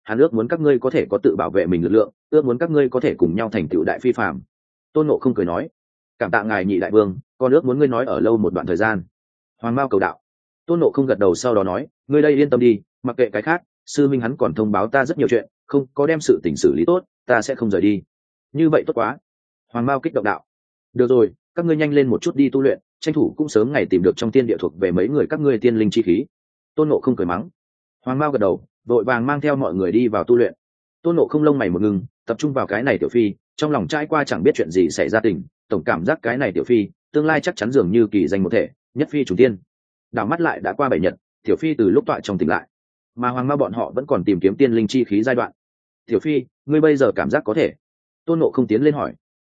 hắn ước muốn các ngươi có thể có tự bảo vệ mình lực lượng, ước muốn các ngươi có thể cùng nhau thành tựu đại phi phàm. Tôn Ngộ không cười nói, cảm tạ ngài nhị đại vương, con ước muốn ngươi nói ở lâu một đoạn thời gian. Hoàng Mao cầu đạo. Tôn Ngộ không gật đầu sau đó nói, ngươi đây yên tâm đi, mặc kệ cái khác, sư minh hắn còn thông báo ta rất nhiều chuyện, không có đem sự tình xử lý tốt, ta sẽ không rời đi. Như vậy tốt quá. Hoàng Mao kích động đạo. Được rồi, các ngươi nhanh lên một chút đi tu luyện, tranh thủ cũng sớm ngày tìm được trong tiên địa thuộc về mấy người các ngươi tiên linh chi khí. Tôn Ngộ không cười mắng. Hoàng Mao gật đầu, vội vàng mang theo mọi người đi vào tu luyện. Tôn Ngộ không lông mày một ngừng, tập trung vào cái này tiểu phi, trong lòng trải qua chẳng biết chuyện gì xảy ra tình, tổng cảm giác cái này tiểu phi tương lai chắc chắn dường như kỳ danh một thể, nhất phi trùng tiên. Đảo mắt lại đã qua 7 nhật, tiểu phi từ lúc tọa trong tỉnh lại, mà Hoàng Mao bọn họ vẫn còn tìm kiếm tiên linh chi khí giai đoạn. Tiểu phi, ngươi bây giờ cảm giác có thể? Tôn Ngộ không tiến lên hỏi.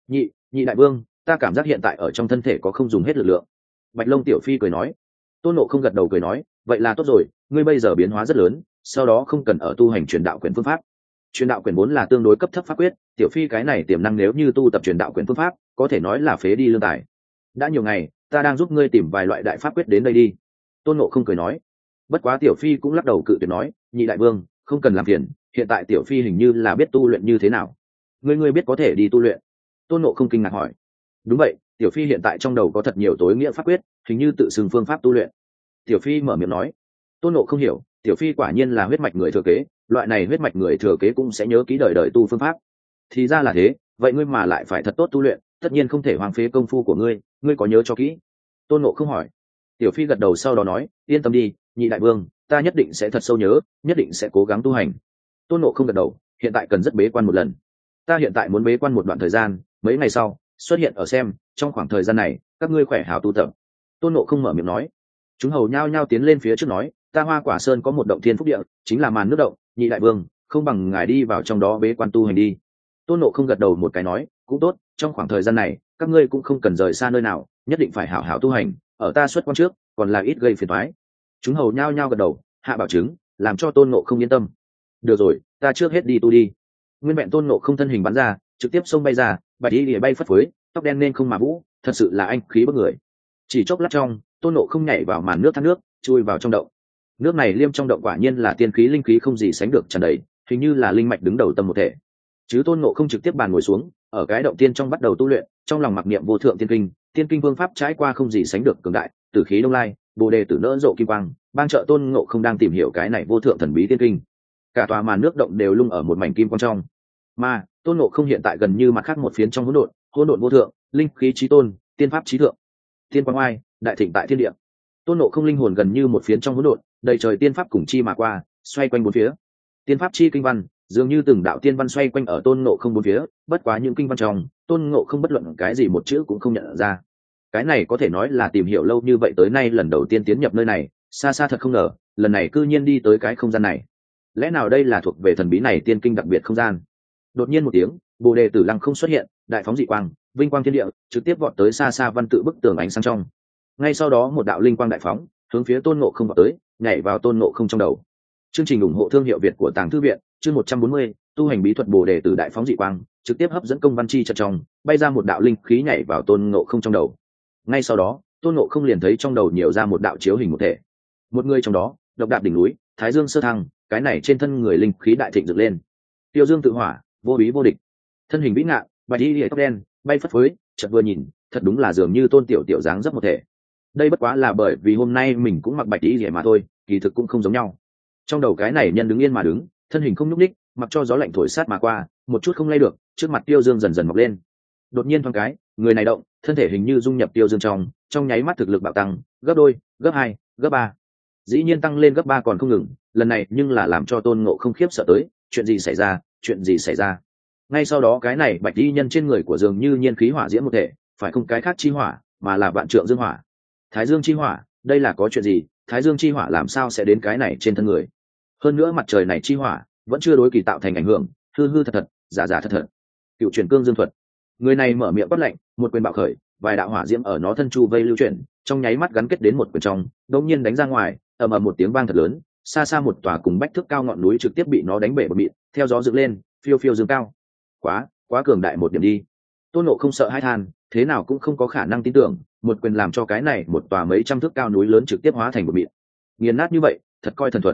Nhị đại vương, ta cảm giác hiện tại ở trong thân thể có không dùng hết lực lượng. Bạch Long tiểu phi cười nói. Tôn Ngộ không gật đầu cười nói, vậy là tốt rồi, ngươi bây giờ biến hóa rất lớn, sau đó không cần ở tu hành truyền đạo quyền phương pháp. Truyền đạo quyền vốn là tương đối cấp thấp pháp quyết, tiểu phi cái này tiềm năng nếu như tu tập truyền đạo quyền phương pháp, có thể nói là phế đi lương tài. Đã nhiều ngày, ta đang giúp ngươi tìm vài loại đại pháp quyết đến đây đi. Tôn Ngộ không cười nói. Bất quá tiểu phi cũng lắc đầu cự tuyệt nói, nhị đại vương, không cần làm phiền, hiện tại tiểu phi hình như là biết tu luyện như thế nào. Ngươi biết có thể đi tu luyện? Tôn Ngộ không kinh ngạc hỏi. Đúng vậy, tiểu phi hiện tại trong đầu có thật nhiều tối nghĩa pháp quyết, hình như tự xưng phương pháp tu luyện. Tiểu phi mở miệng nói. Tôn Ngộ không hiểu, tiểu phi quả nhiên là huyết mạch người thừa kế, loại này huyết mạch người thừa kế cũng sẽ nhớ kỹ đời đời tu phương pháp. Thì ra là thế, vậy ngươi mà lại phải thật tốt tu luyện, tất nhiên không thể hoang phí công phu của ngươi, ngươi có nhớ cho kỹ? Tôn Ngộ không hỏi. Tiểu phi gật đầu sau đó nói, yên tâm đi, nhị đại vương, ta nhất định sẽ thật sâu nhớ, nhất định sẽ cố gắng tu hành. Tôn Ngộ không gật đầu, hiện tại cần rất bế quan một lần. Ta hiện tại muốn bế quan một đoạn thời gian, mấy ngày sau xuất hiện ở xem, trong khoảng thời gian này các ngươi khỏe hảo tu tập. Tôn Ngộ không mở miệng nói. Chúng hầu nhao nhao tiến lên phía trước nói, ta Hoa Quả Sơn có một động thiên phúc địa, chính là màn nước động, nhị đại vương, không bằng ngài đi vào trong đó bế quan tu hành đi. Tôn Ngộ không gật đầu một cái nói, cũng tốt, trong khoảng thời gian này các ngươi cũng không cần rời xa nơi nào, nhất định phải hảo hảo tu hành, ở ta xuất quan trước còn là ít gây phiền toái. Chúng hầu nhao nhao gật đầu, hạ bảo chứng, làm cho Tôn Ngộ không yên tâm. Được rồi, ta trước hết đi tu đi. Nguyên vẹn Tôn Ngộ không thân hình bắn ra, trực tiếp xông bay ra, bạch y lìa bay phất phới, tóc đen nên không mà vũ, thật sự là anh khí bức người. Chỉ chốc lát trong, Tôn Ngộ không nhảy vào màn nước thác nước, chui vào trong động. Nước này liêm trong động quả nhiên là tiên khí linh khí không gì sánh được tràn đầy, hình như là linh mạch đứng đầu tâm một thể. Chứ Tôn Ngộ không trực tiếp bàn ngồi xuống, ở cái động tiên trong bắt đầu tu luyện, trong lòng mặc niệm vô thượng tiên kinh phương pháp trải qua không gì sánh được cường đại, tử khí đông lai, bồ đề tử nỡ rộ kim quang, ban trợ Tôn Ngộ không đang tìm hiểu cái này vô thượng thần bí tiên kinh. Cả tòa màn nước động đều lung ở một mảnh kim quang trong. Mà Tôn Ngộ không hiện tại gần như mặt khác một phiến trong hỗn độn vô thượng, linh khí chí tôn, tiên pháp chí thượng, tiên quang oai, đại thịnh tại thiên địa. Tôn Ngộ không linh hồn gần như một phiến trong hỗn độn, đầy trời tiên pháp cùng chi mà qua, xoay quanh bốn phía. Tiên pháp chi kinh văn, dường như từng đạo tiên văn xoay quanh ở Tôn Ngộ không bốn phía, bất quá những kinh văn trong, Tôn Ngộ không bất luận cái gì một chữ cũng không nhận ra. Cái này có thể nói là tìm hiểu lâu như vậy tới nay lần đầu tiên tiến nhập nơi này, xa xa thật không ngờ, lần này cư nhiên đi tới cái không gian này. Lẽ nào đây là thuộc về thần bí này tiên kinh đặc biệt không gian? Đột nhiên một tiếng, bồ đề tử lăng không xuất hiện, đại phóng dị quang, vinh quang thiên địa, trực tiếp vọt tới xa xa văn tự bức tường ánh sáng trong. Ngay sau đó một đạo linh quang đại phóng, hướng phía Tôn Ngộ không vọt tới, nhảy vào Tôn Ngộ không trong đầu. Chương trình ủng hộ thương hiệu Việt của Tàng Thư viện, chương 140, tu hành bí thuật bồ đề tử đại phóng dị quang, trực tiếp hấp dẫn công văn chi chợt trong, bay ra một đạo linh khí nhảy vào Tôn Ngộ không trong đầu. Ngay sau đó, Tôn Ngộ không liền thấy trong đầu nhiều ra một đạo chiếu hình một thể. Một người trong đó, độc đạp đỉnh núi, thái dương sơ thăng, cái này trên thân người linh khí đại thịnh dựng lên. Tiêu dương tự hỏa, vô bí vô địch, thân hình vĩ ngạn, bạch y lìa tóc đen, bay phất phới, chợt vừa nhìn, thật đúng là dường như Tôn tiểu tiểu dáng dấp một thể. Đây bất quá là bởi vì hôm nay mình cũng mặc bạch y lìa mà thôi, kỳ thực cũng không giống nhau. Trong đầu cái này nhân đứng yên mà đứng, thân hình không nhúc nhích, mặc cho gió lạnh thổi sát mà qua, một chút không lay được, trước mặt Tiêu Dương dần dần mọc lên. Đột nhiên thoáng cái, người này động, thân thể hình như dung nhập Tiêu Dương trong nháy mắt thực lực bạo tăng, gấp đôi, gấp hai, gấp ba. Dĩ nhiên tăng lên gấp ba còn không ngừng, lần này nhưng là làm cho Tôn Ngộ không khiếp sợ tới, chuyện gì xảy ra, chuyện gì xảy ra? Ngay sau đó cái này bạch y nhân trên người của dường như nhiên khí hỏa diễm một thể, phải không cái khác chi hỏa, mà là vạn trượng dương hỏa. Thái Dương chi hỏa, đây là có chuyện gì? Thái Dương chi hỏa làm sao sẽ đến cái này trên thân người? Hơn nữa mặt trời này chi hỏa vẫn chưa đối kỳ tạo thành ảnh hưởng, hư hư thật thật, giả giả thật thật. Cựu truyền cương dương thuật. Người này mở miệng quát lạnh, một quyền bạo khởi, vài đạo hỏa diễm ở nó thân chu vây lưu chuyển, trong nháy mắt gắn kết đến một quyền trong, đột nhiên đánh ra ngoài, ầm ầm một tiếng vang thật lớn, xa xa một tòa cùng bách thước cao ngọn núi trực tiếp bị nó đánh bể bật mịn, theo gió dựng lên, phiêu phiêu dương cao. Quá cường đại một điểm đi. Tôn Ngộ không sợ hãi than, thế nào cũng không có khả năng tin tưởng, một quyền làm cho cái này một tòa mấy trăm thước cao núi lớn trực tiếp hóa thành một mịn. Nghiền nát như vậy, thật coi thần thuật.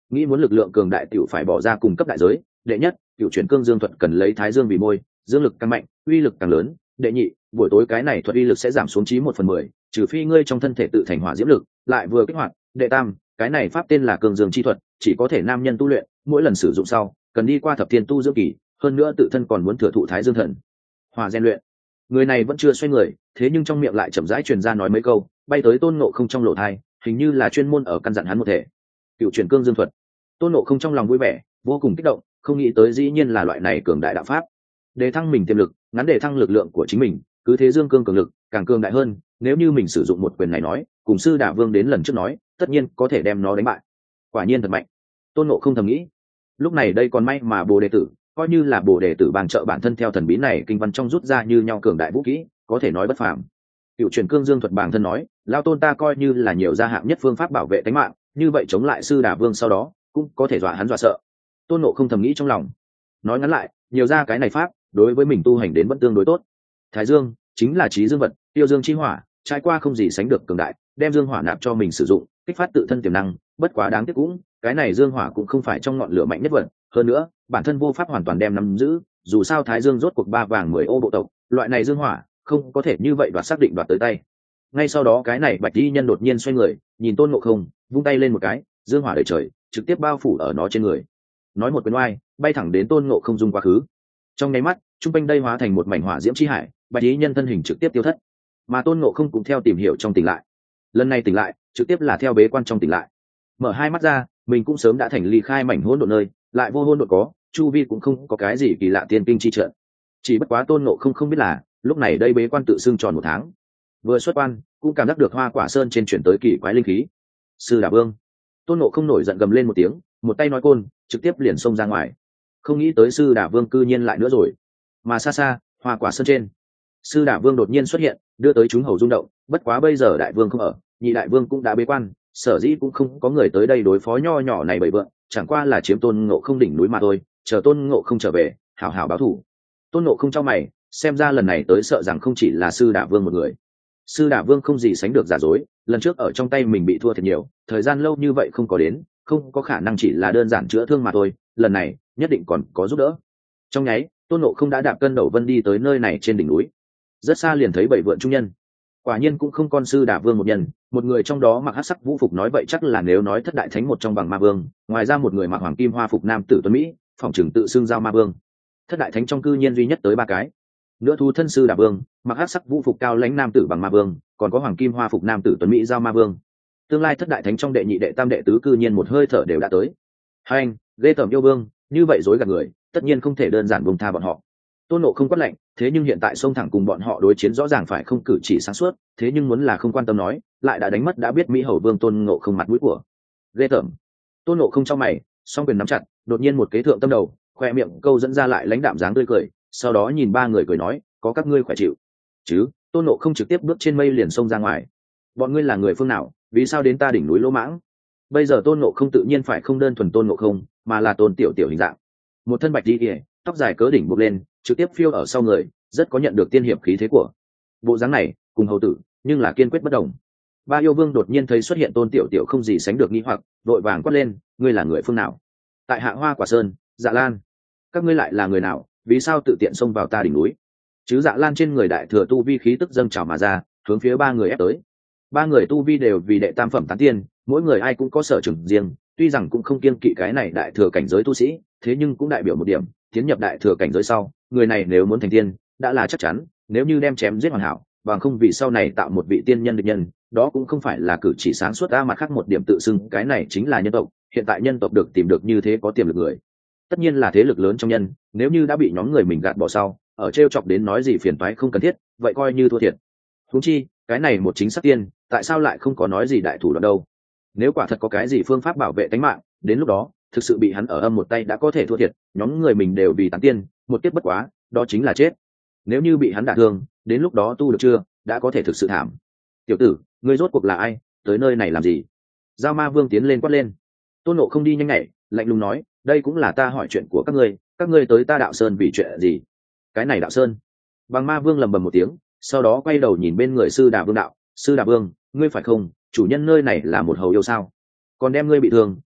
nghĩ muốn lực lượng cường đại tiểu phải bỏ ra cùng cấp đại giới. Đệ nhất, cựu chuyển cương dương thuật cần lấy thái dương vì môi, dương lực càng mạnh uy lực càng lớn. Đệ nhị, buổi tối cái này thuật uy lực sẽ giảm xuống chí 1/10, trừ phi ngươi trong thân thể tự thành hỏa diễm lực lại vừa kích hoạt. Đệ tam, cái này pháp tên là cương dương chi thuật, chỉ có thể nam nhân tu luyện, mỗi lần sử dụng sau cần đi qua thập thiên tu dưỡng kỳ, hơn nữa tự thân còn muốn thừa thụ thái dương thần hòa rèn luyện. Người này vẫn chưa xoay người, thế nhưng trong miệng lại chậm rãi truyền ra nói mấy câu, bay tới Tôn Ngộ Không trong lỗ tai, hình như là chuyên môn ở căn dặn hắn một thể. Cựu chuyển cương dương thuật. Tôn Ngộ Không trong lòng vui vẻ, vô cùng kích động, không nghĩ tới dĩ nhiên là loại này cường đại đạo pháp. Đề thăng mình tiềm lực, ngắn đề thăng lực lượng của chính mình, cứ thế dương cương cường lực, càng cường đại hơn, nếu như mình sử dụng một quyền này nói, cùng sư Đả Vương đến lần trước nói, tất nhiên có thể đem nó đánh bại. Quả nhiên thật mạnh. Tôn Ngộ Không thầm nghĩ. Lúc này đây còn may mà Bồ Đề tử, coi như là Bồ Đề tử bằng trợ bản thân theo thần bí này kinh văn trong rút ra như nhau cường đại vũ khí, có thể nói bất phàm. Cựu truyền cương dương thuật bản thân nói, lao tôn ta coi như là nhiều gia hạng nhất phương pháp bảo vệ tính mạng, như vậy chống lại sư Đả Vương sau đó cũng có thể dọa hắn dọa sợ. Tôn Ngộ Không thầm nghĩ trong lòng. Nói ngắn lại, nhiều ra cái này pháp đối với mình tu hành đến vẫn tương đối tốt. Thái dương chính là trí dương vật, tiêu dương chi hỏa, trải qua không gì sánh được cường đại, đem dương hỏa nạp cho mình sử dụng, kích phát tự thân tiềm năng. Bất quá đáng tiếc cũng, cái này dương hỏa cũng không phải trong ngọn lửa mạnh nhất vật, hơn nữa bản thân vô pháp hoàn toàn đem nắm giữ. Dù sao Thái Dương rốt cuộc 3 vàng 10 ô bộ tộc, loại này dương hỏa không có thể như vậy đoạt xác định đoạt tới tay. Ngay sau đó cái này bạch y nhân đột nhiên xoay người, nhìn Tôn Ngộ Không, vung tay lên một cái, dương hỏa đầy trời, trực tiếp bao phủ ở nó trên người. Nói một quyền oai, bay thẳng đến Tôn Ngộ Không dung quá khứ. Trong nháy mắt, trung quanh đây hóa thành một mảnh hỏa diễm chi hải, bạch y nhân thân hình trực tiếp tiêu thất. Mà Tôn Ngộ Không cũng theo tìm hiểu trong tỉnh lại. Lần này tỉnh lại, trực tiếp là theo bế quan trong tỉnh lại. Mở hai mắt ra, mình cũng sớm đã thành ly khai mảnh hỗn độn nơi, lại vô hỗn độn có, chu vi cũng không có cái gì kỳ lạ tiên kinh chi trận. Chỉ bất quá Tôn Ngộ Không không biết là, lúc này đây bế quan tự xưng tròn 1 tháng. Vừa xuất quan, cũng cảm giác được Hoa Quả Sơn trên chuyển tới kỳ quái linh khí. Sư Đả Vương. Tôn Ngộ Không nổi giận gầm lên một tiếng, một tay nói côn, trực tiếp liền xông ra ngoài. Không nghĩ tới sư Đả Vương cư nhiên lại nữa rồi. Mà xa xa, Hoa Quả Sơn trên, sư Đả Vương đột nhiên xuất hiện, đưa tới chúng hầu rung động. Bất quá bây giờ đại vương không ở, nhị đại vương cũng đã bế quan, sở dĩ cũng không có người tới đây đối phó nho nhỏ này bậy vượng, chẳng qua là chiếm Tôn Ngộ Không đỉnh núi mà thôi. Chờ Tôn Ngộ Không trở về, hảo hảo báo thù. Tôn Ngộ Không trong mày, xem ra lần này tới sợ rằng không chỉ là sư Đả Vương một người. Sư Đả Vương không gì sánh được giả dối, lần trước ở trong tay mình bị thua thật nhiều, thời gian lâu như vậy không có đến, không có khả năng chỉ là đơn giản chữa thương mà thôi, lần này nhất định còn có giúp đỡ. Trong nháy, Tôn Ngộ Không đã đạp cân đầu vân đi tới nơi này trên đỉnh núi. Rất xa liền thấy 7 vượn trung nhân. Quả nhiên cũng không con sư Đả Vương một nhân, một người trong đó mặc hắc sắc vũ phục, nói vậy chắc là nếu nói thất đại thánh một trong bằng ma vương, ngoài ra một người mặc hoàng kim hoa phục nam tử tuấn mỹ, phỏng chừng tự xưng giao ma vương. Thất đại thánh trong cư nhiên duy nhất tới 3 cái. Nữa thu thân sư Đả Vương, mặc hắc sắc vũ phục cao lãnh nam tử bằng ma vương, còn có hoàng kim hoa phục nam tử tuấn mỹ giao ma vương. Tương lai thất đại thánh trong đệ nhị đệ tam đệ tứ cư nhiên một hơi thở đều đã tới. Hai anh, ghê tởm yêu vương, như vậy dối gạt người, tất nhiên không thể đơn giản buông tha bọn họ. Tôn Ngộ Không quát lạnh, thế nhưng hiện tại xông thẳng cùng bọn họ đối chiến rõ ràng phải không cử chỉ sáng suốt, thế nhưng muốn là không quan tâm nói, lại đã đánh mất đã biết Mỹ Hầu Vương Tôn Ngộ Không mặt mũi của. Ghê tởm. Tôn Ngộ Không trong mày, song quyền nắm chặt, đột nhiên một kế thượng tâm đầu, khoe miệng câu dẫn ra lại lãnh đạm dáng tươi cười, sau đó nhìn 3 người cười nói, có các ngươi khỏe chịu chứ? Tôn Ngộ Không trực tiếp bước trên mây liền xông ra ngoài. Bọn ngươi là người phương nào, vì sao đến ta đỉnh núi Lỗ Mãng? Bây giờ Tôn Ngộ Không tự nhiên phải không đơn thuần Tôn Ngộ Không, mà là Tôn tiểu tiểu hình dạng, một thân bạch đi ỉa, tóc dài cỡ đỉnh buộc lên, trực tiếp phiêu ở sau người, rất có nhận được tiên hiệp khí thế của bộ dáng này, cùng hầu tử nhưng là kiên quyết bất đồng. 3 yêu vương đột nhiên thấy xuất hiện Tôn tiểu tiểu không gì sánh được nghi hoặc, đội vàng quát lên, ngươi là người phương nào? Tại hạ Hoa Quả Sơn, Dạ Lan. Các ngươi lại là người nào, vì sao tự tiện xông vào ta đỉnh núi? Chứ Dạ Lan trên người đại thừa tu vi khí tức dâng trào mà ra, hướng phía 3 người ép tới. 3 người tu vi đều vì đệ tam phẩm tán tiên, mỗi người ai cũng có sở trường riêng, tuy rằng cũng không kiêng kỵ cái này đại thừa cảnh giới tu sĩ, thế nhưng cũng đại biểu một điểm, tiến nhập đại thừa cảnh giới sau, người này nếu muốn thành tiên, đã là chắc chắn, nếu như đem chém giết hoàn hảo, bằng không vì sau này tạo một vị tiên nhân địch nhân, đó cũng không phải là cử chỉ sáng suốt. Mặt khác một điểm tự xưng cái này chính là nhân tộc, hiện tại nhân tộc được tìm được như thế có tiềm lực người, tất nhiên là thế lực lớn trong nhân, nếu như đã bị nhóm người mình gạt bỏ sau, ở trêu chọc đến nói gì phiền toái không cần thiết, vậy coi như thua thiệt. Huống chi, cái này một chính xác tiên, tại sao lại không có nói gì đại thủ đoạn đâu? Nếu quả thật có cái gì phương pháp bảo vệ tính mạng, đến lúc đó, thực sự bị hắn ở âm một tay đã có thể thua thiệt, nhóm người mình đều vì tán tiên, một kiếp bất quá, đó chính là chết. Nếu như bị hắn đả thương, đến lúc đó tu được chưa, đã có thể thực sự thảm. Tiểu tử, ngươi rốt cuộc là ai, tới nơi này làm gì? Giao Ma Vương tiến lên quát lên. Tôn Ngộ Không đi nhanh nhảy, lạnh lùng nói, đây cũng là ta hỏi chuyện của các ngươi tới ta Đạo Sơn vì chuyện gì? Cái này Đạo Sơn? Bằng Ma Vương lầm bầm một tiếng, sau đó quay đầu nhìn bên người sư Đả Vương đạo, sư Đả Vương, ngươi phải không, chủ nhân nơi này là một hầu yêu sao? Còn đem ngươi bị thương,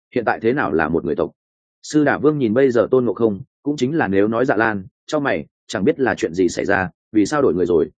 hiện tại thế nào là một người tộc? Sư Đả Vương nhìn bây giờ Tôn Ngộ Không, cũng chính là nếu nói Dạ Lan, cho mày, chẳng biết là chuyện gì xảy ra, vì sao đổi người rồi?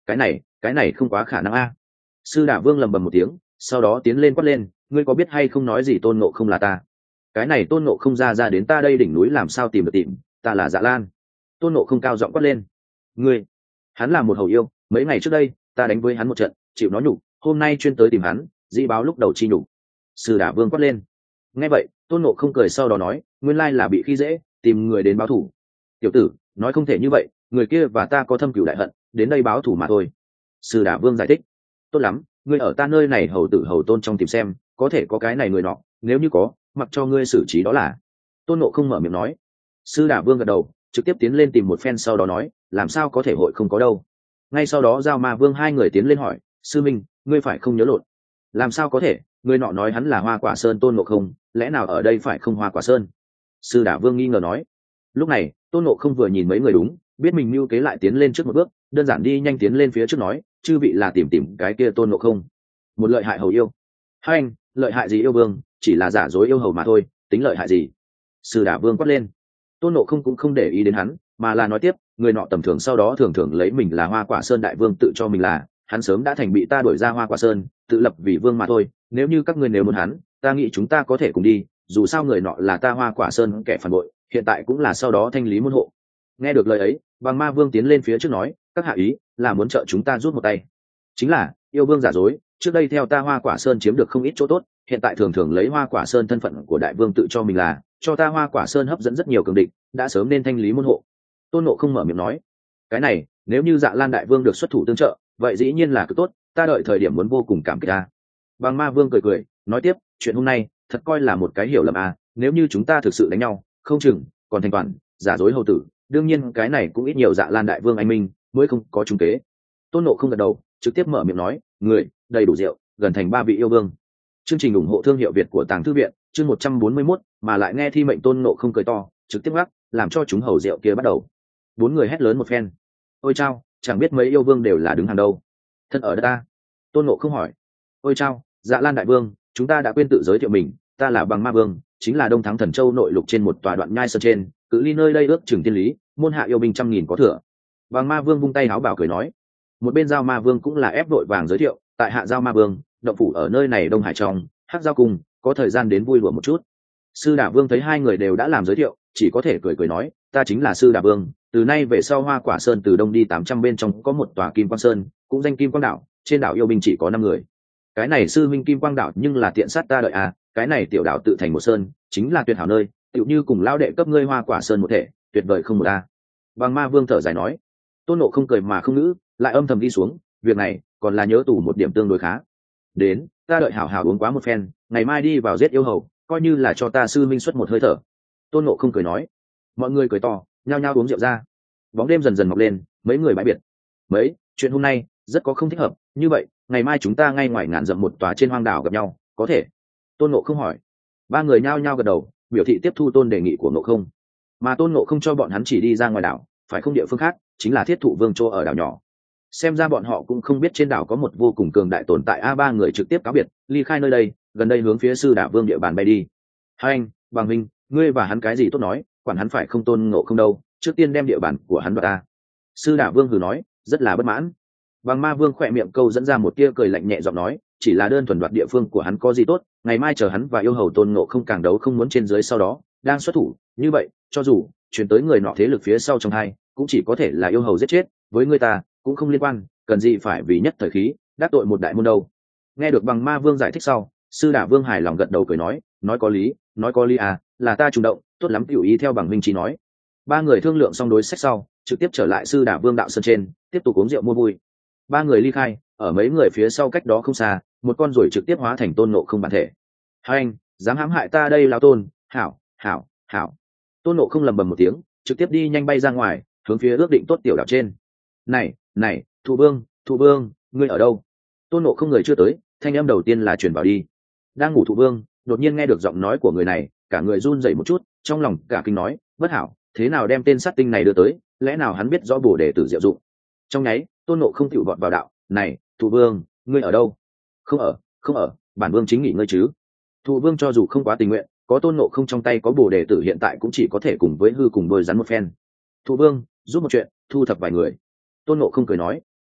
Cái này không quá khả năng a. Sư Đả Vương lầm bầm một tiếng, sau đó tiến lên quát lên, ngươi có biết hay không nói gì Tôn Ngộ Không là ta? Cái này Tôn Ngộ Không ra đến ta đây đỉnh núi làm sao tìm được tìm, ta là Dạ Lan. Tôn Ngộ Không cao giọng quát lên. Ngươi, hắn là một hầu yêu, mấy ngày trước đây, ta đánh với hắn một trận, chịu nó nhục, hôm nay chuyên tới tìm hắn, dĩ báo lúc đầu chi nhục. Sư Đả Vương quát lên. Nghe vậy, Tôn Ngộ Không cười sau đó nói, nguyên lai là bị khi dễ, tìm người đến báo thù. Tiểu tử, nói không thể như vậy, người kia và ta có thâm cửu đại hận, đến đây báo thù mà thôi. Sư Đả Vương giải thích. Tốt lắm, ngươi ở ta nơi này hầu tử hầu tôn trong tìm xem, có thể có cái này người nọ, nếu như có, mặc cho ngươi xử trí đó là. Tôn Ngộ Không mở miệng nói. Sư Đả Vương gật đầu, trực tiếp tiến lên tìm một phen sau đó nói, làm sao có thể hội không có đâu. Ngay sau đó Giao Ma Vương hai người tiến lên hỏi, sư minh, ngươi phải không nhớ lộn? Làm sao có thể, người nọ nói hắn là Hoa Quả Sơn Tôn Ngộ Không, lẽ nào ở đây phải không Hoa Quả Sơn? Sư Đả Vương nghi ngờ nói. Lúc này Tôn Ngộ Không vừa nhìn mấy người đúng, biết mình mưu kế lại tiến lên trước một bước, đơn giản đi nhanh tiến lên phía trước nói, chư vị là tìm cái kia Tôn Ngộ Không, một lợi hại hầu yêu. Hai anh, lợi hại gì yêu vương, chỉ là giả dối yêu hầu mà thôi, tính lợi hại gì? Sư Đả Vương quát lên. Tôn Ngộ Không cũng không để ý đến hắn, mà là nói tiếp, người nọ tầm thường sau đó thường thường lấy mình là Hoa Quả Sơn đại vương tự cho mình là, hắn sớm đã thành bị ta đuổi ra Hoa Quả Sơn, tự lập vì vương mà thôi. Nếu như các ngươi nếu muốn hắn, ta nghĩ chúng ta có thể cùng đi, dù sao người nọ là ta Hoa Quả Sơn kẻ phản bội, hiện tại cũng là sau đó thanh lý môn hộ. Nghe được lời ấy, Bằng Ma Vương tiến lên phía trước nói, các hạ ý là muốn trợ chúng ta rút một tay. Chính là yêu vương giả dối, trước đây theo ta Hoa Quả Sơn chiếm được không ít chỗ tốt, hiện tại thường thường lấy Hoa Quả Sơn thân phận của đại vương tự cho mình là, cho ta Hoa Quả Sơn hấp dẫn rất nhiều cường địch, đã sớm nên thanh lý môn hộ. Tôn Ngộ Không mở miệng nói, cái này nếu như Dạ Lan đại vương được xuất thủ tương trợ, vậy dĩ nhiên là cực tốt, ta đợi thời điểm muốn vô cùng cảm kích ta. Bằng Ma Vương cười cười nói tiếp, chuyện hôm nay thật coi là một cái hiểu lầm à, nếu như chúng ta thực sự đánh nhau, không chừng còn thành toàn giả dối hầu tử, đương nhiên cái này cũng ít nhiều Dạ Lan đại vương anh minh mới không có trúng kế. Tôn Ngộ Không gật đầu, trực tiếp mở miệng nói, người đầy đủ rượu, gần thành 3 vị yêu vương. Chương trình ủng hộ thương hiệu Việt của Tàng Thư Viện, chương 141, mà lại nghe thi mệnh Tôn Ngộ Không cười to, trực tiếp gác, làm cho chúng hầu rượu kia bắt đầu. 4 người hét lớn một phen. Ôi chao, chẳng biết mấy yêu vương đều là đứng hàng đâu. Thân ở đây ta. Tôn Ngộ Không hỏi. Ôi chao, Dạ Lan đại vương, chúng ta đã quên tự giới thiệu mình, ta là Bằng Ma Vương, chính là Đông Thắng Thần Châu nội lục trên một tòa đoạn nhai sơn trên, cự ly nơi đây ước chừng tiên lý, môn hạ yêu binh 100.000 có thừa. Bằng Ma Vương vung tay áo bảo cười nói. Một bên Giao Ma Vương cũng là ép đội vàng giới thiệu, tại hạ Giao Ma Vương, động phủ ở nơi này Đông Hải trong, Hắc Giao cùng, có thời gian đến vui đùa một chút. Sư Đả Vương thấy hai người đều đã làm giới thiệu, chỉ có thể cười cười nói, ta chính là Sư Đả Vương, từ nay về sau Hoa Quả Sơn từ đông đi 800 bên trong có một tòa Kim Quang Sơn, cũng danh Kim Quang Đảo, trên đảo yêu binh chỉ có 5 người. Cái này sư minh Kim Quang Đảo nhưng là tiện sát ta đợi à, cái này tiểu đảo tự thành một sơn, chính là tuyệt hảo nơi, tựu như cùng lao đệ cấp ngươi Hoa Quả Sơn một thể, tuyệt vời không một a. Bằng Ma Vương thở dài nói. Tôn Ngộ Không cười mà không ngữ, lại âm thầm đi xuống, việc này còn là nhớ tủ một điểm tương đối khá. Đến, ta đợi hảo hảo uống quá một phen, ngày mai đi vào giết yêu hầu, coi như là cho ta sư minh xuất một hơi thở. Tôn Ngộ Không cười nói. Mọi người cười to, nhao nhao uống rượu ra. Bóng đêm dần dần mọc lên, mấy người bãi biệt. Mấy, chuyện hôm nay rất có không thích hợp, như vậy ngày mai chúng ta ngay ngoài ngàn dặm một tòa trên hoang đảo gặp nhau, có thể? Tôn Ngộ Không hỏi. 3 người nhao nhao gật đầu, biểu thị tiếp thu Tôn đề nghị của Ngộ Không. Mà Tôn Ngộ Không cho bọn hắn chỉ đi ra ngoài đảo, phải không địa phương khác, chính là Thiết Thụ Vương Châu ở đảo nhỏ. Xem ra bọn họ cũng không biết trên đảo có một vô cùng cường đại tồn tại a. 3 người trực tiếp cáo biệt, ly khai nơi đây, gần đây hướng phía Sư Đả Vương địa bàn bay đi. Hai anh, Bằng Minh, ngươi và hắn cái gì tốt nói, quản hắn phải không Tôn Ngộ Không đâu, trước tiên đem địa bàn của hắn đoạt ta. Sư Đả Vương hừ nói, rất là bất mãn. Bằng Ma Vương khỏe miệng câu dẫn ra một tia cười lạnh nhẹ giọng nói, chỉ là đơn thuần đoạt địa phương của hắn có gì tốt, ngày mai chờ hắn và yêu hầu Tôn Ngộ Không càng đấu không muốn trên dưới sau đó đang xuất thủ, như vậy cho dù chuyển tới người nọ thế lực phía sau trong hai, cũng chỉ có thể là yêu hầu giết chết, với người ta cũng không liên quan, cần gì phải vì nhất thời khí đắc tội một đại môn đâu. Nghe được Bằng Ma Vương giải thích sau, Sư Đả Vương hài lòng gật đầu cười nói có lý à, là ta chủ động, tốt lắm tiểu ý theo Bằng Minh chỉ nói. 3 người thương lượng xong đối sách sau, trực tiếp trở lại Sư Đả Vương đạo sơn trên, tiếp tục uống rượu mua vui. 3 người ly khai, ở mấy người phía sau cách đó không xa, một con ruồi trực tiếp hóa thành Tôn Ngộ Không bản thể. Hai anh, dám hãm hại ta đây lao Tôn, hảo. Tôn Ngộ Không lầm bầm một tiếng, trực tiếp đi nhanh bay ra ngoài, hướng phía ước định tốt tiểu đảo trên. Này, Thụ Vương, ngươi ở đâu? Tôn Ngộ Không người chưa tới, thanh âm đầu tiên là truyền vào đi. Đang ngủ Thụ Vương, đột nhiên nghe được giọng nói của người này, cả người run rẩy một chút, trong lòng cả kinh nói, bất hảo, thế nào đem tên sát tinh này đưa tới, lẽ nào hắn biết rõ bổ đề tử diệu dụng? Trong nháy, Tôn Ngộ Không tựu vọt vào đạo, này, Thụ Vương, ngươi ở đâu? Không ở, bản vương chính nghỉ ngơi chứ. Thụ Vương cho dù không quá tình nguyện, có tôn ngộ không trong tay có bồ đề tử hiện tại cũng chỉ có thể cùng với hư cùng đôi rắn một phen. Thụ vương giúp một chuyện, thu thập vài người. Tôn ngộ không cười nói.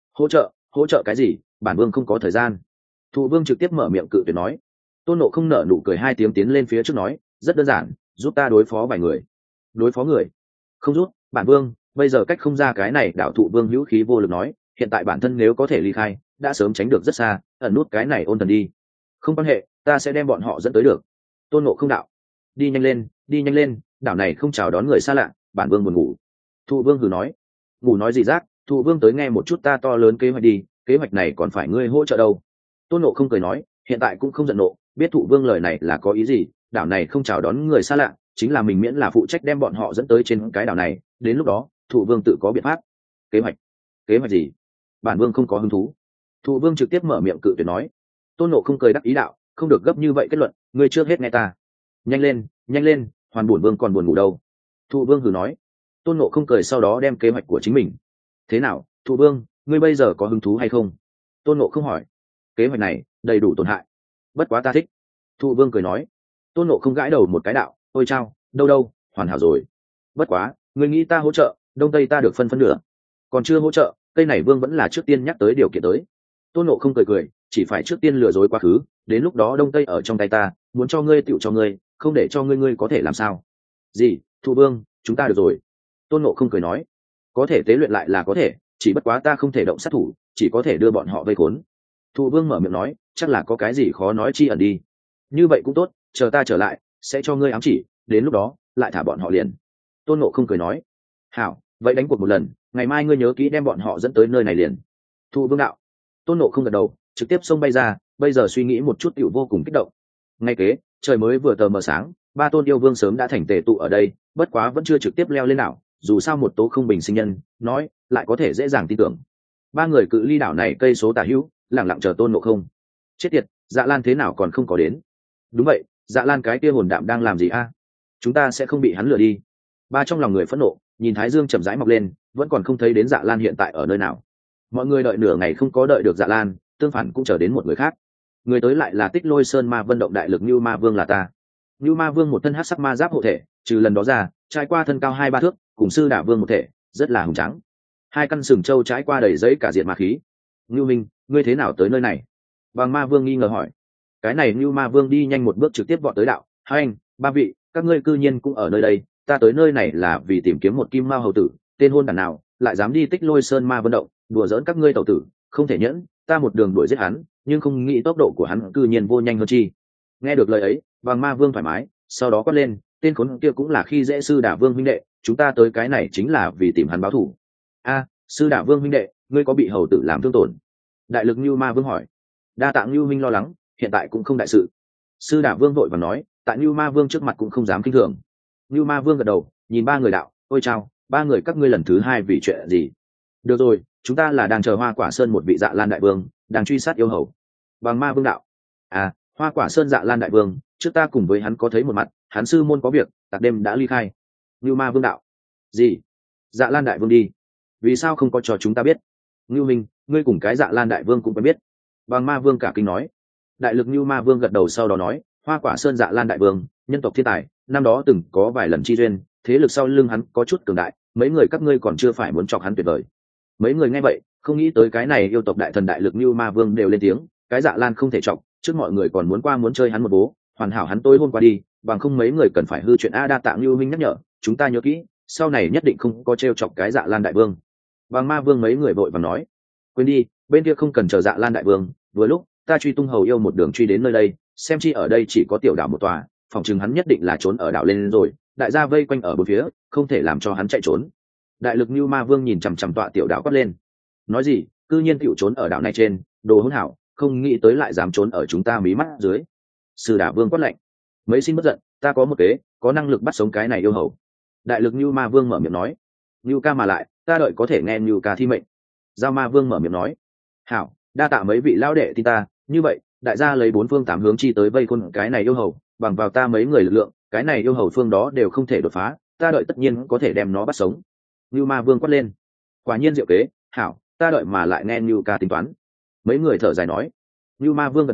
Hỗ trợ cái gì, bản vương không có thời gian. Thụ vương trực tiếp mở miệng cự tuyệt nói. Tôn ngộ không nở nụ cười 2 tiếng tiến lên phía trước nói, rất đơn giản, giúp ta đối phó vài người. Đối phó người? Không giúp, bản vương bây giờ cách không ra cái này. Đạo thụ vương hữu khí vô lực nói, hiện tại bản thân nếu có thể ly khai đã sớm tránh được rất xa, ẩn nút cái này ôn thần đi. Không quan hệ, ta sẽ đem bọn họ dẫn tới được. Tôn ngộ không đạo. Đi nhanh lên, đảo này không chào đón người xa lạ, bản vương buồn ngủ. Thụ vương hừ nói. Ngủ nói gì rác, thụ vương tới nghe một chút ta to lớn kế hoạch đi, kế hoạch này còn phải ngươi hỗ trợ đâu. Tôn ngộ không cười nói, hiện tại cũng không giận nộ, biết thụ vương lời này là có ý gì. Đảo này không chào đón người xa lạ, chính là mình miễn là phụ trách đem bọn họ dẫn tới trên cái đảo này, đến lúc đó thụ vương tự có biện pháp. Kế hoạch gì? Bản vương không có hứng thú. Thụ vương trực tiếp mở miệng cự tuyệt nói. Tôn ngộ không cười đắc ý đạo, không được gấp như vậy kết luận, ngươi trước hết nghe ta. Nhanh lên, hoàn bổn vương còn buồn ngủ đâu. Thụ vương hừ nói. Tôn ngộ không cười sau đó đem kế hoạch của chính mình. Thế nào, thụ vương, ngươi bây giờ có hứng thú hay không? Tôn ngộ không hỏi. Kế hoạch này đầy đủ tổn hại, bất quá ta thích. Thụ vương cười nói. Tôn ngộ không gãi đầu một cái đạo, ôi chao, đâu, hoàn hảo rồi. Bất quá, ngươi nghĩ ta hỗ trợ, đông tây ta được phân nửa. Còn chưa hỗ trợ, cây này vương vẫn là trước tiên nhắc tới điều kiện tới. Tôn ngộ không cười, chỉ phải trước tiên lừa dối quá khứ, đến lúc đó đông tây ở trong tay ta, muốn cho ngươi tựu cho ngươi, không để cho ngươi có thể làm sao? Gì? Thụ vương, chúng ta được rồi. Tôn ngộ không cười nói, có thể tế luyện lại là có thể, chỉ bất quá ta không thể động sát thủ, chỉ có thể đưa bọn họ vây khốn. Thụ vương mở miệng nói, chắc là có cái gì khó nói chi ẩn đi. Như vậy cũng tốt, chờ ta trở lại sẽ cho ngươi ám chỉ, đến lúc đó lại thả bọn họ liền. Tôn ngộ không cười nói. Hảo, vậy đánh cuộc một lần, ngày mai ngươi nhớ kỹ đem bọn họ dẫn tới nơi này liền. Thụ vương đạo. Tôn ngộ không gật đầu, trực tiếp xông bay ra, bây giờ suy nghĩ một chút tiểu vô cùng kích động. Ngay kế, trời mới vừa tờ mờ sáng, 3 tôn yêu vương sớm đã thành tề tụ ở đây, bất quá vẫn chưa trực tiếp leo lên đảo, dù sao một tố không bình sinh nhân nói lại có thể dễ dàng tin tưởng. 3 người cự ly đảo này cây số tả hữu, lẳng lặng chờ Tôn ngộ không. Chết tiệt, Dạ Lan thế nào còn không có đến? Đúng vậy, Dạ Lan cái kia hồn đạm đang làm gì a? Chúng ta sẽ không bị hắn lừa đi. Ba trong lòng người phẫn nộ, nhìn thái dương chậm rãi mọc lên, vẫn còn không thấy đến Dạ Lan hiện tại ở nơi nào. Mọi người đợi nửa ngày không có đợi được Dạ Lan, tương phản cũng chờ đến một người khác. Người tới lại là Tích Lôi Sơn Ma Vân động đại lực Nưu Ma Vương là ta. Nưu Ma Vương một thân hắc sắc ma giáp hộ thể, trừ lần đó ra, trải qua thân cao 2-3 thước, cùng Sư Đả Vương một thể, rất là hùng tráng. 2 căn sừng trâu trải qua đầy giấy cả diện ma khí. Nưu Minh, ngươi thế nào tới nơi này? Bằng Ma Vương nghi ngờ hỏi. Cái này Nưu Ma Vương đi nhanh một bước trực tiếp vọt tới đạo, hai anh, 3 vị, các ngươi cư nhiên cũng ở nơi đây, ta tới nơi này là vì tìm kiếm một kim mao hầu tử, tên hôn đản nào lại dám đi Tích Lôi Sơn Ma Vân động, đùa giỡn các ngươi tẩu tử, không thể nhẫn, ta một đường đuổi giết hắn, nhưng không nghĩ tốc độ của hắn cư nhiên vô nhanh hơn chi. Nghe được lời ấy, Bằng Ma Vương thoải mái, sau đó quát lên, tên khốn kia cũng là khi dễ Sư Đả Vương huynh đệ, chúng ta tới cái này chính là vì tìm hắn báo thù. A, Sư Đả Vương huynh đệ, ngươi có bị hầu tử làm thương tổn? Đại lực Nưu Ma Vương hỏi. Đa tạ Nưu huynh lo lắng, hiện tại cũng không đại sự. Sư Đả Vương vội vàng nói, tại Nưu Ma Vương trước mặt cũng không dám kinh thường. Nưu Ma Vương gật đầu, nhìn 3 người đạo, ôi chao, 3 người các ngươi lần thứ 2 vì chuyện gì? Được rồi, chúng ta là đang chờ Hoa Quả Sơn một vị Dạ Lan đại vương, đang truy sát yêu hầu. Bằng Ma Vương đạo. À, Hoa Quả Sơn Dạ Lan đại vương, trước ta cùng với hắn có thấy một mặt, hắn sư môn có việc, tạc đêm đã ly khai. Nưu Ma Vương đạo. Gì? Dạ Lan đại vương đi? Vì sao không có cho chúng ta biết? Nưu Minh, ngươi cùng cái Dạ Lan đại vương cũng phải biết. Bằng Ma Vương cả kinh nói. Đại lực Nưu Ma Vương gật đầu sau đó nói, Hoa Quả Sơn Dạ Lan đại vương, nhân tộc thiên tài, năm đó từng có vài lần chi duyên, thế lực sau lưng hắn có chút cường đại, mấy người các ngươi còn chưa phải muốn chọc hắn tuyệt vời. Mấy người nghe vậy, không nghĩ tới cái này yêu tộc đại thần đại lực Nưu Ma Vương đều lên tiếng, cái Dạ Lan không thể chọc, trước mọi người còn muốn qua muốn chơi hắn một bố, hoàn hảo hắn tối hôm qua đi, bằng không mấy người cần phải hư chuyện a. Đa tạ Nưu huynh nhắc nhở, chúng ta nhớ kỹ, sau này nhất định không có trêu chọc cái Dạ Lan đại vương. Bằng Ma Vương mấy người vội vàng nói, quên đi, bên kia không cần chờ Dạ Lan đại vương, vừa lúc ta truy tung hầu yêu một đường truy đến nơi đây, xem chi ở đây chỉ có tiểu đảo một tòa, phòng chừng hắn nhất định là trốn ở đảo lên rồi, đại gia vây quanh ở bốn phía, không thể làm cho hắn chạy trốn. Đại lực Nưu Ma Vương nhìn chằm chằm tọa tiểu đảo quát lên, nói gì, cư nhiên tiểu trốn ở đảo này trên, đồ hỗn hảo, không nghĩ tới lại dám trốn ở chúng ta mí mắt dưới. Sư Đả Vương quát lạnh, mấy xin bất giận, ta có một kế, có năng lực bắt sống cái này yêu hầu. Đại lực Nưu Ma Vương mở miệng nói, Nưu ca mà lại, ta đợi có thể nghe Nưu ca thi mệnh. Giao Ma Vương mở miệng nói, hảo, đa tạ mấy vị lão đệ tin ta, như vậy đại gia lấy 4 phương 8 hướng chi tới vây khôn cái này yêu hầu, bằng vào ta mấy người lực lượng, cái này yêu hầu phương đó đều không thể đột phá, ta đợi tất nhiên có thể đem nó bắt sống. Nưu Ma Vương quát lên, quả nhiên diệu kế, hảo, ta đợi mà lại nghe Nưu ca tính toán. Mấy người thở dài nói. Nưu Ma Vương gật đầu,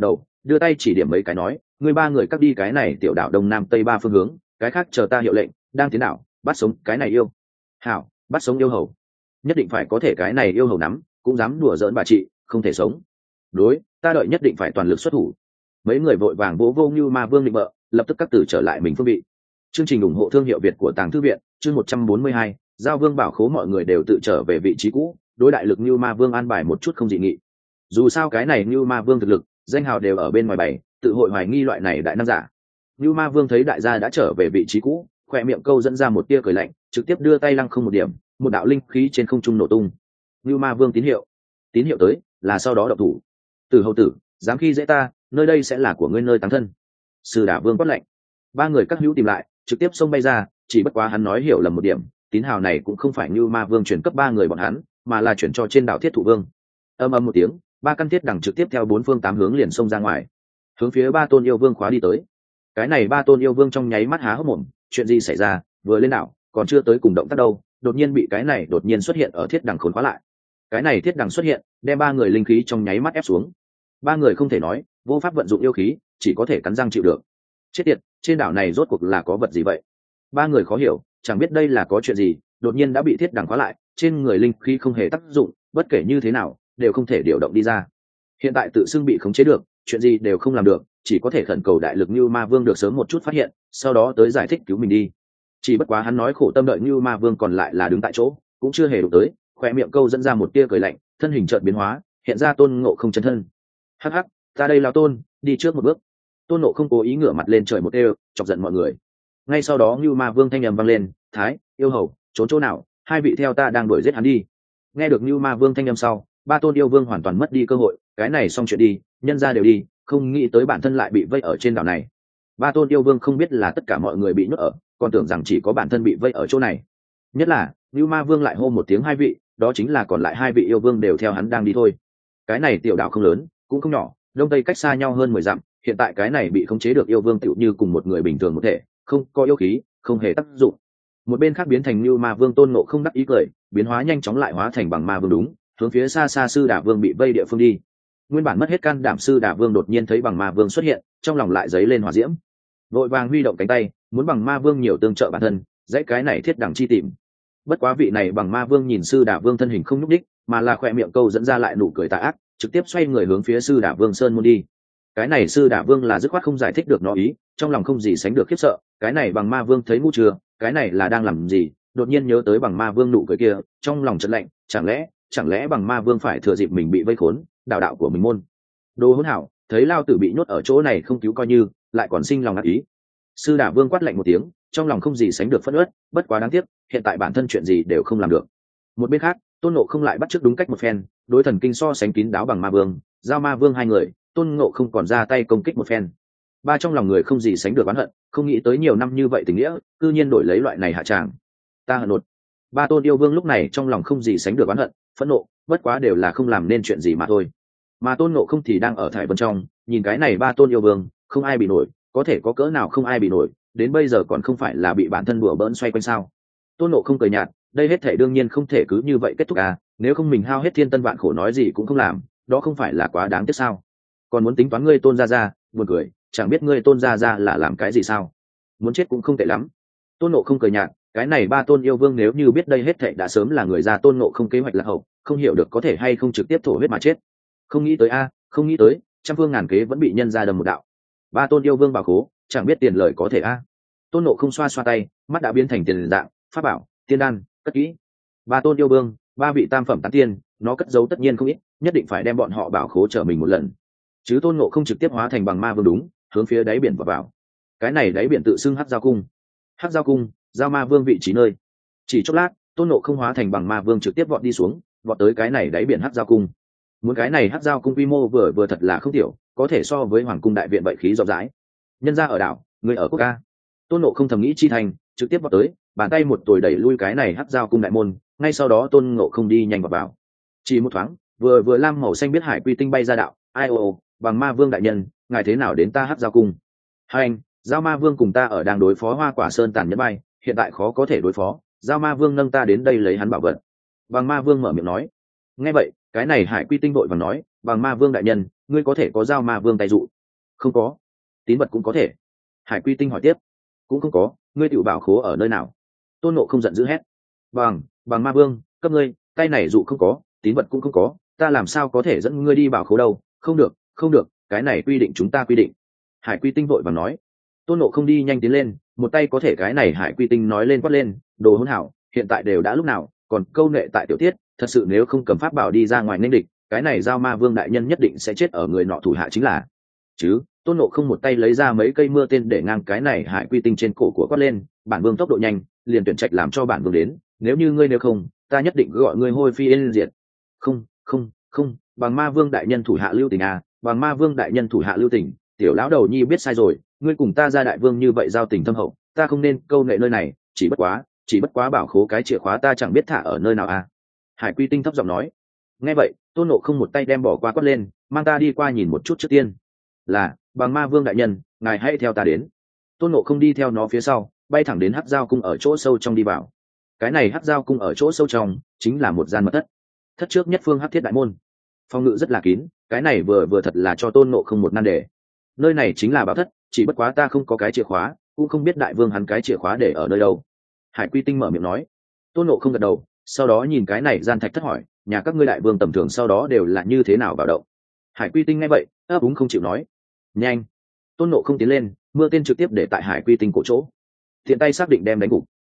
đưa tay chỉ điểm mấy cái nói, ngươi ba người cắt đi cái này tiểu đảo đông nam tây ba phương hướng, cái khác chờ ta hiệu lệnh, đang tiến đảo bắt sống cái này yêu. Hảo, bắt sống yêu hầu, nhất định phải có thể cái này yêu hầu nắm, cũng dám đùa giỡn bà chị, không thể sống. Đối, ta đợi nhất định phải toàn lực xuất thủ. Mấy người vội vàng vỗ vô như ma vương định bợ, lập tức các tử trở lại mình phương vị. Chương trình ủng hộ thương hiệu Việt của Tàng Thư viện, chương 142, giao vương bảo khố mọi người đều tự trở về vị trí cũ, đối đại lực như ma vương an bài một chút không dị nghị. Dù sao cái này như ma vương thực lực, danh hào đều ở bên ngoài bày, tự hội hoài nghi loại này đại năng giả. Như ma vương thấy đại gia đã trở về vị trí cũ, khoe miệng câu dẫn ra một tia cười lạnh, trực tiếp đưa tay lăng không một điểm, một đạo linh khí trên không trung nổ tung. Như ma vương tín hiệu tới, là sau đó động thủ. Từ hầu tử, dám khi dễ ta, nơi đây sẽ là của ngươi nơi táng thân. Sư Đả Vương quát lạnh. Ba người các hữu tìm lại, trực tiếp xông bay ra, chỉ bất quá hắn nói hiểu lầm một điểm, tín hào này cũng không phải như ma vương chuyển cấp ba người bọn hắn, mà là chuyển cho trên đảo Thiết Thụ Vương. Âm ầm một tiếng, ba căn thiết đằng trực tiếp theo bốn phương tám hướng liền xông ra ngoài, hướng phía ba tôn yêu vương khóa đi tới. Cái này ba tôn yêu vương trong nháy mắt há hốc mồm, chuyện gì xảy ra, vừa lên đảo, còn chưa tới cùng động tác đâu, đột nhiên bị cái này đột nhiên xuất hiện ở thiết đằng khốn khóa lại. Cái này thiết đằng xuất hiện, đem ba người linh khí trong nháy mắt ép xuống. Ba người không thể nói, vô pháp vận dụng yêu khí, chỉ có thể cắn răng chịu được. Chết tiệt, trên đảo này rốt cuộc là có vật gì vậy? Ba người khó hiểu, chẳng biết đây là có chuyện gì, đột nhiên đã bị thiết đằng khóa lại, trên người linh khí không hề tác dụng, bất kể như thế nào, đều không thể điều động đi ra. Hiện tại tự xưng bị khống chế được, chuyện gì đều không làm được, chỉ có thể khẩn cầu đại lực như ma vương được sớm một chút phát hiện, sau đó tới giải thích cứu mình đi. Chỉ bất quá hắn nói khổ tâm đợi như ma vương còn lại là đứng tại chỗ, cũng chưa hề đụng tới, khoe miệng câu dẫn ra một tia cười lạnh, thân hình chợt biến hóa, hiện ra Tôn Ngộ Không chân thân. Hắc hắc, ta đây là Tôn, đi trước một bước. Tôn Ngộ Không cố ý ngửa mặt lên trời một đều, chọc giận mọi người. Ngay sau đó như ma vương thanh âm vang lên, thái yêu hầu trốn chỗ nào, hai vị theo ta đang đuổi giết hắn đi. Nghe được như ma vương thanh âm sau, ba tôn yêu vương hoàn toàn mất đi cơ hội, cái này xong chuyện đi, nhân ra đều đi, không nghĩ tới bản thân lại bị vây ở trên đảo này. Ba tôn yêu vương không biết là tất cả mọi người bị nhốt ở, còn tưởng rằng chỉ có bản thân bị vây ở chỗ này. Nhất là như ma vương lại hô một tiếng hai vị, đó chính là còn lại hai vị yêu vương đều theo hắn đang đi thôi. Cái này tiểu đảo không lớn cũng không nhỏ, đông tây cách xa nhau hơn 10 dặm, hiện tại cái này bị khống chế được yêu vương tựu như cùng một người bình thường một thể, không có yêu khí, không hề tác dụng. Một bên khác biến thành như ma vương Tôn Ngộ Không đắc ý cười, biến hóa nhanh chóng lại hóa thành bằng ma vương đúng, hướng phía xa xa sư đả vương bị vây địa phương đi. Nguyên bản mất hết can đảm sư đả vương đột nhiên thấy bằng ma vương xuất hiện, trong lòng lại dấy lên hỏa diễm, vội vàng huy động cánh tay, muốn bằng ma vương nhiều tương trợ bản thân, dãy cái này thiết đẳng chi tìm. Bất quá vị này bằng ma vương nhìn sư đả vương thân hình không nhúc đích, mà là khoe miệng câu dẫn ra lại nụ cười tà ác, trực tiếp xoay người hướng phía sư đả vương sơn môn đi. Cái này sư đả vương là dứt khoát không giải thích được nó ý, trong lòng không gì sánh được khiếp sợ. Cái này bằng ma vương thấy ngu chưa, cái này là đang làm gì? Đột nhiên nhớ tới bằng ma vương nụ cười kia, trong lòng chợt lạnh, chẳng lẽ bằng ma vương phải thừa dịp mình bị vây khốn, đạo của mình môn. Đồ hỗn hảo, thấy lao tử bị nhốt ở chỗ này không cứu coi như, lại còn sinh lòng ác ý. Sư đả vương quát lạnh một tiếng, trong lòng không gì sánh được phẫn uất, bất quá đáng tiếc, hiện tại bản thân chuyện gì đều không làm được. Một bên khác, Tôn Ngộ Không lại bắt chước đúng cách một phen, đối thần kinh so sánh kín đáo bằng ma vương, giao ma vương hai người, Tôn Ngộ Không còn ra tay công kích một phen. Ba trong lòng người không gì sánh được oán hận, không nghĩ tới nhiều năm như vậy tình nghĩa, cư nhiên đổi lấy loại này hạ tràng. Ta hận nột. Ba tôn yêu vương lúc này trong lòng không gì sánh được oán hận, phẫn nộ, bất quá đều là không làm nên chuyện gì mà thôi. Mà Tôn Ngộ Không thì đang ở thải vân trong, nhìn cái này ba tôn yêu vương, không ai bị nổi, có thể có cỡ nào không ai bị nổi, đến bây giờ còn không phải là bị bản thân đùa bỡn xoay quanh sao? Tôn Ngộ Không cười nhạt, đây hết thể đương nhiên không thể cứ như vậy kết thúc à, nếu không mình hao hết thiên tân vạn khổ nói gì cũng không làm, đó không phải là quá đáng tiếc sao? Còn muốn tính toán ngươi Tôn gia gia, buồn cười, chẳng biết ngươi Tôn gia gia là làm cái gì sao? Muốn chết cũng không tệ lắm. Tôn Ngộ Không cười nhạt, cái này ba tôn yêu vương nếu như biết đây hết thệ đã sớm là người ra Tôn Ngộ Không kế hoạch là hậu, không hiểu được có thể hay không trực tiếp thổ huyết mà chết. Không nghĩ tới a, không nghĩ tới, trăm phương ngàn kế vẫn bị nhân ra đầm một đạo. Ba tôn yêu vương bảo khố, chẳng biết tiền lời có thể a. Tôn Ngộ Không xoa xoa tay, mắt đã biến thành tiền dạng, pháp bảo, tiên đan, cất kỹ. Ba tôn yêu vương, ba vị tam phẩm tán tiên, nó cất giấu tất nhiên không ít, nhất định phải đem bọn họ bảo khố trở mình một lần. Chứ Tôn Ngộ Không trực tiếp hóa thành bằng ma vương đúng, hướng phía đáy biển vào. Cái này đáy biển tự xưng Hắc Giao Cung. Hắc Giao Cung, giao ma vương vị trí nơi. Chỉ chốc lát, Tôn Ngộ Không hóa thành bằng ma vương trực tiếp vọt đi xuống, vọt tới cái này đáy biển Hắc Giao Cung. Muốn cái này Hắc Giao Cung quy mô vừa thật là không tiểu, có thể so với Hoàng cung đại viện vậy khí rộng rãi. Nhân ra ở đảo, người ở quốc ca. Tôn Ngộ Không thầm nghĩ chi thành, trực tiếp vọt tới, bàn tay một tồi đẩy lui cái này Hắc Giao Cung đại môn, ngay sau đó Tôn Ngộ Không đi nhanh vào. Chỉ một thoáng, vừa lam màu xanh biết hải quy tinh bay ra đạo, ai ô, bằng ma vương đại nhân, ngài thế nào đến ta Hắc Giao Cung? Hai anh, giao ma vương cùng ta ở đang đối phó Hoa Quả Sơn tàn nhẫn bay, hiện tại khó có thể đối phó, giao ma vương nâng ta đến đây lấy hắn bảo vật. Bằng ma vương mở miệng nói. Nghe vậy, cái này hải quy tinh vội vàng nói, bằng ma vương đại nhân, ngươi có thể có giao ma vương tay dụ. Không có. Tín vật cũng có thể. Hải Quy Tinh hỏi tiếp. Cũng không có, ngươi tự bảo khố ở nơi nào? Tôn Ngộ không giận dữ hét. Bằng ma vương, cấp ngươi, tay này dụ không có, tín vật cũng không có, ta làm sao có thể dẫn ngươi đi bảo khố đâu? Không được, không được, cái này quy định chúng ta quy định. Hải Quy Tinh vội vàng nói. Tôn Ngộ không đi nhanh tiến lên, một tay có thể cái này Hải Quy Tinh nói lên quát lên, đồ hỗn hảo, hiện tại đều đã lúc nào, còn câu nệ tại tiểu tiết, thật sự nếu không cầm pháp bảo đi ra ngoài nên địch, cái này giao ma vương đại nhân nhất định sẽ chết ở người nọ thủ hạ chính là. Chứ, Tôn Ngộ không một tay lấy ra mấy cây mưa tên để ngang cái này Hải Quy Tinh trên cổ của quát lên, bản vương tốc độ nhanh, liền tuyển trạch làm cho bản vương đến, nếu như ngươi nếu không, ta nhất định gọi ngươi hôi phi yên diệt. Không, không, không, bằng ma vương đại nhân thủ hạ lưu tình à, bằng ma vương đại nhân thủ hạ lưu tình, tiểu lão đầu nhi biết sai rồi, ngươi cùng ta ra đại vương như vậy giao tình thâm hậu, ta không nên câu nệ nơi này, chỉ bất quá bảo khố cái chìa khóa ta chẳng biết thả ở nơi nào à. Hải Quy Tinh thấp giọng nói. Nghe vậy, Tôn Ngộ không một tay đem bỏ qua quát lên, mang ta đi qua nhìn một chút trước tiên. Là, bằng ma vương đại nhân, ngài hãy theo ta đến. Tôn Ngộ không đi theo nó phía sau, bay thẳng đến Hắc Giao cung ở chỗ sâu trong đi vào. Cái này Hắc Giao cung ở chỗ sâu trong chính là một gian mật thất. Thất trước nhất phương Hắc Thiết đại môn, phòng ngự rất là kín, cái này vừa thật là cho Tôn Ngộ không một nan đề. Nơi này chính là bảo thất, chỉ bất quá ta không có cái chìa khóa, cũng không biết đại vương hắn cái chìa khóa để ở nơi đâu. Hải Quy Tinh mở miệng nói. Tôn Ngộ không gật đầu, sau đó nhìn cái này gian thạch thất hỏi, nhà các ngươi đại vương tầm thường sau đó đều là như thế nào vào động? Hải Quy Tinh nghe vậy ấp úng không chịu nói. Nhanh. Tôn Ngộ không tiến lên, mưa tên trực tiếp để tại Hải Quy Tinh cổ chỗ, thiện tay xác định đem đánh gục.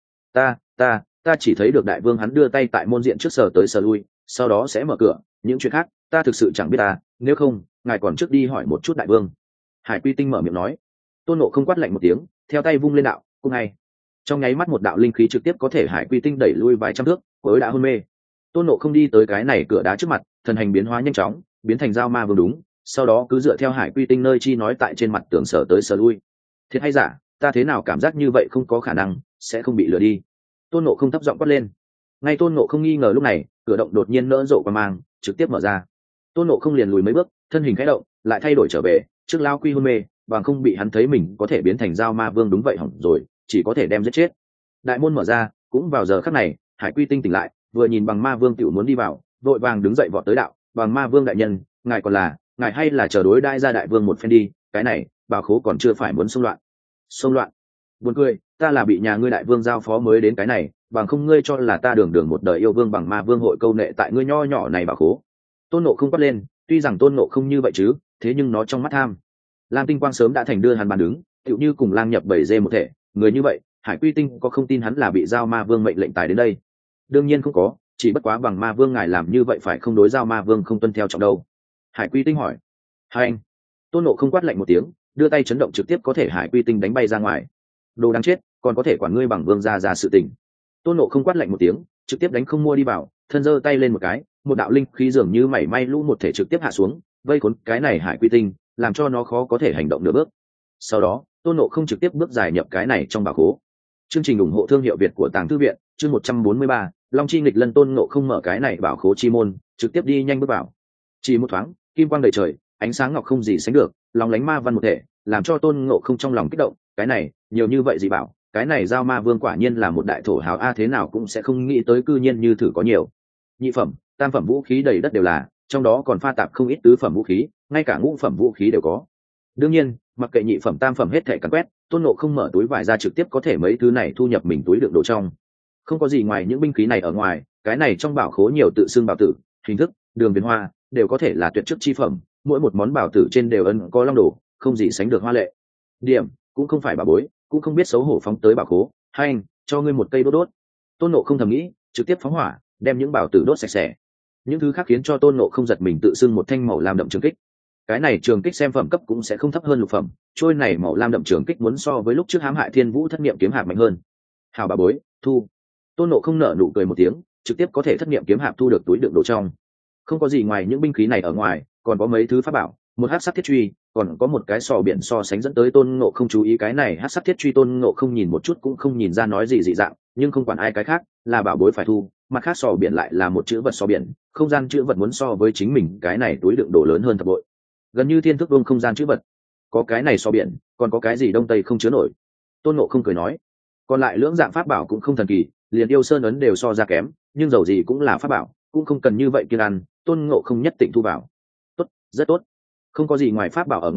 Ta chỉ thấy được đại vương hắn đưa tay tại môn diện trước sờ tới sờ lui, sau đó sẽ mở cửa, những chuyện khác ta thực sự chẳng biết ta, nếu không ngài còn trước đi hỏi một chút đại vương. Hải Quy Tinh mở miệng nói. Tôn Ngộ không quát lạnh một tiếng, theo tay vung lên đạo cung ngay, trong nháy mắt một đạo linh khí trực tiếp có thể Hải Quy Tinh đẩy lui vài trăm thước, mới đã hôn mê. Tôn Ngộ không đi tới cái này cửa đá trước mặt, thần hành biến hóa nhanh chóng, biến thành giao ma vương đúng, sau đó cứ dựa theo Hải Quy Tinh nơi chi nói tại trên mặt tường sở tới sở lui. Thiệt hay giả, ta thế nào cảm giác như vậy không có khả năng sẽ không bị lừa đi. Tôn Ngộ không thấp giọng quát lên. Ngay Tôn Ngộ không nghi ngờ lúc này, cửa động đột nhiên nỡ rộ qua mang, trực tiếp mở ra. Tôn Ngộ không liền lùi mấy bước, thân hình khẽ động, lại thay đổi trở về, trước lao quy hôn mê, bằng không bị hắn thấy mình có thể biến thành giao ma vương đúng vậy hỏng rồi, chỉ có thể đem giết chết. Đại môn mở ra, cũng vào giờ khắc này, Hải Quy Tinh tỉnh lại, vừa nhìn bằng ma vương tiểu muốn đi vào, vội vàng đứng dậy vọt tới đạo, bằng ma vương đại nhân, ngài còn là, ngài hay là chờ đối đãi ra đại vương một phen đi, cái này bảo khố còn chưa phải muốn xông loạn. Xông loạn? Buồn cười, ta là bị nhà ngươi đại vương giao phó mới đến cái này, bằng không ngươi cho là ta đường một đời yêu vương bằng ma vương hội câu nệ tại ngươi nho nhỏ này bảo khố. Tôn Ngộ không quát lên, tuy rằng Tôn Ngộ không như vậy chứ, thế nhưng nó trong mắt tham. Lam Tinh Quang sớm đã thành đưa hắn bàn đứng, tựu như cùng lang nhập bầy dê một thể, người như vậy, Hải Quy Tinh có không tin hắn là bị giao ma vương mệnh lệnh tài đến đây? Đương nhiên không có, chỉ bất quá bằng ma vương ngài làm như vậy phải không đối giao ma vương không tuân theo trọng đâu. Hải Quy Tinh hỏi. Hai anh. Tôn Ngộ không quát lạnh một tiếng, đưa tay chấn động trực tiếp có thể Hải Quy Tinh đánh bay ra ngoài. Đồ đáng chết, còn có thể quản ngươi bằng vương ra sự tình. Tôn Ngộ không quát lạnh một tiếng, trực tiếp đánh không mua đi vào, thân giơ tay lên một cái, một đạo linh khí dường như mảy may lũ một thể trực tiếp hạ xuống, vây cuốn cái này Hải Quy Tinh, làm cho nó khó có thể hành động nửa bước. Sau đó, Tôn Ngộ không trực tiếp bước dài nhập cái này trong bảo khố. Chương trình ủng hộ thương hiệu Việt của Tàng Thư viện, chương 143, Long Chi nghịch lân. Tôn Ngộ không mở cái này bảo khố chi môn, trực tiếp đi nhanh bước vào. Chỉ một thoáng, kim quang đầy trời, ánh sáng ngọc không gì sánh được, lòng lánh ma văn một thể, làm cho Tôn Ngộ không trong lòng kích động, cái này, nhiều như vậy gì bảo, cái này giao ma vương quả nhiên là một đại thổ hào a, thế nào cũng sẽ không nghĩ tới cư nhiên như thử có nhiều. Nhị phẩm, tam phẩm vũ khí đầy đất đều là, trong đó còn pha tạp không ít tứ phẩm vũ khí, ngay cả ngũ phẩm vũ khí đều có. Đương nhiên, mặc kệ nhị phẩm tam phẩm hết thảy càn quét, Tôn Ngộ không mở túi vải ra trực tiếp có thể mấy thứ này thu nhập mình túi đựng đồ trong. Không có gì ngoài những binh khí này ở ngoài, cái này trong bảo khố nhiều tự xưng bảo tử, hình thức, đường viền hoa, đều có thể là tuyệt chức chi phẩm, mỗi một món bảo tử trên đều ấn có long đồ, không gì sánh được hoa lệ. Điểm, cũng không phải bà bối, cũng không biết xấu hổ phóng tới bảo khố, hai anh, cho ngươi một cây đốt đốt. Tôn Ngộ không thầm nghĩ, trực tiếp phóng hỏa, đem những bảo tử đốt sạch sẽ. Những thứ khác khiến cho Tôn Ngộ không giật mình tự xưng một thanh màu lam đậm trường kích. Cái này trường kích xem phẩm cấp cũng sẽ không thấp hơn lục phẩm, trôi này màu lam đậm trường kích muốn so với lúc trước hãm hại Thiên Vũ thất niệm kiếm hạp mạnh hơn. Hào bà bối, thu. Tôn Ngộ không nở nụ cười một tiếng, trực tiếp có thể thất niệm kiếm hạp thu được túi đựng đồ trong. Không có gì ngoài những binh khí này ở ngoài, còn có mấy thứ pháp bảo, một hắc sắc thiết truy, còn có một cái sò biển so sánh dẫn tới Tôn Ngộ không chú ý cái này hắc sắc thiết truy. Tôn Ngộ không nhìn một chút cũng không nhìn ra nói gì dị dạng, nhưng không quản ai cái khác, là bảo bối phải thu. Mặt khác sò biển lại là một chữ vật sò biển, không gian chữ vật muốn so với chính mình cái này túi đựng đồ lớn hơn thập bội, gần như thiên thức vương không gian chữ vật. Có cái này sò biển, còn có cái gì đông tây không chứa nổi. Tôn Ngộ không cười nói, còn lại lưỡng dạng pháp bảo cũng không thần kỳ, liền yêu sơn ấn đều so ra kém, nhưng dầu gì cũng là pháp bảo, cũng không cần như vậy kiêng ăn. Tôn Ngộ không nhất định thu vào. Tốt, rất tốt. Không có gì ngoài pháp bảo ở ngoài,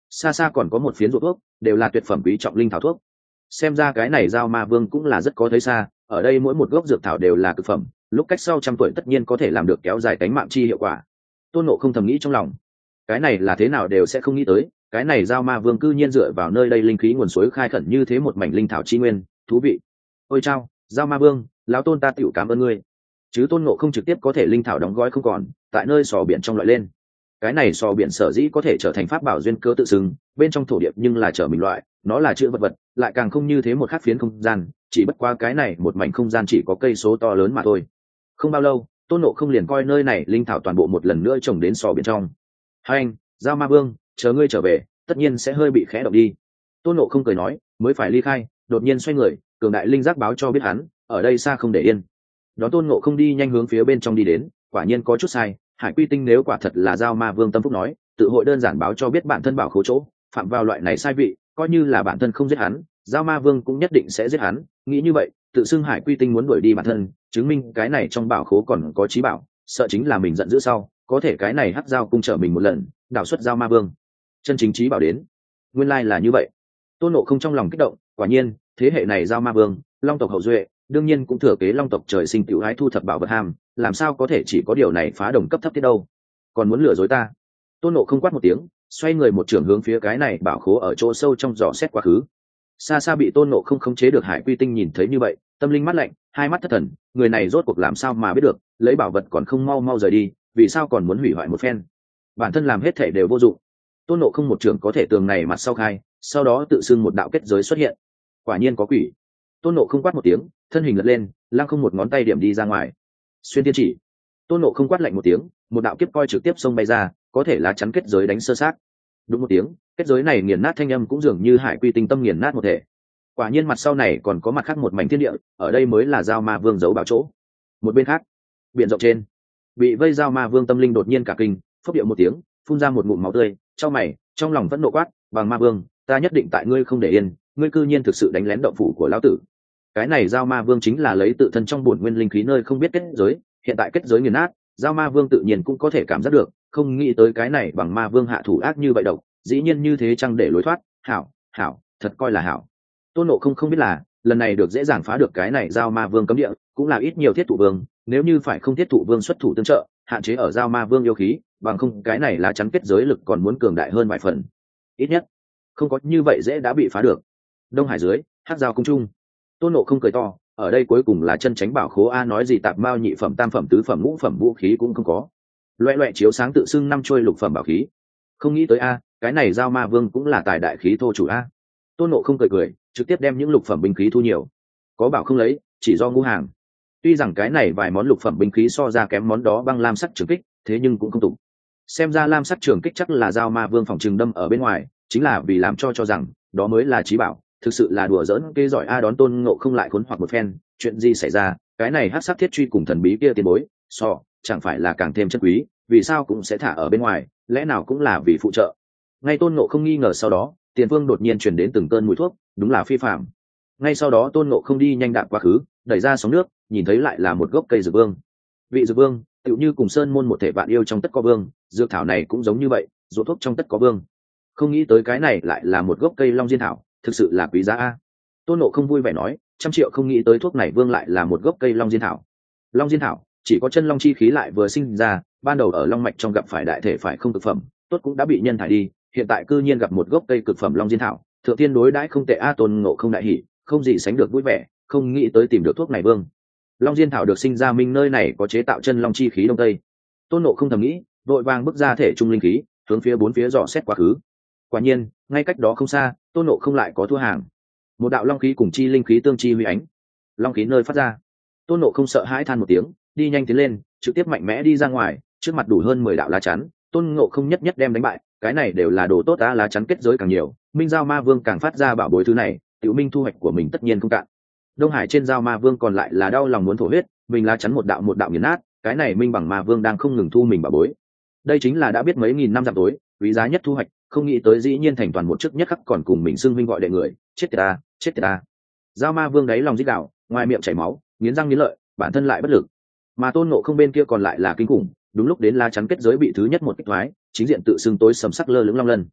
xa xa còn có một phiến ruộng thuốc, đều là tuyệt phẩm quý trọng linh thảo thuốc. Xem ra cái này Giao Ma Vương cũng là rất có thấy xa, ở đây mỗi một gốc dược thảo đều là cực phẩm, lúc cách sau trăm tuổi tất nhiên có thể làm được kéo dài cánh mạng chi hiệu quả. Tôn Ngộ không thầm nghĩ trong lòng, cái này là thế nào đều sẽ không nghĩ tới, cái này Giao Ma Vương cư nhiên dựa vào nơi đây linh khí nguồn suối khai khẩn như thế một mảnh linh thảo chi nguyên, thú vị. Ôi chao, Giao Ma Vương, lão tôn ta tiểu cảm ơn ngươi. Chứ Tôn Ngộ không trực tiếp có thể linh thảo đóng gói không còn, tại nơi sò biển trong loại lên. Cái này sò biển sở dĩ có thể trở thành pháp bảo duyên cơ tự xưng, bên trong thổ địa nhưng là trở mình loại, nó là chữ vật vật, lại càng không như thế một khắc phiến không gian, chỉ bất qua cái này một mảnh không gian chỉ có cây số to lớn mà thôi. Không bao lâu, Tôn Ngộ không liền coi nơi này linh thảo toàn bộ một lần nữa trồng đến sò biển trong. Hai anh, Giao Ma Vương, chờ ngươi trở về, tất nhiên sẽ hơi bị khẽ động đi. Tôn Ngộ không cười nói, mới phải ly khai, đột nhiên xoay người, cường đại linh giác báo cho biết hắn, ở đây xa không để yên. Đón Tôn Ngộ không đi nhanh hướng phía bên trong đi đến, quả nhiên có chút sai. Hải Quy Tinh nếu quả thật là Giao Ma Vương tâm phúc nói, tự hội đơn giản báo cho biết bản thân bảo khố chỗ, phạm vào loại này sai vị, coi như là bản thân không giết hắn, Giao Ma Vương cũng nhất định sẽ giết hắn. Nghĩ như vậy, tự xưng Hải Quy Tinh muốn đuổi đi bản thân, chứng minh cái này trong bảo khố còn có trí bảo, sợ chính là mình giận dữ sau, có thể cái này hắc giao cung trở mình một lần, đảo xuất Giao Ma Vương, chân chính trí bảo đến. Nguyên lai là như vậy. Tôn Ngộ không trong lòng kích động, quả nhiên, thế hệ này Giao Ma Vương, Long tộc hậu duệ, đương nhiên cũng thừa kế Long tộc trời sinh tiểu hái thu thập bảo vật ham, làm sao có thể chỉ có điều này phá đồng cấp thấp thế đâu, còn muốn lừa dối ta. Tôn Ngộ không quát một tiếng, xoay người một trường hướng phía cái này bảo khố ở chỗ sâu trong giò xét quá khứ. Xa xa bị Tôn Ngộ không khống chế được Hải Quy Tinh nhìn thấy như vậy, tâm linh mắt lạnh, hai mắt thất thần, người này rốt cuộc làm sao mà biết được, lấy bảo vật còn không mau mau rời đi, vì sao còn muốn hủy hoại một phen, bản thân làm hết thể đều vô dụng. Tôn Ngộ không một trường có thể tường này mặt sau khai, sau đó tự xưng một đạo kết giới xuất hiện. Quả nhiên có quỷ. Tôn Ngộ không quát một tiếng, thân hình lật lên, lăng không một ngón tay điểm đi ra ngoài. Xuyên tiên chỉ. Tôn Ngộ không quát lạnh một tiếng, một đạo kiếp coi trực tiếp xông bay ra, có thể lá chắn kết giới đánh sơ sát. Đúng một tiếng, kết giới này nghiền nát thanh âm cũng dường như Hải Quy Tinh tâm nghiền nát một thể. Quả nhiên mặt sau này còn có mặt khác một mảnh thiên địa, ở đây mới là Giao Ma Vương giấu bảo chỗ. Một bên khác, biển rộng trên, bị vây Giao Ma Vương tâm linh đột nhiên cả kinh, phốc điệu một tiếng, phun ra một ngụm máu tươi, trong mày, trong lòng vẫn nộ quát, "Bằng Ma Vương, ta nhất định tại ngươi không để yên, ngươi cư nhiên thực sự đánh lén động phủ của lão tử." Cái này Giao Ma Vương chính là lấy tự thân trong bổn nguyên linh khí nơi không biết kết giới, hiện tại kết giới nghiền nát, Giao Ma Vương tự nhiên cũng có thể cảm giác được, không nghĩ tới cái này Bằng Ma Vương hạ thủ ác như vậy độc, dĩ nhiên như thế chăng để lối thoát, hảo, hảo, thật coi là hảo. Tôn Ngộ không biết là, lần này được dễ dàng phá được cái này Giao Ma Vương cấm địa, cũng là ít nhiều thiết thụ vương, nếu như phải không thiết thụ vương xuất thủ tương trợ, hạn chế ở Giao Ma Vương yêu khí, bằng không cái này lá chắn kết giới lực còn muốn cường đại hơn vài phần. Ít nhất, không có như vậy dễ đã bị phá được. Đông Hải dưới, Hắc Giao cung trung. Tôn Ngộ không cười to, ở đây cuối cùng là chân tránh bảo khố a, nói gì tạp mao nhị phẩm tam phẩm tứ phẩm ngũ phẩm vũ khí cũng không có, loẹ loẹ chiếu sáng tự xưng năm trôi lục phẩm bảo khí. Không nghĩ tới a, cái này Giao Ma Vương cũng là tài đại khí thô chủ a. Tôn Ngộ không cười, trực tiếp đem những lục phẩm binh khí thu nhiều, có bảo không lấy, chỉ do ngu hàng. Tuy rằng cái này vài món lục phẩm binh khí so ra kém món đó băng lam sắc trường kích, thế nhưng cũng không tụng. Xem ra lam sắc trường kích chắc là Giao Ma Vương phòng trường đâm ở bên ngoài, chính là vì làm cho rằng đó mới là trí bảo, thực sự là đùa giỡn kê giỏi a. Đón Tôn Ngộ không lại khốn hoặc một phen, chuyện gì xảy ra, cái này hắc sắc thiết truy cùng thần bí kia tiền bối chẳng phải là càng thêm chân quý, vì sao cũng sẽ thả ở bên ngoài, lẽ nào cũng là vì phụ trợ. Ngay Tôn Ngộ không nghi ngờ sau đó, tiền phương đột nhiên truyền đến từng cơn mùi thuốc, đúng là phi phạm. Ngay sau đó Tôn Ngộ không đi nhanh đạp quá khứ, đẩy ra sóng nước, nhìn thấy lại là một gốc cây dược vương. Vị dược vương tựu như cùng sơn môn một thể vạn yêu trong tất có vương, dược thảo này cũng giống như vậy, ruộng thuốc trong tất có vương. Không nghĩ tới cái này lại là một gốc cây long diên thảo, thực sự là quý giá a. Tôn Ngộ không vui vẻ nói, 100 triệu không nghĩ tới thuốc này vương lại là một gốc cây long diên thảo. Long diên thảo chỉ có chân long chi khí lại vừa sinh ra, ban đầu ở long mạch trong gặp phải đại thể phải không cực phẩm, tốt cũng đã bị nhân thải đi, hiện tại cư nhiên gặp một gốc cây cực phẩm long diên thảo, thượng tiên đối đãi không tệ a. Tôn Ngộ không đại hỉ, không gì sánh được vui vẻ, không nghĩ tới tìm được thuốc này vương. Long diên thảo được sinh ra minh nơi này có chế tạo chân long chi khí đông tây. Tôn Ngộ không thầm nghĩ, vội vàng bước ra thể trung linh khí, hướng phía bốn phía dò xét quá khứ. Quả nhiên, ngay cách đó không xa, Tôn Ngộ không lại có thua hàng. Một đạo long khí cùng chi linh khí tương chi huy ánh, long khí nơi phát ra. Tôn Ngộ không sợ hãi than một tiếng, đi nhanh tiến lên, trực tiếp mạnh mẽ đi ra ngoài, trước mặt đủ hơn 10 đạo lá chắn, Tôn Ngộ không nhất nhất đem đánh bại. Cái này đều là đồ tốt ta, lá chắn kết giới càng nhiều, minh Giao Ma Vương càng phát ra bảo bối thứ này, tiểu minh thu hoạch của mình tất nhiên không cạn. Đông Hải trên Giao Ma Vương còn lại là đau lòng muốn thổ huyết, mình lá chắn một đạo nghiền nát, cái này minh bằng Ma Vương đang không ngừng thu mình bảo bối. Đây chính là đã biết mấy nghìn năm dặm tối, quý giá nhất thu hoạch, không nghĩ tới dĩ nhiên thành toàn một chức nhất khắc còn cùng mình xưng huynh gọi đệ người, chết tiệt ta, chết tiệt ta. Giao Ma Vương đáy lòng rít gào, ngoài miệng chảy máu, nghiến răng nghiến lợi, bản thân lại bất lực. Mà Tôn Ngộ không bên kia còn lại là kinh khủng, đúng lúc đến lá chắn kết giới bị thứ nhất một kích thoái, chính diện tự xưng tối sầm sắc lơ lửng long lân.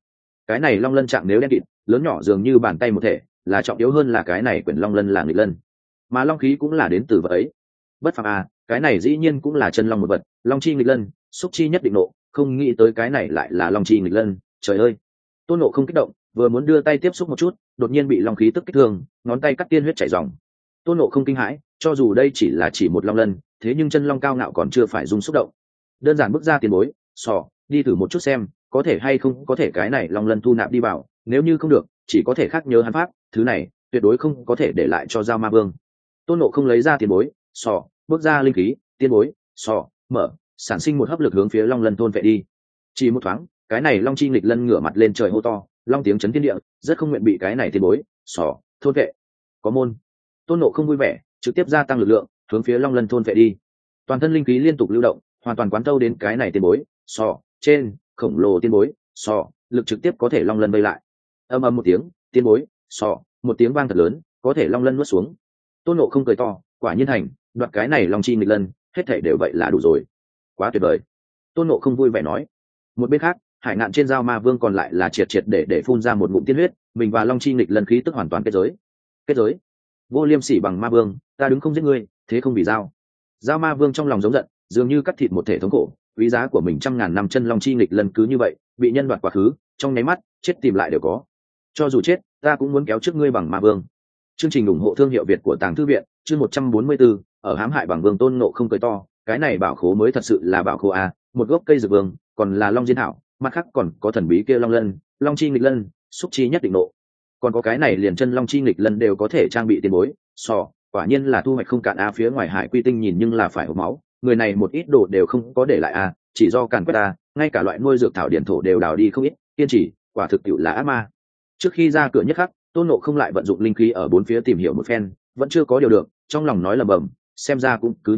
cái này long lân trạng nếu đen kịt lớn nhỏ dường như bàn tay một thể, là trọng yếu hơn là cái này quyển long lân là nghịch lân, mà long khí cũng là đến từ vật ấy. Bất phàm à, cái này dĩ nhiên cũng là chân long một vật, long chi nghịch lân, xúc chi nhất định nộ, không nghĩ tới cái này lại là long chi nghịch lân, trời ơi. Tôn Nộ không kích động, vừa muốn đưa tay tiếp xúc một chút, đột nhiên bị long khí tức kích thương, ngón tay cắt tiên huyết chảy ròng. Tôn Nộ không kinh hãi, cho dù đây chỉ một long lân, thế nhưng chân long cao ngạo còn chưa phải dùng xúc động. Đơn giản bước ra tiền bối, sò, đi thử một chút xem, có thể hay không có thể cái này long lân thu nạp đi vào, nếu như không được, chỉ có thể khác nhớ hắn pháp, thứ này tuyệt đối không có thể để lại cho Giao Ma Vương. Tôn Nộ không lấy ra tiền bối, sò, bước ra linh khí, tiên bối, sò, mở, sản sinh một hấp lực hướng phía long lân thôn vệ đi. Chỉ một thoáng, cái này long chi nghịch lân ngửa mặt lên trời hô to, long tiếng chấn thiên địa, rất không nguyện bị cái này tiền bối, sò, thôn vệ. Có môn. Tôn Nộ không vui vẻ, trực tiếp gia tăng lực lượng, hướng phía long lân thôn vệ đi. Toàn thân linh khí liên tục lưu động, hoàn toàn quán thâu đến cái này tiền bối, sò, trên, khổng lồ tiên bối, sò, lực trực tiếp có thể long lân vây lại. Âm ầm một tiếng, tiên bối, sò, một tiếng vang thật lớn, có thể long lân nuốt xuống. Tôn Nộ không cười to, quả nhiên thành, đoạt cái này long chi nghịch lân, hết thảy đều vậy là đủ rồi. Quá tuyệt vời. Tôn Nộ không vui vẻ nói. Một bên khác, Hải Ngạn trên Giao Ma Vương còn lại là triệt triệt để phun ra một ngụm tiên huyết, mình và long chi nghịch lân khí tức hoàn toàn kết giới. Kết giới? Vô liêm sỉ bằng ma vương, ta đứng không giết ngươi, thế không vì Giao. Giao Ma Vương trong lòng giống giận, dường như cắt thịt một thể thống khổ, quý giá của mình 100.000 năm chân long chi nghịch lân cứ như vậy bị nhân đoạt quá khứ, trong nháy mắt chết tìm lại đều có. Cho dù chết, ta cũng muốn kéo trước ngươi bằng ma vương. Chương trình ủng hộ thương hiệu Việt của Tàng Thư Viện, chương 144, ở hãm hại bằng vương. Tôn Nộ không cười to, cái này bảo khố mới thật sự là bảo khố à, một gốc cây dược vương, còn là long diên thảo, mặt khác còn có thần bí kia long lân, long chi nghịch lân, xúc chi nhất định nộ, còn có cái này liền chân long chi nghịch lân đều có thể trang bị tiền bối, quả nhiên là thu hoạch không cạn a. Phía ngoài Hải Quy Tinh nhìn nhưng là phải hộc máu, người này một ít đồ đều không có để lại a, chỉ do càn quét a, ngay cả loại nuôi dược thảo điển thổ đều đào đi không ít, kiên trì, quả thực tiệu là ác ma. Trước khi ra cửa nhất khắc, Tôn Nộ không lại vận dụng linh khí ở bốn phía tìm hiểu một phen, vẫn chưa có điều được, trong lòng nói lầm bầm, xem ra cũng cứ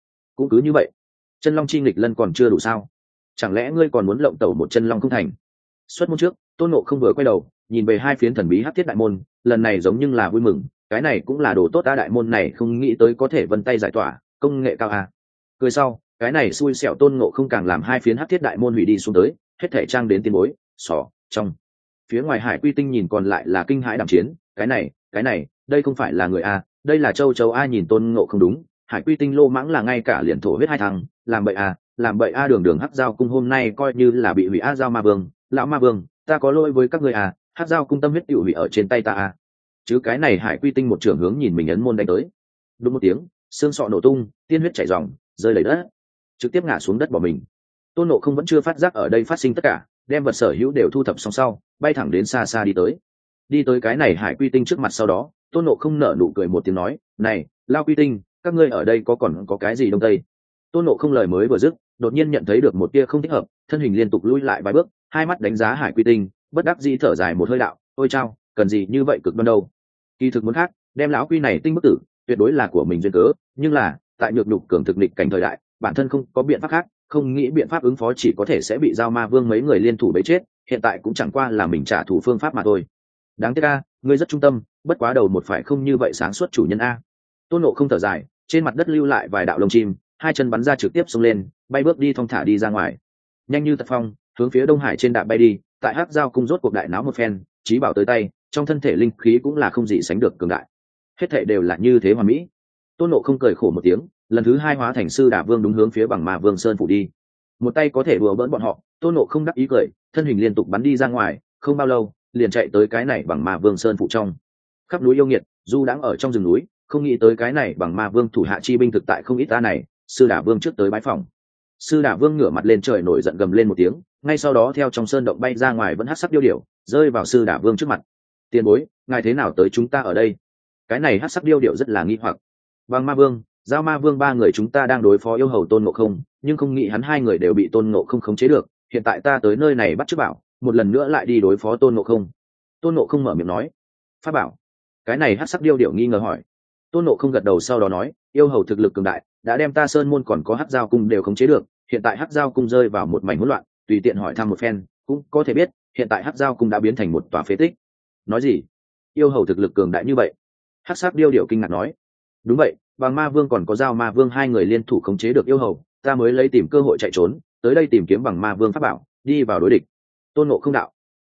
như vậy, chân long chi nghịch lân còn chưa đủ sao? Chẳng lẽ ngươi còn muốn lộng tẩu một chân long không thành? Xuất môn trước, Tôn Nộ không vừa quay đầu, nhìn về hai phiến thần bí hắc thiết đại môn, lần này giống như là vui mừng, cái này cũng là đồ tốt ta, đại môn này không nghĩ tới có thể vân tay giải tỏa, công nghệ cao a. Cười sau, cái này xui xẻo Tôn Ngộ không càng làm hai phiến hắc thiết đại môn hủy đi xuống tới, hết thể trang đến tiên bối, trong. Phía ngoài Hải Quy Tinh nhìn còn lại là kinh hãi đạm chiến, cái này, đây không phải là người a, đây là châu a. Nhìn Tôn Ngộ không đúng, Hải Quy Tinh lô mãng là ngay cả liền thổ huyết hai thằng, làm bậy a. Đường hắc giao cung hôm nay coi như là bị hủy a. Giao Ma Vương, lão Ma Vương, ta có lỗi với các ngươi a, hắc giao cung tâm huyết tiểu hủy ở trên tay ta a. Chứ cái này Hải Quy Tinh một trưởng hướng nhìn mình ấn môn đánh tới, đúng một tiếng, xương sọ nổ tung, tiên huyết chảy ròng, rơi đầy đất, trực tiếp ngã xuống đất bỏ mình. Tôn Nộ không vẫn chưa phát giác ở đây phát sinh tất cả, đem vật sở hữu đều thu thập xong sau, bay thẳng đến xa xa đi tới cái này Hải Quy Tinh trước mặt. Sau đó Tôn Nộ không nở nụ cười một tiếng nói, này Lao Quy Tinh, các ngươi ở đây còn có cái gì đông tây? Tôn Nộ không lời mới vừa dứt, đột nhiên nhận thấy được một tia không thích hợp, thân hình liên tục lui lại vài bước, hai mắt đánh giá Hải Quy Tinh, bất đắc dĩ thở dài một hơi đạo, ôi chao, cần gì như vậy cực đoan đâu. Kỳ thực muốn khác, đem lão quy này tinh bức tử, tuyệt đối là của mình duyên cớ, nhưng là tại nhược nhục cường thực địch cảnh thời đại, bản thân không có biện pháp khác, không nghĩ biện pháp ứng phó, chỉ có thể sẽ bị Giao Ma Vương mấy người liên thủ bấy chết, hiện tại cũng chẳng qua là mình trả thù phương pháp mà thôi. Đáng tiếc a, ngươi rất trung tâm, bất quá đầu một phải không như vậy sáng suốt chủ nhân a. Tôn Nộ không thở dài, trên mặt đất lưu lại vài đạo lông chim, hai chân bắn ra trực tiếp xông lên, bay bước đi thong thả đi ra ngoài, nhanh như tật phong, hướng phía Đông Hải trên đạp bay đi. Tại Hắc Giao cung rốt cuộc đại náo một phen, trí bảo tới tay, trong thân thể linh khí cũng là không gì sánh được cường đại, hết thảy đều là như thế hoàn mỹ. Tôn Nộ không cười khổ một tiếng, lần thứ hai hóa thành Sư Đà Vương đúng hướng phía bằng Ma Vương Sơn phủ đi. Một tay có thể đùa bỡn bọn họ, Tôn Nộ không đắc ý cười, thân hình liên tục bắn đi ra ngoài, không bao lâu liền chạy tới cái này bằng Ma Vương Sơn phủ trong. Khắp núi yêu nghiệt, du đãng ở trong rừng núi, không nghĩ tới cái này bằng Ma Vương thủ hạ chi binh thực tại không ít ta này. Sư Đà Vương trước tới bái phòng. Sư Đà Vương ngửa mặt lên trời nổi giận gầm lên một tiếng, ngay sau đó theo trong sơn động bay ra ngoài, vẫn hắc sắc điêu điểu rơi vào Sư Đà Vương trước mặt. Tiền bối, ngài thế nào tới chúng ta ở đây? Cái này hắc sắc điêu điểu rất là nghi hoặc. Bằng Ma Vương, Giao Ma Vương ba người chúng ta đang đối phó yêu hầu Tôn Ngộ không, nhưng không nghĩ hắn hai người đều bị Tôn Ngộ không khống chế được, hiện tại ta tới nơi này bắt chước bảo, một lần nữa lại đi đối phó Tôn Ngộ không. Tôn Ngộ không mở miệng nói, pháp bảo. Cái này hắc sắc điêu điểu nghi ngờ hỏi. Tôn Ngộ không gật đầu sau đó nói, yêu hầu thực lực cường đại, đã đem ta sơn môn còn có hắc giao cung đều khống chế được, hiện tại hắc giao cung rơi vào một mảnh hỗn loạn, tùy tiện hỏi thăm một phen cũng có thể biết, hiện tại hắc giao cung đã biến thành một tòa phế tích. Nói gì? Yêu hầu thực lực cường đại như vậy? Hắc sắc điêu điểu kinh ngạc nói. Đúng vậy, Bằng Ma Vương còn có Giao Ma Vương hai người liên thủ khống chế được yêu hầu, ta mới lấy tìm cơ hội chạy trốn tới đây tìm kiếm Bằng Ma Vương pháp bảo, đi vào đối địch. Tôn Ngộ không đạo.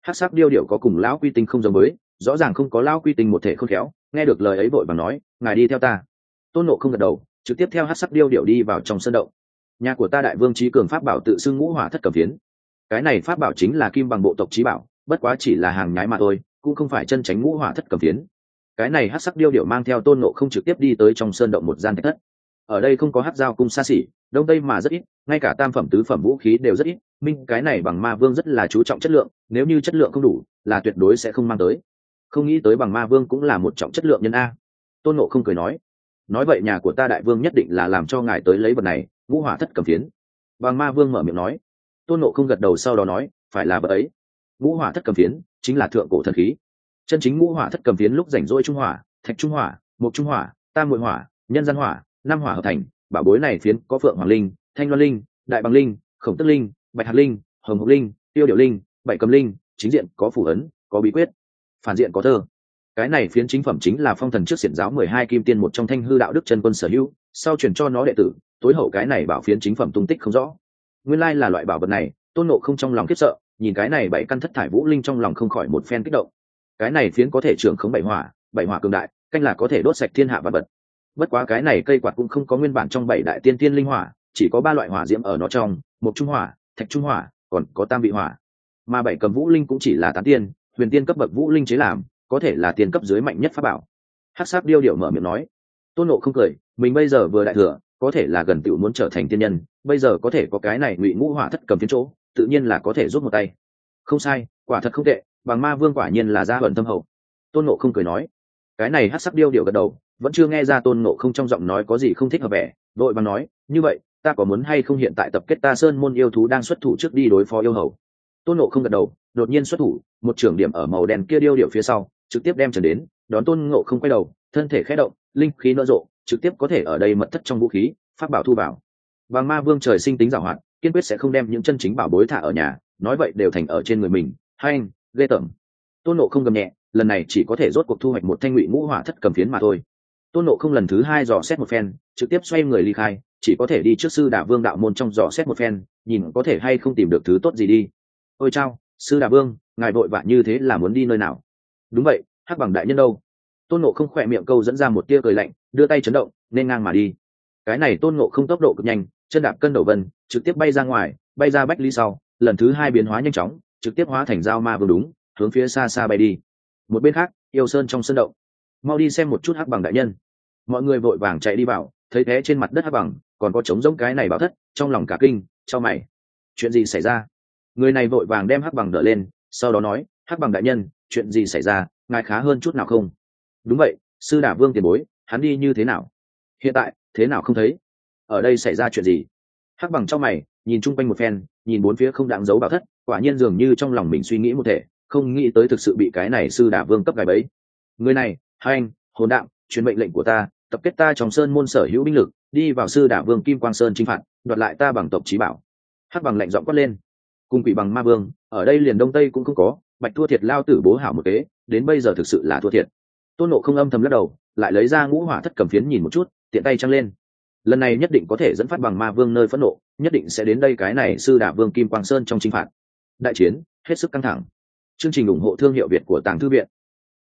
Hắc sắc điêu điểu có cùng lão quy tinh không giống với, rõ ràng không có lão quy tinh một thể khôn khéo, nghe được lời ấy vội vàng nói, ngài đi theo ta. Tôn Ngộ không gật đầu, trực tiếp theo hắc sắc điêu điểu đi vào trong sân động. Nhà của ta đại vương trí cường pháp bảo tự xưng ngũ hỏa thất cầm phiến. Cái này pháp bảo chính là kim bằng bộ tộc trí bảo, bất quá chỉ là hàng nhái mà thôi, cũng không phải chân tránh ngũ hỏa thất cầm phiến. Cái này hắc sắc điêu điểu mang theo Tôn Ngộ không trực tiếp đi tới trong sơn động một gian thạch thất. Ở đây không có hắc giao cung xa xỉ, đông tây mà rất ít, ngay cả tam phẩm tứ phẩm vũ khí đều rất ít, minh cái này bằng ma vương rất là chú trọng chất lượng, nếu như chất lượng không đủ là tuyệt đối sẽ không mang tới. Không nghĩ tới bằng ma vương cũng là một trọng chất lượng nhân a. Tôn Ngộ không cười nói vậy nhà của ta đại vương nhất định là làm cho ngài tới lấy vật này, ngũ hỏa thất cầm phiến. Bằng ma vương mở miệng nói. Tôn Ngộ không gật đầu sau đó nói, phải là vật ấy. Ngũ hỏa thất cầm phiến chính là thượng cổ thần khí. Chân chính ngũ hỏa thất cầm phiến lúc rảnh rỗi trung hỏa, thạch trung hỏa, mộc trung hỏa, tam muội hỏa, nhân gian hỏa, năm hỏa hợp thành. Bảo bối này phiến có phượng hoàng linh, thanh loan linh, đại bằng linh, khổng tức linh, bạch hạt linh, hồng hộc linh, tiêu điệu linh, bảy cầm linh, chính diện có phù ấn, có bí quyết, phản diện có thơ. Cái này phiến chính phẩm chính là phong thần trước xiển giáo 12 kim tiên một trong thanh hư đạo đức chân quân sở hữu, sau chuyển cho nó đệ tử, tối hậu cái này bảo phiến chính phẩm tung tích không rõ. Nguyên lai là loại bảo vật này, Tôn Ngộ không trong lòng khiếp sợ, nhìn cái này bảy căn thất thải vũ linh trong lòng không khỏi một phen kích động. Cái này phiến có thể trưởng khống bảy hỏa cường đại, canh là có thể đốt sạch thiên hạ vạn vật. Bất quá cái này cây quạt cũng không có nguyên bản trong bảy đại tiên tiên linh hỏa, chỉ có 3 loại hỏa diễm ở nó trong, một trung hỏa, thạch trung hỏa, còn có tam vị hỏa. Mà bảy cầm vũ linh cũng chỉ là tán tiên, huyền tiên cấp bậc vũ linh chế làm, có thể là tiên cấp dưới mạnh nhất pháp bảo. Hắc sắc điêu điểu mở miệng nói. Tôn Ngộ không cười, mình bây giờ vừa đại thừa, có thể là gần tiểu muốn trở thành tiên nhân, bây giờ có thể có cái này ngụy ngũ hỏa thất cầm phiến chỗ, tự nhiên là có thể giúp một tay. Không sai, quả thật không tệ, bằng ma vương quả nhiên là gia hận thâm hậu. Tôn Ngộ không cười nói. Cái này hắc sắc điêu điểu gật đầu, vẫn chưa nghe ra Tôn Ngộ không trong giọng nói có gì không thích hợp vẻ, đội bằng nói, như vậy ta có muốn hay không hiện tại tập kết ta sơn môn yêu thú đang xuất thủ trước đi đối phó yêu hầu. Tôn Ngộ không gật đầu, đột nhiên xuất thủ, một trưởng điểm ở màu đen kia điêu điểu phía sau, trực tiếp đem trần đến, đón Tôn Ngộ không quay đầu, thân thể khẽ động, linh khí nở rộ, trực tiếp có thể ở đây mật thất trong vũ khí, pháp bảo thu bảo. Vàng ma vương trời sinh tính giàu hoạt, kiên quyết sẽ không đem những chân chính bảo bối thả ở nhà, nói vậy đều thành ở trên người mình, hay anh, ghê tởm. Tôn Ngộ không gầm nhẹ, lần này chỉ có thể rốt cuộc thu hoạch một thanh ngụy ngũ hỏa thất cầm phiến mà thôi. Tôn Ngộ không lần thứ 2 dò xét một phen, trực tiếp xoay người ly khai, chỉ có thể đi trước sư Đà Vương đạo môn trong dò xét một phen, nhìn có thể hay không tìm được thứ tốt gì đi. Ôi chao, sư Đà Vương, ngài vội vã như thế là muốn đi nơi nào? Đúng vậy, Hắc bằng đại nhân đâu? Tôn Ngộ không khỏe miệng câu dẫn ra một tia cười lạnh, đưa tay chấn động, nên ngang mà đi. Cái này Tôn Ngộ không tốc độ cực nhanh, chân đạp cân đầu vân, trực tiếp bay ra ngoài, bay ra bách lý sau, lần thứ 2 biến hóa nhanh chóng, trực tiếp hóa thành dao ma vương đúng, hướng phía xa xa bay đi. Một bên khác, yêu sơn trong sân động, mau đi xem một chút Hắc bằng đại nhân. Mọi người vội vàng chạy đi vào, thấy thế trên mặt đất Hắc bằng, còn có trống rỗng cái này bảo thất, trong lòng cả kinh, chau mày. Chuyện gì xảy ra? Người này vội vàng đem Hắc bằng đỡ lên, sau đó nói, Hắc bằng đại nhân, chuyện gì xảy ra, ngài khá hơn chút nào không? Đúng vậy, sư Đà Vương tiền bối, hắn đi như thế nào? Hiện tại thế nào không thấy? Ở đây xảy ra chuyện gì? Hắc bằng trong mày, nhìn chung quanh một phen, nhìn bốn phía không đáng giấu bảo thất, quả nhiên dường như trong lòng mình suy nghĩ một thể, không nghĩ tới thực sự bị cái này sư Đà Vương cấp gài bẫy. Người này, hai anh, hồn đạm, truyền mệnh lệnh của ta, tập kết ta trong sơn môn sở hữu binh lực, đi vào sư Đà Vương Kim Quang Sơn chinh phạt, đoạt lại ta bằng tộc chí bảo. Hắc bằng lệnh giọng quát lên. Cùng quỷ bằng ma vương, ở đây liền đông tây cũng không có, bạch thua thiệt lao tử bố hảo một kế, đến bây giờ thực sự là thua thiệt. Tôn Ngộ không âm thầm lắc đầu, lại lấy ra ngũ hỏa thất cầm phiến nhìn một chút, tiện tay trăng lên. Lần này nhất định có thể dẫn phát bằng ma vương nơi phẫn nộ, nhất định sẽ đến đây cái này sư Đà Vương Kim Quang Sơn trong chinh phạt. Đại chiến hết sức căng thẳng. Chương trình ủng hộ thương hiệu Việt của Tàng Thư Viện.